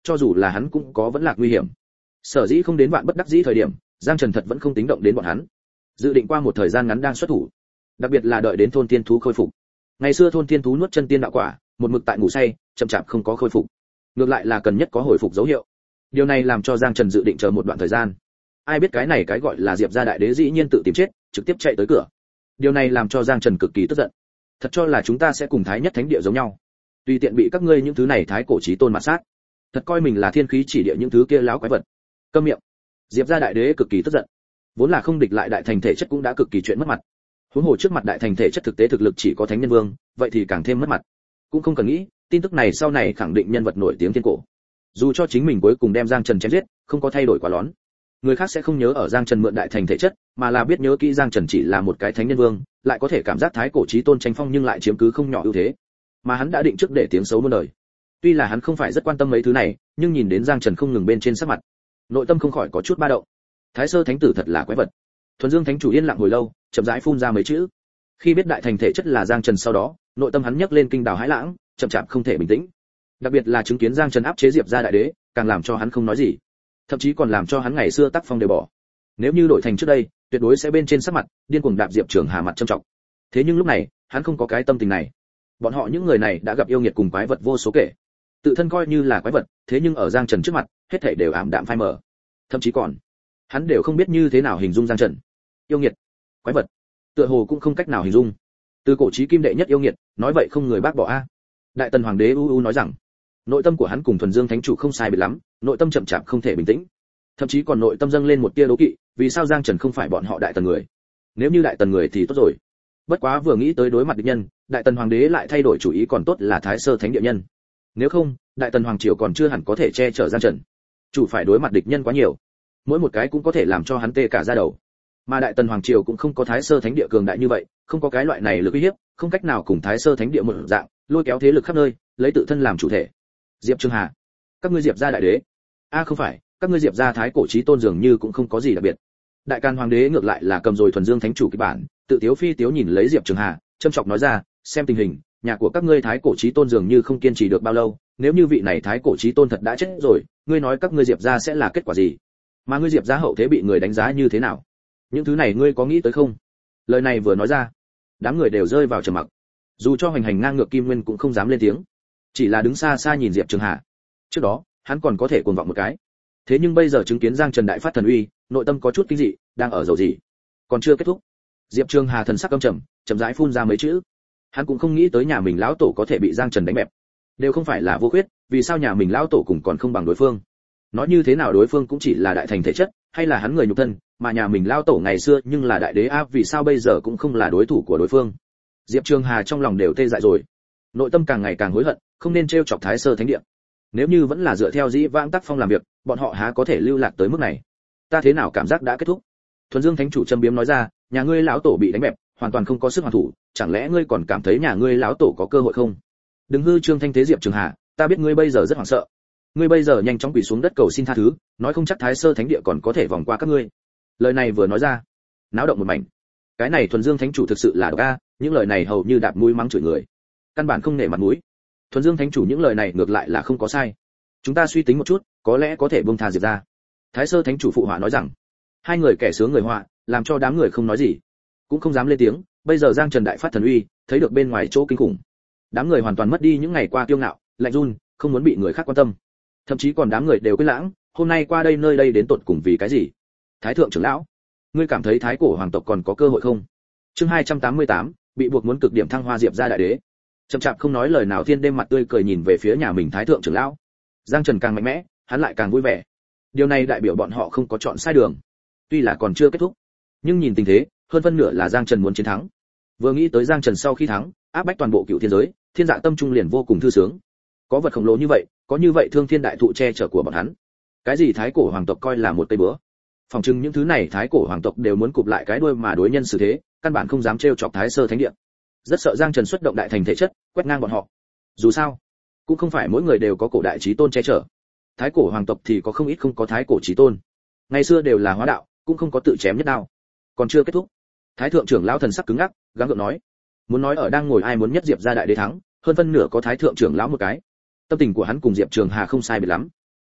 cho dù là hắn cũng có vẫn lạc nguy hiểm. Sở dĩ không đến vạn bất đắc dĩ thời điểm, Giang Trần thật vẫn không tính động đến bọn hắn. Dự định qua một thời gian ngắn đang xuất thủ, đặc biệt là đợi đến thôn tiên thú khôi phục. Ngày xưa thôn tiên thú nuốt chân tiên đạo quả, một mực tại ngủ say, chậm chạp không có khôi phục. Ngược lại là cần nhất có hồi phục dấu hiệu. Điều này làm cho Giang Trần dự định chờ một đoạn thời gian. Ai biết cái này cái gọi là Diệp gia đại đế dĩ nhiên tự tìm chết, trực tiếp chạy tới cửa. Điều này làm cho Giang Trần cực kỳ tức giận. Thật cho là chúng ta sẽ cùng Thái Nhất Thánh Địa giống nhau, tùy tiện bị các ngươi những thứ này thái cổ chí tôn mà sát. Thật coi mình là thiên khí chỉ địa những thứ kia láo quái vật. Câm miệng. Diệp gia đại đế cực kỳ tức giận. Vốn là không địch lại đại thành thể chất cũng đã cực kỳ chuyện mất mặt. Huống hồ trước mặt đại thành thể chất thực tế thực lực chỉ có thánh nhân vương, vậy thì càng thêm mất mặt. Cũng không cần nghĩ, tin tức này sau này khẳng định nhân vật nổi tiếng thiên cổ. Dù cho chính mình cuối cùng đem Giang Trần chém giết, không có thay đổi quá lón. Người khác sẽ không nhớ ở Giang Trần mượn đại thành thể chất, mà là biết nhớ kỹ Giang Trần chỉ là một cái thánh nhân vương, lại có thể cảm giác thái cổ chí tôn tranh phong nhưng lại chiếm cứ không nhỏ ưu thế. Mà hắn đã định trước để tiếng xấu muôn đời. Tuy là hắn không phải rất quan tâm mấy thứ này, nhưng nhìn đến Giang Trần không ngừng bên trên sắc mặt, nội tâm không khỏi có chút ba động. Thái Sơ Thánh tử thật là quái vật. Thuần Dương Thánh chủ yên lặng hồi lâu, chậm rãi phun ra mấy chữ. Khi biết đại thành thể chất là Giang Trần sau đó, nội tâm hắn nhấc lên kinh đào hãi lãng, chậm chạp không thể bình tĩnh. Đặc biệt là chứng kiến Giang Trần áp chế Diệp gia đại đế, càng làm cho hắn không nói gì. Thậm chí còn làm cho hắn ngày xưa tác phong đều bỏ. Nếu như đổi thành trước đây, tuyệt đối sẽ bên trên sắc mặt, điên cuồng đạp Diệp Trường Hà mặt trầm trọng. Thế nhưng lúc này, hắn không có cái tâm tình này. Bọn họ những người này đã gặp yêu nghiệt cùng quái vật vô số kể. Tự thân coi như là quái vật, thế nhưng ở Giang Trần trước mặt, hết thảy đều ảm đạm phai mờ. Thậm chí còn, hắn đều không biết như thế nào hình dung Giang Trần. Yêu nghiệt, quái vật, tựa hồ cũng không cách nào hình dung. Từ cổ chí kim đệ nhất yêu nghiệt, nói vậy không người bác bỏ a. Đại Tần Hoàng đế u u nói rằng, nội tâm của hắn cùng Thuần Dương Thánh chủ không sai biệt lắm, nội tâm chậm chạp không thể bình tĩnh. Thậm chí còn nội tâm dâng lên một tia đố kỵ, vì sao Giang Trần không phải bọn họ Đại Tần người? Nếu như Đại Tần người thì tốt rồi. Bất quá vừa nghĩ tới đối mặt địch nhân, Đại Tần Hoàng đế lại thay đổi chủ ý, còn tốt là Thái Sơ Thánh địa nhân. Nếu không, Đại Tần Hoàng triều còn chưa hẳn có thể che chở Giang Trần. Chủ phải đối mặt địch nhân quá nhiều, mỗi một cái cũng có thể làm cho hắn tê cả da đầu. Mà Đại Tần Hoàng triều cũng không có Thái Sơ Thánh địa cường đại như vậy, không có cái loại này lực uy hiếp, không cách nào cùng Thái Sơ Thánh địa một dạng, lôi kéo thế lực khắp nơi, lấy tự thân làm chủ thể. Diệp Trường Hà, các ngươi Diệp gia đại đế? A à không phải, các ngươi Diệp gia thái cổ chí tôn dường như cũng không có gì đặc biệt. Đại Càn Hoàng đế ngược lại là cầm rồi Thuần Dương Thánh chủ kịch bản, tự tiếu phi tiếu nhìn lấy Diệp Trường Hà, châm chọc nói ra, xem tình hình, nhà của các ngươi thái cổ chí tôn dường như không kiên trì được bao lâu, nếu như vị này thái cổ chí tôn thật đã chết rồi, ngươi nói các ngươi Diệp gia sẽ là kết quả gì? Mà ngươi Diệp gia hậu thế bị người đánh giá như thế nào? Những thứ này ngươi có nghĩ tới không? Lời này vừa nói ra, đám người đều rơi vào trầm mặc. Dù cho hoành hành ngang ngược Kim Nguyên cũng không dám lên tiếng, chỉ là đứng xa xa nhìn Diệp Trường Hà. Trước đó, hắn còn có thể cuồng vọng một cái, thế nhưng bây giờ chứng kiến Giang Trần đại phát thần uy, nội tâm có chút kinh dị, đang ở dầu gì? Còn chưa kết thúc. Diệp Trường Hà thần sắc căm trầm, chậm rãi phun ra mấy chữ. Hắn cũng không nghĩ tới nhà mình lão tổ có thể bị Giang Trần đánh bẹp. Đều không phải là vô khuyết, vì sao nhà mình lão tổ cùng còn không bằng đối phương? Nói như thế nào đối phương cũng chỉ là đại thành thể chất, hay là hắn người nhục thân, mà nhà mình lão tổ ngày xưa nhưng là đại đế áp, vì sao bây giờ cũng không là đối thủ của đối phương? Diệp Trường Hà trong lòng đều tê dại rồi, nội tâm càng ngày càng hối hận, không nên trêu chọc Thái Sơ Thánh địa. Nếu như vẫn là dựa theo dĩ vãng tác phong làm việc, bọn họ há có thể lưu lạc tới mức này? Ta thế nào cảm giác đã kết thúc? Thuần Dương Thánh chủ châm biếm nói ra, nhà ngươi lão tổ bị đánh bẹp, hoàn toàn không có sức hoàn thủ, chẳng lẽ ngươi còn cảm thấy nhà ngươi lão tổ có cơ hội không? Đừng hư trương thanh thế Diệp Trường Hà, ta biết ngươi bây giờ rất hoảng sợ. Ngươi bây giờ nhanh chóng quỳ xuống đất cầu xin tha thứ, nói không chắc Thái Sơ Thánh địa còn có thể vòng qua các ngươi. Lời này vừa nói ra, náo động một mảnh. Cái này Thuần Dương Thánh chủ thực sự là độc a, những lời này hầu như đạp mũi mắng chửi người, căn bản không nể mặt mũi. Thuần Dương Thánh chủ những lời này ngược lại là không có sai. Chúng ta suy tính một chút, có lẽ có thể buông tha Diệp ra. Thái Sơ Thánh chủ phụ họa nói rằng, hai người kẻ sướng người họa, làm cho đám người không nói gì, cũng không dám lên tiếng. Bây giờ Giang Trần đại phát thần uy, thấy được bên ngoài chỗ kinh khủng, đám người hoàn toàn mất đi những ngày qua kiêu ngạo, lạnh run, không muốn bị người khác quan tâm. Thậm chí còn đám người đều quên lãng, hôm nay qua đây nơi đây đến tột cùng vì cái gì? Thái thượng trưởng lão, ngươi cảm thấy thái cổ hoàng tộc còn có cơ hội không? Chương hai trăm tám mươi tám, bị buộc muốn cực điểm thăng hoa Diệp gia đại đế. Chậm chạp không nói lời nào Thiên đêm mặt tươi cười nhìn về phía nhà mình thái thượng trưởng lão. Giang Trần càng mạnh mẽ, hắn lại càng vui vẻ. Điều này đại biểu bọn họ không có chọn sai đường. Tuy là còn chưa kết thúc, nhưng nhìn tình thế, hơn phân nửa là Giang Trần muốn chiến thắng. Vừa nghĩ tới Giang Trần sau khi thắng, áp bách toàn bộ cựu thiên giới, thiên dạ tâm trung liền vô cùng thư sướng. Có vật khổng lồ như vậy, có như vậy thương thiên đại thụ che chở của bọn hắn. Cái gì thái cổ hoàng tộc coi là một cây búa. Phòng trưng những thứ này thái cổ hoàng tộc đều muốn cụp lại cái đuôi mà đối nhân xử thế, căn bản không dám trêu chọc Thái Sơ Thánh địa. Rất sợ Giang Trần xuất động đại thành thể chất, quét ngang bọn họ. Dù sao, cũng không phải mỗi người đều có cổ đại chí tôn che chở. Thái cổ hoàng tộc thì có không ít không có thái cổ chí tôn. Ngày xưa đều là hóa đạo, cũng không có tự chém nhất đao. Còn chưa kết thúc. Thái thượng trưởng lão thần sắc cứng ngắc, gắng gượng nói: "Muốn nói ở đang ngồi ai muốn nhất Diệp gia đại đế thắng, hơn phân nửa có thái thượng trưởng lão một cái." Tâm tình của hắn cùng Diệp Trường Hà không sai biệt lắm.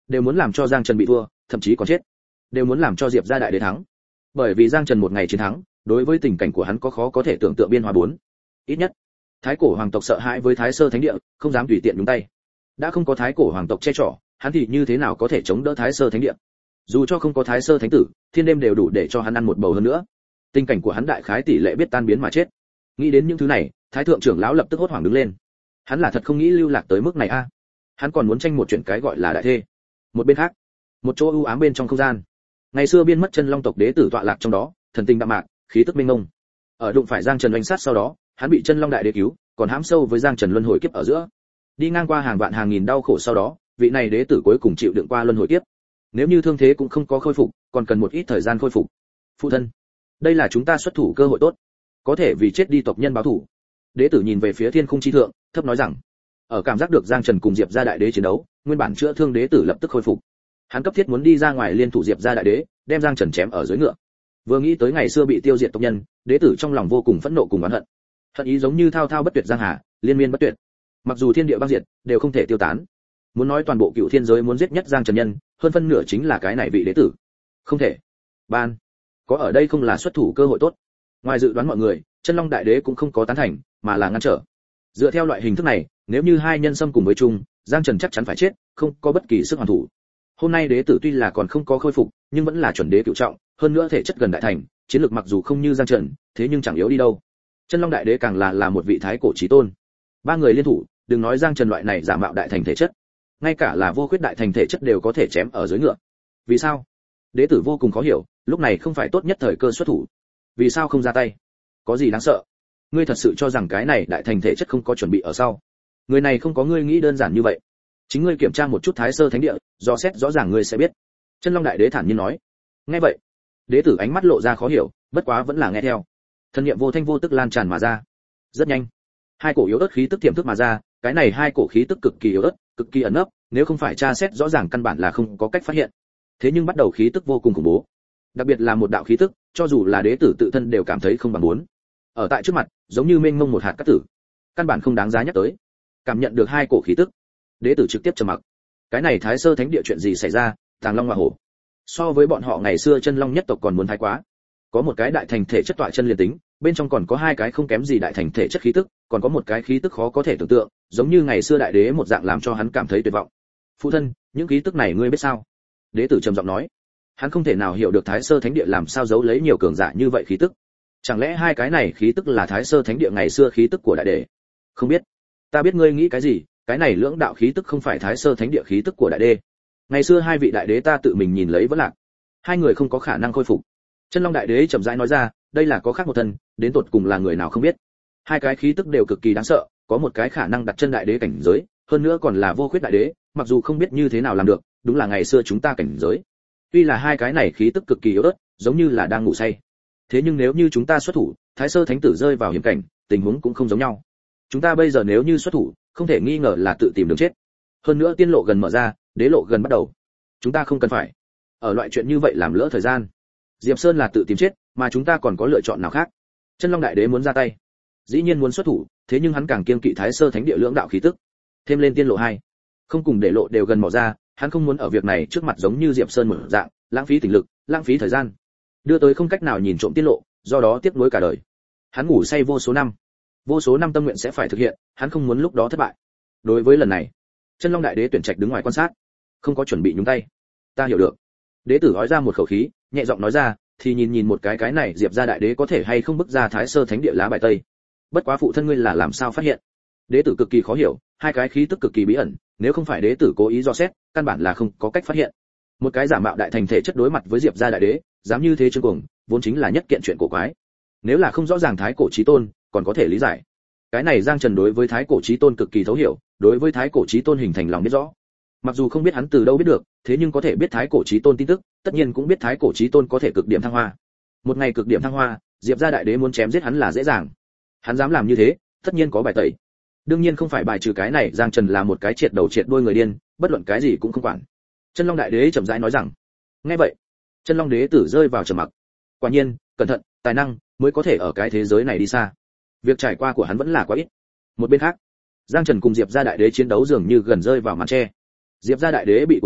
đều muốn làm cho Giang Trần bị thua, thậm chí còn chết, đều muốn làm cho Diệp gia đại đế thắng. Bởi vì Giang Trần một ngày chiến thắng, đối với tình cảnh của hắn có khó có thể tưởng tượng biên hòa bốn. Ít nhất, Thái cổ hoàng tộc sợ hãi với Thái Sơ Thánh địa, không dám tùy tiện nhúng tay. Đã không có Thái cổ hoàng tộc che chở, hắn thì như thế nào có thể chống đỡ Thái Sơ Thánh địa? Dù cho không có Thái Sơ Thánh tử, thiên đêm đều đủ để cho hắn ăn một bầu hơn nữa. Tình cảnh của hắn đại khái tỷ lệ biết tan biến mà chết. Nghĩ đến những thứ này, Thái thượng trưởng lão lập tức hốt hoảng đứng lên. Hắn là thật không nghĩ lưu lạc tới mức này a. Hắn còn muốn tranh một chuyện cái gọi là đại thê. Một bên khác, một chỗ u ám bên trong không gian. Ngày xưa biên mất chân long tộc đế tử tọa lạc trong đó, thần tình đạm mạc, khí tức mênh mông. Ở đụng phải Giang Trần oanh sát sau đó, hắn bị chân long đại đế cứu, còn hãm sâu với Giang Trần luân hồi kiếp ở giữa. Đi ngang qua hàng vạn hàng nghìn đau khổ sau đó, vị này đế tử cuối cùng chịu đựng qua luân hồi kiếp. Nếu như thương thế cũng không có khôi phục, còn cần một ít thời gian khôi phục. Phụ thân, đây là chúng ta xuất thủ cơ hội tốt, có thể vì chết đi tộc nhân báo thù. Đế tử nhìn về phía thiên khung chi thượng, thấp nói rằng, ở cảm giác được Giang Trần cùng Diệp gia đại đế chiến đấu, nguyên bản chữa thương đế tử lập tức khôi phục. Hắn cấp thiết muốn đi ra ngoài liên thủ Diệp gia đại đế, đem Giang Trần chém ở dưới ngựa. Vừa nghĩ tới ngày xưa bị tiêu diệt tộc nhân, đế tử trong lòng vô cùng phẫn nộ cùng oán hận. Hận ý giống như thao thao bất tuyệt giang hà, liên miên bất tuyệt. Mặc dù thiên địa băng diệt, đều không thể tiêu tán. Muốn nói toàn bộ cựu thiên giới muốn giết nhất Giang Trần nhân, hơn phân nửa chính là cái này vị đế tử. Không thể. Ban, có ở đây không là xuất thủ cơ hội tốt. Ngoài dự đoán mọi người, chân long đại đế cũng không có tán thành, mà là ngăn trở. Dựa theo loại hình thức này, nếu như hai nhân xâm cùng với chung, Giang Trần chắc chắn phải chết, không có bất kỳ sức hoàn thủ. Hôm nay đế tử tuy là còn không có khôi phục, nhưng vẫn là chuẩn đế cửu trọng, hơn nữa thể chất gần đại thành, chiến lược mặc dù không như Giang Trần, thế nhưng chẳng yếu đi đâu. Chân long đại đế càng là là một vị thái cổ chí tôn. Ba người liên thủ, đừng nói Giang Trần loại này giả mạo đại thành thể chất, ngay cả là vô khuyết đại thành thể chất đều có thể chém ở dưới ngựa. Vì sao? Đế tử vô cùng khó hiểu, lúc này không phải tốt nhất thời cơ xuất thủ. Vì sao không ra tay? Có gì đáng sợ? Ngươi thật sự cho rằng cái này đại thành thể chất không có chuẩn bị ở sau? Người này không có ngươi nghĩ đơn giản như vậy. Chính ngươi kiểm tra một chút Thái Sơ Thánh địa, do xét rõ ràng ngươi sẽ biết. Chân long đại đế thản nhiên nói. Nghe vậy, đế tử ánh mắt lộ ra khó hiểu, bất quá vẫn là nghe theo. Thân niệm vô thanh vô tức lan tràn mà ra. Rất nhanh, hai cổ yếu ớt khí tức tiềm thức mà ra, cái này hai cổ khí tức cực kỳ yếu ớt, cực kỳ ẩn nấp, nếu không phải tra xét rõ ràng căn bản là không có cách phát hiện. Thế nhưng bắt đầu khí tức vô cùng khủng bố. Đặc biệt là một đạo khí tức, cho dù là đế tử tự thân đều cảm thấy không bằng muốn. Ở tại trước mặt, giống như mênh mông một hạt cát tử, căn bản không đáng giá nhắc tới. Cảm nhận được hai cổ khí tức, đế tử trực tiếp trầm mặc. Cái này Thái Sơ Thánh địa chuyện gì xảy ra? Tàng Long Ngọa Hổ. So với bọn họ ngày xưa chân long nhất tộc còn muốn thái quá. Có một cái đại thành thể chất tọa chân liền tính, bên trong còn có hai cái không kém gì đại thành thể chất khí tức, còn có một cái khí tức khó có thể tưởng tượng, giống như ngày xưa đại đế một dạng làm cho hắn cảm thấy tuyệt vọng. Phụ thân, những khí tức này ngươi biết sao? Đế tử trầm giọng nói. Hắn không thể nào hiểu được Thái Sơ Thánh địa làm sao giấu lấy nhiều cường giả như vậy khí tức. Chẳng lẽ hai cái này khí tức là Thái Sơ Thánh địa ngày xưa khí tức của đại đế? Không biết. Ta biết ngươi nghĩ cái gì, cái này lưỡng đạo khí tức không phải Thái Sơ Thánh địa khí tức của đại đế. Ngày xưa hai vị đại đế ta tự mình nhìn lấy vẫn lạc, hai người không có khả năng khôi phục. Chân long đại đế chậm rãi nói ra, đây là có khác một thân, đến tột cùng là người nào không biết. Hai cái khí tức đều cực kỳ đáng sợ, có một cái khả năng đặt chân đại đế cảnh giới, hơn nữa còn là vô khuyết đại đế, mặc dù không biết như thế nào làm được, đúng là ngày xưa chúng ta cảnh giới. Tuy là hai cái này khí tức cực kỳ yếu ớt, giống như là đang ngủ say. Thế nhưng nếu như chúng ta xuất thủ, Thái Sơ Thánh tử rơi vào hiểm cảnh, tình huống cũng không giống nhau. Chúng ta bây giờ nếu như xuất thủ, không thể nghi ngờ là tự tìm đường chết. Hơn nữa tiên lộ gần mở ra, đế lộ gần bắt đầu. Chúng ta không cần phải ở loại chuyện như vậy làm lỡ thời gian. Diệp Sơn là tự tìm chết, mà chúng ta còn có lựa chọn nào khác? Chân long đại đế muốn ra tay, dĩ nhiên muốn xuất thủ, thế nhưng hắn càng kiêng kỵ Thái Sơ Thánh địa lưỡng đạo khí tức, thêm lên tiên lộ hai, không cùng để lộ đều gần mở ra, hắn không muốn ở việc này trước mặt giống như Diệp Sơn một dạng, lãng phí tinh lực, lãng phí thời gian, đưa tới không cách nào nhìn trộm tiên lộ, do đó tiếc nuối cả đời. Hắn ngủ say vô số năm, vô số năm tâm nguyện sẽ phải thực hiện, hắn không muốn lúc đó thất bại. Đối với lần này, chân long đại đế tuyển trạch đứng ngoài quan sát, không có chuẩn bị nhúng tay. Ta hiểu được. Đế tử nói ra một khẩu khí, nhẹ giọng nói ra, thì nhìn nhìn một cái cái này Diệp gia đại đế có thể hay không bức ra Thái Sơ Thánh địa lá bài tây. Bất quá phụ thân ngươi là làm sao phát hiện? Đế tử cực kỳ khó hiểu, hai cái khí tức cực kỳ bí ẩn, nếu không phải đế tử cố ý dò xét, căn bản là không có cách phát hiện. Một cái giả mạo đại thành thể chất đối mặt với Diệp gia đại đế, dám như thế trương cuồng, vốn chính là nhất kiện chuyện cổ quái. Nếu là không rõ ràng Thái cổ chí tôn, còn có thể lý giải. Cái này Giang Trần đối với Thái cổ chí tôn cực kỳ thấu hiểu, đối với Thái cổ chí tôn hình thành lòng biết rõ. Mặc dù không biết hắn từ đâu biết được, thế nhưng có thể biết Thái cổ chí tôn tin tức, tất nhiên cũng biết Thái cổ chí tôn có thể cực điểm thăng hoa. Một ngày cực điểm thăng hoa, Diệp gia đại đế muốn chém giết hắn là dễ dàng. Hắn dám làm như thế, tất nhiên có bài tẩy. Đương nhiên không phải bài trừ cái này, Giang Trần là một cái triệt đầu triệt đuôi người điên, bất luận cái gì cũng không quản. Chân long đại đế chậm rãi nói rằng. Nghe vậy, chân long đế tử rơi vào trầm mặc. Quả nhiên, cẩn thận, tài năng mới có thể ở cái thế giới này đi xa. Việc trải qua của hắn vẫn là quá ít. Một bên khác, Giang Trần cùng Diệp gia đại đế chiến đấu dường như gần rơi vào màn che. Diệp gia đại đế bị cùng đánh,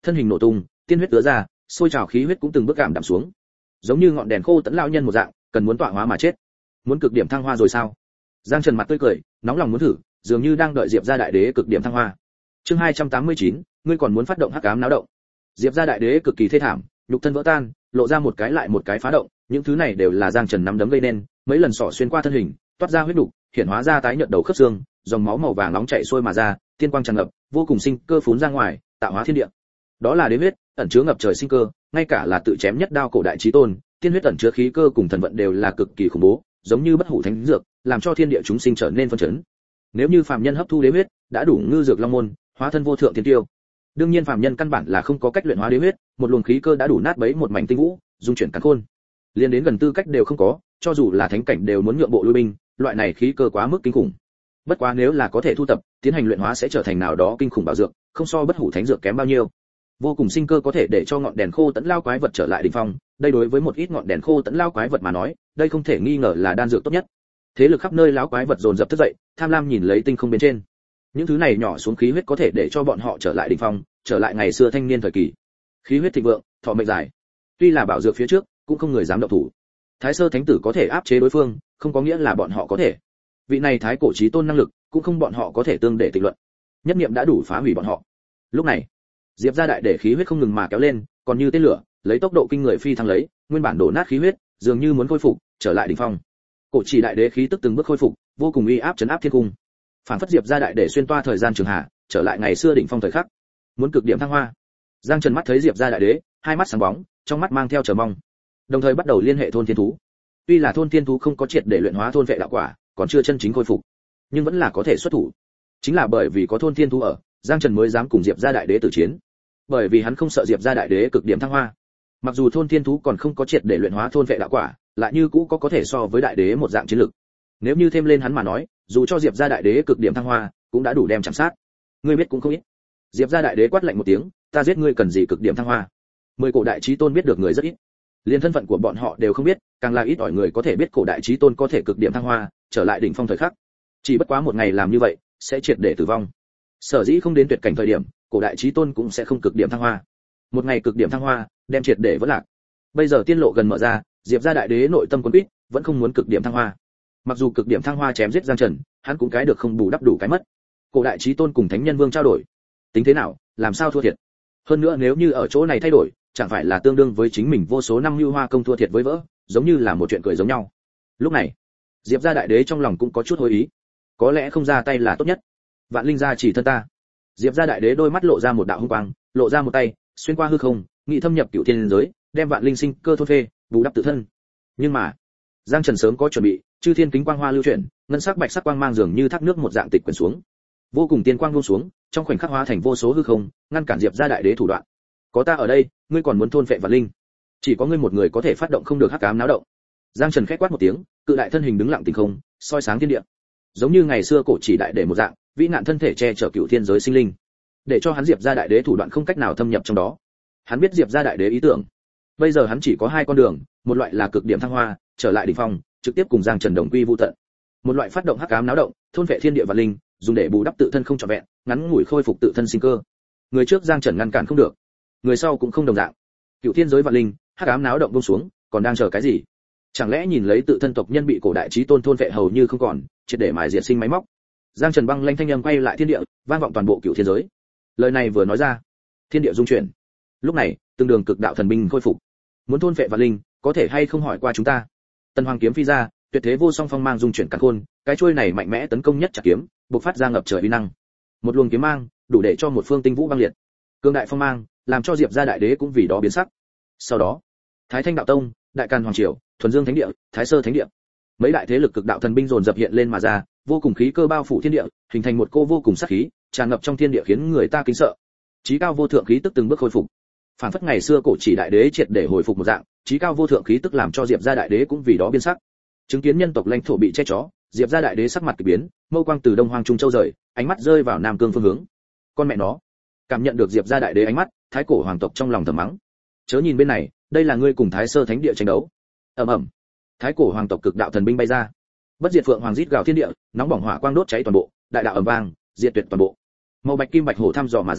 thân hình nổ tung, tiên huyết tứa ra, sôi trào khí huyết cũng từng bước cảm đạm xuống. Giống như ngọn đèn khô tẫn lão nhân một dạng, cần muốn tọa hóa mà chết. Muốn cực điểm thăng hoa rồi sao? Giang Trần mặt tươi cười, nóng lòng muốn thử, dường như đang đợi Diệp gia đại đế cực điểm thăng hoa. Chương hai trăm tám mươi chín, ngươi còn muốn phát động hắc ám náo động. Diệp gia đại đế cực kỳ thê thảm, nhục thân vỡ tan, lộ ra một cái lại một cái phá động, những thứ này đều là Giang Trần nắm đấm gây nên, mấy lần xỏ xuyên qua thân hình, toát ra huyết đục, hiện hóa ra tái nhợt đầu khớp xương, dòng máu màu vàng nóng chảy xuôi mà ra, tiên quang tràn ngập, vô cùng sinh cơ phún ra ngoài, tạo hóa thiên địa. Đó là đế huyết, ẩn chứa ngập trời sinh cơ, ngay cả là tự chém nhất đao cổ đại chí tôn, tiên huyết ẩn chứa khí cơ cùng thần vận đều là cực kỳ khủng bố, giống như bất hủ thánh dược, làm cho thiên địa chúng sinh trở nên phân chấn. Nếu như phàm nhân hấp thu đế huyết, đã đủ ngư dược long môn, hóa thân vô thượng tiên tiêu. Đương nhiên phàm nhân căn bản là không có cách luyện hóa đế huyết, một luồng khí cơ đã đủ nát bấy một mảnh tinh vũ, dung chuyển càn khôn. Liên đến gần tư cách đều không có, cho dù là thánh cảnh đều muốn nhượng bộ lui binh, loại này khí cơ quá mức kinh khủng. Bất quá nếu là có thể thu tập, tiến hành luyện hóa sẽ trở thành nào đó kinh khủng bảo dược, không so bất hủ thánh dược kém bao nhiêu. Vô cùng sinh cơ có thể để cho ngọn đèn khô tẫn lao quái vật trở lại đỉnh phong, đây đối với một ít ngọn đèn khô tẫn lao quái vật mà nói, đây không thể nghi ngờ là đan dược tốt nhất. Thế lực khắp nơi lão quái vật dồn dập thức dậy, tham lam nhìn lấy tinh không bên trên. Những thứ này nhỏ xuống khí huyết có thể để cho bọn họ trở lại đỉnh phong, trở lại ngày xưa thanh niên thời kỳ. Khí huyết thịnh vượng, thọ mệnh dài. Tuy là bảo dược phía trước, cũng không người dám động thủ. Thái sơ thánh tử có thể áp chế đối phương, không có nghĩa là bọn họ có thể. Vị này thái cổ chí tôn năng lực, cũng không bọn họ có thể tương để tịch luận. Nhất niệm đã đủ phá hủy bọn họ. Lúc này, Diệp gia đại để khí huyết không ngừng mà kéo lên, còn như tên lửa, lấy tốc độ kinh người phi thăng lấy, nguyên bản đổ nát khí huyết, dường như muốn khôi phục, trở lại đỉnh phong. Cổ chỉ đại đế khí tức từng bước khôi phục, vô cùng uy áp chấn áp thiên cung. Phản phất Diệp gia đại để xuyên toa thời gian trường hạ, trở lại ngày xưa đỉnh phong thời khắc. Muốn cực điểm thăng hoa. Giang Trần mắt thấy Diệp gia đại đế, hai mắt sáng bóng, trong mắt mang theo chờ mong. Đồng thời bắt đầu liên hệ thôn thiên thú. Tuy là thôn thiên thú không có triệt để luyện hóa thôn vệ đạo quả, còn chưa chân chính khôi phục, nhưng vẫn là có thể xuất thủ. Chính là bởi vì có thôn thiên thú ở, Giang Trần mới dám cùng Diệp gia đại đế tử chiến. Bởi vì hắn không sợ Diệp gia đại đế cực điểm thăng hoa. Mặc dù thôn thiên thú còn không có triệt để luyện hóa thôn vệ đạo quả, lại như cũ có có thể so với đại đế một dạng chiến lực. Nếu như thêm lên hắn mà nói, dù cho Diệp gia đại đế cực điểm thăng hoa, cũng đã đủ đem chạm sát. Ngươi biết cũng không ít. Diệp gia đại đế quát lạnh một tiếng, ta giết ngươi cần gì cực điểm thăng hoa? Mười cổ đại chí tôn biết được người rất ít. Liên thân phận của bọn họ đều không biết, càng là ít ỏi người có thể biết cổ đại chí tôn có thể cực điểm thăng hoa, trở lại đỉnh phong thời khắc. Chỉ bất quá một ngày làm như vậy, sẽ triệt để tử vong. Sở dĩ không đến tuyệt cảnh thời điểm, cổ đại chí tôn cũng sẽ không cực điểm thăng hoa. Một ngày cực điểm thăng hoa, đem triệt để vỡ lạc. Bây giờ tiên lộ gần mở ra, Diệp gia đại đế nội tâm cuốn quýt, vẫn không muốn cực điểm thăng hoa. Mặc dù cực điểm thăng hoa chém giết Giang Trần, hắn cũng cái được không bù đắp đủ cái mất. Cổ đại chí tôn cùng thánh nhân vương trao đổi, tính thế nào, làm sao thua thiệt? Hơn nữa nếu như ở chỗ này thay đổi, chẳng phải là tương đương với chính mình vô số năm lưu hoa công thua thiệt với vỡ, giống như là một chuyện cười giống nhau. Lúc này, Diệp gia đại đế trong lòng cũng có chút hối ý. Có lẽ không ra tay là tốt nhất. Vạn linh gia chỉ thân ta. Diệp gia đại đế đôi mắt lộ ra một đạo hung quang, lộ ra một tay, xuyên qua hư không, nghị thâm nhập cửu thiên giới, đem vạn linh sinh cơ thôn phê, bù đắp tự thân. Nhưng mà, Giang Trần sớm có chuẩn bị, chư thiên kính quang hoa lưu chuyển, ngân sắc bạch sắc quang mang dường như thác nước một dạng tịch quyển xuống. Vô cùng tiên quang buông xuống, trong khoảnh khắc hóa thành vô số hư không, ngăn cản Diệp gia đại đế thủ đoạn. Có ta ở đây, ngươi còn muốn thôn phệ vạn linh? Chỉ có ngươi một người có thể phát động không được hắc ám náo động. Giang Trần khẽ quát một tiếng, cự đại thân hình đứng lặng tinh không, soi sáng thiên địa. Giống như ngày xưa cổ chỉ đại đế một dạng, vĩ nạn thân thể che chở cửu thiên giới sinh linh, để cho hắn Diệp gia đại đế thủ đoạn không cách nào thâm nhập trong đó. Hắn biết Diệp gia đại đế ý tưởng. Bây giờ hắn chỉ có hai con đường, một loại là cực điểm thăng hoa, trở lại đỉnh phong, trực tiếp cùng Giang Trần đồng quy vu tận. Một loại phát động hắc ám náo động, thôn vệ thiên địa vạn linh, dùng để bù đắp tự thân không trọn vẹn, ngắn ngủi khôi phục tự thân sinh cơ. Người trước Giang Trần ngăn cản không được, người sau cũng không đồng dạng. Cửu thiên giới vạn linh, hắc ám náo động buông xuống, còn đang chờ cái gì? Chẳng lẽ nhìn lấy tự thân tộc nhân bị cổ đại chí tôn thôn vệ hầu như không còn, triệt để mài diệt sinh máy móc? Giang Trần băng lanh thanh âm quay lại thiên địa, vang vọng toàn bộ cửu thiên giới. Lời này vừa nói ra, thiên địa rung chuyển. Lúc này, từng đường cực đạo thần binh khôi phục. Muốn thôn vệ vạn linh, có thể hay không hỏi qua chúng ta? Tần Hoàng kiếm phi ra, tuyệt thế vô song phong mang dung chuyển cả khôn, cái chuôi này mạnh mẽ tấn công nhất chặt kiếm, bộc phát ra ngập trời uy năng. Một luồng kiếm mang, đủ để cho một phương tinh vũ băng liệt. Cương đại phong mang, làm cho Diệp gia đại đế cũng vì đó biến sắc. Sau đó, Thái Thanh đạo tông, Đại Càn hoàng triều, Thuần Dương thánh địa, Thái Sơ thánh địa, mấy đại thế lực cực đạo thần binh dồn dập hiện lên mà ra, vô cùng khí cơ bao phủ thiên địa, hình thành một cô vô cùng sát khí, tràn ngập trong thiên địa khiến người ta kính sợ. Chí cao vô thượng khí tức từng bước hồi phục. Phản phất ngày xưa cổ chỉ đại đế triệt để hồi phục một dạng, chí cao vô thượng khí tức làm cho Diệp gia đại đế cũng vì đó biến sắc. Chứng kiến nhân tộc lãnh thổ bị che chó, Diệp gia đại đế sắc mặt kỳ biến, mâu quang từ Đông Hoang Trung Châu rời, ánh mắt rơi vào Nam Cương phương hướng. Con mẹ nó, cảm nhận được Diệp gia đại đế ánh mắt, thái cổ hoàng tộc trong lòng thầm mắng. Chớ nhìn bên này, đây là ngươi cùng Thái Sơ thánh địa tranh đấu. Ầm ầm. Thái cổ hoàng tộc cực đạo thần binh bay ra. Bất diệt phượng hoàng rít gào thiên địa, nóng bỏng hỏa quang đốt cháy toàn bộ, đại đạo ầm vang, diệt tuyệt toàn bộ. Màu bạch kim bạch hổ thăm dò mà ra,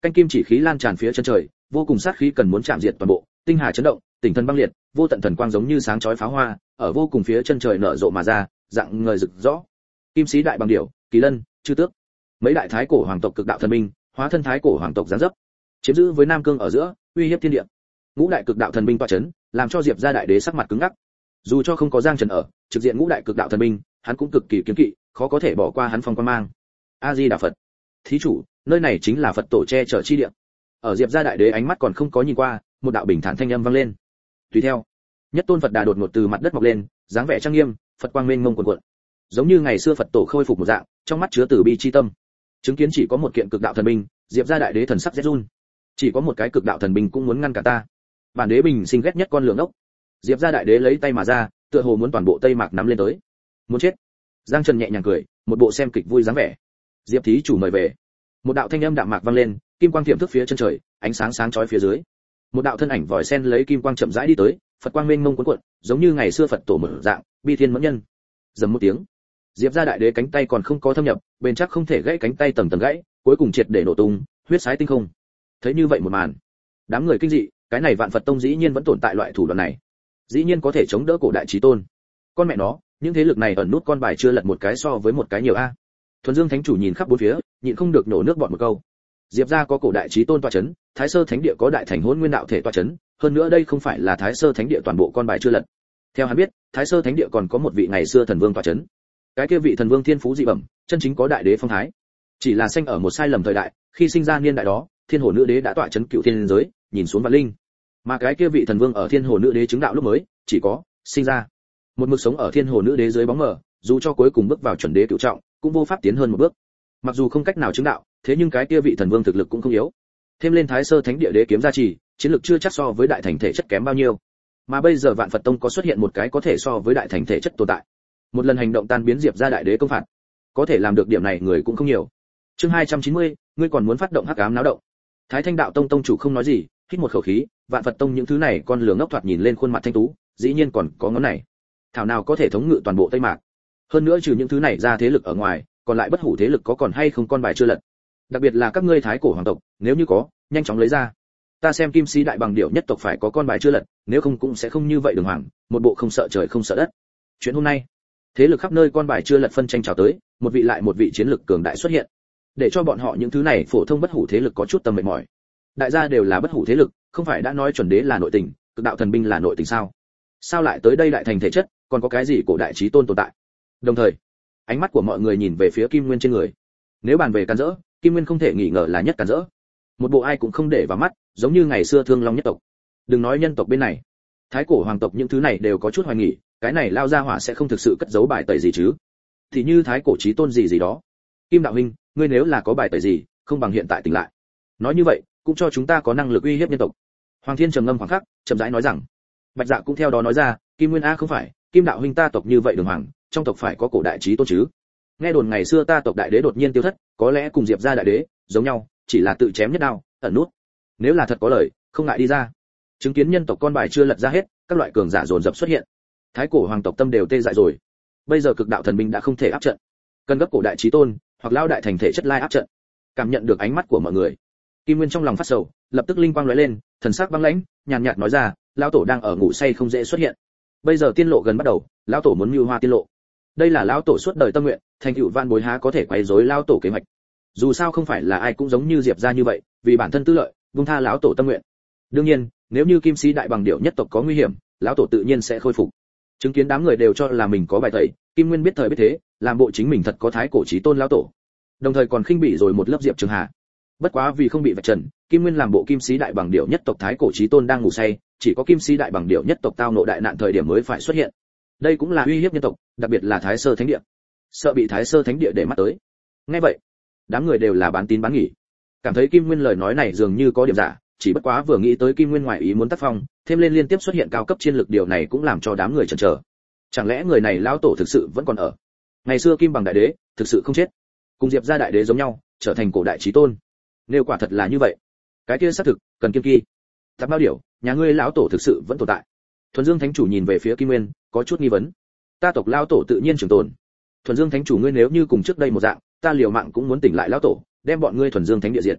Canh kim chỉ khí lan tràn phía chân trời, vô cùng sát khí cần muốn chạm diệt toàn bộ, tinh hà chấn động, tỉnh thần băng liệt, vô tận thần quang giống như sáng chói pháo hoa, ở vô cùng phía chân trời nở rộ mà ra, dạng ngời rực rõ. Kim sĩ đại bằng điểu, kỳ lân, chư tước, mấy đại thái cổ hoàng tộc cực đạo thần binh, hóa thân thái cổ hoàng tộc giáng dấp, chiếm giữ với Nam Cương ở giữa, uy hiếp thiên địa. Ngũ đại cực đạo thần binh tọa chấn, làm cho Diệp gia đại đế sắc mặt cứng ngắc. Dù cho không có Giang Trần ở, trực diện ngũ đại cực đạo thần binh, hắn cũng cực kỳ kiêng kỵ, khó có thể bỏ qua hắn phong quan mang. A Di Đà Phật. Thí chủ, nơi này chính là Phật tổ che chở chi địa. Ở Diệp gia đại đế ánh mắt còn không có nhìn qua, một đạo bình thản thanh âm vang lên. Tùy theo, nhất tôn Phật đà đột ngột từ mặt đất mọc lên, dáng vẻ trang nghiêm, Phật quang mênh mông cuồn cuộn. Giống như ngày xưa Phật tổ khôi phục một dạng, trong mắt chứa từ bi chi tâm. Chứng kiến chỉ có một kiện cực đạo thần binh, Diệp gia đại đế thần sắc rét run. Chỉ có một cái cực đạo thần binh cũng muốn ngăn cả ta. Bản đế bình sinh ghét nhất con lường ốc. Diệp gia đại đế lấy tay mà ra, tựa hồ muốn toàn bộ Tây Mạc nắm lên tới. Muốn chết. Giang Trần nhẹ nhàng cười, một bộ xem kịch vui dáng vẻ. Diệp thí chủ mời về. Một đạo thanh âm đạm mạc vang lên, kim quang tiệm thức phía chân trời, ánh sáng sáng chói phía dưới. Một đạo thân ảnh vòi sen lấy kim quang chậm rãi đi tới, Phật quang mênh mông cuồn cuộn, giống như ngày xưa Phật tổ mở dạng, bi thiên mẫn nhân. Dầm một tiếng, Diệp gia đại đế cánh tay còn không có thâm nhập, bền chắc không thể gãy cánh tay tầng tầng gãy, cuối cùng triệt để nổ tung, huyết sái tinh không. Thấy như vậy một màn, đám người kinh dị, cái này Vạn Phật tông dĩ nhiên vẫn tồn tại loại thủ đoạn này, dĩ nhiên có thể chống đỡ cổ đại chí tôn. Con mẹ nó, những thế lực này ẩn nút con bài chưa lật một cái so với một cái nhiều a. Thuần Dương Thánh chủ nhìn khắp bốn phía, nhịn không được nổ nước bọt một câu. Diệp gia có cổ đại chí tôn tọa chấn, Thái Sơ Thánh địa có đại thành hỗn nguyên đạo thể tọa chấn, hơn nữa đây không phải là Thái Sơ Thánh địa toàn bộ con bài chưa lật. Theo hắn biết, Thái Sơ Thánh địa còn có một vị ngày xưa thần vương tọa chấn. Cái kia vị thần vương thiên phú dị bẩm, chân chính có đại đế phong thái. Chỉ là sinh ở một sai lầm thời đại, khi sinh ra niên đại đó, Thiên Hồ nữ đế đã tọa chấn cựu thiên giới, nhìn xuống vạn linh. Mà cái kia vị thần vương ở Thiên Hồ nữ đế chứng đạo lúc mới, chỉ có sinh ra một mực sống ở Thiên Hồ nữ đế dưới bóng mờ, dù cho cuối cùng bước vào chuẩn đế cửu trọng, cũng vô pháp tiến hơn một bước. Mặc dù không cách nào chứng đạo, thế nhưng cái kia vị thần vương thực lực cũng không yếu. Thêm lên Thái Sơ Thánh địa đế kiếm gia trì, chiến lực chưa chắc so với đại thành thể chất kém bao nhiêu. Mà bây giờ Vạn Phật tông có xuất hiện một cái có thể so với đại thành thể chất tồn tại. Một lần hành động tan biến Diệp gia đại đế công phạt, có thể làm được điểm này người cũng không nhiều. Chương hai trăm chín mươi, ngươi còn muốn phát động hắc ám náo động. Thái Thanh đạo tông tông chủ không nói gì, hít một khẩu khí, Vạn Phật tông những thứ này con lừa ngốc thoạt nhìn lên khuôn mặt thanh tú, dĩ nhiên còn có ngón này. Thảo nào có thể thống ngự toàn bộ Tây Mạc. Hơn nữa trừ những thứ này ra thế lực ở ngoài, còn lại bất hủ thế lực có còn hay không con bài chưa lật. Đặc biệt là các ngươi thái cổ hoàng tộc, nếu như có, nhanh chóng lấy ra. Ta xem Kim Sĩ đại bằng điểu nhất tộc phải có con bài chưa lật, nếu không cũng sẽ không như vậy đường hoàng, một bộ không sợ trời không sợ đất. Chuyện hôm nay, thế lực khắp nơi con bài chưa lật phân tranh chào tới, một vị lại một vị chiến lực cường đại xuất hiện, để cho bọn họ những thứ này phổ thông bất hủ thế lực có chút tâm mệt mỏi. Đại gia đều là bất hủ thế lực, không phải đã nói chuẩn đế là nội tình, cực đạo thần binh là nội tình sao? Sao lại tới đây đại thành thể chất, còn có cái gì cổ đại chí tôn tồn tại? Đồng thời, ánh mắt của mọi người nhìn về phía Kim Nguyên trên người. Nếu bàn về càn rỡ, Kim Nguyên không thể nghi ngờ là nhất càn rỡ. Một bộ ai cũng không để vào mắt, giống như ngày xưa Thương Long nhất tộc. Đừng nói nhân tộc bên này, thái cổ hoàng tộc những thứ này đều có chút hoài nghi, cái này lao ra hỏa sẽ không thực sự cất giấu bài tẩy gì chứ? Thì như thái cổ chí tôn gì gì đó. Kim đạo huynh, ngươi nếu là có bài tẩy gì, không bằng hiện tại tỉnh lại. Nói như vậy, cũng cho chúng ta có năng lực uy hiếp nhân tộc. Hoàng Thiên trầm ngâm khoảng khắc, chậm rãi nói rằng. Bạch Dạ cũng theo đó nói ra, Kim Nguyên a không phải, Kim đạo huynh ta tộc như vậy đường hoàng, trong tộc phải có cổ đại chí tôn chứ? Nghe đồn ngày xưa ta tộc đại đế đột nhiên tiêu thất, có lẽ cùng Diệp gia đại đế giống nhau, chỉ là tự chém nhất đao, ẩn nút. Nếu là thật có lời, không ngại đi ra. Chứng kiến nhân tộc con bài chưa lật ra hết, các loại cường giả dồn dập xuất hiện. Thái cổ hoàng tộc tâm đều tê dại rồi. Bây giờ cực đạo thần binh đã không thể áp trận, cần gấp cổ đại chí tôn, hoặc lao đại thành thể chất lai áp trận. Cảm nhận được ánh mắt của mọi người, Kim Nguyên trong lòng phát sầu, lập tức linh quang lóe lên, thần sắc băng lãnh, nhàn nhạt nói ra, lão tổ đang ở ngủ say không dễ xuất hiện. Bây giờ tiên lộ gần bắt đầu, lão tổ muốn mưu hoa tiên lộ. Đây là lão tổ suốt đời tâm nguyện, thành tựu van bối há có thể quấy rối lão tổ kế hoạch. Dù sao không phải là ai cũng giống như Diệp gia như vậy, vì bản thân tư lợi, buông tha lão tổ tâm nguyện. Đương nhiên, nếu như Kim Sĩ đại bằng điểu nhất tộc có nguy hiểm, lão tổ tự nhiên sẽ khôi phục. Chứng kiến đám người đều cho là mình có bài tẩy, Kim Nguyên biết thời biết thế, làm bộ chính mình thật có thái cổ chí tôn lão tổ. Đồng thời còn khinh bỉ rồi một lớp Diệp Trường Hà. Bất quá vì không bị vạch trần, Kim Nguyên làm bộ Kim Sĩ đại bằng điểu nhất tộc thái cổ chí tôn đang ngủ say, chỉ có Kim Sĩ đại bằng điểu nhất tộc tao ngộ đại nạn thời điểm mới phải xuất hiện. Đây cũng là uy hiếp nhân tộc, đặc biệt là Thái Sơ Thánh địa. Sợ bị Thái Sơ Thánh địa để mắt tới. Nghe vậy, đám người đều là bán tín bán nghi, cảm thấy Kim Nguyên lời nói này dường như có điểm giả, chỉ bất quá vừa nghĩ tới Kim Nguyên ngoài ý muốn tác phong, thêm lên liên tiếp xuất hiện cao cấp chiến lực, điều này cũng làm cho đám người chần chờ. Chẳng lẽ người này lão tổ thực sự vẫn còn ở? Ngày xưa Kim bằng đại đế thực sự không chết, cùng Diệp gia đại đế giống nhau, trở thành cổ đại chí tôn. Nếu quả thật là như vậy, cái kia xác thực cần kiên kỳ. Tạp Bao Điểu, nhà ngươi lão tổ thực sự vẫn tồn tại. Thuần Dương Thánh chủ nhìn về phía Kim Nguyên, có chút nghi vấn. Ta tộc lão tổ tự nhiên trường tồn. Thuần Dương Thánh chủ ngươi nếu như cùng trước đây một dạng, ta liều mạng cũng muốn tỉnh lại lão tổ, đem bọn ngươi Thuần Dương Thánh địa diệt.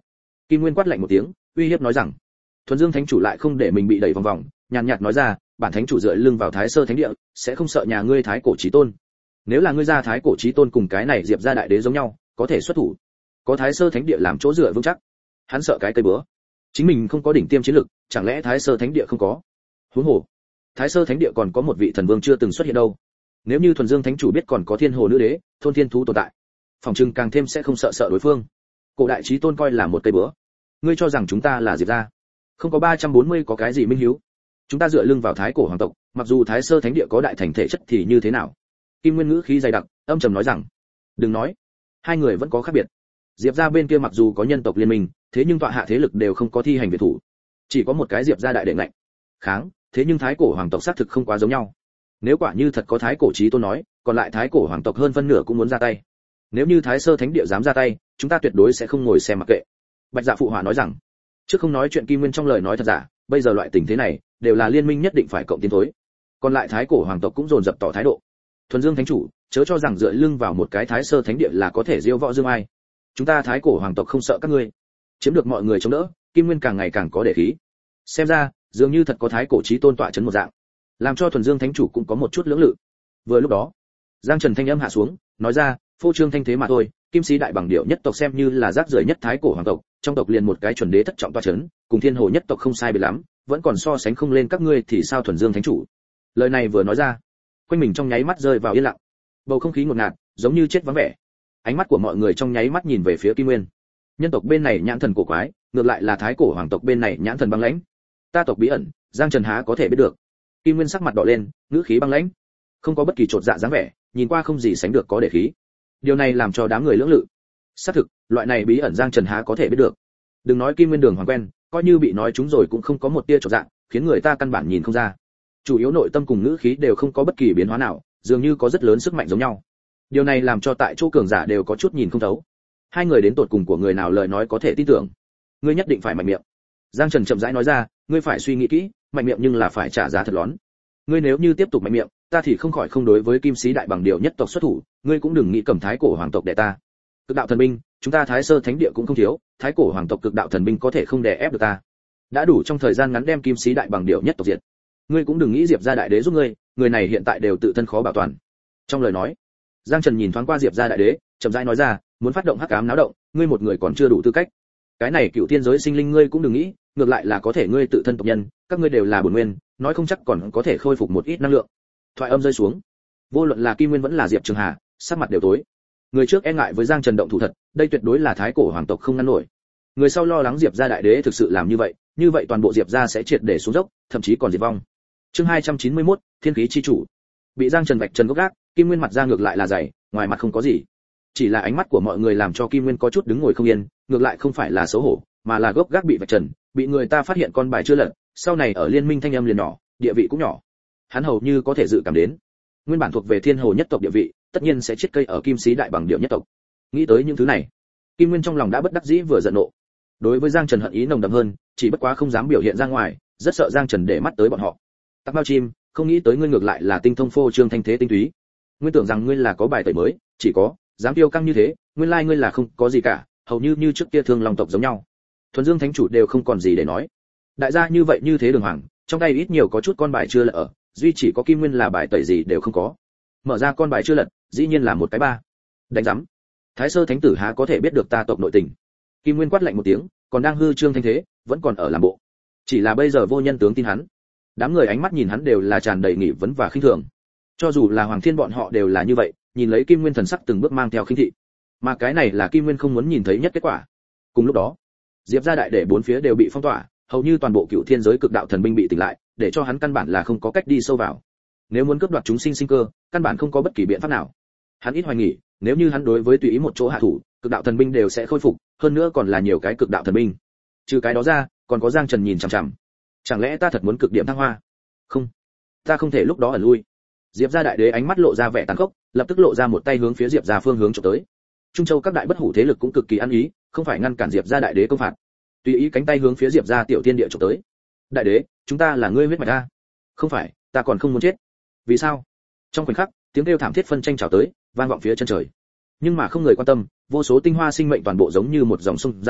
Kim Nguyên quát lạnh một tiếng, uy hiếp nói rằng. Thuần Dương Thánh chủ lại không để mình bị đẩy vòng vòng, nhàn nhạt nói ra, bản thánh chủ dựa lưng vào Thái Sơ Thánh địa, sẽ không sợ nhà ngươi Thái Cổ Chí Tôn. Nếu là ngươi ra Thái Cổ Chí Tôn cùng cái này Diệp gia đại đế giống nhau, có thể xuất thủ. Có Thái Sơ Thánh địa làm chỗ dựa vững chắc. Hắn sợ cái cây bữa. Chính mình không có đỉnh tiêm chiến lực, chẳng lẽ Thái Sơ Thánh địa không có? Huống hồ, Thái Sơ Thánh địa còn có một vị thần vương chưa từng xuất hiện đâu. Nếu như Thuần Dương Thánh chủ biết còn có Thiên Hồ nữ đế, thôn thiên thú tồn tại, phòng trưng càng thêm sẽ không sợ sợ đối phương. Cổ đại chí tôn coi là một cây bữa. Ngươi cho rằng chúng ta là Diệp gia? Không có ba trăm bốn mươi có cái gì minh hiếu? Chúng ta dựa lưng vào Thái Cổ hoàng tộc, mặc dù Thái Sơ Thánh địa có đại thành thể chất thì như thế nào? Kim Nguyên ngữ khí dày đặc, âm trầm nói rằng, đừng nói, hai người vẫn có khác biệt. Diệp gia bên kia mặc dù có nhân tộc liên minh, thế nhưng tọa hạ thế lực đều không có thi hành biệt thủ, chỉ có một cái Diệp gia đại đệ ngạnh kháng, thế nhưng Thái Cổ hoàng tộc xác thực không quá giống nhau. Nếu quả như thật có Thái Cổ chí tôn nói, còn lại Thái Cổ hoàng tộc hơn phân nửa cũng muốn ra tay. Nếu như Thái Sơ Thánh địa dám ra tay, chúng ta tuyệt đối sẽ không ngồi xem mặc kệ. Bạch Dạ phụ họa nói rằng, trước không nói chuyện Kim Nguyên trong lời nói thật giả, bây giờ loại tình thế này, đều là liên minh nhất định phải cộng tiến thối. Còn lại Thái Cổ hoàng tộc cũng dồn dập tỏ thái độ. Thuần Dương Thánh chủ, chớ cho rằng dựa lưng vào một cái Thái Sơ Thánh địa là có thể diêu võ dương ai. Chúng ta Thái Cổ hoàng tộc không sợ các ngươi. Chiếm được mọi người chống đỡ, Kim Nguyên càng ngày càng có để khí. Xem ra, dường như thật có Thái Cổ chí tôn tọa chấn một dạng, làm cho Thuần Dương Thánh chủ cũng có một chút lưỡng lự. Vừa lúc đó, Giang Trần thanh âm hạ xuống, nói ra, phô trương thanh thế mà thôi, Kim Sĩ đại bằng điệu nhất tộc xem như là rác rưởi nhất Thái Cổ hoàng tộc, trong tộc liền một cái chuẩn đế thất trọng tọa chấn, cùng Thiên Hồ nhất tộc không sai biệt lắm, vẫn còn so sánh không lên các ngươi thì sao? Thuần Dương Thánh chủ lời này vừa nói ra, quanh mình trong nháy mắt rơi vào yên lặng, bầu không khí ngột ngạt, giống như chết vắng vẻ. Ánh mắt của mọi người trong nháy mắt nhìn về phía Kim Nguyên. Nhân tộc bên này nhãn thần cổ quái, ngược lại là Thái Cổ hoàng tộc bên này nhãn thần băng lãnh. Ta tộc bí ẩn, Giang Trần há có thể biết được? Kim Nguyên sắc mặt đỏ lên, ngữ khí băng lãnh, không có bất kỳ trột dạ dáng vẻ, nhìn qua không gì sánh được có để khí. Điều này làm cho đám người lưỡng lự. Xác thực, loại này bí ẩn Giang Trần há có thể biết được. Đừng nói Kim Nguyên Đường hoàng quen, coi như bị nói chúng rồi cũng không có một tia trột dạ, khiến người ta căn bản nhìn không ra. Chủ yếu nội tâm cùng ngữ khí đều không có bất kỳ biến hóa nào, dường như có rất lớn sức mạnh giống nhau. Điều này làm cho tại chỗ cường giả đều có chút nhìn không thấu. Hai người đến tột cùng của người nào lời nói có thể tin tưởng? Ngươi nhất định phải mạnh miệng. Giang Trần chậm rãi nói ra, ngươi phải suy nghĩ kỹ, mạnh miệng nhưng là phải trả giá thật lớn. Ngươi nếu như tiếp tục mạnh miệng, ta thì không khỏi không đối với Kim Sĩ đại bằng điều nhất tộc xuất thủ, ngươi cũng đừng nghĩ cầm Thái Cổ hoàng tộc để ta. Cực đạo thần binh, chúng ta Thái Sơ Thánh địa cũng không thiếu, Thái Cổ hoàng tộc cực đạo thần binh có thể không đè ép được ta. Đã đủ trong thời gian ngắn đem Kim Sĩ đại bằng điều nhất tộc diệt. Ngươi cũng đừng nghĩ Diệp gia đại đế giúp ngươi, người này hiện tại đều tự thân khó bảo toàn. Trong lời nói, Giang Trần nhìn thoáng qua Diệp gia đại đế, chậm rãi nói ra, muốn phát động hắc ám náo động, ngươi một người còn chưa đủ tư cách. Cái này cựu thiên giới sinh linh ngươi cũng đừng nghĩ, ngược lại là có thể ngươi tự thân tộc nhân, các ngươi đều là bổn nguyên, nói không chắc còn có thể khôi phục một ít năng lượng. Thoại âm rơi xuống, vô luận là Kim Nguyên vẫn là Diệp Trường Hà, sắc mặt đều tối. Người trước e ngại với Giang Trần động thủ thật, đây tuyệt đối là Thái Cổ hoàng tộc không ngăn nổi. Người sau lo lắng Diệp gia đại đế thực sự làm như vậy, như vậy toàn bộ Diệp gia sẽ triệt để xuống dốc, thậm chí còn diệt vong. Chương hai trăm chín mươi mốt, Thiên khí chi chủ. Bị Giang Trần vạch trần gốc gác, Kim Nguyên mặt ra ngược lại là dày, ngoài mặt không có gì. Chỉ là ánh mắt của mọi người làm cho Kim Nguyên có chút đứng ngồi không yên, ngược lại không phải là xấu hổ, mà là gốc gác bị vạch trần, bị người ta phát hiện con bài chưa lật, sau này ở liên minh thanh âm liền nhỏ, địa vị cũng nhỏ. Hắn hầu như có thể dự cảm đến, nguyên bản thuộc về Thiên Hồ nhất tộc địa vị, tất nhiên sẽ chết cây ở Kim Sĩ đại bằng điệu nhất tộc. Nghĩ tới những thứ này, Kim Nguyên trong lòng đã bất đắc dĩ vừa giận nộ. Đối với Giang Trần hận ý nồng đậm hơn, chỉ bất quá không dám biểu hiện ra ngoài, rất sợ Giang Trần để mắt tới bọn họ. Tắc Mao chim, không nghĩ tới ngươi ngược lại là tinh thông phô trương thanh thế tinh túy. Nguyên tưởng rằng ngươi là có bài tẩy mới, chỉ có dám tiêu căng như thế, nguyên lai ngươi là không có gì cả, hầu như như trước kia Thương Long tộc giống nhau. Thuần Dương Thánh chủ đều không còn gì để nói. Đại gia như vậy như thế Đường Hoàng, trong tay ít nhiều có chút con bài chưa lật ở, duy chỉ có Kim Nguyên là bài tẩy gì đều không có. Mở ra con bài chưa lật, dĩ nhiên là một cái ba. Đánh rắm. Thái Sơ Thánh tử há có thể biết được ta tộc nội tình. Kim Nguyên quát lạnh một tiếng, còn đang hư trương thanh thế, vẫn còn ở làm bộ. Chỉ là bây giờ vô nhân tướng tin hắn. Đám người ánh mắt nhìn hắn đều là tràn đầy nghi vấn và khinh thường. Cho dù là Hoàng Thiên bọn họ đều là như vậy, nhìn lấy Kim Nguyên thần sắc từng bước mang theo khinh thị. Mà cái này là Kim Nguyên không muốn nhìn thấy nhất kết quả. Cùng lúc đó, Diệp gia đại để bốn phía đều bị phong tỏa, hầu như toàn bộ cựu thiên giới cực đạo thần binh bị tỉnh lại, để cho hắn căn bản là không có cách đi sâu vào. Nếu muốn cướp đoạt chúng sinh sinh cơ, căn bản không có bất kỳ biện pháp nào. Hắn ít hoài nghỉ, nếu như hắn đối với tùy ý một chỗ hạ thủ, cực đạo thần binh đều sẽ khôi phục, hơn nữa còn là nhiều cái cực đạo thần binh. Trừ cái đó ra, còn có Giang Trần nhìn chằm chằm. Chẳng lẽ ta thật muốn cực điểm thăng hoa? Không, ta không thể lúc đó ẩn lui. Diệp gia đại đế ánh mắt lộ ra vẻ tàn khốc, lập tức lộ ra một tay hướng phía Diệp gia phương hướng chụp tới. Trung Châu các đại bất hủ thế lực cũng cực kỳ ăn ý, không phải ngăn cản Diệp gia đại đế công phạt, tùy ý cánh tay hướng phía Diệp gia tiểu thiên địa chụp tới. Đại đế, chúng ta là ngươi huyết mạch a? Không phải, ta còn không muốn chết. Vì sao? Trong khoảnh khắc, tiếng kêu thảm thiết phân tranh trào tới, vang vọng phía chân trời. Nhưng mà không người quan tâm, vô số tinh hoa sinh mệnh toàn bộ giống như một dòng sông dài,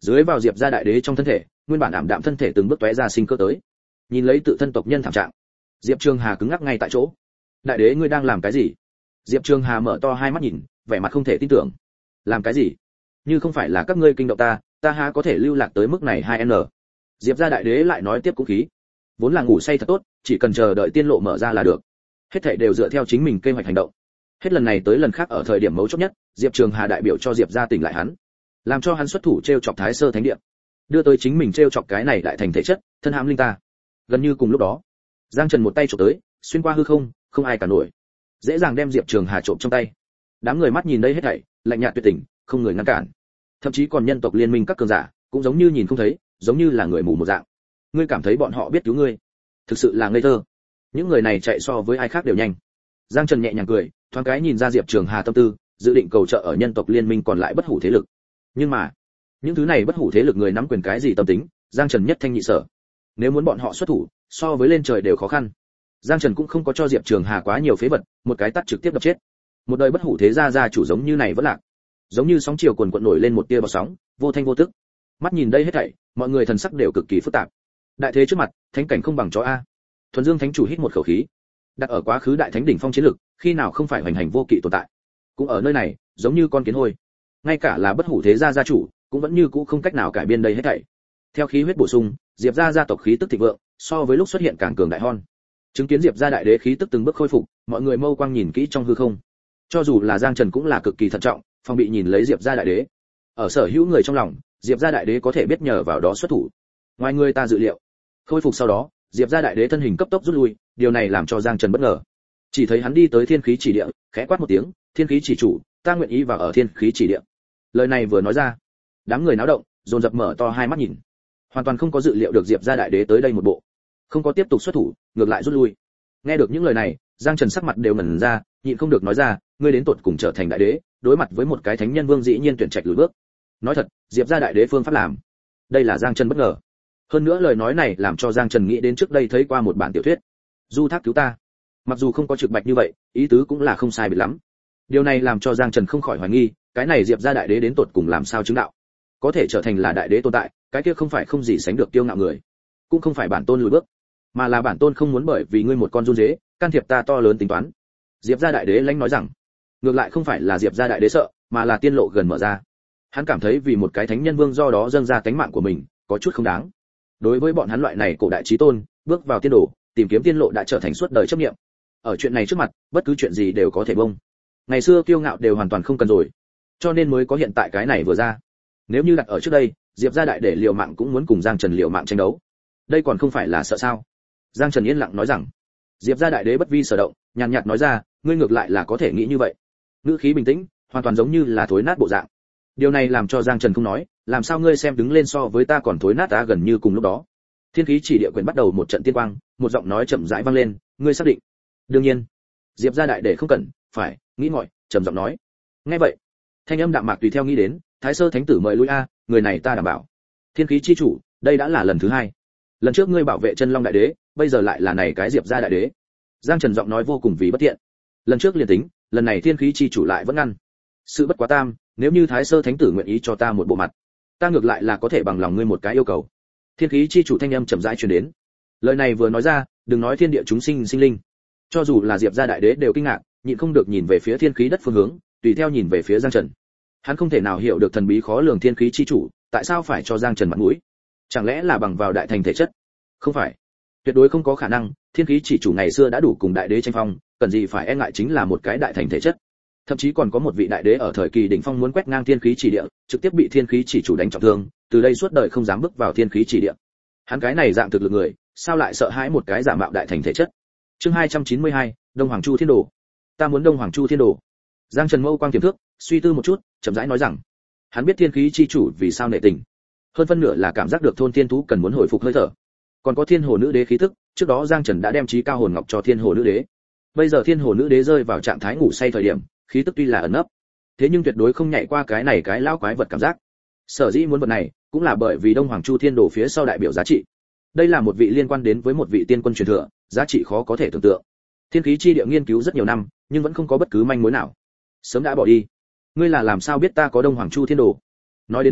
Dưới vào Diệp gia đại đế trong thân thể, nguyên bản ảm đạm thân thể từng bước tóe ra sinh cơ tới. Nhìn lấy tự thân tộc nhân thảm trạng, Diệp Trường Hà cứng ngắc ngay tại chỗ. Đại đế ngươi đang làm cái gì? Diệp Trường Hà mở to hai mắt nhìn, vẻ mặt không thể tin tưởng. Làm cái gì? Như không phải là các ngươi kinh động ta, ta há có thể lưu lạc tới mức này hai n. Diệp gia đại đế lại nói tiếp cũng khí. Vốn là ngủ say thật tốt, chỉ cần chờ đợi tiên lộ mở ra là được. Hết thảy đều dựa theo chính mình kế hoạch hành động. Hết lần này tới lần khác ở thời điểm mấu chốt nhất, Diệp Trường Hà đại biểu cho Diệp gia tỉnh lại hắn, làm cho hắn xuất thủ treo chọc Thái Sơ Thánh Địa, đưa tới chính mình treo chọc cái này đại thành thể chất, thân hãm linh ta. Gần như cùng lúc đó, Giang Trần một tay chụp tới, xuyên qua hư không, không ai cả nổi, dễ dàng đem Diệp Trường Hà trộm trong tay. Đám người mắt nhìn đây hết thảy, lạnh nhạt tuyệt tình, không người ngăn cản. Thậm chí còn nhân tộc liên minh các cường giả, cũng giống như nhìn không thấy, giống như là người mù một dạng. Ngươi cảm thấy bọn họ biết cứu ngươi? Thực sự là ngây thơ. Những người này chạy so với ai khác đều nhanh. Giang Trần nhẹ nhàng cười, thoáng cái nhìn ra Diệp Trường Hà tâm tư, dự định cầu trợ ở nhân tộc liên minh còn lại bất hủ thế lực. Nhưng mà, những thứ này bất hủ thế lực người nắm quyền cái gì tâm tính, Giang Trần nhất thanh nhị sở. Nếu muốn bọn họ xuất thủ, so với lên trời đều khó khăn. Giang Trần cũng không có cho Diệp Trường Hà quá nhiều phế vật, một cái tát trực tiếp đập chết. Một đời bất hủ thế gia gia chủ giống như này vẫn lạc, giống như sóng chiều cuồn cuộn nổi lên một tia bọt sóng, vô thanh vô tức. Mắt nhìn đây hết thảy, mọi người thần sắc đều cực kỳ phức tạp. Đại thế trước mặt, thánh cảnh không bằng chó a. Thuần Dương Thánh chủ hít một khẩu khí. Đặt ở quá khứ đại thánh đỉnh phong chiến lực, khi nào không phải hoành hành vô kỵ tồn tại. Cũng ở nơi này, giống như con kiến hôi. Ngay cả là bất hủ thế gia gia chủ, cũng vẫn như cũ không cách nào cải biên đây hết thảy. Theo khí huyết bổ sung, Diệp gia gia tộc khí tức thịnh vượng, so với lúc xuất hiện càng cường đại hơn. Chứng kiến Diệp gia đại đế khí tức từng bước khôi phục, mọi người mâu quang nhìn kỹ trong hư không. Cho dù là Giang Trần cũng là cực kỳ thận trọng, phòng bị nhìn lấy Diệp gia đại đế. Ở sở hữu người trong lòng, Diệp gia đại đế có thể biết nhờ vào đó xuất thủ. Ngoài người ta dự liệu, khôi phục sau đó, Diệp gia đại đế thân hình cấp tốc rút lui, điều này làm cho Giang Trần bất ngờ. Chỉ thấy hắn đi tới thiên khí chỉ địa, khẽ quát một tiếng, "Thiên khí chỉ chủ, ta nguyện ý vào ở thiên khí chỉ địa." Lời này vừa nói ra, đám người náo động, dồn dập mở to hai mắt nhìn. Hoàn toàn không có dự liệu được Diệp gia đại đế tới đây một bộ, không có tiếp tục xuất thủ, ngược lại rút lui. Nghe được những lời này, Giang Trần sắc mặt đều ngẩn ra, nhịn không được nói ra, "Ngươi đến tột cùng trở thành đại đế, đối mặt với một cái thánh nhân vương dĩ nhiên tuyển trạch lùi bước." Nói thật, Diệp gia đại đế phương pháp làm, đây là Giang Trần bất ngờ. Hơn nữa lời nói này làm cho Giang Trần nghĩ đến trước đây thấy qua một bản tiểu thuyết, Du Thác cứu ta. Mặc dù không có trực bạch như vậy, ý tứ cũng là không sai biệt lắm. Điều này làm cho Giang Trần không khỏi hoài nghi, cái này Diệp gia đại đế đến tột cùng làm sao chứng đạo, có thể trở thành là đại đế tồn tại, cái kia không phải không gì sánh được tiêu ngạo người, cũng không phải bản tôn lùi bước, mà là bản tôn không muốn bởi vì ngươi một con run rế, can thiệp ta to lớn tính toán. Diệp gia đại đế lãnh nói rằng, ngược lại không phải là Diệp gia đại đế sợ, mà là tiên lộ gần mở ra. Hắn cảm thấy vì một cái thánh nhân vương do đó dâng ra tánh mạng của mình, có chút không đáng. Đối với bọn hắn loại này cổ đại chí tôn, bước vào tiên đồ, tìm kiếm tiên lộ đã trở thành suốt đời chấp niệm. Ở chuyện này trước mặt, bất cứ chuyện gì đều có thể bông. Ngày xưa kiêu ngạo đều hoàn toàn không cần rồi, cho nên mới có hiện tại cái này vừa ra. Nếu như đặt ở trước đây, Diệp gia đại để liều mạng cũng muốn cùng Giang Trần liều mạng tranh đấu. Đây còn không phải là sợ sao? Giang Trần yên lặng nói rằng. Diệp gia đại đế bất vi sở động, nhàn nhạt nói ra, ngươi ngược lại là có thể nghĩ như vậy. Ngữ khí bình tĩnh, hoàn toàn giống như là thối nát bộ dạng. Điều này làm cho Giang Trần không nói, làm sao ngươi xem đứng lên so với ta còn thối nát ta gần như cùng lúc đó. Thiên khí chỉ địa quyền bắt đầu một trận tiên quang, một giọng nói chậm rãi vang lên, ngươi xác định? Đương nhiên. Diệp gia đại để không cần, phải, nghĩ ngợi, trầm giọng nói. Nghe vậy, thanh âm đạm mạc tùy theo nghĩ đến, Thái Sơ Thánh tử mời lui a, người này ta đảm bảo. Thiên khí chi chủ, đây đã là lần thứ hai. Lần trước ngươi bảo vệ chân long đại đế, bây giờ lại là này cái Diệp gia đại đế. Giang Trần giọng nói vô cùng vì bất tiện. Lần trước liền tính, lần này thiên khí chi chủ lại vẫn ngăn. Sự bất quá tam, nếu như Thái Sơ Thánh tử nguyện ý cho ta một bộ mặt, ta ngược lại là có thể bằng lòng ngươi một cái yêu cầu. Thiên khí chi chủ thanh âm chậm rãi truyền đến. Lời này vừa nói ra, đừng nói thiên địa chúng sinh sinh linh, cho dù là Diệp gia đại đế đều kinh ngạc, nhịn không được nhìn về phía thiên khí đất phương hướng, tùy theo nhìn về phía Giang Trần. Hắn không thể nào hiểu được thần bí khó lường thiên khí chi chủ, tại sao phải cho Giang Trần mặt mũi? Chẳng lẽ là bằng vào đại thành thể chất? Không phải, tuyệt đối không có khả năng. Thiên khí chỉ chủ ngày xưa đã đủ cùng đại đế tranh phong, cần gì phải e ngại chính là một cái đại thành thể chất. Thậm chí còn có một vị đại đế ở thời kỳ đỉnh phong muốn quét ngang thiên khí chỉ địa, trực tiếp bị thiên khí chỉ chủ đánh trọng thương, từ đây suốt đời không dám bước vào thiên khí chỉ địa. Hắn cái này dạng thực lực người, sao lại sợ hãi một cái giả mạo đại thành thể chất? Chương hai trăm chín mươi hai, Đông Hoàng Chu Thiên Đồ. Ta muốn Đông Hoàng Chu Thiên Đồ. Giang Trần mâu quang tiềm thước, suy tư một chút, chậm rãi nói rằng, hắn biết thiên khí chi chủ vì sao nệ tình, hơn phân nửa là cảm giác được thôn thiên thú cần muốn hồi phục hơi thở, còn có thiên hồ nữ đế khí tức. Trước đó Giang Trần đã đem trí cao hồn ngọc cho thiên hồ nữ đế, bây giờ thiên hồ nữ đế rơi vào trạng thái ngủ say thời điểm, khí tức tuy là ẩn nấp, thế nhưng tuyệt đối không nhảy qua cái này cái lão quái vật cảm giác. Sở dĩ muốn vật này, cũng là bởi vì Đông Hoàng Chu Thiên Đồ phía sau đại biểu giá trị. Đây là một vị liên quan đến với một vị tiên quân truyền thừa, giá trị khó có thể tưởng tượng. Thiên khí chi địa nghiên cứu rất nhiều năm, nhưng vẫn không có bất cứ manh mối nào, sớm đã bỏ đi. Ngươi là làm sao biết ta có Đông Hoàng Chu Thiên Đồ? Nói đến đây,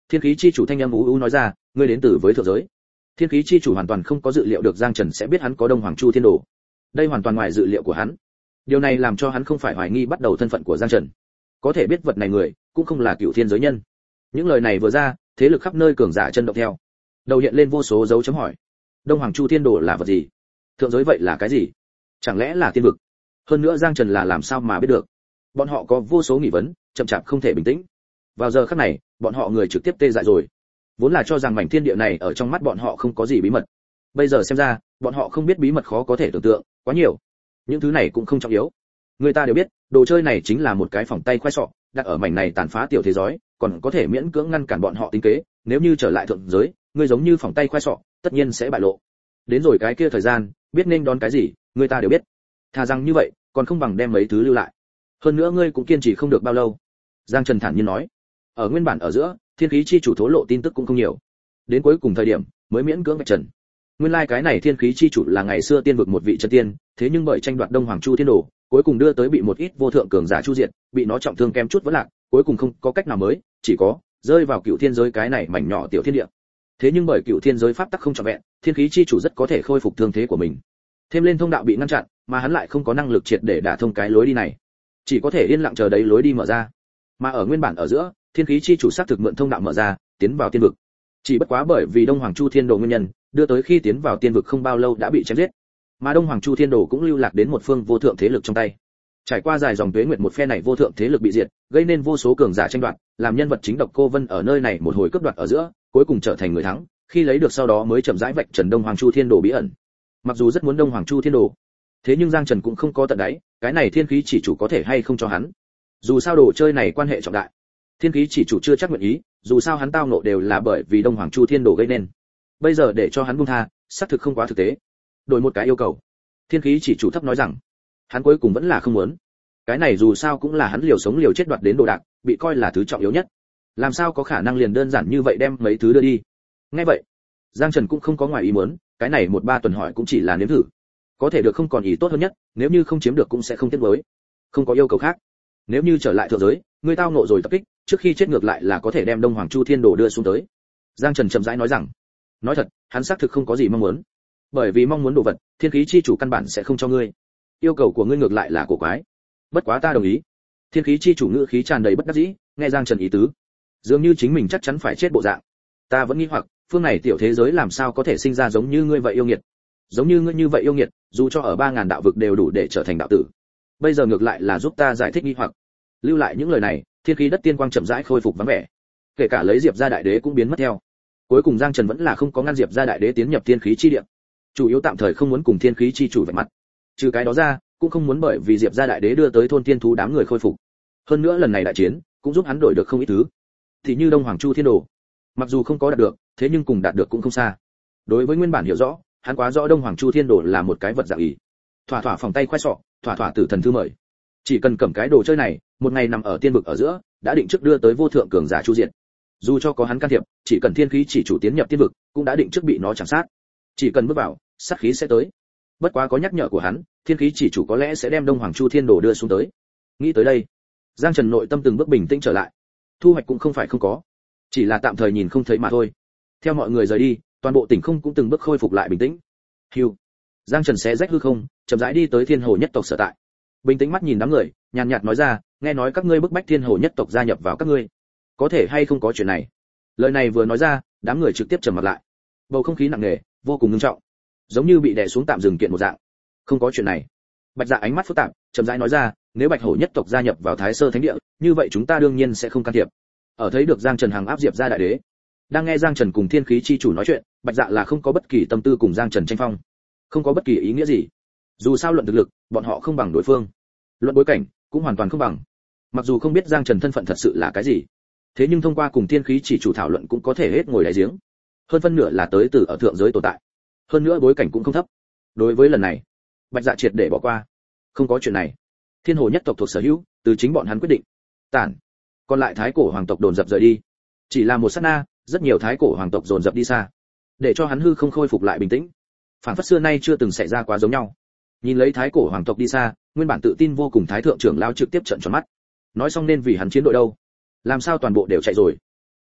Thiên khí chi chủ thanh âm ú ú nói ra, ngươi đến từ với thượng giới. Thiên khí chi chủ hoàn toàn không có dự liệu được Giang Trần sẽ biết hắn có Đông Hoàng Chu Thiên Đồ. Đây hoàn toàn ngoài dự liệu của hắn. Điều này làm cho hắn không phải hoài nghi bắt đầu thân phận của Giang Trần. Có thể biết vật này người, cũng không là Cửu Thiên giới nhân. Những lời này vừa ra, thế lực khắp nơi cường giả chân động theo. Đầu hiện lên vô số dấu chấm hỏi. Đông Hoàng Chu Thiên Đồ là vật gì? Thượng giới vậy là cái gì? Chẳng lẽ là tiên vực? Hơn nữa Giang Trần là làm sao mà biết được? Bọn họ có vô số nghi vấn, chậm chạp không thể bình tĩnh. Vào giờ khắc này, bọn họ người trực tiếp tê dại rồi. Vốn là cho rằng mảnh thiên địa này ở trong mắt bọn họ không có gì bí mật. Bây giờ xem ra, bọn họ không biết bí mật khó có thể tưởng tượng, quá nhiều. Những thứ này cũng không trọng yếu. Người ta đều biết, đồ chơi này chính là một cái phỏng tay khoai sọ, đặt ở mảnh này tàn phá tiểu thế giới, còn có thể miễn cưỡng ngăn cản bọn họ tính kế, nếu như trở lại thượng giới, người giống như phỏng tay khoai sọ, tất nhiên sẽ bại lộ. Đến rồi cái kia thời gian, biết nên đón cái gì, người ta đều biết. Thà rằng như vậy, còn không bằng đem mấy thứ lưu lại. Hơn nữa ngươi cũng kiên trì không được bao lâu. Giang Trần thản nhiên nói. Ở nguyên bản ở giữa, thiên khí chi chủ thố lộ tin tức cũng không nhiều. Đến cuối cùng thời điểm, mới miễn cưỡng vạch trần. Nguyên lai like cái này thiên khí chi chủ là ngày xưa tiên vực một vị chân tiên, thế nhưng bởi tranh đoạt Đông Hoàng Chu Thiên Đồ, cuối cùng đưa tới bị một ít vô thượng cường giả chu diệt, bị nó trọng thương kém chút vẫn lạc, cuối cùng không có cách nào mới, chỉ có rơi vào Cựu Thiên giới cái này mảnh nhỏ tiểu thiên địa. Thế nhưng bởi Cựu Thiên giới pháp tắc không trọn vẹn, thiên khí chi chủ rất có thể khôi phục thương thế của mình. Thêm lên thông đạo bị ngăn chặn, mà hắn lại không có năng lực triệt để đả thông cái lối đi này, chỉ có thể yên lặng chờ đấy lối đi mở ra. Mà ở nguyên bản ở giữa, thiên khí chi chủ xác thực mượn thông đạo mở ra, tiến vào tiên vực. Chỉ bất quá bởi vì Đông Hoàng Chu Thiên Đồ nguyên nhân, đưa tới khi tiến vào tiên vực không bao lâu đã bị chém giết. Mà Đông Hoàng Chu Thiên Đồ cũng lưu lạc đến một phương vô thượng thế lực trong tay. Trải qua dài dòng tuế nguyệt một phe này vô thượng thế lực bị diệt, gây nên vô số cường giả tranh đoạt, làm nhân vật chính Độc Cô Vân ở nơi này một hồi cướp đoạt ở giữa, cuối cùng trở thành người thắng, khi lấy được sau đó mới chậm rãi vạch trần Đông Hoàng Chu Thiên Đồ bí ẩn. Mặc dù rất muốn Đông Hoàng Chu Thiên Đồ, thế nhưng Giang Trần cũng không có tận đáy, cái này thiên khí chỉ chủ có thể hay không cho hắn. Dù sao đồ chơi này quan hệ trọng đại, thiên khí chỉ chủ chưa chắc nguyện ý, dù sao hắn tao nộ đều là bởi vì Đông Hoàng Chu Thiên Đồ gây nên. Bây giờ để cho hắn buông tha, xác thực không quá thực tế. Đổi một cái yêu cầu, thiên khí chỉ chủ thấp nói rằng, hắn cuối cùng vẫn là không muốn. Cái này dù sao cũng là hắn liều sống liều chết đoạt đến đồ đạc, bị coi là thứ trọng yếu nhất. Làm sao có khả năng liền đơn giản như vậy đem mấy thứ đưa đi? Nghe vậy, Giang Trần cũng không có ngoài ý muốn, cái này một ba tuần hỏi cũng chỉ là nếm thử. Có thể được không còn ý tốt hơn nhất, nếu như không chiếm được cũng sẽ không tiếc nuối. Không có yêu cầu khác. Nếu như trở lại thượng giới, ngươi tao nộ rồi tập kích, trước khi chết ngược lại là có thể đem Đông Hoàng Chu Thiên Đồ đưa xuống tới. Giang Trần chậm rãi nói rằng, nói thật, hắn xác thực không có gì mong muốn. Bởi vì mong muốn đồ vật, thiên khí chi chủ căn bản sẽ không cho ngươi. Yêu cầu của ngươi ngược lại là cổ quái. Bất quá ta đồng ý. Thiên khí chi chủ ngữ khí tràn đầy bất đắc dĩ, nghe Giang Trần ý tứ, dường như chính mình chắc chắn phải chết bộ dạng. Ta vẫn nghi hoặc, phương này tiểu thế giới làm sao có thể sinh ra giống như ngươi vậy yêu nghiệt. Giống như ngươi như vậy yêu nghiệt, dù cho ở ba ngàn đạo vực đều đủ để trở thành đạo tử. Bây giờ ngược lại là giúp ta giải thích nghi hoặc. Lưu lại những lời này, thiên khí đất tiên quang chậm rãi khôi phục vắng vẻ. Kể cả lấy Diệp gia đại đế cũng biến mất theo. Cuối cùng Giang Trần vẫn là không có ngăn Diệp gia đại đế tiến nhập thiên khí chi địa. Chủ yếu tạm thời không muốn cùng thiên khí chi chủ vạch mặt. Trừ cái đó ra, cũng không muốn bởi vì Diệp gia đại đế đưa tới thôn tiên thú đám người khôi phục. Hơn nữa lần này đại chiến, cũng giúp hắn đổi được không ít thứ. Thì như Đông Hoàng Chu Thiên Đồ, mặc dù không có đạt được, thế nhưng cùng đạt được cũng không xa. Đối với nguyên bản hiểu rõ, hắn quá rõ Đông Hoàng Chu Thiên Đồ là một cái vật dạng ý. Thỏa thỏa phòng tay khoai sọ, thỏa thỏa tử thần thư mời. Chỉ cần cầm cái đồ chơi này, một ngày nằm ở tiên vực ở giữa, đã định trước đưa tới vô thượng cường giả chu diện. Dù cho có hắn can thiệp, chỉ cần thiên khí chỉ chủ tiến nhập tiên vực, cũng đã định trước bị nó chẳng sát. Chỉ cần bước vào, sát khí sẽ tới. Bất quá có nhắc nhở của hắn, thiên khí chỉ chủ có lẽ sẽ đem Đông Hoàng Chu Thiên Đồ đưa xuống tới. Nghĩ tới đây, Giang Trần nội tâm từng bước bình tĩnh trở lại. Thu hoạch cũng không phải không có, chỉ là tạm thời nhìn không thấy mà thôi. Theo mọi người rời đi, toàn bộ tỉnh không cũng từng bước khôi phục lại bình tĩnh. Hưu. Giang Trần xé rách hư không, chậm rãi đi tới Thiên Hồ nhất tộc sở tại. Bình tĩnh mắt nhìn đám người, nhàn nhạt nói ra, nghe nói các ngươi bức bách Thiên Hồ nhất tộc gia nhập vào các ngươi, có thể hay không có chuyện này? Lời này vừa nói ra, đám người trực tiếp trầm mặt lại. Bầu không khí nặng nề, vô cùng nghiêm trọng, giống như bị đè xuống tạm dừng kiện một dạng. Không có chuyện này. Bạch Dạ ánh mắt phức tạp, chậm rãi nói ra, nếu Bạch Hổ nhất tộc gia nhập vào Thái Sơ Thánh Địa, như vậy chúng ta đương nhiên sẽ không can thiệp. Ở thấy được Giang Trần hàng áp Diệp gia đại đế, đang nghe Giang Trần cùng Thiên khí chi chủ nói chuyện, Bạch Dạ là không có bất kỳ tâm tư cùng Giang Trần tranh phong, không có bất kỳ ý nghĩa gì. Dù sao luận thực lực, bọn họ không bằng đối phương, luận bối cảnh cũng hoàn toàn không bằng. Mặc dù không biết Giang Trần thân phận thật sự là cái gì, thế nhưng thông qua cùng Thiên khí chỉ chủ thảo luận cũng có thể hết ngồi đáy giếng. Hơn phân nửa là tới từ ở thượng giới tồn tại, hơn nữa bối cảnh cũng không thấp. Đối với lần này, Bạch Dạ triệt để bỏ qua. Không có chuyện này. Thiên Hồ nhất tộc thuộc sở hữu, từ chính bọn hắn quyết định. Tản. Còn lại Thái cổ hoàng tộc dồn dập rời đi. Chỉ là một sát na, rất nhiều Thái cổ hoàng tộc dồn dập đi xa, để cho hắn hư không khôi phục lại bình tĩnh. Phản phất xưa nay chưa từng xảy ra quá giống nhau. Nhìn lấy Thái cổ hoàng tộc đi xa, nguyên bản tự tin vô cùng Thái thượng trưởng lão trực tiếp trợn tròn mắt. Nói xong nên vì hắn chiến đội đâu? Làm sao toàn bộ đều chạy rồi?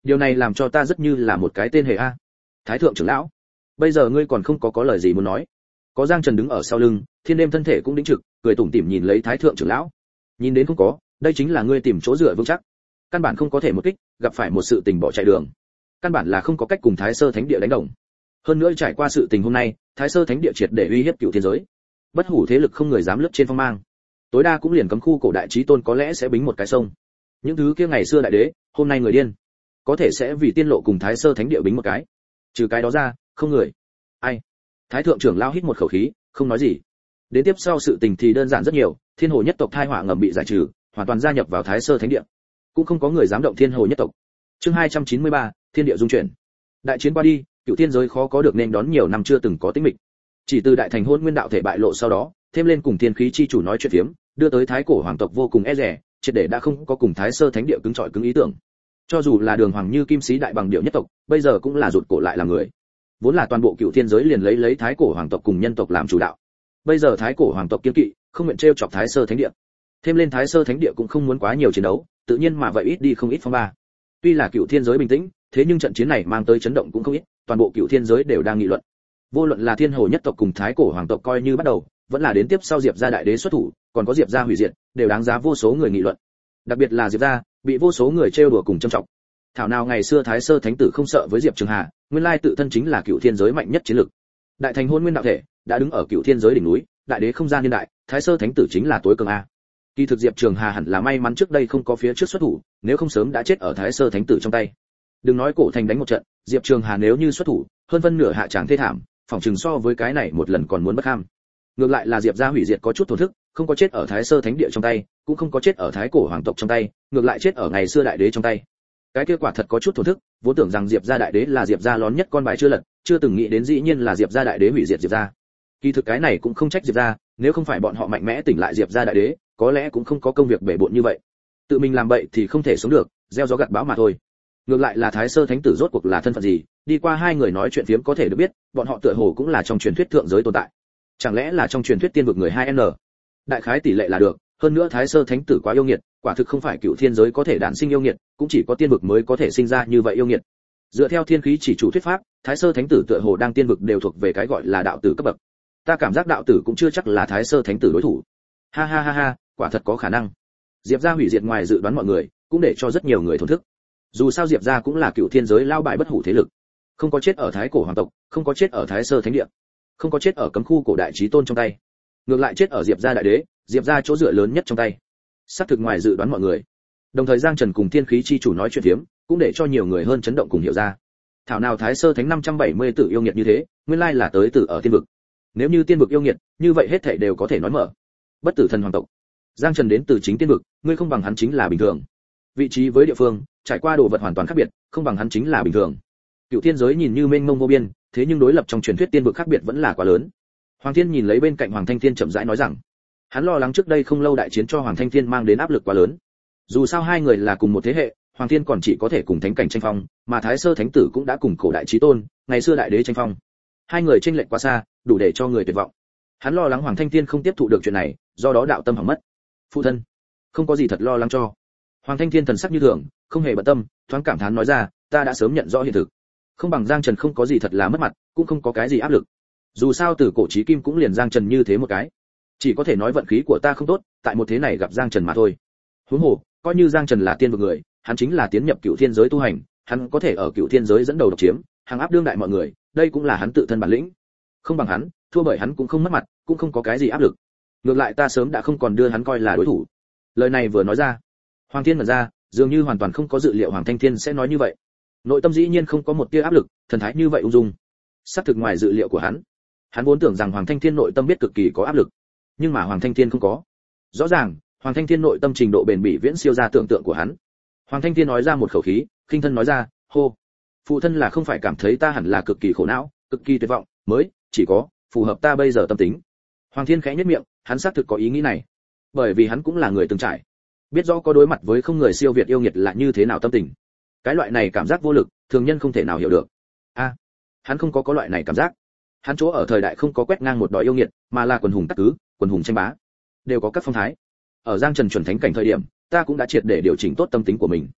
Điều này làm cho ta rất như là một cái tên hề a. Thái thượng trưởng lão, bây giờ ngươi còn không có có lời gì muốn nói? Có Giang Trần đứng ở sau lưng, Thiên Đêm thân thể cũng đĩnh trực, cười tủm tỉm nhìn lấy Thái thượng trưởng lão. Nhìn đến không có, đây chính là ngươi tìm chỗ dựa vững chắc. Căn bản không có thể một kích, gặp phải một sự tình bỏ chạy đường. Căn bản là không có cách cùng Thái Sơ Thánh Địa đánh đồng. Hơn nữa trải qua sự tình hôm nay, Thái Sơ Thánh Địa triệt để uy hiếp cửu thiên giới. Bất hủ thế lực không người dám lướt trên phong mang. Tối đa cũng liền cấm khu cổ đại chí tôn có lẽ sẽ bính một cái sông. Những thứ kia ngày xưa đại đế, hôm nay người điên, có thể sẽ vì tiên lộ cùng Thái Sơ Thánh Địa bính một cái. Trừ cái đó ra, không người. Ai? Thái thượng trưởng lão hít một khẩu khí, không nói gì. Đến tiếp sau sự tình thì đơn giản rất nhiều, Thiên Hồ nhất tộc thai họa ngầm bị giải trừ, hoàn toàn gia nhập vào Thái Sơ Thánh Địa. Cũng không có người dám động Thiên Hồ nhất tộc. Chương hai trăm chín mươi ba, Thiên Địa dung chuyển. Đại chiến qua đi, cựu thiên giới khó có được nên đón nhiều năm chưa từng có tĩnh mịch. Chỉ từ đại thành hôn nguyên đạo thể bại lộ sau đó, thêm lên cùng thiên khí chi chủ nói chuyện phiếm, đưa tới thái cổ hoàng tộc vô cùng e dè, triệt để đã không có cùng Thái Sơ Thánh Địa cứng trọi cứng ý tưởng. Cho dù là đường hoàng như kim sĩ đại bằng điệu nhất tộc, bây giờ cũng là rụt cổ lại làm người. Vốn là toàn bộ cựu thiên giới liền lấy lấy thái cổ hoàng tộc cùng nhân tộc làm chủ đạo. Bây giờ thái cổ hoàng tộc kiêng kỵ, không nguyện trêu chọc Thái Sơ Thánh Địa. Thêm lên Thái Sơ Thánh Địa cũng không muốn quá nhiều chiến đấu, tự nhiên mà vậy ít đi không ít phong ba. Tuy là cựu thiên giới bình tĩnh, thế nhưng trận chiến này mang tới chấn động cũng không ít, toàn bộ cựu thiên giới đều đang nghị luận. Vô luận là Thiên Hồ nhất tộc cùng thái cổ hoàng tộc coi như bắt đầu, vẫn là đến tiếp sau Diệp gia đại đế xuất thủ, còn có Diệp gia hủy diệt, đều đáng giá vô số người nghị luận. Đặc biệt là Diệp gia, bị vô số người trêu đùa cùng châm trọng. Thảo nào ngày xưa Thái Sơ Thánh tử không sợ với Diệp Trường Hà, nguyên lai tự thân chính là cựu thiên giới mạnh nhất chiến lực. Đại thành hôn nguyên đạo thể, đã đứng ở cựu thiên giới đỉnh núi, đại đế không gian niên đại, Thái Sơ Thánh tử chính là tối cường a. Kỳ thực Diệp Trường Hà hẳn là may mắn trước đây không có phía trước xuất thủ, nếu không sớm đã chết ở Thái Sơ Thánh tử trong tay. Đừng nói cổ thành đánh một trận, Diệp Trường Hà nếu như xuất thủ, hơn phân nửa hạ tràng thê thảm, phòng trường so với cái này một lần còn muốn bất ham. Ngược lại là Diệp gia hủy diệt có chút thổn thức, không có chết ở Thái Sơ Thánh Địa trong tay, cũng không có chết ở Thái cổ hoàng tộc trong tay, ngược lại chết ở ngày xưa đại đế trong tay. Cái kết quả thật có chút thổn thức, vốn tưởng rằng Diệp gia đại đế là Diệp gia lón nhất con bài chưa lật, chưa từng nghĩ đến dĩ nhiên là Diệp gia đại đế hủy diệt Diệp gia. Kỳ thực cái này cũng không trách Diệp gia, nếu không phải bọn họ mạnh mẽ tỉnh lại Diệp gia đại đế, có lẽ cũng không có công việc bể bộn như vậy. Tự mình làm bậy thì không thể sống được, gieo gió gặt bão mà thôi. Ngược lại là Thái Sơ Thánh tử rốt cuộc là thân phận gì, đi qua hai người nói chuyện phiếm có thể được biết, bọn họ tựa hồ cũng là trong truyền thuyết thượng giới tồn tại. Chẳng lẽ là trong truyền thuyết tiên vực người hai N? Đại khái tỷ lệ là được, hơn nữa Thái Sơ Thánh tử quá yêu nghiệt, quả thực không phải cựu thiên giới có thể đản sinh yêu nghiệt, cũng chỉ có tiên vực mới có thể sinh ra như vậy yêu nghiệt. Dựa theo thiên khí chỉ chủ thuyết pháp, Thái Sơ Thánh tử tựa hồ đang tiên vực đều thuộc về cái gọi là đạo tử cấp bậc. Ta cảm giác đạo tử cũng chưa chắc là Thái Sơ Thánh tử đối thủ. Ha ha ha ha, quả thật có khả năng. Diệp gia hủy diệt ngoài dự đoán mọi người, cũng để cho rất nhiều người thổn thức. Dù sao Diệp gia cũng là cựu thiên giới lao bại bất hủ thế lực, không có chết ở thái cổ hoàng tộc, không có chết ở Thái Sơ Thánh Địa, không có chết ở cấm khu cổ đại chí tôn trong tay, ngược lại chết ở Diệp gia đại đế, Diệp gia chỗ dựa lớn nhất trong tay. Xác thực ngoài dự đoán mọi người. Đồng thời Giang Trần cùng thiên khí chi chủ nói chuyện phiếm, cũng để cho nhiều người hơn chấn động cùng hiểu ra. Thảo nào Thái Sơ Thánh năm trăm bảy mươi tử yêu nghiệt như thế, nguyên lai là tới từ ở tiên vực. Nếu như tiên vực yêu nghiệt, như vậy hết thảy đều có thể nói mở. Bất tử thần hoàng tộc. Giang Trần đến từ chính tiên vực, ngươi không bằng hắn chính là bình thường. Vị trí với địa phương, trải qua đồ vật hoàn toàn khác biệt, không bằng hắn chính là bình thường. Cựu thiên giới nhìn như mênh mông vô biên, thế nhưng đối lập trong truyền thuyết tiên vực khác biệt vẫn là quá lớn. Hoàng Thiên nhìn lấy bên cạnh Hoàng Thanh Thiên chậm rãi nói rằng, hắn lo lắng trước đây không lâu đại chiến cho Hoàng Thanh Thiên mang đến áp lực quá lớn. Dù sao hai người là cùng một thế hệ, Hoàng Thiên còn chỉ có thể cùng thánh cảnh tranh phong, mà Thái Sơ Thánh tử cũng đã cùng cổ đại chí tôn, ngày xưa đại đế tranh phong. Hai người chênh lệch quá xa, đủ để cho người tuyệt vọng. Hắn lo lắng Hoàng Thanh Thiên không tiếp thụ được chuyện này, do đó đạo tâm hỏng mất. Phụ thân, không có gì thật lo lắng cho. Hoàng Thanh Thiên thần sắc như thường, không hề bận tâm, thoáng cảm thán nói ra, ta đã sớm nhận rõ hiện thực. Không bằng Giang Trần không có gì thật là mất mặt, cũng không có cái gì áp lực. Dù sao từ cổ chí kim cũng liền Giang Trần như thế một cái. Chỉ có thể nói vận khí của ta không tốt, tại một thế này gặp Giang Trần mà thôi. Huống hồ, coi như Giang Trần là tiên vực người, hắn chính là tiến nhập cựu thiên giới tu hành, hắn có thể ở cựu thiên giới dẫn đầu độc chiếm, hàng áp đương đại mọi người, đây cũng là hắn tự thân bản lĩnh. Không bằng hắn, thua bởi hắn cũng không mất mặt, cũng không có cái gì áp lực. Ngược lại ta sớm đã không còn đưa hắn coi là đối thủ. Lời này vừa nói ra, Hoàng Thiên mở ra, dường như hoàn toàn không có dự liệu Hoàng Thanh Thiên sẽ nói như vậy. Nội tâm dĩ nhiên không có một tia áp lực, thần thái như vậy ung dung. Xác thực ngoài dự liệu của hắn. Hắn vốn tưởng rằng Hoàng Thanh Thiên nội tâm biết cực kỳ có áp lực, nhưng mà Hoàng Thanh Thiên không có. Rõ ràng, Hoàng Thanh Thiên nội tâm trình độ bền bỉ viễn siêu ra tưởng tượng của hắn. Hoàng Thanh Thiên nói ra một khẩu khí, khinh thân nói ra, hô, phụ thân là không phải cảm thấy ta hẳn là cực kỳ khổ não, cực kỳ tuyệt vọng, mới chỉ có phù hợp ta bây giờ tâm tính. Hoàng Thiên khẽ nhếch miệng, hắn xác thực có ý nghĩ này, bởi vì hắn cũng là người từng trải, biết rõ có đối mặt với không người siêu việt yêu nghiệt là như thế nào tâm tình. Cái loại này cảm giác vô lực, thường nhân không thể nào hiểu được. A, à, hắn không có có loại này cảm giác. Hắn chỗ ở thời đại không có quét ngang một đòi yêu nghiệt, mà là quần hùng tắc cứ, quần hùng tranh bá, đều có các phong thái. Ở Giang Trần chuẩn thánh cảnh thời điểm, ta cũng đã triệt để điều chỉnh tốt tâm tính của mình.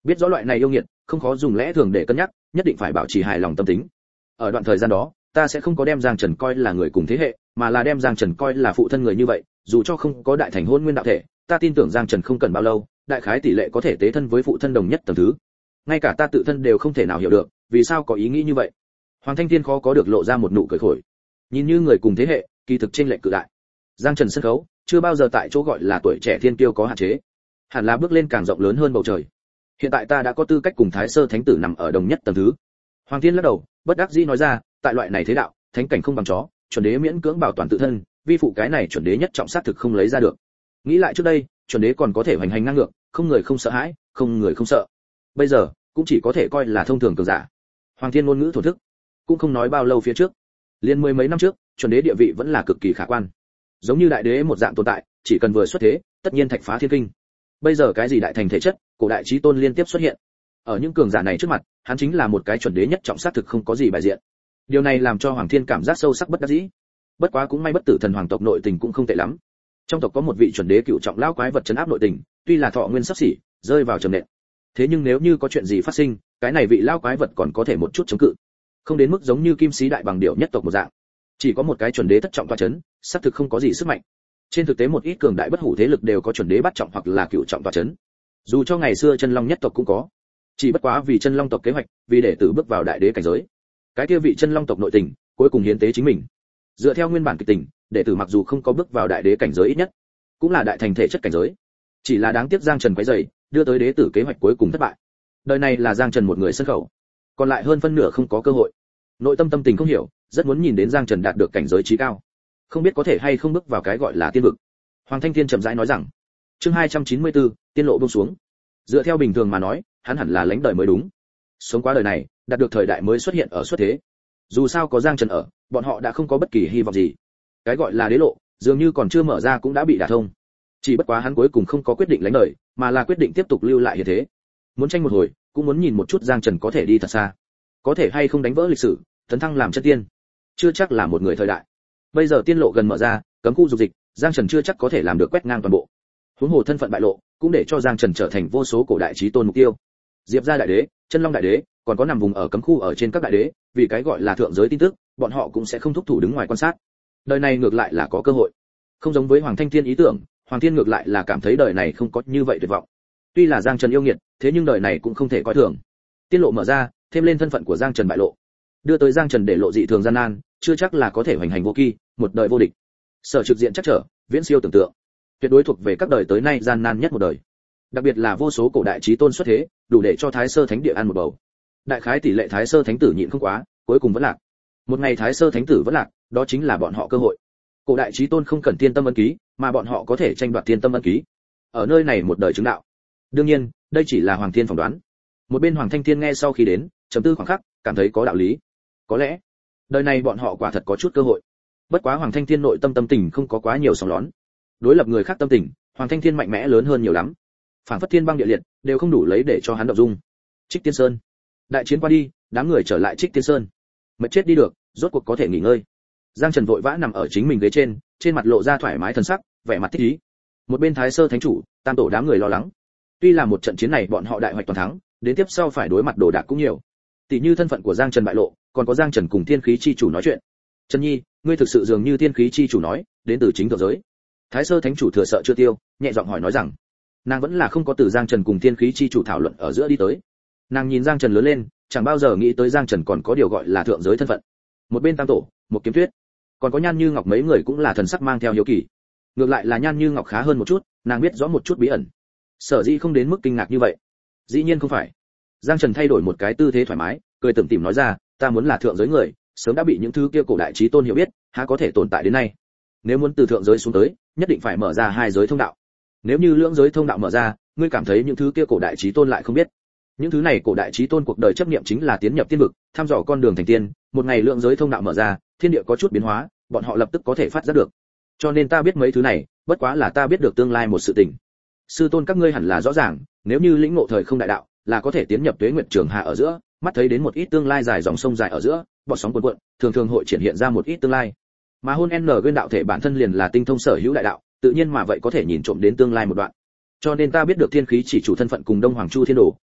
Biết rõ loại này yêu nghiệt, không khó dùng lẽ thường để cân nhắc, nhất định phải bảo trì hài lòng tâm tính. Ở đoạn thời gian đó, ta sẽ không có đem Giang Trần coi là người cùng thế hệ, mà là đem Giang Trần coi là phụ thân người như vậy, dù cho không có đại thành hôn nguyên đạo thể, ta tin tưởng Giang Trần không cần bao lâu, đại khái tỷ lệ có thể tế thân với phụ thân đồng nhất tầng thứ. Ngay cả ta tự thân đều không thể nào hiểu được, vì sao có ý nghĩ như vậy. Hoàng Thanh Thiên khó có được lộ ra một nụ cười khổ. Nhìn như người cùng thế hệ, kỳ thực trên lệch cự đại. Giang Trần sân khấu, chưa bao giờ tại chỗ gọi là tuổi trẻ thiên kiêu có hạn chế, hẳn là bước lên càng rộng lớn hơn bầu trời. Hiện tại ta đã có tư cách cùng Thái Sơ Thánh tử nằm ở đồng nhất tầng thứ. Hoàng Thiên lắc đầu, bất đắc dĩ nói ra, tại loại này thế đạo, thánh cảnh không bằng chó, chuẩn đế miễn cưỡng bảo toàn tự thân, vi phụ cái này chuẩn đế nhất trọng sát thực không lấy ra được. Nghĩ lại trước đây, chuẩn đế còn có thể hoành hành ngang ngược, không người không sợ hãi, không người không sợ. Bây giờ, cũng chỉ có thể coi là thông thường cường giả. Hoàng Thiên ngôn ngữ thổ thức, cũng không nói bao lâu phía trước, liên mười mấy năm trước, chuẩn đế địa vị vẫn là cực kỳ khả quan, giống như đại đế một dạng tồn tại, chỉ cần vừa xuất thế, tất nhiên thạch phá thiên kinh. Bây giờ cái gì đại thành thể chất, cổ đại chí tôn liên tiếp xuất hiện, ở những cường giả này trước mặt, hắn chính là một cái chuẩn đế nhất trọng sát thực không có gì bài diện. Điều này làm cho Hoàng Thiên cảm giác sâu sắc bất đắc dĩ. Bất quá cũng may bất tử thần hoàng tộc nội tình cũng không tệ lắm. Trong tộc có một vị chuẩn đế cựu trọng lão quái vật trấn áp nội tình, tuy là thọ nguyên sắp xỉ, rơi vào trầm nện. Thế nhưng nếu như có chuyện gì phát sinh, cái này vị lão quái vật còn có thể một chút chống cự. Không đến mức giống như Kim Sĩ đại bằng điểu nhất tộc một dạng. Chỉ có một cái chuẩn đế thất trọng tọa chấn, xác thực không có gì sức mạnh. Trên thực tế một ít cường đại bất hủ thế lực đều có chuẩn đế bắt trọng hoặc là cựu trọng tọa chấn. Dù cho ngày xưa chân long nhất tộc cũng có. Chỉ bất quá vì chân long tộc kế hoạch, vì để tử bước vào đại đế cảnh giới. Cái kia vị chân long tộc nội tình, cuối cùng hiến tế chính mình. Dựa theo nguyên bản kịch tình, đệ tử mặc dù không có bước vào đại đế cảnh giới ít nhất, cũng là đại thành thể chất cảnh giới. Chỉ là đáng tiếc Giang Trần quấy rầy, đưa tới đế tử kế hoạch cuối cùng thất bại. Đời này là Giang Trần một người sân khẩu, còn lại hơn phân nửa không có cơ hội. Nội tâm tâm tình không hiểu, rất muốn nhìn đến Giang Trần đạt được cảnh giới chí cao, không biết có thể hay không bước vào cái gọi là tiên vực. Hoàng Thanh Thiên chậm rãi nói rằng, chương hai trăm chín mươi tư, tiên lộ buông xuống. Dựa theo bình thường mà nói, hắn hẳn là lãnh đời mới đúng. Sống qua đời này, đạt được thời đại mới xuất hiện ở xuất thế. Dù sao có Giang Trần ở, bọn họ đã không có bất kỳ hy vọng gì. Cái gọi là đế lộ, dường như còn chưa mở ra cũng đã bị đả thông. Chỉ bất quá hắn cuối cùng không có quyết định lãnh đời, mà là quyết định tiếp tục lưu lại như thế. Muốn tranh một hồi, cũng muốn nhìn một chút Giang Trần có thể đi thật xa, có thể hay không đánh vỡ lịch sử, tấn thăng làm chân tiên. Chưa chắc là một người thời đại. Bây giờ tiên lộ gần mở ra, cấm khu dục dịch, Giang Trần chưa chắc có thể làm được quét ngang toàn bộ. Huống hồ thân phận bại lộ, cũng để cho Giang Trần trở thành vô số cổ đại chí tôn mục tiêu. Diệp gia đại đế, chân long đại đế, còn có nằm vùng ở cấm khu ở trên các đại đế, vì cái gọi là thượng giới tin tức, bọn họ cũng sẽ không thúc thủ đứng ngoài quan sát. Đời này ngược lại là có cơ hội. Không giống với Hoàng Thanh Thiên ý tưởng, Hoàng Thiên ngược lại là cảm thấy đời này không có như vậy tuyệt vọng. Tuy là Giang Trần yêu nghiệt, thế nhưng đời này cũng không thể coi thường. Tiên lộ mở ra, thêm lên thân phận của Giang Trần bại lộ, đưa tới Giang Trần để lộ dị thường gian nan, chưa chắc là có thể hoành hành vô kỳ, một đời vô địch. Sở trực diện chắc trở, viễn siêu tưởng tượng, tuyệt đối thuộc về các đời tới nay gian nan nhất một đời. Đặc biệt là vô số cổ đại chí tôn xuất thế, đủ để cho Thái Sơ Thánh địa ăn một bầu. Đại khái tỷ lệ Thái Sơ Thánh tử nhịn không quá, cuối cùng vẫn lạc. Một ngày Thái Sơ Thánh tử vẫn lạc, đó chính là bọn họ cơ hội. Cổ đại chí tôn không cần tiên tâm ân ký, mà bọn họ có thể tranh đoạt tiên tâm ân ký. Ở nơi này một đời chứng đạo. Đương nhiên, đây chỉ là Hoàng Thiên phỏng đoán. Một bên Hoàng Thanh Thiên nghe sau khi đến, trầm tư khoảng khắc, cảm thấy có đạo lý. Có lẽ, đời này bọn họ quả thật có chút cơ hội. Bất quá Hoàng Thanh Thiên nội tâm tâm tình không có quá nhiều sóng lón. Đối lập người khác tâm tình, Hoàng Thanh Thiên mạnh mẽ lớn hơn nhiều lắm. Phản phất thiên băng địa liệt, đều không đủ lấy để cho hắn động dung. Trích Tiên Sơn. Đại chiến qua đi, đám người trở lại Trích Tiên Sơn. Mệt chết đi được, rốt cuộc có thể nghỉ ngơi. Giang Trần vội vã nằm ở chính mình ghế trên, trên mặt lộ ra thoải mái thần sắc, vẻ mặt thích ý. Một bên Thái Sơ Thánh chủ, tam tổ đám người lo lắng. Tuy là một trận chiến này bọn họ đại hoạch toàn thắng, đến tiếp sau phải đối mặt đồ đạc cũng nhiều. Tỷ như thân phận của Giang Trần bại lộ, còn có Giang Trần cùng Thiên Khí chi chủ nói chuyện. Trần Nhi, ngươi thực sự dường như Thiên Khí chi chủ nói, đến từ chính thượng giới. Thái Sơ Thánh chủ thừa sợ chưa tiêu, nhẹ giọng hỏi nói rằng, nàng vẫn là không có từ Giang Trần cùng Thiên Khí chi chủ thảo luận ở giữa đi tới. Nàng nhìn Giang Trần lớn lên, chẳng bao giờ nghĩ tới Giang Trần còn có điều gọi là thượng giới thân phận. Một bên tam tổ, một kiếm tuyết, còn có Nhan Như Ngọc mấy người cũng là thần sắc mang theo hiếu kỳ. Ngược lại là Nhan Như Ngọc khá hơn một chút, nàng biết rõ một chút bí ẩn. Sở dĩ không đến mức kinh ngạc như vậy. Dĩ nhiên không phải. Giang Trần thay đổi một cái tư thế thoải mái, cười tủm tỉm nói ra, ta muốn là thượng giới người, sớm đã bị những thứ kia cổ đại chí tôn hiểu biết, há có thể tồn tại đến nay. Nếu muốn từ thượng giới xuống tới, nhất định phải mở ra hai giới thông đạo. Nếu như lưỡng giới thông đạo mở ra, ngươi cảm thấy những thứ kia cổ đại chí tôn lại không biết. Những thứ này cổ đại chí tôn cuộc đời chấp niệm chính là tiến nhập tiên vực, thăm dò con đường thành tiên, một ngày lưỡng giới thông đạo mở ra, thiên địa có chút biến hóa, bọn họ lập tức có thể phát giác được. Cho nên ta biết mấy thứ này, bất quá là ta biết được tương lai một sự tình. Sư tôn các ngươi hẳn là rõ ràng, nếu như lĩnh ngộ thời không đại đạo, là có thể tiến nhập tuế nguyệt trường hạ ở giữa, mắt thấy đến một ít tương lai dài dòng sông dài ở giữa, bọt sóng cuồn cuộn, thường thường hội triển hiện ra một ít tương lai. Mà hôn n nguyên đạo thể bản thân liền là tinh thông sở hữu đại đạo, tự nhiên mà vậy có thể nhìn trộm đến tương lai một đoạn. Cho nên ta biết được Thiên Khí chỉ chủ thân phận cùng Đông Hoàng Chu Thiên Đồ,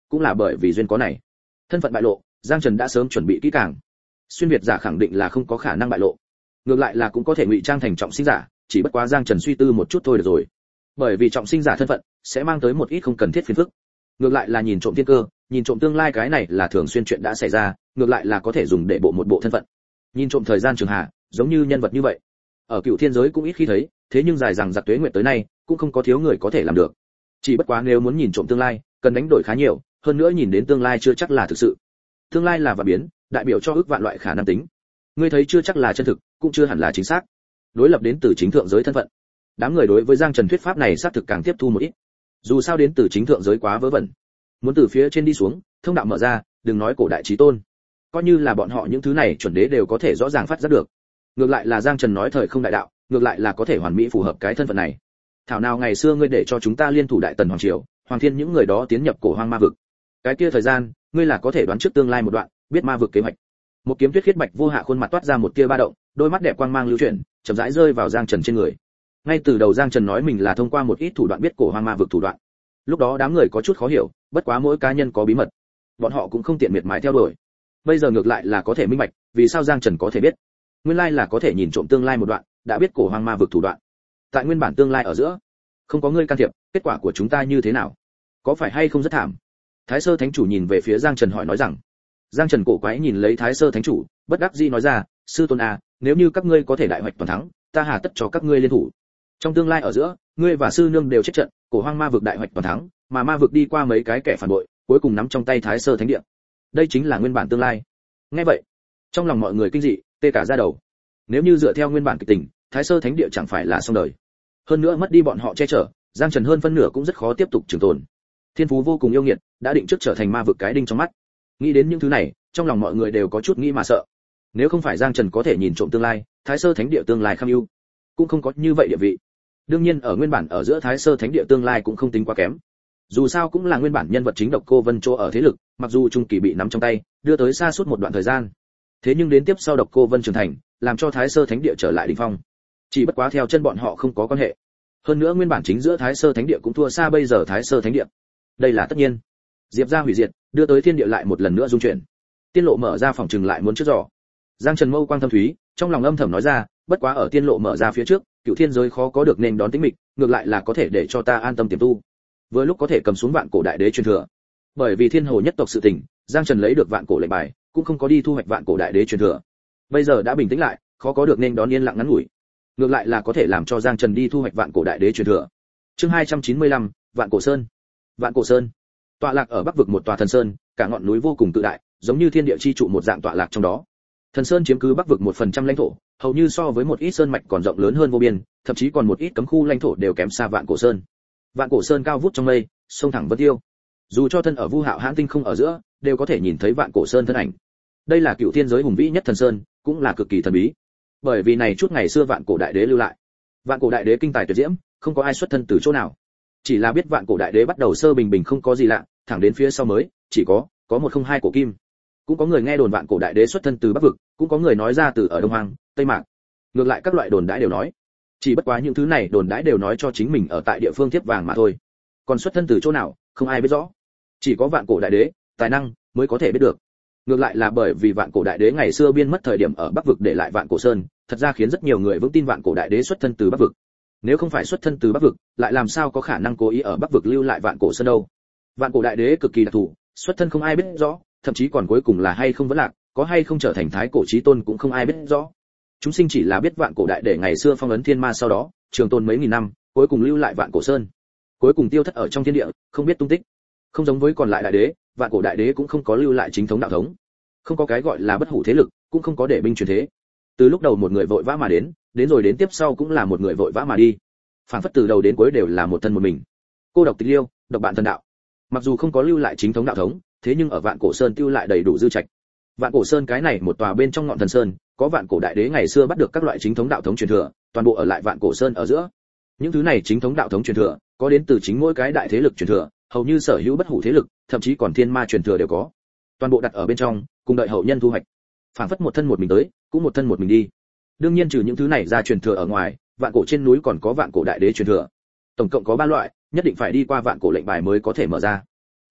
cũng là bởi vì duyên có này. Thân phận bại lộ, Giang Trần đã sớm chuẩn bị kỹ càng. Xuyên việt giả khẳng định là không có khả năng bại lộ, ngược lại là cũng có thể ngụy trang thành trọng sinh giả, chỉ bất quá Giang Trần suy tư một chút thôi được rồi. Bởi vì trọng sinh giả thân phận sẽ mang tới một ít không cần thiết phiền phức. Ngược lại là nhìn trộm thiên cơ, nhìn trộm tương lai cái này là thường xuyên chuyện đã xảy ra, ngược lại là có thể dùng để bộ một bộ thân phận. Nhìn trộm thời gian trường hạ, giống như nhân vật như vậy, ở cựu thiên giới cũng ít khi thấy, thế nhưng dài rằng giặc tuế nguyệt tới nay, cũng không có thiếu người có thể làm được. Chỉ bất quá nếu muốn nhìn trộm tương lai, cần đánh đổi khá nhiều, hơn nữa nhìn đến tương lai chưa chắc là thực sự. Tương lai là vạn biến, đại biểu cho ước vạn loại khả năng tính. Ngươi thấy chưa chắc là chân thực, cũng chưa hẳn là chính xác. Đối lập đến từ chính thượng giới thân phận, đám người đối với Giang Trần thuyết pháp này xác thực càng tiếp thu một ít. Dù sao đến từ chính thượng giới quá vớ vẩn, muốn từ phía trên đi xuống, thông đạo mở ra, đừng nói cổ đại chí tôn, coi như là bọn họ những thứ này chuẩn đế đều có thể rõ ràng phát giác được. Ngược lại là Giang Trần nói thời không đại đạo, ngược lại là có thể hoàn mỹ phù hợp cái thân phận này. Thảo nào ngày xưa ngươi để cho chúng ta liên thủ đại tần hoàng triều, hoàng thiên những người đó tiến nhập cổ hoang ma vực. Cái kia thời gian, ngươi là có thể đoán trước tương lai một đoạn, biết ma vực kế hoạch. Một kiếm tuyết khiết bạch vô hạ khuôn mặt toát ra một tia ba động, đôi mắt đẹp quang mang lưu chuyển, chậm rãi rơi vào Giang Trần trên người. Ngay từ đầu Giang Trần nói mình là thông qua một ít thủ đoạn biết cổ hoang ma vực thủ đoạn. Lúc đó đám người có chút khó hiểu, bất quá mỗi cá nhân có bí mật, bọn họ cũng không tiện miệt mài theo đuổi. Bây giờ ngược lại là có thể minh bạch, vì sao Giang Trần có thể biết. Nguyên lai là có thể nhìn trộm tương lai một đoạn, đã biết cổ hoang ma vực thủ đoạn. Tại nguyên bản tương lai ở giữa, không có ngươi can thiệp, kết quả của chúng ta như thế nào? Có phải hay không rất thảm? Thái Sơ Thánh chủ nhìn về phía Giang Trần hỏi nói rằng. Giang Trần cổ quái nhìn lấy Thái Sơ Thánh chủ, bất đắc dĩ nói ra, sư tôn à, nếu như các ngươi có thể đại hoạch toàn thắng, ta hà tất cho các ngươi liên thủ. Trong tương lai ở giữa, ngươi và sư nương đều chết trận, cổ hoang ma vực đại hoạch toàn thắng, mà ma vực đi qua mấy cái kẻ phản bội, cuối cùng nắm trong tay Thái Sơ Thánh địa. Đây chính là nguyên bản tương lai. Nghe vậy, trong lòng mọi người kinh dị, tê cả da đầu. Nếu như dựa theo nguyên bản kịch tình, Thái Sơ Thánh địa chẳng phải là xong đời. Hơn nữa mất đi bọn họ che chở, Giang Trần hơn phân nửa cũng rất khó tiếp tục trường tồn. Thiên phú vô cùng yêu nghiệt, đã định trước trở thành ma vực cái đinh trong mắt. Nghĩ đến những thứ này, trong lòng mọi người đều có chút nghĩ mà sợ. Nếu không phải Giang Trần có thể nhìn trộm tương lai, Thái Sơ Thánh địa tương lai kham ưu, cũng không có như vậy địa vị. Đương nhiên ở nguyên bản ở giữa Thái Sơ Thánh địa tương lai cũng không tính quá kém. Dù sao cũng là nguyên bản nhân vật chính Độc Cô Vân chỗ ở thế lực, mặc dù trung kỳ bị nắm trong tay, đưa tới xa suốt một đoạn thời gian. Thế nhưng đến tiếp sau Độc Cô Vân trưởng thành, làm cho Thái Sơ Thánh địa trở lại đỉnh phong. Chỉ bất quá theo chân bọn họ không có quan hệ. Hơn nữa nguyên bản chính giữa Thái Sơ Thánh địa cũng thua xa bây giờ Thái Sơ Thánh địa. Đây là tất nhiên. Diệp gia hủy diệt, đưa tới thiên địa lại một lần nữa dung chuyển. Tiên lộ mở ra phòng trừng lại muốn trước dò. Giang Trần mâu quang thâm thúy, trong lòng âm thầm nói ra, bất quá ở tiên lộ mở ra phía trước, cựu thiên giới khó có được nên đón tính mịch, ngược lại là có thể để cho ta an tâm tiềm tu. Vừa lúc có thể cầm xuống vạn cổ đại đế truyền thừa. Bởi vì thiên hồ nhất tộc sự tình, Giang Trần lấy được vạn cổ lệnh bài, cũng không có đi thu hoạch vạn cổ đại đế truyền thừa. Bây giờ đã bình tĩnh lại, khó có được nên đón yên lặng ngắn ngủi. Ngược lại là có thể làm cho Giang Trần đi thu hoạch vạn cổ đại đế truyền thừa. Chương hai trăm chín mươi lăm, Vạn Cổ Sơn. Vạn Cổ Sơn tọa lạc ở bắc vực một tòa thần sơn, cả ngọn núi vô cùng tự đại, giống như thiên địa chi trụ một dạng tọa lạc trong đó. Thần sơn chiếm cứ bắc vực một phần trăm lãnh thổ, hầu như so với một ít sơn mạch còn rộng lớn hơn vô biên, thậm chí còn một ít cấm khu lãnh thổ đều kém xa Vạn Cổ Sơn. Vạn Cổ Sơn cao vút trong mây, sông thẳng vân tiêu. Dù cho thân ở Vu Hạo Hãn tinh không ở giữa, đều có thể nhìn thấy Vạn Cổ Sơn thân ảnh. Đây là cựu thiên giới hùng vĩ nhất thần sơn, cũng là cực kỳ thần bí. Bởi vì này chút ngày xưa Vạn Cổ đại đế lưu lại. Vạn Cổ đại đế kinh tài tuyệt diễm, không có ai xuất thân từ chỗ nào. Chỉ là biết Vạn Cổ đại đế bắt đầu sơ bình bình không có gì lạ, thẳng đến phía sau mới chỉ có có một không hai cổ kim. Cũng có người nghe đồn Vạn Cổ đại đế xuất thân từ bắc vực, cũng có người nói ra từ ở đông hoang, tây mạc. Ngược lại các loại đồn đãi đều nói, chỉ bất quá những thứ này đồn đãi đều nói cho chính mình ở tại địa phương tiếp vàng mà thôi. Còn xuất thân từ chỗ nào, không ai biết rõ. Chỉ có Vạn Cổ đại đế tài năng mới có thể biết được. Ngược lại là bởi vì Vạn Cổ đại đế ngày xưa biên mất thời điểm ở bắc vực để lại Vạn Cổ Sơn, thật ra khiến rất nhiều người vững tin Vạn Cổ đại đế xuất thân từ bắc vực. Nếu không phải xuất thân từ bắc vực, lại làm sao có khả năng cố ý ở bắc vực lưu lại Vạn Cổ Sơn đâu? Vạn Cổ đại đế cực kỳ đặc thù, xuất thân không ai biết rõ, thậm chí còn cuối cùng là hay không vẫn lạc, có hay không trở thành thái cổ chí tôn cũng không ai biết rõ. Chúng sinh chỉ là biết Vạn Cổ đại đế ngày xưa phong ấn thiên ma sau đó, trường tồn mấy nghìn năm, cuối cùng lưu lại Vạn Cổ Sơn. Cuối cùng tiêu thất ở trong thiên địa, không biết tung tích. Không giống với còn lại đại đế, Vạn Cổ đại đế cũng không có lưu lại chính thống đạo thống. Không có cái gọi là bất hủ thế lực, cũng không có để binh truyền thế. Từ lúc đầu một người vội vã mà đến, đến rồi đến tiếp sau cũng là một người vội vã mà đi. Phản phất từ đầu đến cuối đều là một thân một mình. Cô độc tịch liêu, độc bạn thần đạo. Mặc dù không có lưu lại chính thống đạo thống, thế nhưng ở Vạn Cổ Sơn tiêu lại đầy đủ dư trạch. Vạn Cổ Sơn cái này một tòa bên trong ngọn thần sơn, có Vạn Cổ đại đế ngày xưa bắt được các loại chính thống đạo thống truyền thừa, toàn bộ ở lại Vạn Cổ Sơn ở giữa. Những thứ này chính thống đạo thống truyền thừa, có đến từ chính mỗi cái đại thế lực truyền thừa, hầu như sở hữu bất hủ thế lực, thậm chí còn thiên ma truyền thừa đều có. Toàn bộ đặt ở bên trong, cùng đợi hậu nhân thu hoạch. Phản phất một thân một mình tới, cũng một thân một mình đi. Đương nhiên trừ những thứ này ra truyền thừa ở ngoài, Vạn Cổ trên núi còn có Vạn Cổ đại đế truyền thừa. Tổng cộng có ba loại, nhất định phải đi qua Vạn Cổ lệnh bài mới có thể mở ra.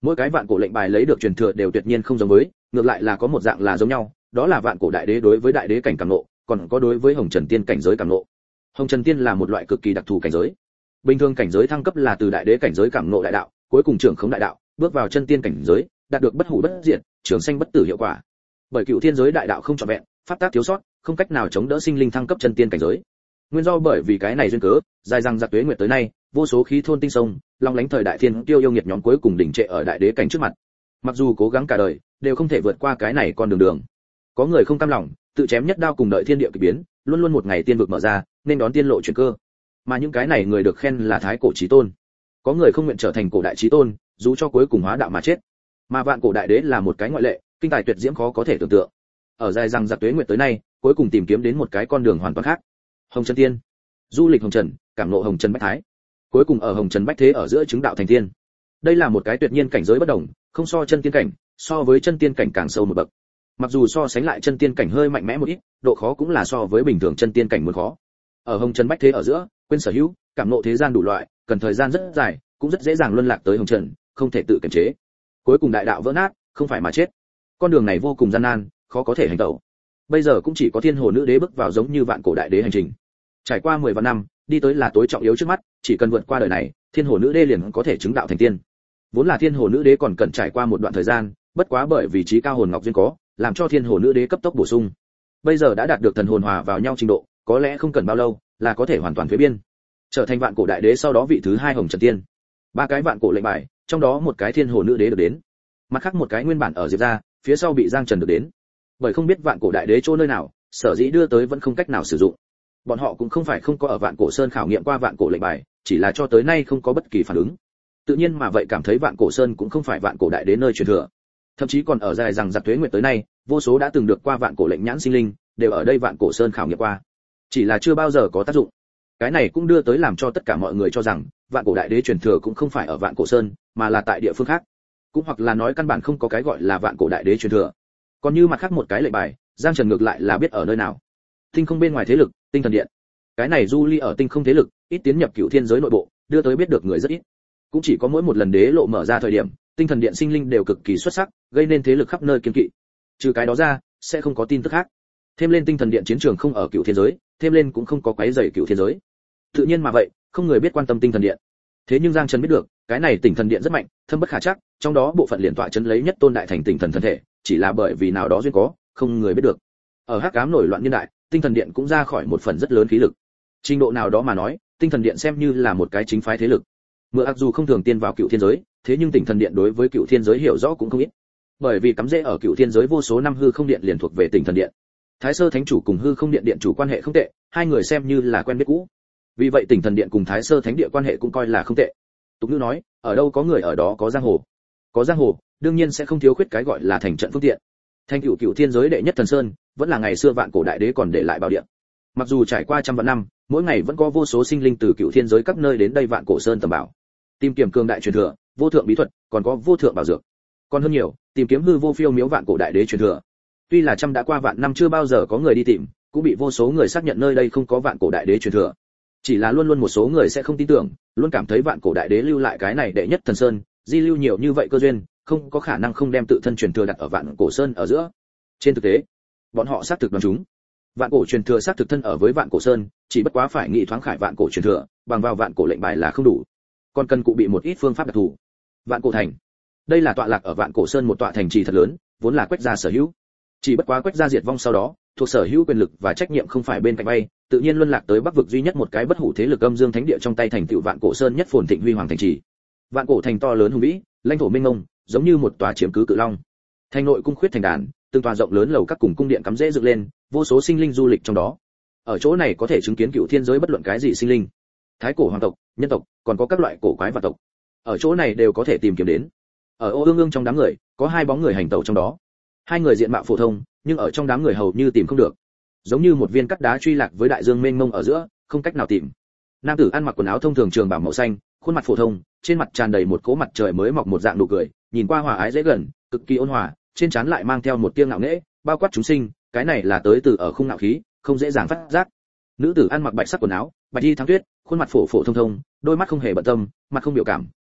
Mỗi cái vạn cổ lệnh bài lấy được truyền thừa đều tuyệt nhiên không giống với, ngược lại là có một dạng là giống nhau, đó là vạn cổ đại đế đối với đại đế cảnh cảm ngộ, còn có đối với hồng trần tiên cảnh giới cảm ngộ. Hồng trần tiên là một loại cực kỳ đặc thù cảnh giới. Bình thường cảnh giới thăng cấp là từ đại đế cảnh giới cảm ngộ đại đạo, cuối cùng trưởng khống đại đạo, bước vào chân tiên cảnh giới, đạt được bất hủ bất diệt, trường sanh bất tử hiệu quả. Bởi cựu thiên giới đại đạo không trọn vẹn, pháp tác thiếu sót, không cách nào chống đỡ sinh linh thăng cấp chân tiên cảnh giới. Nguyên do bởi vì cái này duyên cớ, dài rằng giặc tuế nguyệt tới nay, vô số khí thôn tinh sông, long lánh thời đại thiên tiêu yêu nghiệt nhóm cuối cùng đỉnh trệ ở đại đế cảnh trước mặt. Mặc dù cố gắng cả đời, đều không thể vượt qua cái này con đường đường. Có người không cam lòng, tự chém nhất đao cùng đợi thiên địa kỳ biến, luôn luôn một ngày tiên vực mở ra, nên đón tiên lộ chuyển cơ. Mà những cái này người được khen là thái cổ chí tôn. Có người không nguyện trở thành cổ đại chí tôn, dù cho cuối cùng hóa đạo mà chết. Mà vạn cổ đại đế là một cái ngoại lệ, kinh tài tuyệt diễm khó có thể tưởng tượng. Ở dài rằng giặc tuế nguyệt tới nay, cuối cùng tìm kiếm đến một cái con đường hoàn toàn khác. Hồng Trần Tiên, du lịch hồng trần, cảm ngộ hồng trần bách thái. Cuối cùng ở hồng trần bách thế ở giữa chứng đạo thành tiên. Đây là một cái tuyệt nhiên cảnh giới bất đồng, không so chân tiên cảnh, so với chân tiên cảnh càng sâu một bậc. Mặc dù so sánh lại chân tiên cảnh hơi mạnh mẽ một ít, độ khó cũng là so với bình thường chân tiên cảnh muốn khó. Ở hồng trần bách thế ở giữa, quên sở hữu, cảm ngộ thế gian đủ loại, cần thời gian rất dài, cũng rất dễ dàng luân lạc tới hồng trần, không thể tự kiềm chế. Cuối cùng đại đạo vỡ nát, không phải mà chết. Con đường này vô cùng gian nan, khó có thể hành tẩu. Bây giờ cũng chỉ có thiên hồ nữ đế bước vào giống như vạn cổ đại đế hành trình. Trải qua mười vạn năm, đi tới là tối trọng yếu trước mắt, chỉ cần vượt qua đời này, thiên hồ nữ đế liền có thể chứng đạo thành tiên. Vốn là thiên hồ nữ đế còn cần trải qua một đoạn thời gian, bất quá bởi vì trí cao hồn ngọc duyên có, làm cho thiên hồ nữ đế cấp tốc bổ sung. Bây giờ đã đạt được thần hồn hòa vào nhau trình độ, có lẽ không cần bao lâu là có thể hoàn toàn thuế biên, trở thành vạn cổ đại đế, sau đó vị thứ hai hồng trần tiên. Ba cái vạn cổ lệnh bài, trong đó một cái thiên hồ nữ đế được đến, mặt khác một cái nguyên bản ở diệp gia, phía sau bị giang trần được đến. Bởi không biết vạn cổ đại đế chỗ nơi nào, sở dĩ đưa tới vẫn không cách nào sử dụng. Bọn họ cũng không phải không có ở vạn cổ sơn khảo nghiệm qua vạn cổ lệnh bài, chỉ là cho tới nay không có bất kỳ phản ứng. Tự nhiên mà vậy cảm thấy vạn cổ sơn cũng không phải vạn cổ đại đế nơi truyền thừa. Thậm chí còn ở dài rằng giặc tuế nguyệt tới nay, vô số đã từng được qua vạn cổ lệnh nhãn sinh linh, đều ở đây vạn cổ sơn khảo nghiệm qua. Chỉ là chưa bao giờ có tác dụng. Cái này cũng đưa tới làm cho tất cả mọi người cho rằng, vạn cổ đại đế truyền thừa cũng không phải ở vạn cổ sơn, mà là tại địa phương khác. Cũng hoặc là nói căn bản không có cái gọi là vạn cổ đại đế truyền thừa. Còn như mặt khác một cái lệnh bài, Giang Trần ngược lại là biết ở nơi nào. Tinh không bên ngoài thế lực, tinh thần điện. Cái này du ly ở tinh không thế lực, ít tiến nhập cựu thiên giới nội bộ, đưa tới biết được người rất ít. Cũng chỉ có mỗi một lần đế lộ mở ra thời điểm, tinh thần điện sinh linh đều cực kỳ xuất sắc, gây nên thế lực khắp nơi kiên kỵ. Trừ cái đó ra, sẽ không có tin tức khác. Thêm lên tinh thần điện chiến trường không ở cựu thiên giới, thêm lên cũng không có quấy rầy cựu thiên giới. Tự nhiên mà vậy, không người biết quan tâm tinh thần điện. Thế nhưng Giang Trần biết được, cái này tinh thần điện rất mạnh, thâm bất khả trắc, trong đó bộ phận liền tọa chấn lấy nhất tôn đại thành tinh thần thân thể, chỉ là bởi vì nào đó duyên có, không người biết được. Ở hắc ám nổi loạn niên đại, tinh thần điện cũng ra khỏi một phần rất lớn khí lực. Trình độ nào đó mà nói, tinh thần điện xem như là một cái chính phái thế lực. Mưa ác dù không thường tiên vào cựu thiên giới, thế nhưng tinh thần điện đối với cựu thiên giới hiểu rõ cũng không ít. Bởi vì cắm rễ ở cựu thiên giới vô số năm hư không điện liền thuộc về tinh thần điện. Thái Sơ Thánh chủ cùng hư không điện điện chủ quan hệ không tệ, hai người xem như là quen biết cũ. Vì vậy tinh thần điện cùng Thái Sơ Thánh địa quan hệ cũng coi là không tệ. Tục ngữ nói, ở đâu có người ở đó có giang hồ. Có giang hồ, đương nhiên sẽ không thiếu khuyết cái gọi là thành trận phương tiện. Thành cựu cựu thiên giới đệ nhất thần sơn, vẫn là ngày xưa vạn cổ đại đế còn để lại bảo địa. Mặc dù trải qua trăm vạn năm, mỗi ngày vẫn có vô số sinh linh từ cựu thiên giới các nơi đến đây vạn cổ sơn tầm bảo, tìm kiếm cường đại truyền thừa, vô thượng bí thuật, còn có vô thượng bảo dược. Còn hơn nhiều, tìm kiếm hư vô phiêu miếu vạn cổ đại đế truyền thừa. Tuy là trăm đã qua vạn năm chưa bao giờ có người đi tìm, cũng bị vô số người xác nhận nơi đây không có vạn cổ đại đế truyền thừa. Chỉ là luôn luôn một số người sẽ không tin tưởng, luôn cảm thấy vạn cổ đại đế lưu lại cái này đệ nhất thần sơn, di lưu nhiều như vậy cơ duyên, không có khả năng không đem tự thân truyền thừa đặt ở vạn cổ sơn ở giữa. Trên thực tế, bọn họ xác thực đoán chúng. Vạn cổ truyền thừa xác thực thân ở với vạn cổ sơn, chỉ bất quá phải nghĩ thoáng khải vạn cổ truyền thừa, bằng vào vạn cổ lệnh bài là không đủ, còn cần cụ bị một ít phương pháp đặc thù. Vạn cổ thành, đây là tọa lạc ở vạn cổ sơn một tọa thành trì thật lớn, vốn là Quách gia sở hữu. Chỉ bất quá Quách gia diệt vong sau đó, thuộc sở hữu quyền lực và trách nhiệm không phải bên cạnh bay, tự nhiên luân lạc tới Bắc vực duy nhất một cái bất hủ thế lực Âm Dương Thánh địa trong tay thành tựu vạn cổ sơn nhất phồn thịnh huy hoàng thành trì. Vạn cổ thành to lớn hùng vĩ, lãnh thổ mênh mông, giống như một tòa chiếm cứ cự long. Thành nội cung khuyết thành đàn, từng tòa rộng lớn lầu các cùng cung điện cắm rễ dựng lên, vô số sinh linh du lịch trong đó. Ở chỗ này có thể chứng kiến cựu thiên giới bất luận cái gì sinh linh, thái cổ hoàng tộc, nhân tộc, còn có các loại cổ quái và tộc. Ở chỗ này đều có thể tìm kiếm đến. Ở ô ương ương trong đám người, có hai bóng người hành tẩu trong đó. Hai người diện mạo phổ thông, nhưng ở trong đám người hầu như tìm không được. Giống như một viên cắt đá truy lạc với đại dương mênh mông ở giữa, không cách nào tìm. Nam tử ăn mặc quần áo thông thường trường bào màu xanh, khuôn mặt phổ thông, trên mặt tràn đầy một cỗ mặt trời mới mọc một dạng nụ cười, nhìn qua hòa ái dễ gần, cực kỳ ôn hòa, trên trán lại mang theo một tia ngạo nghễ, bao quát chúng sinh, cái này là tới từ ở khung ngạo khí, không dễ dàng phát giác. Nữ tử ăn mặc bạch sắc quần áo, bạch y thắng tuyết, khuôn mặt phổ phổ thông thông, đôi mắt không hề bận tâm, mặt không biểu cảm,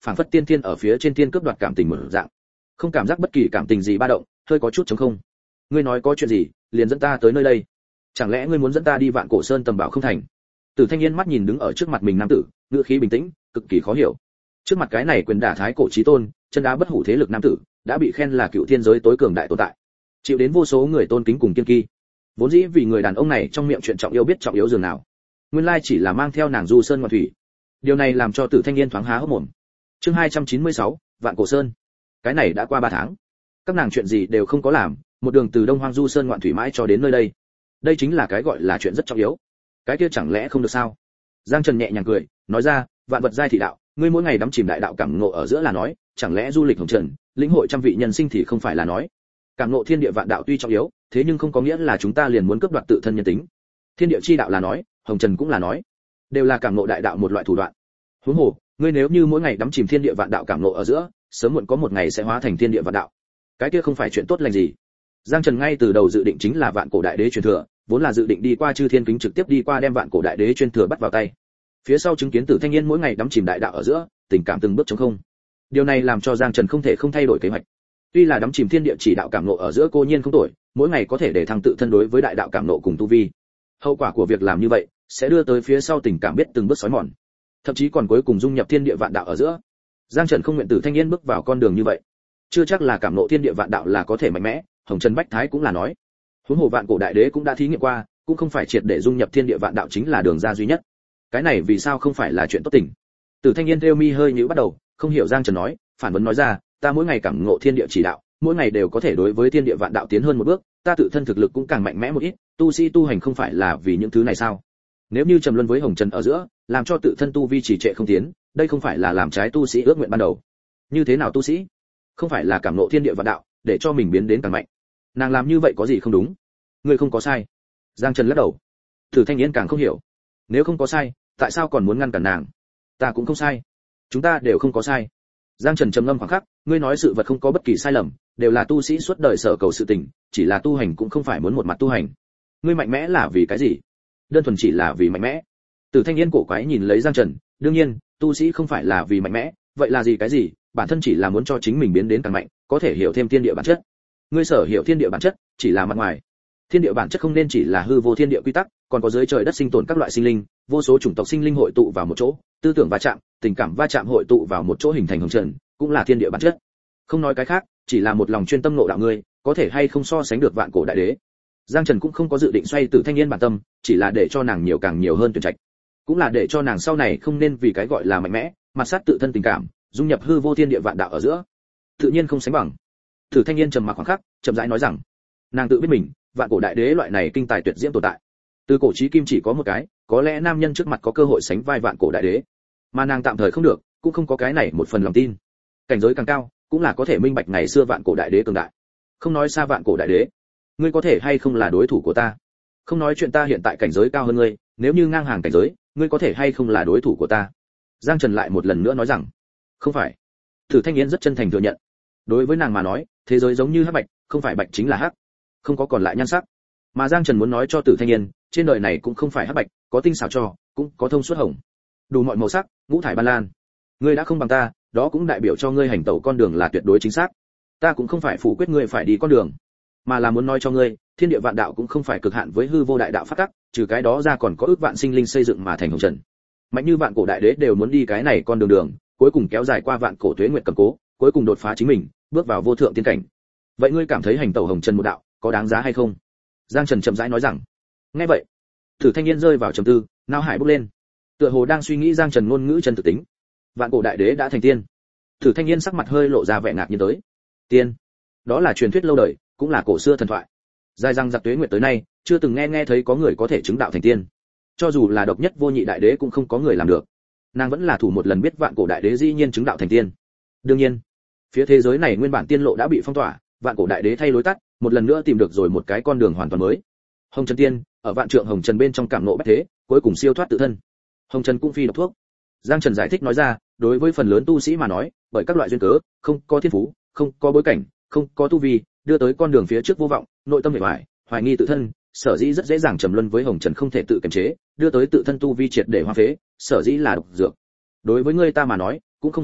phảng phất tiên thiên ở phía trên thiên cướp đoạt cảm tình mở dạng, không cảm giác bất kỳ cảm tình gì ba động, hơi có chút trống không. Ngươi nói có chuyện gì, liền dẫn ta tới nơi đây. Chẳng lẽ ngươi muốn dẫn ta đi Vạn Cổ Sơn tầm bảo không thành? Tử Thanh Yên mắt nhìn đứng ở trước mặt mình nam tử, ngữ khí bình tĩnh, cực kỳ khó hiểu. Trước mặt cái này quyền đả thái cổ chí tôn, chân đá bất hủ thế lực nam tử, đã bị khen là cựu thiên giới tối cường đại tồn tại, chịu đến vô số người tôn kính cùng kiên kỳ. Vốn dĩ vì người đàn ông này trong miệng chuyện trọng yếu biết trọng yếu dường nào, nguyên lai chỉ là mang theo nàng du sơn ngoạn thủy. Điều này làm cho Tử Thanh Yên thoáng há hốc mồm. Chương hai trăm chín mươi sáu, Vạn Cổ Sơn. Cái này đã qua ba tháng, các nàng chuyện gì đều không có làm, một đường từ Đông Hoang du sơn ngoạn thủy mãi cho đến nơi đây. Đây chính là cái gọi là chuyện rất trọng yếu. Cái kia chẳng lẽ không được sao? Giang Trần nhẹ nhàng cười, nói ra, vạn vật giai thị đạo, ngươi mỗi ngày đắm chìm đại đạo cảm ngộ ở giữa là nói, chẳng lẽ du lịch hồng trần, lĩnh hội trăm vị nhân sinh thì không phải là nói. Cảm ngộ thiên địa vạn đạo tuy trọng yếu, thế nhưng không có nghĩa là chúng ta liền muốn cướp đoạt tự thân nhân tính. Thiên địa chi đạo là nói, hồng trần cũng là nói, đều là cảm ngộ đại đạo một loại thủ đoạn. Huống hồ, ngươi nếu như mỗi ngày đắm chìm thiên địa vạn đạo cảm ngộ ở giữa, sớm muộn có một ngày sẽ hóa thành thiên địa vạn đạo. Cái kia không phải chuyện tốt lành gì. Giang Trần ngay từ đầu dự định chính là Vạn Cổ Đại Đế truyền thừa, vốn là dự định đi qua Chư Thiên Kính trực tiếp đi qua đem Vạn Cổ Đại Đế truyền thừa bắt vào tay. Phía sau chứng kiến Tử Thanh Yên mỗi ngày đắm chìm đại đạo ở giữa, tình cảm từng bước trống không. Điều này làm cho Giang Trần không thể không thay đổi kế hoạch. Tuy là đắm chìm thiên địa chỉ đạo cảm ngộ ở giữa cô nhiên không tội, mỗi ngày có thể để thăng tự thân đối với đại đạo cảm ngộ cùng tu vi. Hậu quả của việc làm như vậy sẽ đưa tới phía sau tình cảm biết từng bước xói mòn, thậm chí còn cuối cùng dung nhập thiên địa vạn đạo ở giữa. Giang Trần không nguyện Tử Thanh Yên bước vào con đường như vậy. Chưa chắc là cảm ngộ thiên địa vạn đạo là có thể mạnh mẽ, Hồng Trần Bách Thái cũng là nói. Huống hồ Vạn Cổ Đại Đế cũng đã thí nghiệm qua, cũng không phải triệt để dung nhập thiên địa vạn đạo chính là đường ra duy nhất. Cái này vì sao không phải là chuyện tốt tình? Tử Thanh Yên theo mi hơi nhíu bắt đầu, không hiểu Giang Trần nói, phản vấn nói ra, ta mỗi ngày cảm ngộ thiên địa chỉ đạo, mỗi ngày đều có thể đối với thiên địa vạn đạo tiến hơn một bước, ta tự thân thực lực cũng càng mạnh mẽ một ít, tu sĩ tu hành không phải là vì những thứ này sao? Nếu như trầm luân với Hồng Trần ở giữa, làm cho tự thân tu vi trì trệ không tiến, đây không phải là làm trái tu sĩ ước nguyện ban đầu. Như thế nào tu sĩ? Không phải là cảm ngộ thiên địa vạn đạo, để cho mình biến đến càng mạnh. Nàng làm như vậy có gì không đúng? Ngươi không có sai. Giang Trần lắc đầu. Tử Thanh Yên càng không hiểu, nếu không có sai, tại sao còn muốn ngăn cản nàng? Ta cũng không sai, chúng ta đều không có sai. Giang Trần trầm ngâm khoảng khắc, ngươi nói sự vật không có bất kỳ sai lầm, đều là tu sĩ suốt đời sở cầu sự tình, chỉ là tu hành cũng không phải muốn một mặt tu hành. Ngươi mạnh mẽ là vì cái gì? Đơn thuần chỉ là vì mạnh mẽ. Tử Thanh Yên cổ quái nhìn lấy Giang Trần, đương nhiên, tu sĩ không phải là vì mạnh mẽ, vậy là gì cái gì? Bản thân chỉ là muốn cho chính mình biến đến càng mạnh, có thể hiểu thêm thiên địa bản chất. Ngươi sở hiểu thiên địa bản chất, chỉ là mặt ngoài. Thiên địa bản chất không nên chỉ là hư vô thiên địa quy tắc, còn có dưới trời đất sinh tồn các loại sinh linh, vô số chủng tộc sinh linh hội tụ vào một chỗ, tư tưởng va chạm, tình cảm va chạm hội tụ vào một chỗ hình thành hồng trần, cũng là thiên địa bản chất. Không nói cái khác, chỉ là một lòng chuyên tâm ngộ đạo ngươi, có thể hay không so sánh được Vạn Cổ Đại Đế. Giang Trần cũng không có dự định xoay Tử Thanh Yên bản tâm, chỉ là để cho nàng nhiều càng nhiều hơn tuyển trạch, cũng là để cho nàng sau này không nên vì cái gọi là mạnh mẽ, mà sát tự thân tình cảm, dung nhập hư vô thiên địa vạn đạo ở giữa, tự nhiên không sánh bằng. Tử Thanh Yên trầm mặc khoảng khắc, chậm rãi nói rằng, nàng tự biết mình, Vạn Cổ Đại Đế loại này kinh tài tuyệt diễm tồn tại, từ cổ chí kim chỉ có một cái, có lẽ nam nhân trước mặt có cơ hội sánh vai Vạn Cổ Đại Đế, mà nàng tạm thời không được, cũng không có cái này một phần lòng tin. Cảnh giới càng cao, cũng là có thể minh bạch ngày xưa Vạn Cổ Đại Đế cường đại. Không nói xa Vạn Cổ Đại Đế, ngươi có thể hay không là đối thủ của ta? Không nói chuyện ta hiện tại cảnh giới cao hơn ngươi, nếu như ngang hàng cảnh giới, ngươi có thể hay không là đối thủ của ta? Giang Trần lại một lần nữa nói rằng, không phải. Tử Thanh Yên rất chân thành thừa nhận. Đối với nàng mà nói, thế giới giống như hắc bạch, không phải bạch chính là hắc, không có còn lại nhan sắc. Mà Giang Trần muốn nói cho Tử Thanh Yên, trên đời này cũng không phải hắc bạch, có tinh xảo trò, cũng có thông suốt hồng, đủ mọi màu sắc, ngũ thải ban lan. Ngươi đã không bằng ta, đó cũng đại biểu cho ngươi hành tẩu con đường là tuyệt đối chính xác. Ta cũng không phải phủ quyết ngươi phải đi con đường, mà là muốn nói cho ngươi, thiên địa vạn đạo cũng không phải cực hạn với hư vô đại đạo pháp tắc, trừ cái đó ra còn có ước vạn sinh linh xây dựng mà thành hồng trần. Mạnh như Vạn Cổ Đại Đế đều muốn đi cái này con đường đường, cuối cùng kéo dài qua vạn cổ tuế nguyệt cầm cố, cuối cùng đột phá chính mình, bước vào vô thượng tiên cảnh. Vậy ngươi cảm thấy hành tẩu hồng trần một đạo có đáng giá hay không? Giang Trần chậm rãi nói rằng. Nghe vậy, Tử Thanh Yên rơi vào trầm tư, não hải bốc lên, tựa hồ đang suy nghĩ Giang Trần ngôn ngữ chân thực tính. Vạn Cổ Đại Đế đã thành tiên. Tử Thanh Yên sắc mặt hơi lộ ra vẻ ngạc nhiên tới. Tiên, đó là truyền thuyết lâu đời, cũng là cổ xưa thần thoại. Dài răng giặc tuế nguyệt tới nay, chưa từng nghe nghe thấy có người có thể chứng đạo thành tiên. Cho dù là độc nhất vô nhị đại đế cũng không có người làm được. Nàng vẫn là thủ một lần biết Vạn Cổ Đại Đế dĩ nhiên chứng đạo thành tiên. Đương nhiên, phía thế giới này nguyên bản tiên lộ đã bị phong tỏa, Vạn Cổ Đại Đế thay lối tắt, một lần nữa tìm được rồi một cái con đường hoàn toàn mới. Hồng Trần Tiên, ở vạn trượng hồng trần bên trong cảm ngộ bách thế, cuối cùng siêu thoát tự thân. Hồng Trần cũng phi độc thuốc. Giang Trần giải thích nói ra, đối với phần lớn tu sĩ mà nói, bởi các loại duyên cớ, không có thiên phú, không có bối cảnh, không có tu vi, đưa tới con đường phía trước vô vọng, nội tâm hề hoài, hoài nghi tự thân, sở dĩ rất dễ dàng trầm luân với hồng trần không thể tự kiềm chế, đưa tới tự thân tu vi triệt để hoang phế, sở dĩ là độc dược. Đối với ngươi ta mà nói, cũng không giống nhau,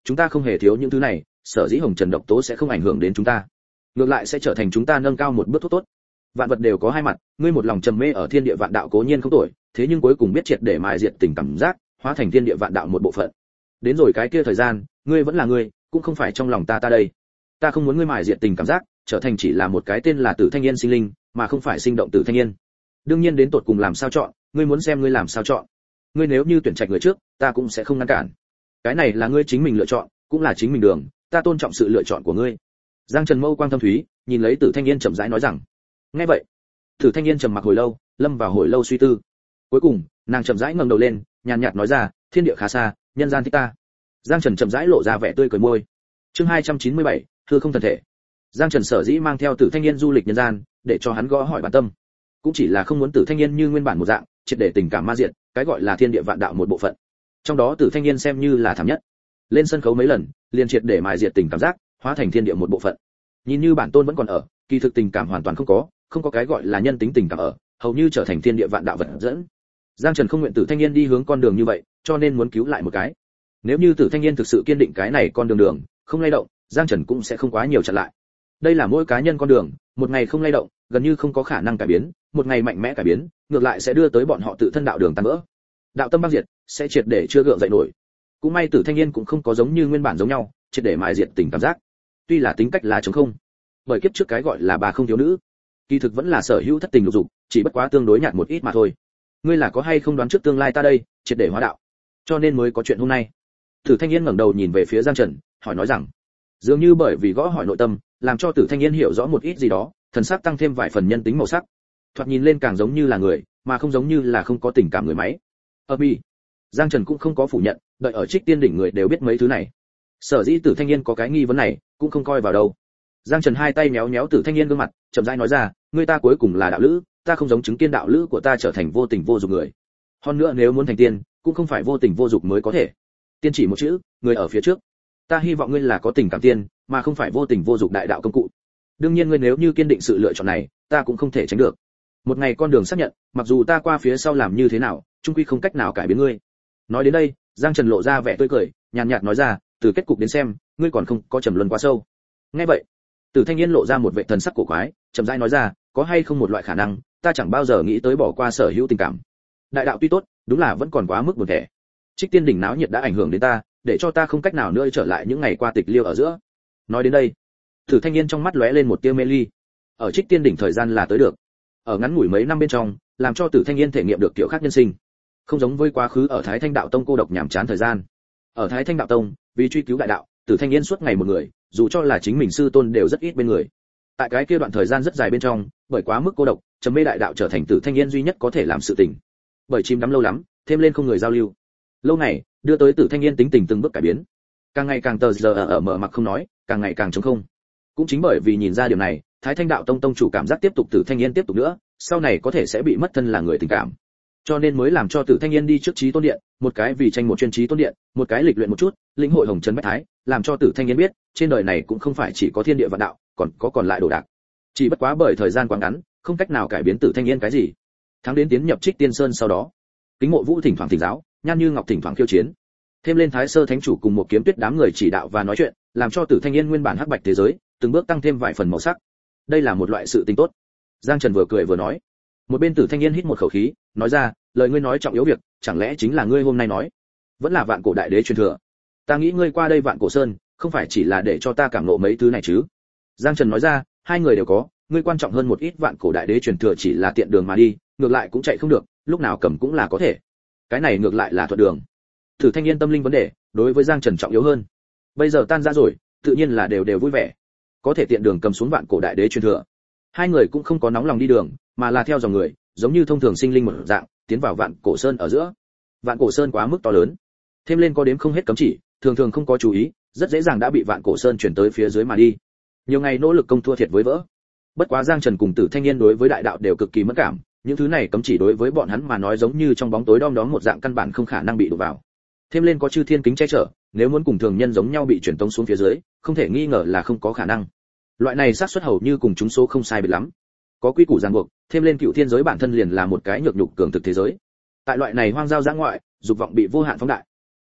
chúng ta không hề thiếu những thứ này, sở dĩ hồng trần độc tố sẽ không ảnh hưởng đến chúng ta, ngược lại sẽ trở thành chúng ta nâng cao một bước thuốc tốt. Vạn vật đều có hai mặt, ngươi một lòng trầm mê ở thiên địa vạn đạo cố nhiên không tội, thế nhưng cuối cùng biết triệt để mài diệt tình cảm giác, hóa thành thiên địa vạn đạo một bộ phận. Đến rồi cái kia thời gian, ngươi vẫn là ngươi, cũng không phải trong lòng ta ta đây. Ta không muốn ngươi mài diệt tình cảm giác, trở thành chỉ là một cái tên là Tử Thanh Yên sinh linh, mà không phải sinh động Tử Thanh Yên. Đương nhiên đến tột cùng làm sao chọn, ngươi muốn xem ngươi làm sao chọn. Ngươi nếu như tuyển trạch người trước, ta cũng sẽ không ngăn cản. Cái này là ngươi chính mình lựa chọn, cũng là chính mình đường, ta tôn trọng sự lựa chọn của ngươi. Giang Trần mâu quang thâm thúy, nhìn lấy Tử Thanh Yên chậm rãi nói rằng. Nghe vậy, Tử Thanh Yên trầm mặc hồi lâu, lâm vào hồi lâu suy tư. Cuối cùng, nàng chậm rãi ngẩng đầu lên, nhàn nhạt nói ra, thiên địa khá xa, nhân gian thích ta. Giang Trần chậm rãi lộ ra vẻ tươi cười môi. Chương hai trăm chín mươi bảy, hư không thần thể. Giang Trần sở dĩ mang theo Tử Thanh Yên du lịch nhân gian, để cho hắn gõ hỏi bản tâm, cũng chỉ là không muốn Tử Thanh Yên như nguyên bản một dạng, triệt để tình cảm ma diện, cái gọi là thiên địa vạn đạo một bộ phận. Trong đó Tử Thanh Yên xem như là thảm nhất. Lên sân khấu mấy lần, liền triệt để mài diệt tình cảm giác, hóa thành thiên địa một bộ phận. Nhìn như bản tôn vẫn còn ở, kỳ thực tình cảm hoàn toàn không có, không có cái gọi là nhân tính tình cảm ở, hầu như trở thành thiên địa vạn đạo vật dẫn. Giang Trần không nguyện Tử Thanh Yên đi hướng con đường như vậy, cho nên muốn cứu lại một cái. Nếu như Tử Thanh Yên thực sự kiên định cái này con đường đường, không lay động, Giang Trần cũng sẽ không quá nhiều chặn lại. Đây là mỗi cá nhân con đường, một ngày không lay động, gần như không có khả năng cải biến, một ngày mạnh mẽ cải biến, ngược lại sẽ đưa tới bọn họ tự thân đạo đường tan vỡ. Đạo tâm băng diệt, sẽ triệt để chưa gượng dậy nổi. Cũng may Tử Thanh Yên cũng không có giống như nguyên bản giống nhau, triệt để mài diệt tình cảm giác. Tuy là tính cách là trống không, bởi kiếp trước cái gọi là bà không thiếu nữ, kỳ thực vẫn là sở hữu thất tình lục dục, chỉ bất quá tương đối nhạt một ít mà thôi. Ngươi là có hay không đoán trước tương lai ta đây, triệt để hóa đạo, cho nên mới có chuyện hôm nay. Tử Thanh Yên ngẩng đầu nhìn về phía Giang Trần, hỏi nói rằng, dường như bởi vì gõ hỏi nội tâm, làm cho Tử Thanh Yên hiểu rõ một ít gì đó, thần sắc tăng thêm vài phần nhân tính màu sắc, thoạt nhìn lên càng giống như là người, mà không giống như là không có tình cảm người máy. Ở bi, Giang Trần cũng không có phủ nhận, đợi ở Trích Tiên đỉnh người đều biết mấy thứ này. Sở dĩ Tử Thanh Yên có cái nghi vấn này, cũng không coi vào đâu. Giang Trần hai tay méo méo Tử Thanh Yên gương mặt, chậm rãi nói ra, ngươi ta cuối cùng là đạo lữ, ta không giống chứng kiến đạo lữ của ta trở thành vô tình vô dục người. Hơn nữa nếu muốn thành tiên, cũng không phải vô tình vô dục mới có thể. Tiên chỉ một chữ, người ở phía trước. Ta hy vọng ngươi là có tình cảm tiên, mà không phải vô tình vô dục đại đạo công cụ. Đương nhiên ngươi nếu như kiên định sự lựa chọn này, ta cũng không thể tránh được. Một ngày con đường xác nhận, mặc dù ta qua phía sau làm như thế nào, chung quy không cách nào cải biến ngươi. Nói đến đây, Giang Trần lộ ra vẻ tươi cười, nhàn nhạt nói ra, từ kết cục đến xem, ngươi còn không có trầm luân quá sâu. Nghe vậy, Tử Thanh Yên lộ ra một vẻ thần sắc cổ quái, chậm rãi nói ra, có hay không một loại khả năng, ta chẳng bao giờ nghĩ tới bỏ qua sở hữu tình cảm. Đại đạo tuy tốt, đúng là vẫn còn quá mức buồn tẻ. Trích Tiên đỉnh náo nhiệt đã ảnh hưởng đến ta, để cho ta không cách nào nữa trở lại những ngày qua tịch liêu ở giữa. Nói đến đây, Tử Thanh Yên trong mắt lóe lên một tia mê ly. Ở Trích Tiên đỉnh thời gian là tới được. Ở ngắn ngủi mấy năm bên trong, làm cho Tử Thanh Yên thể nghiệm được kiểu khác nhân sinh. Không giống với quá khứ ở Thái Thanh Đạo Tông cô độc nhàm chán thời gian. Ở Thái Thanh Đạo Tông, vì truy cứu đại đạo, Tử Thanh Yên suốt ngày một người, dù cho là chính mình sư tôn đều rất ít bên người. Tại cái kia đoạn thời gian rất dài bên trong, bởi quá mức cô độc, trầm mê đại đạo trở thành Tử Thanh Yên duy nhất có thể làm sự tình. Bởi chìm đắm lâu lắm, thêm lên không người giao lưu. Lâu ngày, đưa tới Tử Thanh Yên tính tình từng bước cải biến. Càng ngày càng tờ giờ ở, ở mở mặc không nói, càng ngày càng trống không. Cũng chính bởi vì nhìn ra điểm này, Thái Thanh Đạo Tông tông chủ cảm giác tiếp tục Tử Thanh Yên tiếp tục nữa, sau này có thể sẽ bị mất thân là người tình cảm. Cho nên mới làm cho Tử Thanh Yên đi trước Chí Tôn Điện, một cái vì tranh một chuyên Chí Tôn Điện, một cái lịch luyện một chút, lĩnh hội Hồng Trần Bách Thái, làm cho Tử Thanh Yên biết, trên đời này cũng không phải chỉ có thiên địa vạn đạo, còn có còn lại đồ đạc. Chỉ bất quá bởi thời gian quá ngắn, không cách nào cải biến Tử Thanh Yên cái gì. Tháng đến tiến nhập Trích Tiên Sơn sau đó, Kính Mộ Vũ thỉnh thoảng thỉnh giáo, Nhan Như Ngọc thỉnh thoảng khiêu chiến. Thêm lên Thái Sơ Thánh chủ cùng một Kiếm Tuyết đám người chỉ đạo và nói chuyện, làm cho Tử Thanh Yên nguyên bản hắc bạch thế giới, từng bước tăng thêm vài phần màu sắc. Đây là một loại sự tình tốt. Giang Trần vừa cười vừa nói. Một bên Tử Thanh Yên hít một khẩu khí, nói ra, lời ngươi nói trọng yếu việc, chẳng lẽ chính là ngươi hôm nay nói, vẫn là vạn cổ đại đế truyền thừa. Ta nghĩ ngươi qua đây vạn cổ sơn, không phải chỉ là để cho ta cảm ngộ mấy thứ này chứ? Giang Trần nói ra, hai người đều có, ngươi quan trọng hơn một ít, vạn cổ đại đế truyền thừa chỉ là tiện đường mà đi, ngược lại cũng chạy không được, lúc nào cầm cũng là có thể. Cái này ngược lại là thuận đường. Tử Thanh Yên tâm linh vấn đề, đối với Giang Trần trọng yếu hơn. Bây giờ tan ra rồi, tự nhiên là đều đều vui vẻ. Có thể tiện đường cầm xuống vạn cổ đại đế truyền thừa. Hai người cũng không có nóng lòng đi đường, mà là theo dòng người, giống như thông thường sinh linh một dạng, tiến vào vạn cổ sơn ở giữa. Vạn cổ sơn quá mức to lớn, thêm lên có đếm không hết cấm chỉ, thường thường không có chú ý, rất dễ dàng đã bị vạn cổ sơn chuyển tới phía dưới mà đi. Nhiều ngày nỗ lực công thua thiệt với vỡ. Bất quá Giang Trần cùng Tử Thanh Yên đối với đại đạo đều cực kỳ mẫn cảm, những thứ này cấm chỉ đối với bọn hắn mà nói giống như trong bóng tối đom đóm một dạng, căn bản không khả năng bị đụng vào. Thêm lên có chư thiên kính che chở, nếu muốn cùng thường nhân giống nhau bị chuyển tống xuống phía dưới, không thể nghi ngờ là không có khả năng. Loại này xác suất hầu như cùng chúng số không sai biệt lắm. Có quy củ ràng buộc, thêm lên cựu thiên giới bản thân liền là một cái nhược nhục cường thực thế giới. Tại loại này hoang giao dã ngoại, dục vọng bị vô hạn phóng đại.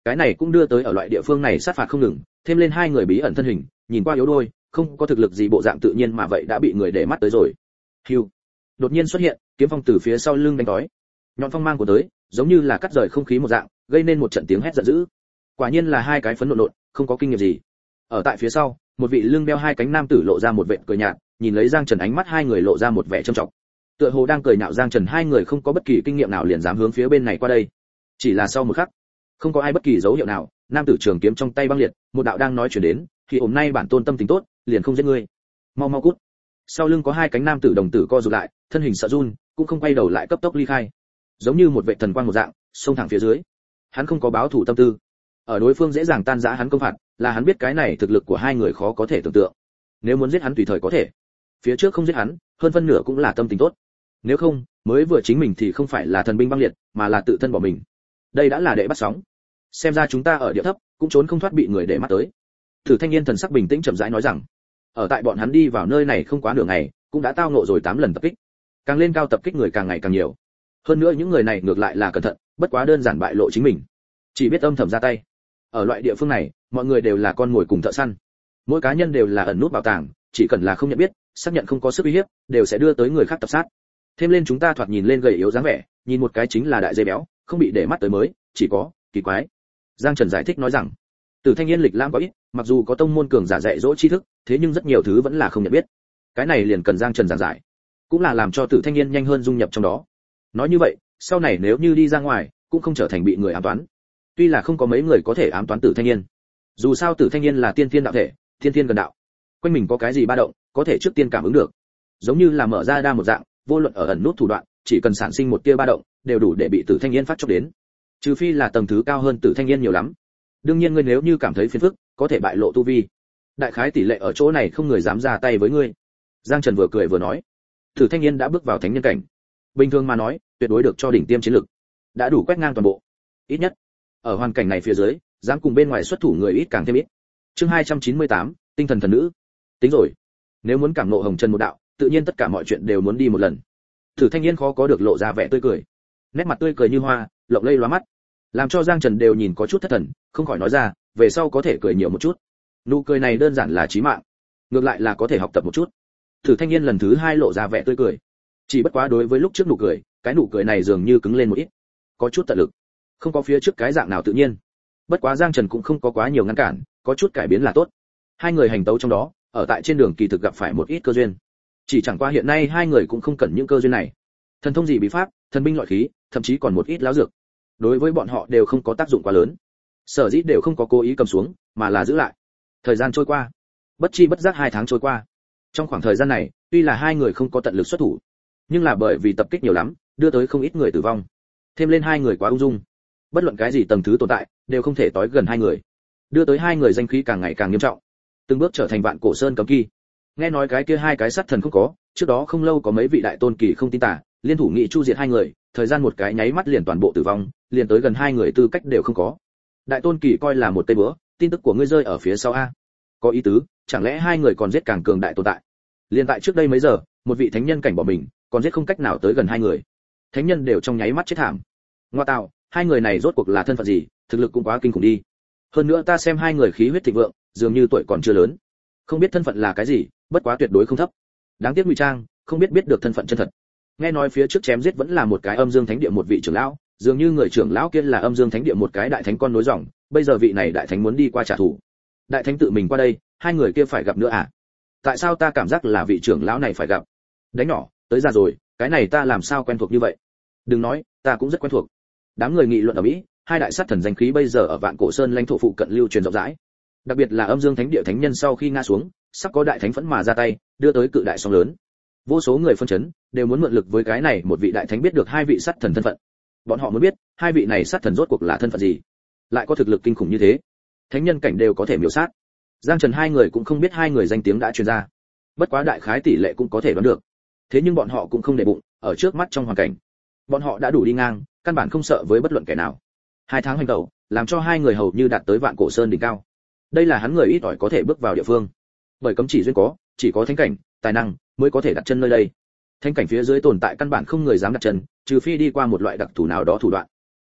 Cái này cũng đưa tới ở loại địa phương này sát phạt không ngừng, thêm lên hai người bí ẩn thân hình, nhìn qua yếu đuối, không có thực lực gì bộ dạng tự nhiên mà vậy đã bị người để mắt tới rồi. Hưu. Đột nhiên xuất hiện, kiếm phong từ phía sau lưng đánh tới. Nhọn phong mang của tới, giống như là cắt rời không khí một dạng, gây nên một trận tiếng hét giận dữ. Quả nhiên là hai cái phấn nộn nộn, không có kinh nghiệm gì. Ở tại phía sau, một vị lưng đeo hai cánh nam tử lộ ra một vệt cười nhạt, nhìn lấy Giang Trần ánh mắt hai người lộ ra một vẻ trầm trọng. Tựa hồ đang cười nhạo Giang Trần hai người không có bất kỳ kinh nghiệm nào liền dám hướng phía bên này qua đây. Chỉ là sau một khắc, không có ai bất kỳ dấu hiệu nào, nam tử trường kiếm trong tay băng liệt, một đạo đang nói chuyện đến, thì hôm nay bản tôn tâm tình tốt, liền không giết ngươi. Mau mau cút. Sau lưng có hai cánh nam tử đồng tử co rụt lại, thân hình sợ run, cũng không quay đầu lại cấp tốc ly khai. Giống như một vệ thần quang một dạng, xông thẳng phía dưới. Hắn không có báo thủ tâm tư. Ở đối phương dễ dàng tan rã hắn công phạt, là hắn biết cái này thực lực của hai người khó có thể tưởng tượng. Nếu muốn giết hắn tùy thời có thể. Phía trước không giết hắn, hơn phân nửa cũng là tâm tình tốt. Nếu không, mới vừa chính mình thì không phải là thần binh băng liệt, mà là tự thân bỏ mình. Đây đã là đệ bắt sóng. Xem ra chúng ta ở địa thấp, cũng trốn không thoát bị người để mắt tới. Thử Thanh Niên thần sắc bình tĩnh chậm rãi nói rằng, ở tại bọn hắn đi vào nơi này không quá nửa ngày, cũng đã tao ngộ rồi tám lần tập kích. Càng lên cao tập kích người càng ngày càng nhiều. Hơn nữa những người này ngược lại là cẩn thận, bất quá đơn giản bại lộ chính mình, chỉ biết âm thầm ra tay. Ở loại địa phương này, mọi người đều là con mồi cùng thợ săn. Mỗi cá nhân đều là ẩn nút bảo tàng, chỉ cần là không nhận biết, xác nhận không có sức uy hiếp, đều sẽ đưa tới người khác tập sát. Thêm lên chúng ta thoạt nhìn lên gầy yếu dáng vẻ, nhìn một cái chính là đại dây béo, không bị để mắt tới mới, chỉ có kỳ quái. Giang Trần giải thích nói rằng, Tử Thanh Niên lịch lãm có ít, mặc dù có tông môn cường giả dạy dỗ tri thức, thế nhưng rất nhiều thứ vẫn là không nhận biết. Cái này liền cần Giang Trần giảng giải, cũng là làm cho Tử Thanh Niên nhanh hơn dung nhập trong đó. Nói như vậy, sau này nếu như đi ra ngoài, cũng không trở thành bị người ám toán. Tuy là không có mấy người có thể ám toán Tử Thanh Niên. Dù sao Tử Thanh Niên là tiên thiên đạo thể, thiên thiên gần đạo. Quanh mình có cái gì ba động, có thể trước tiên cảm ứng được. Giống như là mở ra đa một dạng, vô luận ở ẩn nút thủ đoạn, chỉ cần sản sinh một tia ba động, đều đủ để bị Tử Thanh Niên phát chốc đến. Trừ phi là tầng thứ cao hơn Tử Thanh Niên nhiều lắm. Đương nhiên ngươi nếu như cảm thấy phiền phức, có thể bại lộ tu vi. Đại khái tỷ lệ ở chỗ này không người dám ra tay với ngươi. Giang Trần vừa cười vừa nói, Tử Thanh Niên đã bước vào thánh nhân cảnh. Bình thường mà nói, tuyệt đối được cho đỉnh tiêm chiến lực, đã đủ quét ngang toàn bộ. Ít nhất, ở hoàn cảnh này phía dưới, dám cùng bên ngoài xuất thủ người ít càng thêm ít. Chương hai trăm chín mươi tám, tinh thần thần nữ. Tính rồi, nếu muốn cảm ngộ hồng trần một đạo, tự nhiên tất cả mọi chuyện đều muốn đi một lần. Tử Thanh Niên khó có được lộ ra vẻ tươi cười, nét mặt tươi cười như hoa, lộng lây lóa mắt, làm cho Giang Trần đều nhìn có chút thất thần, không khỏi nói ra, về sau có thể cười nhiều một chút. Nụ cười này đơn giản là chí mạng, ngược lại là có thể học tập một chút. Tử Thanh Niên lần thứ hai lộ ra vẻ tươi cười, chỉ bất quá đối với lúc trước nụ cười, cái nụ cười này dường như cứng lên một ít, có chút tận lực, không có phía trước cái dạng nào tự nhiên. Bất quá Giang Trần cũng không có quá nhiều ngăn cản, có chút cải biến là tốt. Hai người hành tấu trong đó, ở tại trên đường kỳ thực gặp phải một ít cơ duyên, chỉ chẳng qua hiện nay hai người cũng không cần những cơ duyên này. Thần thông gì bí pháp, thần binh loại khí, thậm chí còn một ít lão dược, đối với bọn họ đều không có tác dụng quá lớn. Sở dĩ đều không có cố ý cầm xuống, mà là giữ lại. Thời gian trôi qua, bất chi bất giác hai tháng trôi qua. Trong khoảng thời gian này, tuy là hai người không có tận lực xuất thủ, nhưng là bởi vì tập kích nhiều lắm, đưa tới không ít người tử vong. Thêm lên hai người quá ung dung, bất luận cái gì tầng thứ tồn tại, đều không thể tới gần hai người, đưa tới hai người danh khí càng ngày càng nghiêm trọng, từng bước trở thành vạn cổ sơn cấm kỵ. Nghe nói cái kia hai cái sát thần không có, trước đó không lâu có mấy vị đại tôn kỳ không tin tà, liên thủ nghị chu diệt hai người, thời gian một cái nháy mắt liền toàn bộ tử vong, liền tới gần hai người tư cách đều không có. Đại tôn kỳ coi là một tây bữa, tin tức của ngươi rơi ở phía sau a. Có ý tứ, chẳng lẽ hai người còn giết càng cường đại tồn tại? Liên tại trước đây mấy giờ, một vị thánh nhân cảnh bỏ mình, còn giết không cách nào tới gần hai người. Thánh nhân đều trong nháy mắt chết thảm. Ngoa tạo, hai người này rốt cuộc là thân phận gì, thực lực cũng quá kinh khủng đi. Hơn nữa ta xem hai người khí huyết thịnh vượng, dường như tuổi còn chưa lớn. Không biết thân phận là cái gì, bất quá tuyệt đối không thấp. Đáng tiếc ngụy trang, không biết biết được thân phận chân thật. Nghe nói phía trước chém giết vẫn là một cái âm dương thánh địa một vị trưởng lão, dường như người trưởng lão kia là âm dương thánh địa một cái đại thánh con nối dòng, bây giờ vị này đại thánh muốn đi qua trả thù. Đại thánh tự mình qua đây, hai người kia phải gặp nữa à? Tại sao ta cảm giác là vị trưởng lão này phải gặp? Đánh nhỏ, tới già rồi, cái này ta làm sao quen thuộc như vậy? Đừng nói, ta cũng rất quen thuộc. Đám người nghị luận ở mỹ, hai đại sát thần danh khí bây giờ ở Vạn Cổ Sơn lãnh thổ phụ cận lưu truyền rộng rãi. Đặc biệt là âm dương thánh địa thánh nhân sau khi ngã xuống, sắp có đại thánh phẫn mà ra tay, đưa tới cự đại sóng lớn. Vô số người phân chấn, đều muốn mượn lực với cái này một vị đại thánh biết được hai vị sát thần thân phận. Bọn họ muốn biết, hai vị này sát thần rốt cuộc là thân phận gì, lại có thực lực kinh khủng như thế. Thánh nhân cảnh đều có thể miểu sát. Giang Trần hai người cũng không biết hai người danh tiếng đã truyền ra, bất quá đại khái tỷ lệ cũng có thể đoán được. Thế nhưng bọn họ cũng không để bụng, ở trước mắt trong hoàn cảnh, bọn họ đã đủ đi ngang, căn bản không sợ với bất luận kẻ nào. Hai tháng hành tẩu, làm cho hai người hầu như đạt tới Vạn Cổ Sơn đỉnh cao. Đây là hắn người ít ỏi có thể bước vào địa phương, bởi cấm chỉ duyên có, chỉ có thánh cảnh, tài năng mới có thể đặt chân nơi đây. Thánh cảnh phía dưới tồn tại căn bản không người dám đặt chân, trừ phi đi qua một loại đặc thù nào đó thủ đoạn.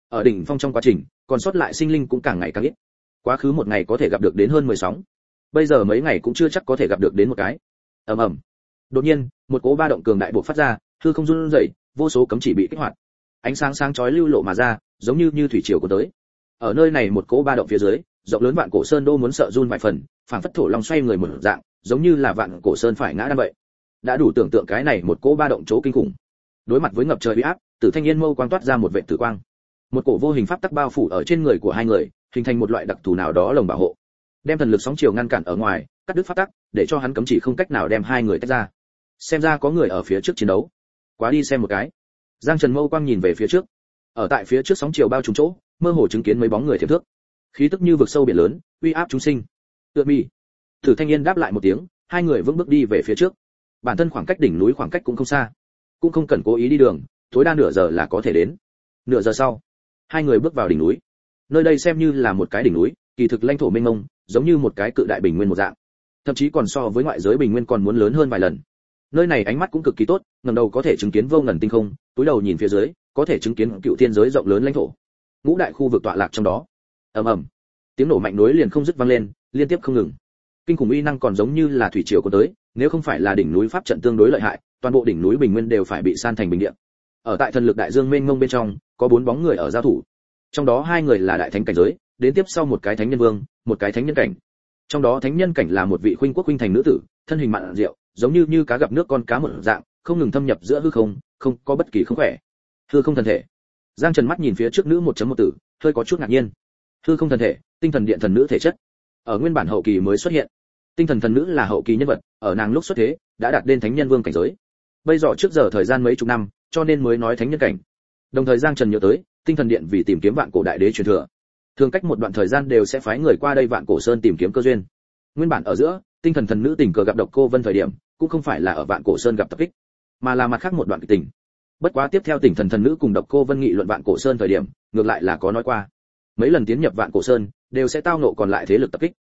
Ở đỉnh phong trong quá trình, còn sót lại sinh linh cũng càng ngày càng ít. Quá khứ một ngày có thể gặp được đến hơn mười sóng, bây giờ mấy ngày cũng chưa chắc có thể gặp được đến một cái. Ầm ầm. Đột nhiên, một cỗ ba động cường đại bộc phát ra, hư không run rẩy, vô số cấm chỉ bị kích hoạt. Ánh sáng sáng chói lưu lộ mà ra, giống như như thủy triều của tới. Ở nơi này một cỗ ba động phía dưới, rộng lớn vạn cổ sơn đô muốn sợ run vài phần, phảng phất thổ long xoay người một dạng, giống như là vạn cổ sơn phải ngã đan vậy. Đã đủ tưởng tượng cái này một cỗ ba động chỗ kinh khủng. Đối mặt với ngập trời uy áp, Tử Thanh Yên mâu quang toát ra một vệt tử quang. Một cổ vô hình pháp tắc bao phủ ở trên người của hai người, hình thành một loại đặc thù nào đó lồng bảo hộ, đem thần lực sóng chiều ngăn cản ở ngoài, cắt đứt pháp tắc, để cho hắn cấm chỉ không cách nào đem hai người tách ra. Xem ra có người ở phía trước chiến đấu. Quá đi xem một cái. Giang Trần mâu quang nhìn về phía trước. Ở tại phía trước sóng chiều bao trùm chỗ, mơ hồ chứng kiến mấy bóng người thiệp thước. Khí tức như vực sâu biển lớn, uy áp chúng sinh. Tựa mi. Tử Thanh Yên đáp lại một tiếng, hai người vững bước đi về phía trước. Bản thân khoảng cách đỉnh núi khoảng cách cũng không xa, cũng không cần cố ý đi đường, tối đa nửa giờ là có thể đến. Nửa giờ sau, hai người bước vào đỉnh núi. Nơi đây xem như là một cái đỉnh núi, kỳ thực lãnh thổ mênh mông, giống như một cái cự đại bình nguyên một dạng, thậm chí còn so với ngoại giới bình nguyên còn muốn lớn hơn vài lần. Nơi này ánh mắt cũng cực kỳ tốt, ngẩng đầu có thể chứng kiến vô ngần tinh không, túi đầu nhìn phía dưới, có thể chứng kiến cựu thiên giới rộng lớn lãnh thổ. Ngũ đại khu vực tọa lạc trong đó. Ầm ầm, tiếng nổ mạnh nối liền không dứt vang lên, liên tiếp không ngừng. Kinh khủng uy năng còn giống như là thủy triều cuốn tới, nếu không phải là đỉnh núi pháp trận tương đối lợi hại, toàn bộ đỉnh núi bình nguyên đều phải bị san thành bình địa. Ở tại thần lực đại dương mênh mông bên trong, có bốn bóng người ở giao thủ. Trong đó hai người là đại thánh cảnh giới, đến tiếp sau một cái thánh nhân vương, một cái thánh nhân cảnh. Trong đó thánh nhân cảnh là một vị khuynh quốc khuynh thành nữ tử, thân hình mặn rượu, giống như như cá gặp nước con cá một dạng, không ngừng thâm nhập giữa hư không, không có bất kỳ không khỏe. Hư không thần thể. Giang Trần mắt nhìn phía trước nữ một chấm một tử, hơi có chút ngạc nhiên. Hư không thần thể, tinh thần điện thần nữ thể chất. Ở nguyên bản hậu kỳ mới xuất hiện. Tinh thần thần nữ là hậu kỳ nhân vật, ở nàng lúc xuất thế đã đạt đến thánh nhân vương cảnh giới. Bây giờ trước giờ thời gian mấy chục năm, cho nên mới nói thánh nhân cảnh. Đồng thời Giang Trần nhớ tới, tinh thần điện vì tìm kiếm vạn cổ đại đế truyền thừa, thường cách một đoạn thời gian đều sẽ phái người qua đây vạn cổ sơn tìm kiếm cơ duyên. Nguyên bản ở giữa, tinh thần thần nữ tình cờ gặp Độc Cô Vân thời điểm, cũng không phải là ở vạn cổ sơn gặp tập kích, mà là mặt khác một đoạn kịch tình. Bất quá tiếp theo tinh thần thần nữ cùng Độc Cô Vân nghị luận vạn cổ sơn thời điểm, ngược lại là có nói qua, mấy lần tiến nhập vạn cổ sơn đều sẽ tao nộ còn lại thế lực tập kích.